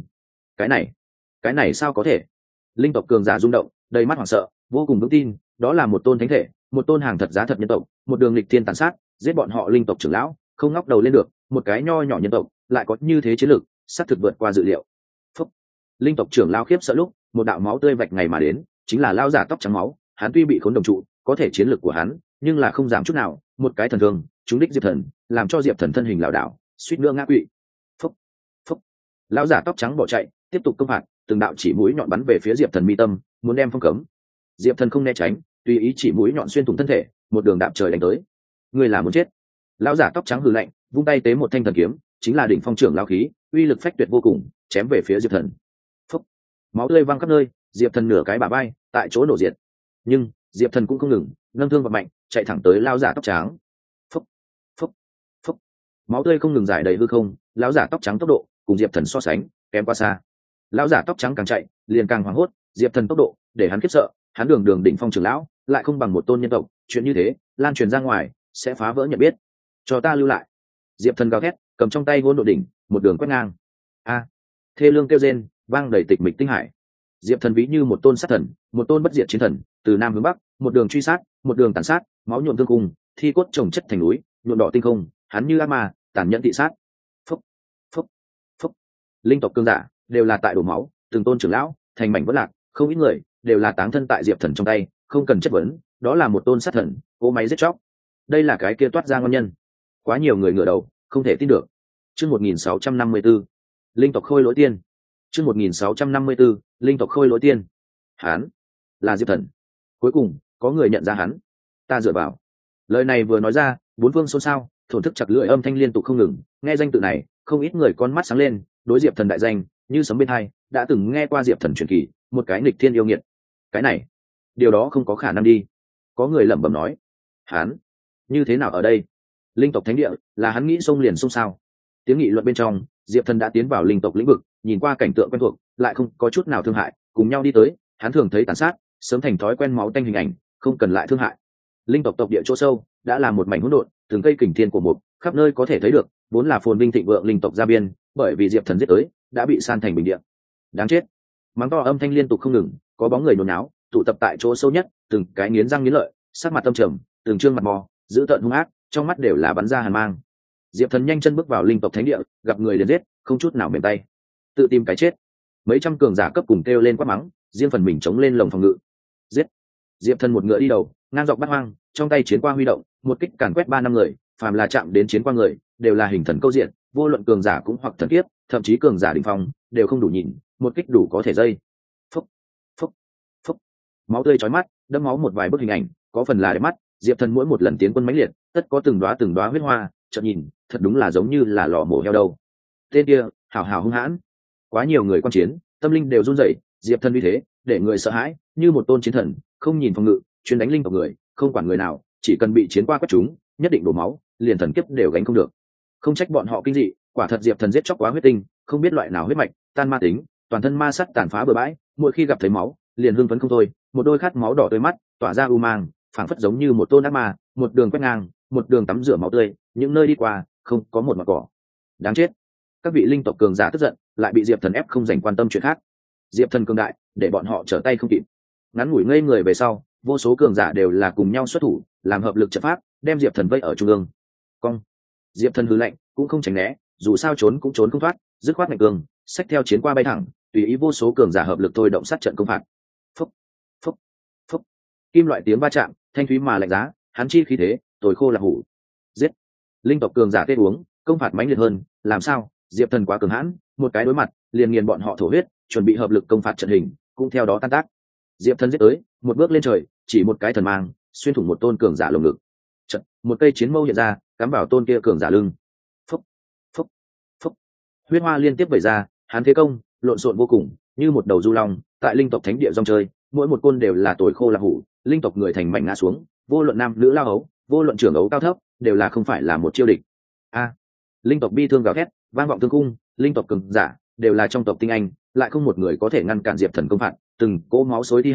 Cái này sao có thể? Linh tộc cường giả rung động, đầy mắt hoảng sợ, vô cùng vững tin đó là một tôn thánh thể, một tôn hàng thật giá thật nhân tộc, một đường lịch thiên tàn sát giết bọn họ linh tộc trưởng lão, không ngóc đầu lên được. Một cái nho nhỏ nhân tộc lại có như thế chiến lược, sát thực vượt qua dự liệu. Phúc. Linh tộc trưởng lão khiếp sợ lúc một đạo máu tươi vạch ngày mà đến, chính là lão giả tóc trắng máu. Hắn tuy bị khốn đồng trụ, có thể chiến lược của hắn nhưng là không giảm chút nào. Một cái thần thương trúng đích diệp thần, làm cho diệp thần thân hình lảo đảo, suýt nữa ngã quỵ. Phúc. Phúc. Lão giả tóc trắng bỏ chạy, tiếp tục công phạt, từng đạo chỉ mũi nhọn bắn về phía diệp thần mi tâm, muốn đem phong cấm. Diệp thần không né tránh, tùy ý chỉ mũi nhọn xuyên thủng thân thể, một đường đạp trời đánh tới. Ngươi là muốn chết? Lão giả tóc trắng hừ lạnh, vung tay tế một thanh thần kiếm, chính là đỉnh phong trưởng lão khí, uy lực phách tuyệt vô cùng, chém về phía diệp thần. Phúc. Máu tươi văng khắp nơi, diệp thần nửa cái bả vai tại chỗ nổ diệt. Nhưng diệp thần cũng không ngừng, nâng thương vật mạnh, chạy thẳng tới lão giả tóc trắng. Phúc. Phúc. Phúc. Máu tươi không ngừng giải đầy hư không, lão giả tóc trắng tốc độ cùng diệp thần so sánh kém quá xa. Lão giả tóc trắng càng chạy liền càng hoảng hốt, diệp thần tốc độ để hắn khiếp sợ. Hắn đường đường đỉnh phong trưởng lão lại không bằng một tôn nhân tộc, chuyện như thế lan truyền ra ngoài sẽ phá vỡ nhận biết. Cho ta lưu lại! Diệp thần gào thét, cầm trong tay hỗn độn đỉnh một đường quét ngang. A! Thê lương kêu rên vang đầy tịch mịch tinh hải. Diệp thần ví như một tôn sát thần, một tôn bất diệt chiến thần, từ nam hướng bắc một đường truy sát, một đường tàn sát, máu nhuộm thương cung, thi cốt chồng chất thành núi, nhuộm đỏ tinh không. Hắn như ác ma tàn nhẫn thị sát. Phúc. Phúc. Phúc. Linh tộc cương giả đều là tại đổ máu, từng tôn trưởng lão thành mảnh vỡ lạc, không ít người đều là táng thân tại diệp thần trong tay. Không cần chất vấn, đó là một tôn sát thần cỗ máy giết chóc. Đây là cái kia toát ra ngon nhân. Quá nhiều người ngửa đầu không thể tin được. Chương 1654, linh tộc khôi lỗi tiên. Chương 1654, linh tộc khôi lỗi tiên. Hắn là diệp thần. Cuối cùng có người nhận ra hắn. Ta dựa vào. Lời này vừa nói ra, bốn phương xôn xao, thổn thức chặt lưỡi âm thanh liên tục không ngừng. Nghe danh tự này, không ít người con mắt sáng lên. Đối diệp thần đại danh như sấm bên hai, đã từng nghe qua diệp thần truyền kỳ, một cái nghịch thiên yêu nghiệt. Cái này, điều đó không có khả năng đi. Có người lẩm bẩm nói. Hắn như thế nào ở đây? Linh tộc thánh địa là hắn nghĩ xông liền xông sao? Tiếng nghị luận bên trong, diệp thần đã tiến vào linh tộc lĩnh vực, nhìn qua cảnh tượng quen thuộc lại không có chút nào thương hại, cùng nhau đi tới. Hắn thường thấy tàn sát, sớm thành thói quen máu tanh hình ảnh, không cần lại thương hại. Linh tộc tộc địa chỗ sâu đã là một mảnh hỗn độn, từng cây kình thiên của mục khắp nơi có thể thấy được, vốn là phồn vinh thịnh vượng linh tộc gia biên, bởi vì diệp thần giết tới đã bị san thành bình địa. Đáng chết! Mắng to âm thanh liên tục không ngừng, có bóng người nôn náo tụ tập tại chỗ sâu nhất, từng cái nghiến răng nghiến lợi, sắc mặt tâm trầm, từng trương mặt mò dữ tợn hung ác, trong mắt đều là bắn ra hàn mang. Diệp thần nhanh chân bước vào linh tộc thánh địa, gặp người liền giết, không chút nào mềm tay, tự tìm cái chết. Mấy trăm cường giả cấp cùng kêu lên quát mắng, riêng phần mình chống lên lồng phòng ngự. Giết! Diệp thần một ngựa đi đầu, ngang dọc bát hoang, trong tay chiến qua huy động, một kích càn quét 3 năm người, phàm là chạm đến chiến qua người đều là hình thần câu diện, vô luận cường giả cũng hoặc thần kiếp, thậm chí cường giả đỉnh phong đều không đủ nhìn, một kích đủ có thể dây. Phúc. Phúc. Phúc. Máu tươi chói mắt, đẫm máu một vài bức hình ảnh, có phần là đẹp mắt. Diệp thần mỗi một lần tiến quân mãnh liệt, tất có từng đóa huyết hoa, chợt nhìn thật đúng là giống như là lò mổ heo đâu. Tên kia hào hào hung hãn, quá nhiều người quan chiến, tâm linh đều run rẩy. Diệp thần uy thế để người sợ hãi, như một tôn chiến thần, không nhìn phòng ngự, chuyên đánh linh tộc người, không quản người nào, chỉ cần bị chiến qua quét chúng, nhất định đổ máu, liền thần kiếp đều gánh không được. Không trách bọn họ kinh dị, quả thật diệp thần giết chóc quá huyết tinh, không biết loại nào huyết mạch, tan ma tính, toàn thân ma sát tàn phá bừa bãi, mỗi khi gặp thấy máu liền hưng phấn không thôi, một đôi khát máu đỏ tươi mắt tỏa ra u mang, phảng phất giống như một tôn ác ma, một đường quét ngang, một đường tắm rửa máu tươi, những nơi đi qua không có một mảng cỏ. Đáng chết! Các vị linh tộc cường giả tức giận, lại bị diệp thần ép không dành quan tâm chuyện khác. Diệp thần cường đại để bọn họ trở tay không kịp. Ngắn ngủi ngây người về sau, vô số cường giả đều là cùng nhau xuất thủ, làm hợp lực trận pháp, đem diệp thần vây ở trung ương. Cong! Diệp thần hừ lạnh, cũng không tránh né, dù sao trốn cũng trốn không thoát, dứt khoát mạnh cường, xách theo chiến qua bay thẳng, tùy ý vô số cường giả hợp lực thôi động sát trận công phạt. Phúc, phúc, phúc. Kim loại tiếng va chạm, thanh thúy mà lạnh giá, hắn chi khí thế, tồi khô là hủ. Giết! Linh tộc cường giả tê uống, công phạt mãnh liệt hơn, làm sao? Diệp thần quá cường hãn, một cái đối mặt, liền nghiền bọn họ thổ huyết, chuẩn bị hợp lực công phạt trận hình, cũng theo đó tan tác. Diệp thần giết tới, một bước lên trời, chỉ một cái thần mang, xuyên thủng một tôn cường giả lồng ngực. Trận, một cây chiến mâu hiện ra, cắm vào tôn kia cường giả lưng. Phúc, phúc, phúc. Huyết hoa liên tiếp vẩy ra, hắn thế công lộn xộn vô cùng, như một đầu du long, tại linh tộc thánh địa rong chơi, mỗi một côn đều là tồi khô là hủ, linh tộc người thành mảnh ngã xuống, vô luận nam nữ lao ấu, vô luận trưởng ấu cao thấp, đều là không phải là một chiêu địch. A! Linh tộc bi thương gào thét, vang vọng thương cung, linh tộc cường giả đều là trong tộc tinh anh, lại không một người có thể ngăn cản diệp thần công phạt, từng cỗ máu xối thi hải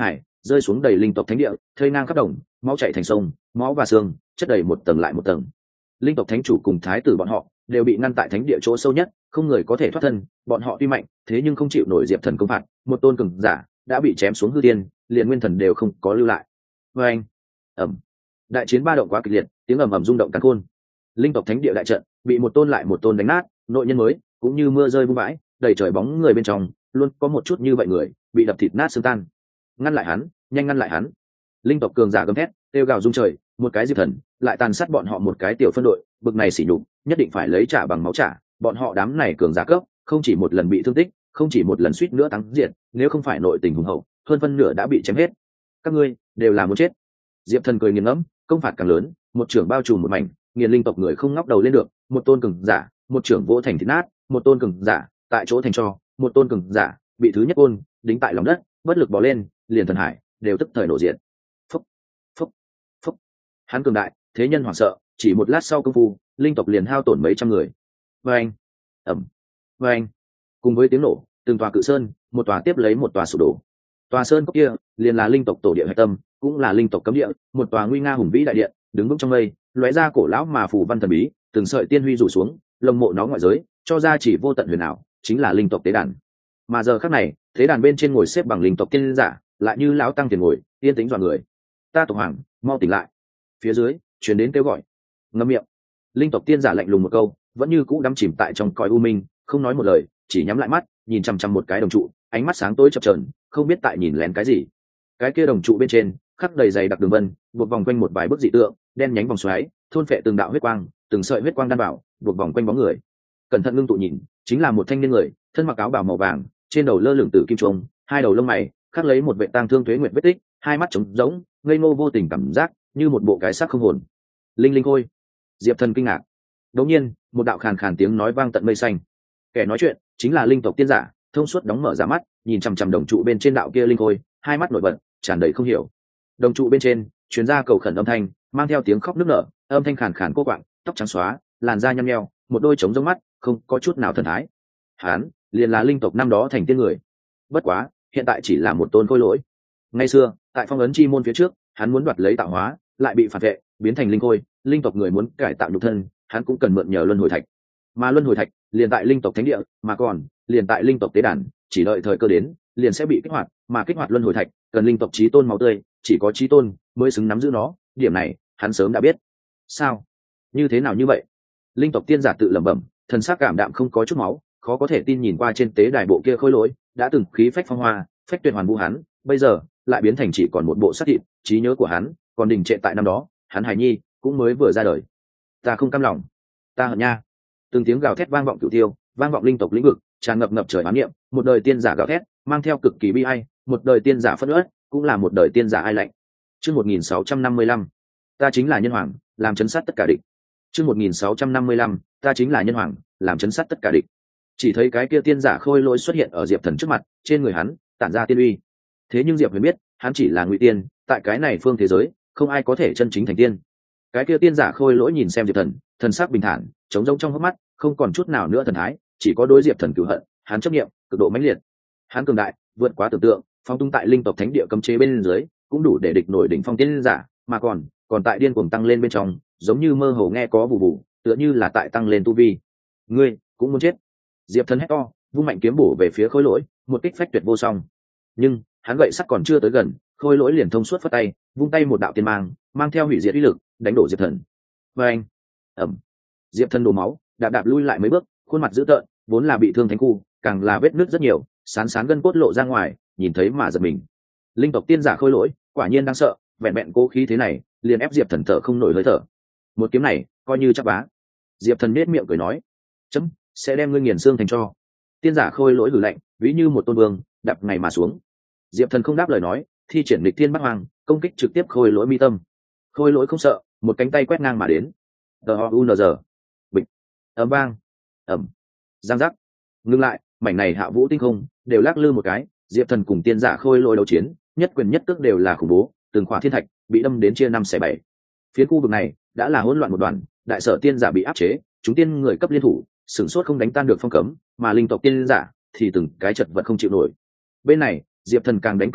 rơi xuống đầy linh tộc thánh địa, thây ngang khắp đồng, máu chảy thành sông, máu và xương chất đầy một tầng lại một tầng. Linh tộc thánh chủ cùng thái tử bọn họ đều bị ngăn tại thánh địa chỗ sâu nhất, không người có thể thoát thân. Bọn họ tuy mạnh, thế nhưng không chịu nổi Diệp Thần công phạt, một tôn cường giả đã bị chém xuống hư tiên, liền nguyên thần đều không có lưu lại. Và anh, ầm, đại chiến ba động quá kịch liệt, tiếng ầm ầm rung động càn khôn. Linh tộc thánh địa đại trận bị một tôn lại một tôn đánh nát, nội nhân mới cũng như mưa rơi vung vãi, đầy trời bóng người bên trong luôn có một chút như vậy người bị đập thịt nát xương tan. Ngăn lại hắn, nhanh ngăn lại hắn! Linh tộc cường giả gầm thét, kêu gào rung trời, một cái Diệp Thần lại tàn sát bọn họ một cái tiểu phân đội, bực này sỉ nhục nhất định phải lấy trả bằng máu trả. Bọn họ đám này cường giả cấp không chỉ một lần bị thương tích, không chỉ một lần suýt nữa táng diệt, nếu không phải nội tình hùng hậu, hơn phân nửa đã bị chém hết. Các ngươi đều là muốn chết! Diệp Thần cười nghiền ngẫm, công phạt càng lớn, một trưởng bao trùm một mảnh, nghiền linh tộc người không ngóc đầu lên được. Một tôn cường giả, một trưởng vỗ thành thịt nát, một tôn cường giả tại chỗ thành tro, một tôn cường giả bị thứ nhất côn đính tại lòng đất, bất lực bò lên, liền thần hải đều tức thời nổ diện. Phúc, phúc, phúc. Hắn cường đại, thế nhân hoảng sợ, chỉ một lát sau công phu, linh tộc liền hao tổn mấy trăm người. Vâng, ẩm, vâng. Cùng với tiếng nổ, từng tòa cự sơn, một tòa tiếp lấy một tòa sụp đổ. Tòa sơn cốc kia liền là linh tộc tổ địa hạch tâm, cũng là linh tộc cấm địa, một tòa nguy nga hùng vĩ đại điện, đứng vững trong mây, lóe ra cổ lão mà phù văn thần bí, từng sợi tiên huy rủ xuống, lồng mộ nó ngoại giới, cho ra chỉ vô tận huyền ảo, chính là linh tộc tế đàn. Mà giờ khắc này, tế đàn bên trên ngồi xếp bằng linh tộc tiên giả, lại như lão tăng tiền ngồi, yên tĩnh dọa người. Ta tộc hoàng, mau tỉnh lại! Phía dưới truyền đến kêu gọi. Ngậm miệng! Linh tộc tiên giả lạnh lùng một câu, vẫn như cũ đắm chìm tại trong cõi u minh, không nói một lời, chỉ nhắm lại mắt, nhìn chằm chằm một cái đồng trụ, ánh mắt sáng tối chập chờn, không biết tại nhìn lén cái gì. Cái kia đồng trụ bên trên khắc đầy dày đặc đường vân, buộc vòng quanh một vài bức dị tượng, đen nhánh vòng xoáy, thôn phệ từng đạo huyết quang, từng sợi huyết quang đan bảo, buộc vòng quanh bóng người. Cẩn thận ngưng tụ nhìn, chính là một thanh niên người, thân mặc áo bào màu vàng, trên đầu lơ lửng tử kim trung, hai đầu lông mày khắc lấy một vệ tang thương tuế nguyệt vết tích, hai mắt trống rỗng, ngây ngô vô tình cảm giác, như một bộ cái xác không hồn. Linh linh khôi! Diệp Thần kinh ngạc. Đột nhiên, một đạo khàn khàn tiếng nói vang tận mây xanh. Kẻ nói chuyện chính là linh tộc tiên giả, thông suốt đóng mở ra mắt, nhìn chằm chằm đồng trụ bên trên đạo kia linh khôi, hai mắt nổi bật, tràn đầy không hiểu. Đồng trụ bên trên truyền ra cầu khẩn âm thanh, mang theo tiếng khóc nức nở, âm thanh khàn khàn cô quạng, tóc trắng xóa, làn da nhăn nheo, một đôi trống rỗng mắt, không có chút nào thần thái. Hán liền là linh tộc năm đó thành tiên người, bất quá hiện tại chỉ là một tôn khôi lỗi. Ngày xưa tại phong ấn chi môn phía trước, hắn muốn đoạt lấy tạo hóa, lại bị phản vệ, biến thành linh khôi. Linh tộc người muốn cải tạo nhục thân, hắn cũng cần mượn nhờ luân hồi thạch, mà luân hồi thạch liền tại linh tộc thánh địa, mà còn liền tại linh tộc tế đàn, chỉ đợi thời cơ đến liền sẽ bị kích hoạt. Mà kích hoạt luân hồi thạch cần linh tộc chí tôn máu tươi, chỉ có chí tôn mới xứng nắm giữ nó, điểm này hắn sớm đã biết. Sao? Như thế nào như vậy? Linh tộc tiên giả tự lẩm bẩm, thần sắc cảm đạm không có chút máu, khó có thể tin nhìn qua trên tế đài bộ kia khôi lỗi, đã từng khí phách phong hoa, phách tuyệt hoàn vũ hắn, bây giờ lại biến thành chỉ còn một bộ xác thịt. Trí nhớ của hắn còn đình trệ tại năm đó, hắn hài nhi cũng mới vừa ra đời. Ta không cam lòng, ta hận nha! Từng tiếng gào thét vang vọng cửu tiêu, vang vọng linh tộc lĩnh vực, tràn ngập ngập trời oán niệm. Một đời tiên giả gào thét, mang theo cực kỳ bi ai, một đời tiên giả phẫn uất, cũng là một đời tiên giả ai lạnh. Chương 1655, ta chính là nhân hoàng, làm chấn sát tất cả địch. Chương 1655, ta chính là nhân hoàng, làm chấn sát tất cả địch. Chỉ thấy cái kia tiên giả khôi lỗi xuất hiện ở Diệp Thần trước mặt, trên người hắn tản ra tiên uy. Thế nhưng Diệp Huyền biết, hắn chỉ là ngụy tiên, tại cái này phương thế giới, không ai có thể chân chính thành tiên. Cái kia tiên giả khôi lỗi nhìn xem Diệp Thần, thần sắc bình thản, trống rỗng trong hốc mắt, không còn chút nào nữa thần thái, chỉ có đối Diệp Thần cửu hận. Hắn chấp niệm cực độ mãnh liệt, hắn cường đại, vượt quá tưởng tượng, phong tung tại linh tộc thánh địa cấm chế bên dưới, cũng đủ để địch nổi đỉnh phong tiên giả, mà còn tại điên cuồng tăng lên bên trong, giống như mơ hồ nghe có vụ vụ, tựa như là tại tăng lên tu vi. Ngươi cũng muốn chết! Diệp Thần hét to, vung mạnh kiếm bổ về phía khôi lỗi, một kích phách tuyệt vô song. Nhưng hắn gậy sắt còn chưa tới gần, khôi lỗi liền thông suốt phất tay, vung tay một đạo tiên mang theo hủy diệt uy lực, đánh đổ Diệp Thần. Và anh, ẩm! Diệp Thần đổ máu, đạp lui lại mấy bước, khuôn mặt dữ tợn, vốn là bị thương thánh khu, càng là vết nứt rất nhiều, sán gân cốt lộ ra ngoài, nhìn thấy mà giật mình. Linh tộc tiên giả khôi lỗi, quả nhiên đáng sợ, vẹn vẹn cố khí thế này, liền ép Diệp Thần thở không nổi hơi thở. Một kiếm này, coi như chắc bá. Diệp Thần nết miệng cười nói, chấm sẽ đem ngươi nghiền xương thành tro. Tiên giả khôi lỗi hừ lạnh, ví như một tôn vương, đạp ngày mà xuống. Diệp Thần không đáp lời nói, thi triển lịch thiên bắt hoàng, công kích trực tiếp khôi lỗi mi tâm. Khôi lỗi không sợ, một cánh tay quét ngang mà đến. T-O-U-N-G. Bịch. Ầm vang. Ầm. Giang giác. Ngưng lại, mảnh này hạ vũ tinh không đều lắc lư một cái. Diệp Thần cùng tiên giả khôi lỗi đấu chiến, nhất quyền nhất tức đều là khủng bố, từng khỏa thiên thạch bị đâm đến chia 5/7. Phía khu vực này đã là hỗn loạn một đoàn, đại sở tiên giả bị áp chế, chúng tiên người cấp liên thủ, sửng sốt không đánh tan được phong cấm, mà linh tộc tiên giả thì từng cái chật vật không chịu nổi. Bên này Diệp Thần càng đánh càng mạnh,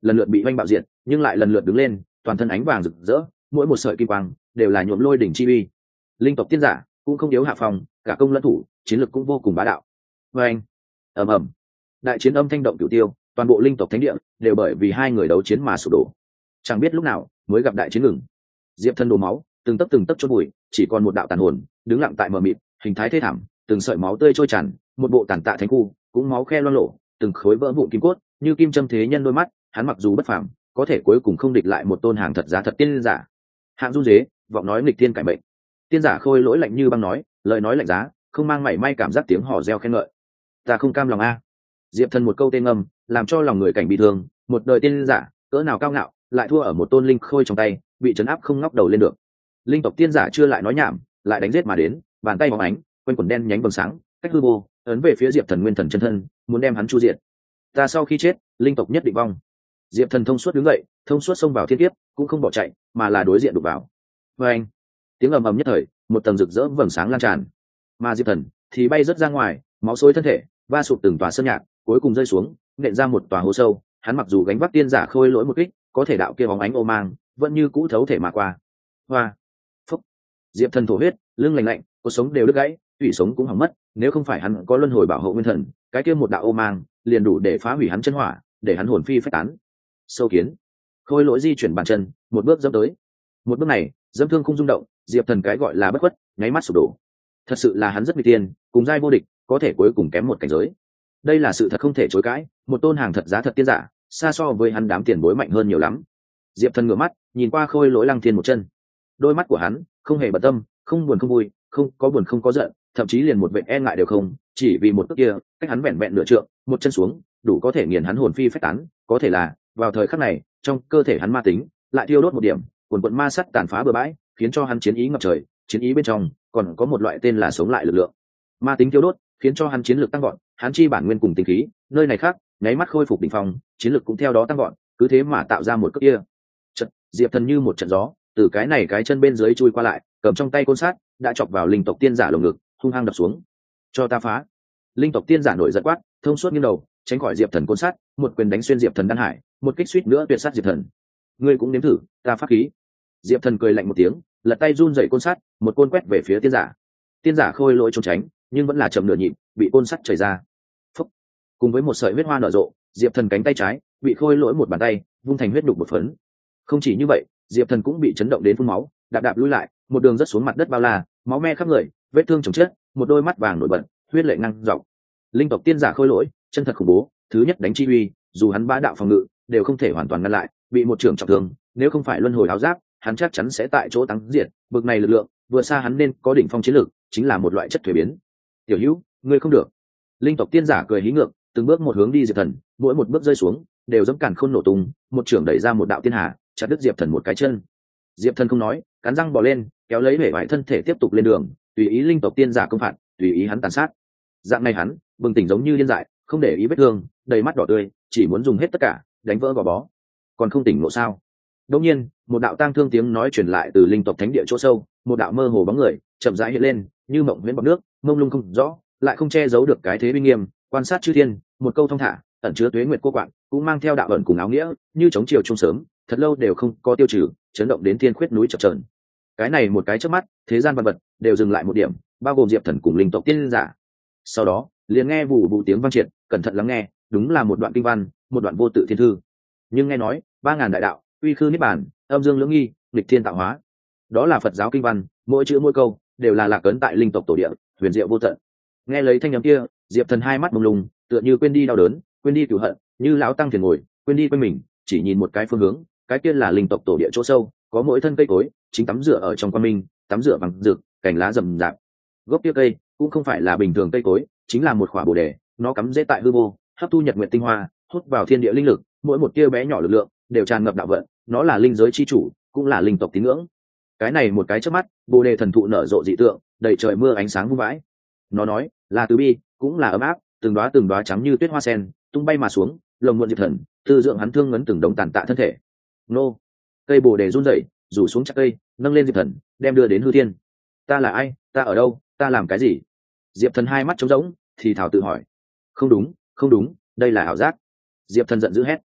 lần lượt bị oanh bạo diện, nhưng lại lần lượt đứng lên, toàn thân ánh vàng rực rỡ, mỗi một sợi kim quang đều là nhuộm lôi đỉnh chi uy. Linh tộc tiên giả cũng không yếu hạ phòng, cả công lẫn thủ, chiến lược cũng vô cùng bá đạo. Và anh, ầm ầm, đại chiến âm thanh động cửu tiêu, toàn bộ linh tộc thánh địa đều bởi vì hai người đấu chiến mà sụp đổ. Chẳng biết lúc nào mới gặp đại chiến ngừng. Diệp Thần đổ máu, từng tấc chôn bụi, chỉ còn một đạo tàn hồn đứng lặng tại mờ mịt, hình thái thê thảm, từng sợi máu tươi trôi tràn, một bộ tàn tạ thánh khu, cũng máu khe loang lổ, từng khối vỡ vụn kim cốt, như kim châm thế nhân đôi mắt. Hắn mặc dù bất phàm, có thể cuối cùng không địch lại một tôn hàng thật giá thật tiên giả. Hạng run rế, vọng nói nghịch tiên cải mệnh. Tiên giả Khôi Lỗi lạnh như băng nói, lời nói lạnh giá, không mang mảy may cảm giác tiếng hò reo khen ngợi. Ta không cam lòng a. Diệp Thần một câu tên ngâm, làm cho lòng người cảnh bị thương, một đời tiên giả, cỡ nào cao ngạo, lại thua ở một tôn linh khôi trong tay, bị trấn áp không ngóc đầu lên được. Linh tộc tiên giả chưa lại nói nhảm, lại đánh giết mà đến, bàn tay bóng ánh, quanh quần đen nhánh vầng sáng, cách hư vô, ấn về phía Diệp Thần nguyên thần chân thân, muốn đem hắn chu diệt. Ta sau khi chết, linh tộc nhất định vong. Diệp Thần thông suốt đứng dậy, thông suốt xông vào thiên kiếp, cũng không bỏ chạy, mà là đối diện đụng vào. Và anh, tiếng ầm ầm nhất thời, một tầng rực rỡ vầng sáng lan tràn, mà Diệp Thần thì bay rất ra ngoài, máu xối thân thể, va sụp từng tòa sơn nhạc, cuối cùng rơi xuống, nện ra một tòa hố sâu. Hắn mặc dù gánh vác tiên giả Khôi Lỗi một kích, có thể đạo kia bóng ánh ô mang vẫn như cũ thấu thể mà qua. Hoa, phúc, Diệp Thần thổ huyết, lưng lạnh lạnh, cuộc sống đều đứt gãy, tủy sống cũng hỏng mất. Nếu không phải hắn có luân hồi bảo hộ nguyên thần, cái kia một đạo ô mang liền đủ để phá hủy hắn chân hỏa, để hắn hồn phi phách tán. Sâu kiến, Khôi Lỗi di chuyển bàn chân, một bước dẫm tới. Một bước này, dẫm thương không rung động, Diệp Thần cái gọi là bất khuất, nháy mắt sụp đổ. Thật sự là hắn rất nguy tiên, cùng giai vô địch, có thể cuối cùng kém một cảnh giới. Đây là sự thật không thể chối cãi, một tôn hàng thật giá thật tiên giả, xa so với hắn đám tiền bối mạnh hơn nhiều lắm. Diệp Thần ngửa mắt nhìn qua Khôi Lỗi Lăng Thiên một chân, đôi mắt của hắn không hề bận tâm, không buồn không vui, không có buồn không có giận, thậm chí liền một vẻ e ngại đều không, chỉ vì một bước kia cách hắn vẹn vẹn nửa trượng, một chân xuống đủ có thể nghiền hắn hồn phi phách tán. Có thể là vào thời khắc này, trong cơ thể hắn ma tính lại thiêu đốt một điểm, quần quần ma sắt tàn phá bừa bãi, khiến cho hắn chiến ý ngập trời. Chiến ý bên trong còn có một loại tên là sống lại lực lượng. Ma tính thiêu đốt khiến cho hắn chiến lực tăng vọt, hắn chi bản nguyên cùng tinh khí nơi này khác nháy mắt khôi phục đỉnh phong, chiến lực cũng theo đó tăng vọt, cứ thế mà tạo ra một cước kia. Diệp Thần như một trận gió, từ cái này cái chân bên dưới chui qua lại, cầm trong tay côn sát đã chọc vào linh tộc tiên giả lồng ngực, hung hăng đập xuống. Cho ta phá! Linh tộc tiên giả nổi giận quát, thông suốt nghiêng đầu tránh khỏi Diệp Thần côn sát, một quyền đánh xuyên Diệp Thần đan hải, một kích suýt nữa tuyệt sát Diệp Thần. Ngươi cũng nếm thử ta pháp khí. Diệp Thần cười lạnh một tiếng, lật tay run dậy côn sắt, một côn quét về phía tiên giả. Tiên giả Khôi Lỗi trốn tránh, nhưng vẫn là chậm nửa nhịp, bị côn sắt chảy ra. Phúc! Cùng với một sợi huyết hoa nở rộ, Diệp Thần cánh tay trái bị Khôi Lỗi một bàn tay vung thành huyết đục một phấn. Không chỉ như vậy, Diệp Thần cũng bị chấn động đến phun máu, đạp đạp lùi lại, một đường rất xuống mặt đất bao la, máu me khắp người, vết thương chồng chết, một đôi mắt vàng nổi bật, huyết lệ ngăng dọc. Linh tộc tiên giả Khôi Lỗi chân thật khủng bố, thứ nhất đánh chi uy, dù hắn bá đạo phòng ngự đều không thể hoàn toàn ngăn lại, bị một trường trọng thương, nếu không phải luân hồi áo giáp, hắn chắc chắn sẽ tại chỗ táng diệt. Bực này lực lượng vừa xa hắn nên có đỉnh phong chiến lược, chính là một loại chất thuế biến. Tiểu Hữu, ngươi không được. Linh tộc tiên giả cười hí ngược, từng bước một hướng đi Diệp Thần, mỗi một bước rơi xuống đều giống càn khôn nổ tung, một trường đẩy ra một đạo tiên hà, chặt đứt Diệp Thần một cái chân. Diệp Thần không nói, cắn răng bò lên, kéo lấy bể vải thân thể tiếp tục lên đường, tùy ý linh tộc tiên giả công phạt, tùy ý hắn tàn sát. Dạng này hắn bừng tỉnh giống như điên dại, không để ý vết thương, đầy mắt đỏ tươi, chỉ muốn dùng hết tất cả đánh vỡ gò bó. Còn không tỉnh ngộ sao? Đột nhiên, một đạo tang thương tiếng nói truyền lại từ linh tộc thánh địa chỗ sâu, một đạo mơ hồ bóng người chậm rãi hiện lên, như mộng huyễn bọt nước, mông lung không rõ, lại không che giấu được cái thế uy nghiêm, quan sát chư thiên, một câu thông thả, ẩn chứa tuế nguyệt cô quạng, cũng mang theo đạo ẩn cùng áo nghĩa, như chống chiều trung sớm, thật lâu đều không có tiêu trừ, chấn động đến thiên khuyết núi chập chờn. Cái này một cái chớp mắt, thế gian vật vật đều dừng lại một điểm, bao gồm Diệp Thần cùng linh tộc tiên giả. Sau đó, liền nghe vù vù tiếng vang triệt, cẩn thận lắng nghe, đúng là một đoạn kinh văn, một đoạn vô tự thiên thư. Nhưng nghe nói, 3000 đại đạo, uy khư niết bàn, âm dương lưỡng nghi, nghịch thiên tạo hóa. Đó là Phật giáo kinh văn, mỗi chữ mỗi câu đều là lạc ấn tại linh tộc tổ địa, huyền diệu vô tận. Nghe lấy thanh âm kia, Diệp Thần hai mắt mông lung, tựa như quên đi đau đớn, quên đi cửu hận, như lão tăng thiền ngồi, quên đi quên mình, chỉ nhìn một cái phương hướng, cái kia là linh tộc tổ địa chỗ sâu, có mỗi thân cây cối, chính tắm rửa ở trong quan minh, tắm rửa bằng rực, cành lá rậm rạp. Gốc kia cây cũng không phải là bình thường cây cối, chính là một khỏa bồ đề, nó cắm rễ tại hư vô, hấp thu nhật nguyệt tinh hoa, hút vào thiên địa linh lực, mỗi một tia bé nhỏ lực lượng đều tràn ngập đạo vận, nó là linh giới chi chủ, cũng là linh tộc tín ngưỡng. Cái này một cái chớp mắt, bồ đề thần thụ nở rộ dị tượng, đầy trời mưa ánh sáng vung vãi. Nó nói là từ bi, cũng là ấm áp, từng đóa trắng như tuyết hoa sen tung bay mà xuống, lồng muộn Diệp Thần, tư dưỡng hắn thương ngấn từng đống tàn tạ thân thể. Nô, cây bồ đề run rẩy, rủ xuống chắc cây, nâng lên Diệp Thần, đem đưa đến hư thiên. Ta là ai? Ta ở đâu? Ta làm cái gì? Diệp Thần hai mắt trống rỗng, thì thào tự hỏi. Không đúng, không đúng, đây là ảo giác. Diệp Thần giận dữ hét.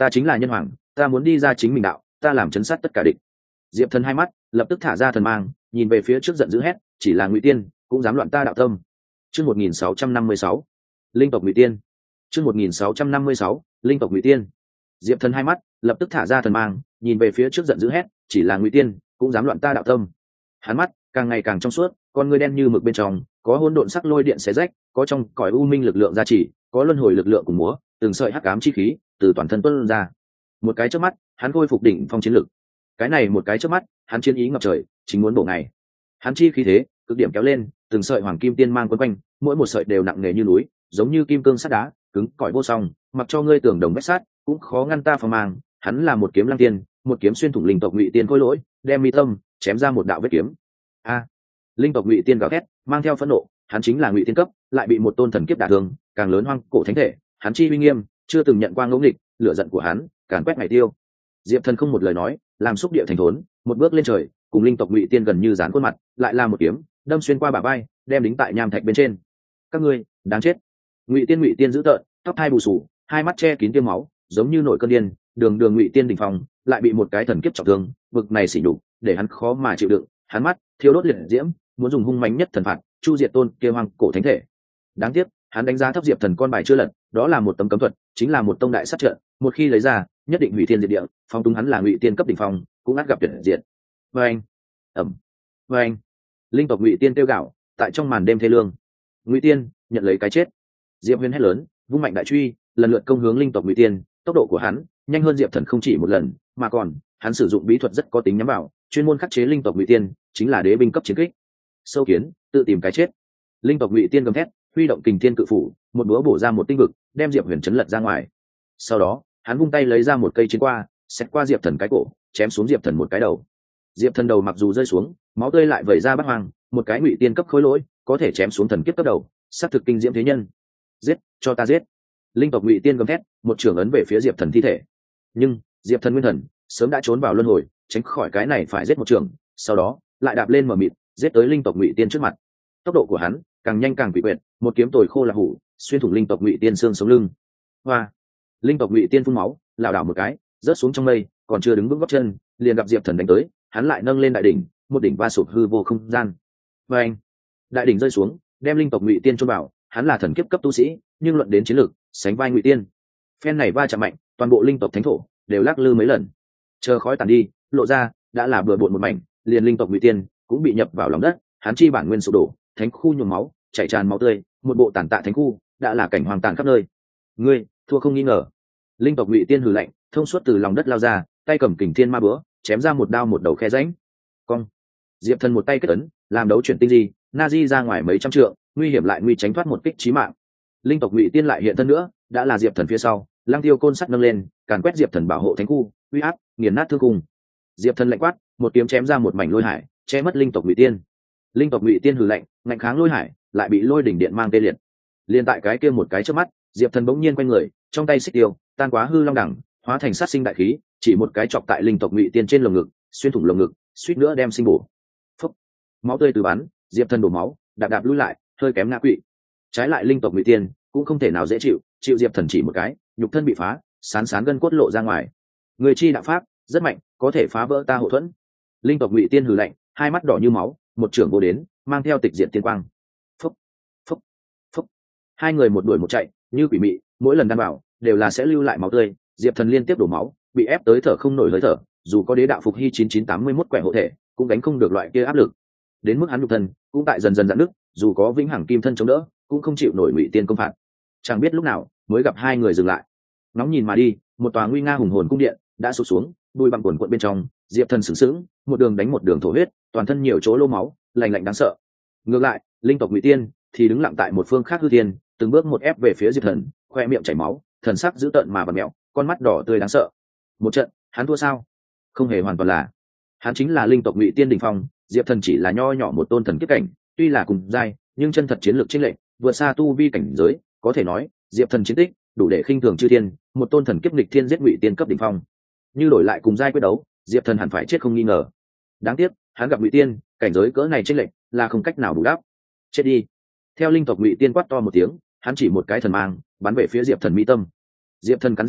ta chính là nhân hoàng, ta muốn đi ra chính mình đạo, ta làm chấn sát tất cả địch. Diệp Thần hai mắt lập tức thả ra thần mang, nhìn về phía trước giận dữ hét, chỉ là Ngụy Tiên cũng dám loạn ta đạo tâm. Chương 1656, linh tộc Ngụy Tiên. Chương 1656, linh tộc Ngụy Tiên. Diệp Thần hai mắt lập tức thả ra thần mang, nhìn về phía trước giận dữ hét, chỉ là Ngụy Tiên cũng dám loạn ta đạo tâm. Hắn mắt càng ngày càng trong suốt, con người đen như mực bên trong có hỗn độn sắc lôi điện xé rách, có trong cõi u minh lực lượng gia trì, có luân hồi lực lượng cùng múa, từng sợi hắc ám chi khí từ toàn thân tuôn ra. Một cái chớp mắt, hắn khôi phục đỉnh phong chiến lực. Cái này một cái chớp mắt, hắn chiến ý ngập trời, chính muốn bổ ngày. Hắn chi khí thế cực điểm kéo lên, từng sợi hoàng kim tiên mang quấn quanh, mỗi một sợi đều nặng nề như núi, giống như kim cương sắt đá, cứng cỏi vô song, mặc cho ngươi tưởng đồng vách sắt cũng khó ngăn ta phong mang. Hắn là một kiếm lăng tiên, một kiếm xuyên thủng linh tộc Ngụy Tiên khôi lỗi, đem mi tâm chém ra một đạo vết kiếm. A! Linh tộc Ngụy Tiên gào thét, mang theo phẫn nộ, hắn chính là Ngụy Tiên cấp, lại bị một tôn thần kiếp đả thương, càng lớn hoang cổ thánh thể, hắn chi uy nghiêm, chưa từng nhận qua ngẫu nghịch, lửa giận của hắn càng quét ngày tiêu. Diệp Thần không một lời nói, làm xúc địa thành thốn, một bước lên trời, cùng linh tộc Ngụy Tiên gần như dán khuôn mặt, lại là một kiếm đâm xuyên qua bả vai, đem đính tại nham thạch bên trên. Các ngươi đáng chết! Ngụy Tiên dữ tợn, tóc hai bù sù, hai mắt che kín tiêm máu, giống như nổi cơn điên. Đường Ngụy Tiên đỉnh phong lại bị một cái thần kiếp trọng thương, bực này sỉ nhục để hắn khó mà chịu đựng. Hắn mắt thiêu đốt liệt diễm, muốn dùng hung mãnh nhất thần phạt chu diệt tôn kia hoang cổ thánh thể. Đáng tiếc hắn đánh giá thấp Diệp Thần con bài chưa lật, đó là một tấm cấm thuật, chính là một tông đại sát trận, một khi lấy ra nhất định hủy thiên diệt địa. Phong túng hắn là Ngụy Tiên cấp đỉnh phong, cũng ắt gặp tuyệt diệt. Vâng, ẩm, vâng. Linh tộc Ngụy Tiên kêu gạo tại trong màn đêm thê lương. Ngụy Tiên nhận lấy cái chết. Diệp Huyền hét lớn, vung mạnh đại truy, lần lượt công hướng linh tộc Ngụy Tiên. Tốc độ của hắn nhanh hơn Diệp Thần không chỉ một lần, mà còn hắn sử dụng bí thuật rất có tính nhắm vào, chuyên môn khắc chế linh tộc Ngụy Tiên, chính là đế binh cấp chiến kích. Sâu kiến tự tìm cái chết. Linh tộc Ngụy Tiên gầm thét, huy động kình thiên cự phủ, một búa bổ ra một tinh vực, đem Diệp Huyền chấn lật ra ngoài. Sau đó hắn vung tay lấy ra một cây chiến qua, xét qua Diệp Thần cái cổ, chém xuống Diệp Thần một cái đầu. Diệp Thần đầu mặc dù rơi xuống, máu tươi lại vẩy ra bát hoang. Một cái Ngụy Tiên cấp khối lỗi có thể chém xuống thần kiếp cấp đầu, sát thực kinh diễm thế nhân. Giết, cho ta giết! Linh tộc Ngụy Tiên gầm thét, một trường ấn về phía Diệp Thần thi thể. Nhưng Diệp Thần nguyên thần sớm đã trốn vào luân hồi, tránh khỏi cái này phải giết một trường, sau đó lại đạp lên mở mịt, giết tới linh tộc Ngụy Tiên trước mặt. Tốc độ của hắn càng nhanh càng quỷ quyệt, một kiếm tồi khô là hủ, xuyên thủng linh tộc Ngụy Tiên xương sống lưng. Hoa! Linh tộc Ngụy Tiên phun máu, lảo đảo một cái, rớt xuống trong mây, còn chưa đứng vững gót chân, liền gặp Diệp Thần đánh tới. Hắn lại nâng lên đại đỉnh, một đỉnh va sụp hư vô không gian. Và anh, đại đỉnh rơi xuống, đem linh tộc Ngụy Tiên chôn vào. Hắn là thần kiếp cấp tu sĩ, nhưng luận đến chiến lược, sánh vai Ngụy Tiên. Phen này va chạm mạnh, toàn bộ linh tộc thánh thổ đều lắc lư mấy lần. Chờ khói tàn đi, lộ ra đã là bừa bộn một mảnh, liền linh tộc Ngụy Tiên cũng bị nhập vào lòng đất. Hắn chi bản nguyên sụp đổ, thánh khu nhuộm máu, chảy tràn máu tươi, một bộ tàn tạ thánh khu đã là cảnh hoang tàn khắp nơi. Ngươi thua không nghi ngờ. Linh tộc Ngụy Tiên hừ lạnh, thông suốt từ lòng đất lao ra, tay cầm kình thiên ma búa, chém ra một đao một đầu khe rãnh. Cong. Diệp Thần một tay kết ấn, làm đấu chuyển tinh di, na di ra ngoài mấy trăm trượng, nguy hiểm lại nguy tránh thoát một kích chí mạng. Linh tộc Ngụy Tiên lại hiện thân nữa, đã là Diệp Thần phía sau, lang tiêu côn sắt nâng lên, càn quét Diệp Thần bảo hộ thánh khu, uy áp nghiền nát thương cùng. Diệp Thần lạnh quát, một kiếm chém ra một mảnh lôi hải, che mất linh tộc Ngụy Tiên. Linh tộc Ngụy Tiên hừ lạnh, ngạnh kháng lôi hải, lại bị lôi đỉnh điện mang tê liệt. Liên tại cái kia một cái chớp mắt, Diệp Thần bỗng nhiên quay người, trong tay xích tiêu tan quá hư long đẳng, hóa thành sát sinh đại khí, chỉ một cái chọc tại linh tộc Ngụy Tiên trên lồng ngực, xuyên thủng lồng ngực, suýt nữa đem sinh bổ. Phúc! Máu tươi từ bắn, Diệp Thần đổ máu, đạp đạp lùi lại, hơi kém ngã quỵ. Trái lại linh tộc Ngụy Tiên cũng không thể nào dễ chịu, chịu Diệp Thần chỉ một cái, nhục thân bị phá, sán sán gân cốt lộ ra ngoài. Người chi đạo pháp rất mạnh, có thể phá vỡ ta hộ thuẫn. Linh tộc Ngụy Tiên hừ lạnh, hai mắt đỏ như máu, một trưởng vô đến, mang theo tịch diện tiên quang. Phúc! Phúc! Phúc! Hai người một đuổi một chạy, như quỷ mị, mỗi lần đan bảo đều là sẽ lưu lại máu tươi. Diệp Thần liên tiếp đổ máu, bị ép tới thở không nổi hơi thở, dù có đế đạo phục hy 9981 quẻ hộ thể, cũng đánh không được loại kia áp lực. Đến mức hắn nhục thân cũng tại dần dần giãn nứt, dù có vĩnh hằng kim thân chống đỡ, cũng không chịu nổi Ngụy Tiên công phạt. Chẳng biết lúc nào mới gặp hai người dừng lại. Nóng nhìn mà đi, một tòa nguy nga hùng hồn cung điện đã sụp xuống, đuôi bằng cuộn cuộn bên trong. Diệp Thần sững sững, một đường đánh một đường thổ huyết, toàn thân nhiều chỗ lô máu, lạnh lạnh đáng sợ. Ngược lại, linh tộc Ngụy Tiên thì đứng lặng tại một phương khác hư thiên, từng bước một ép về phía Diệp Thần, khoe miệng chảy máu, thần sắc dữ tợn mà bặm mẹo, con mắt đỏ tươi đáng sợ. Một trận, hắn thua sao? Không hề hoàn toàn là. Hắn chính là linh tộc Ngụy Tiên đỉnh phong, Diệp Thần chỉ là nho nhỏ một tôn thần kiếp cảnh, tuy là cùng giai, nhưng chân thật chiến lược chênh lệch vượt xa tu vi cảnh giới, có thể nói, Diệp Thần chiến tích đủ để khinh thường chư thiên, một tôn thần kiếp nghịch thiên giết Ngụy Tiên cấp đỉnh phong. Như đổi lại cùng giai quyết đấu, Diệp Thần hẳn phải chết không nghi ngờ. Đáng tiếc, hắn gặp Ngụy Tiên, cảnh giới cỡ này chênh lệch là không cách nào bù đắp. Chết đi. Theo linh tộc Ngụy Tiên quát to một tiếng, hắn chỉ một cái thần mang bắn về phía Diệp Thần mỹ tâm. Diệp Thần cắn răng,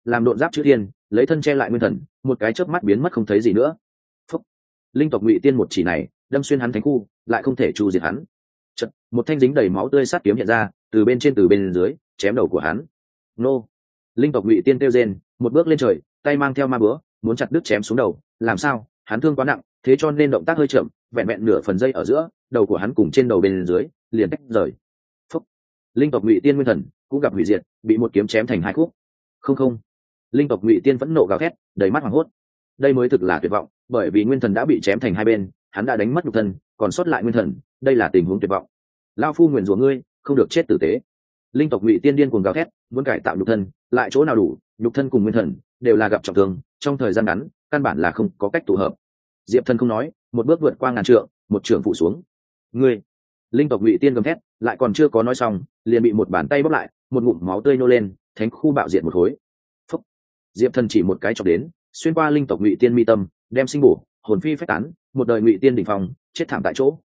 làm độn giáp chữ thiên, lấy thân che lại nguyên thần, một cái chớp mắt biến mất không thấy gì nữa. Phúc. Linh tộc Ngụy Tiên một chỉ này đâm xuyên hắn thánh khu, lại không thể chu diệt hắn. Chật, một thanh dính đầy máu tươi sát kiếm hiện ra, từ bên trên từ bên dưới chém đầu của hắn. Nô. Linh tộc Ngụy Tiên kêu rên, một bước lên trời, tay mang theo ma búa, muốn chặt đứt chém xuống đầu. Làm sao? Hắn thương quá nặng, thế cho nên động tác hơi chậm, vẹn vẹn nửa phần giây ở giữa, đầu của hắn cùng trên đầu bên dưới liền tách rời. Phúc. Linh tộc Ngụy Tiên nguyên thần cũng gặp hủy diệt, bị một kiếm chém thành hai khúc. Không không. Linh tộc Ngụy Tiên vẫn nộ gào thét, đầy mắt hoảng hốt. Đây mới thực là tuyệt vọng, bởi vì nguyên thần đã bị chém thành hai bên, hắn đã đánh mất nhục thân, còn sót lại nguyên thần, đây là tình huống tuyệt vọng. Lão phu nguyền rủa ngươi, không được chết tử tế. Linh tộc Ngụy Tiên điên cuồng gào thét, muốn cải tạo nhục thân, lại chỗ nào đủ, nhục thân cùng nguyên thần đều là gặp trọng thương, trong thời gian ngắn, căn bản là không có cách tụ hợp. Diệp Thần không nói, một bước vượt qua ngàn trượng, một trường phụ xuống. Ngươi! Linh tộc Ngụy Tiên gầm thét, lại còn chưa có nói xong, liền bị một bàn tay bóp lại, một ngụm máu tươi nô lên, thánh khu bạo diệt một khối. Phúc. Diệp Thần chỉ một cái chọc đến, xuyên qua linh tộc Ngụy Tiên mi tâm, đem sinh bổ, hồn phi phách tán, một đời Ngụy Tiên đỉnh phong, chết thảm tại chỗ,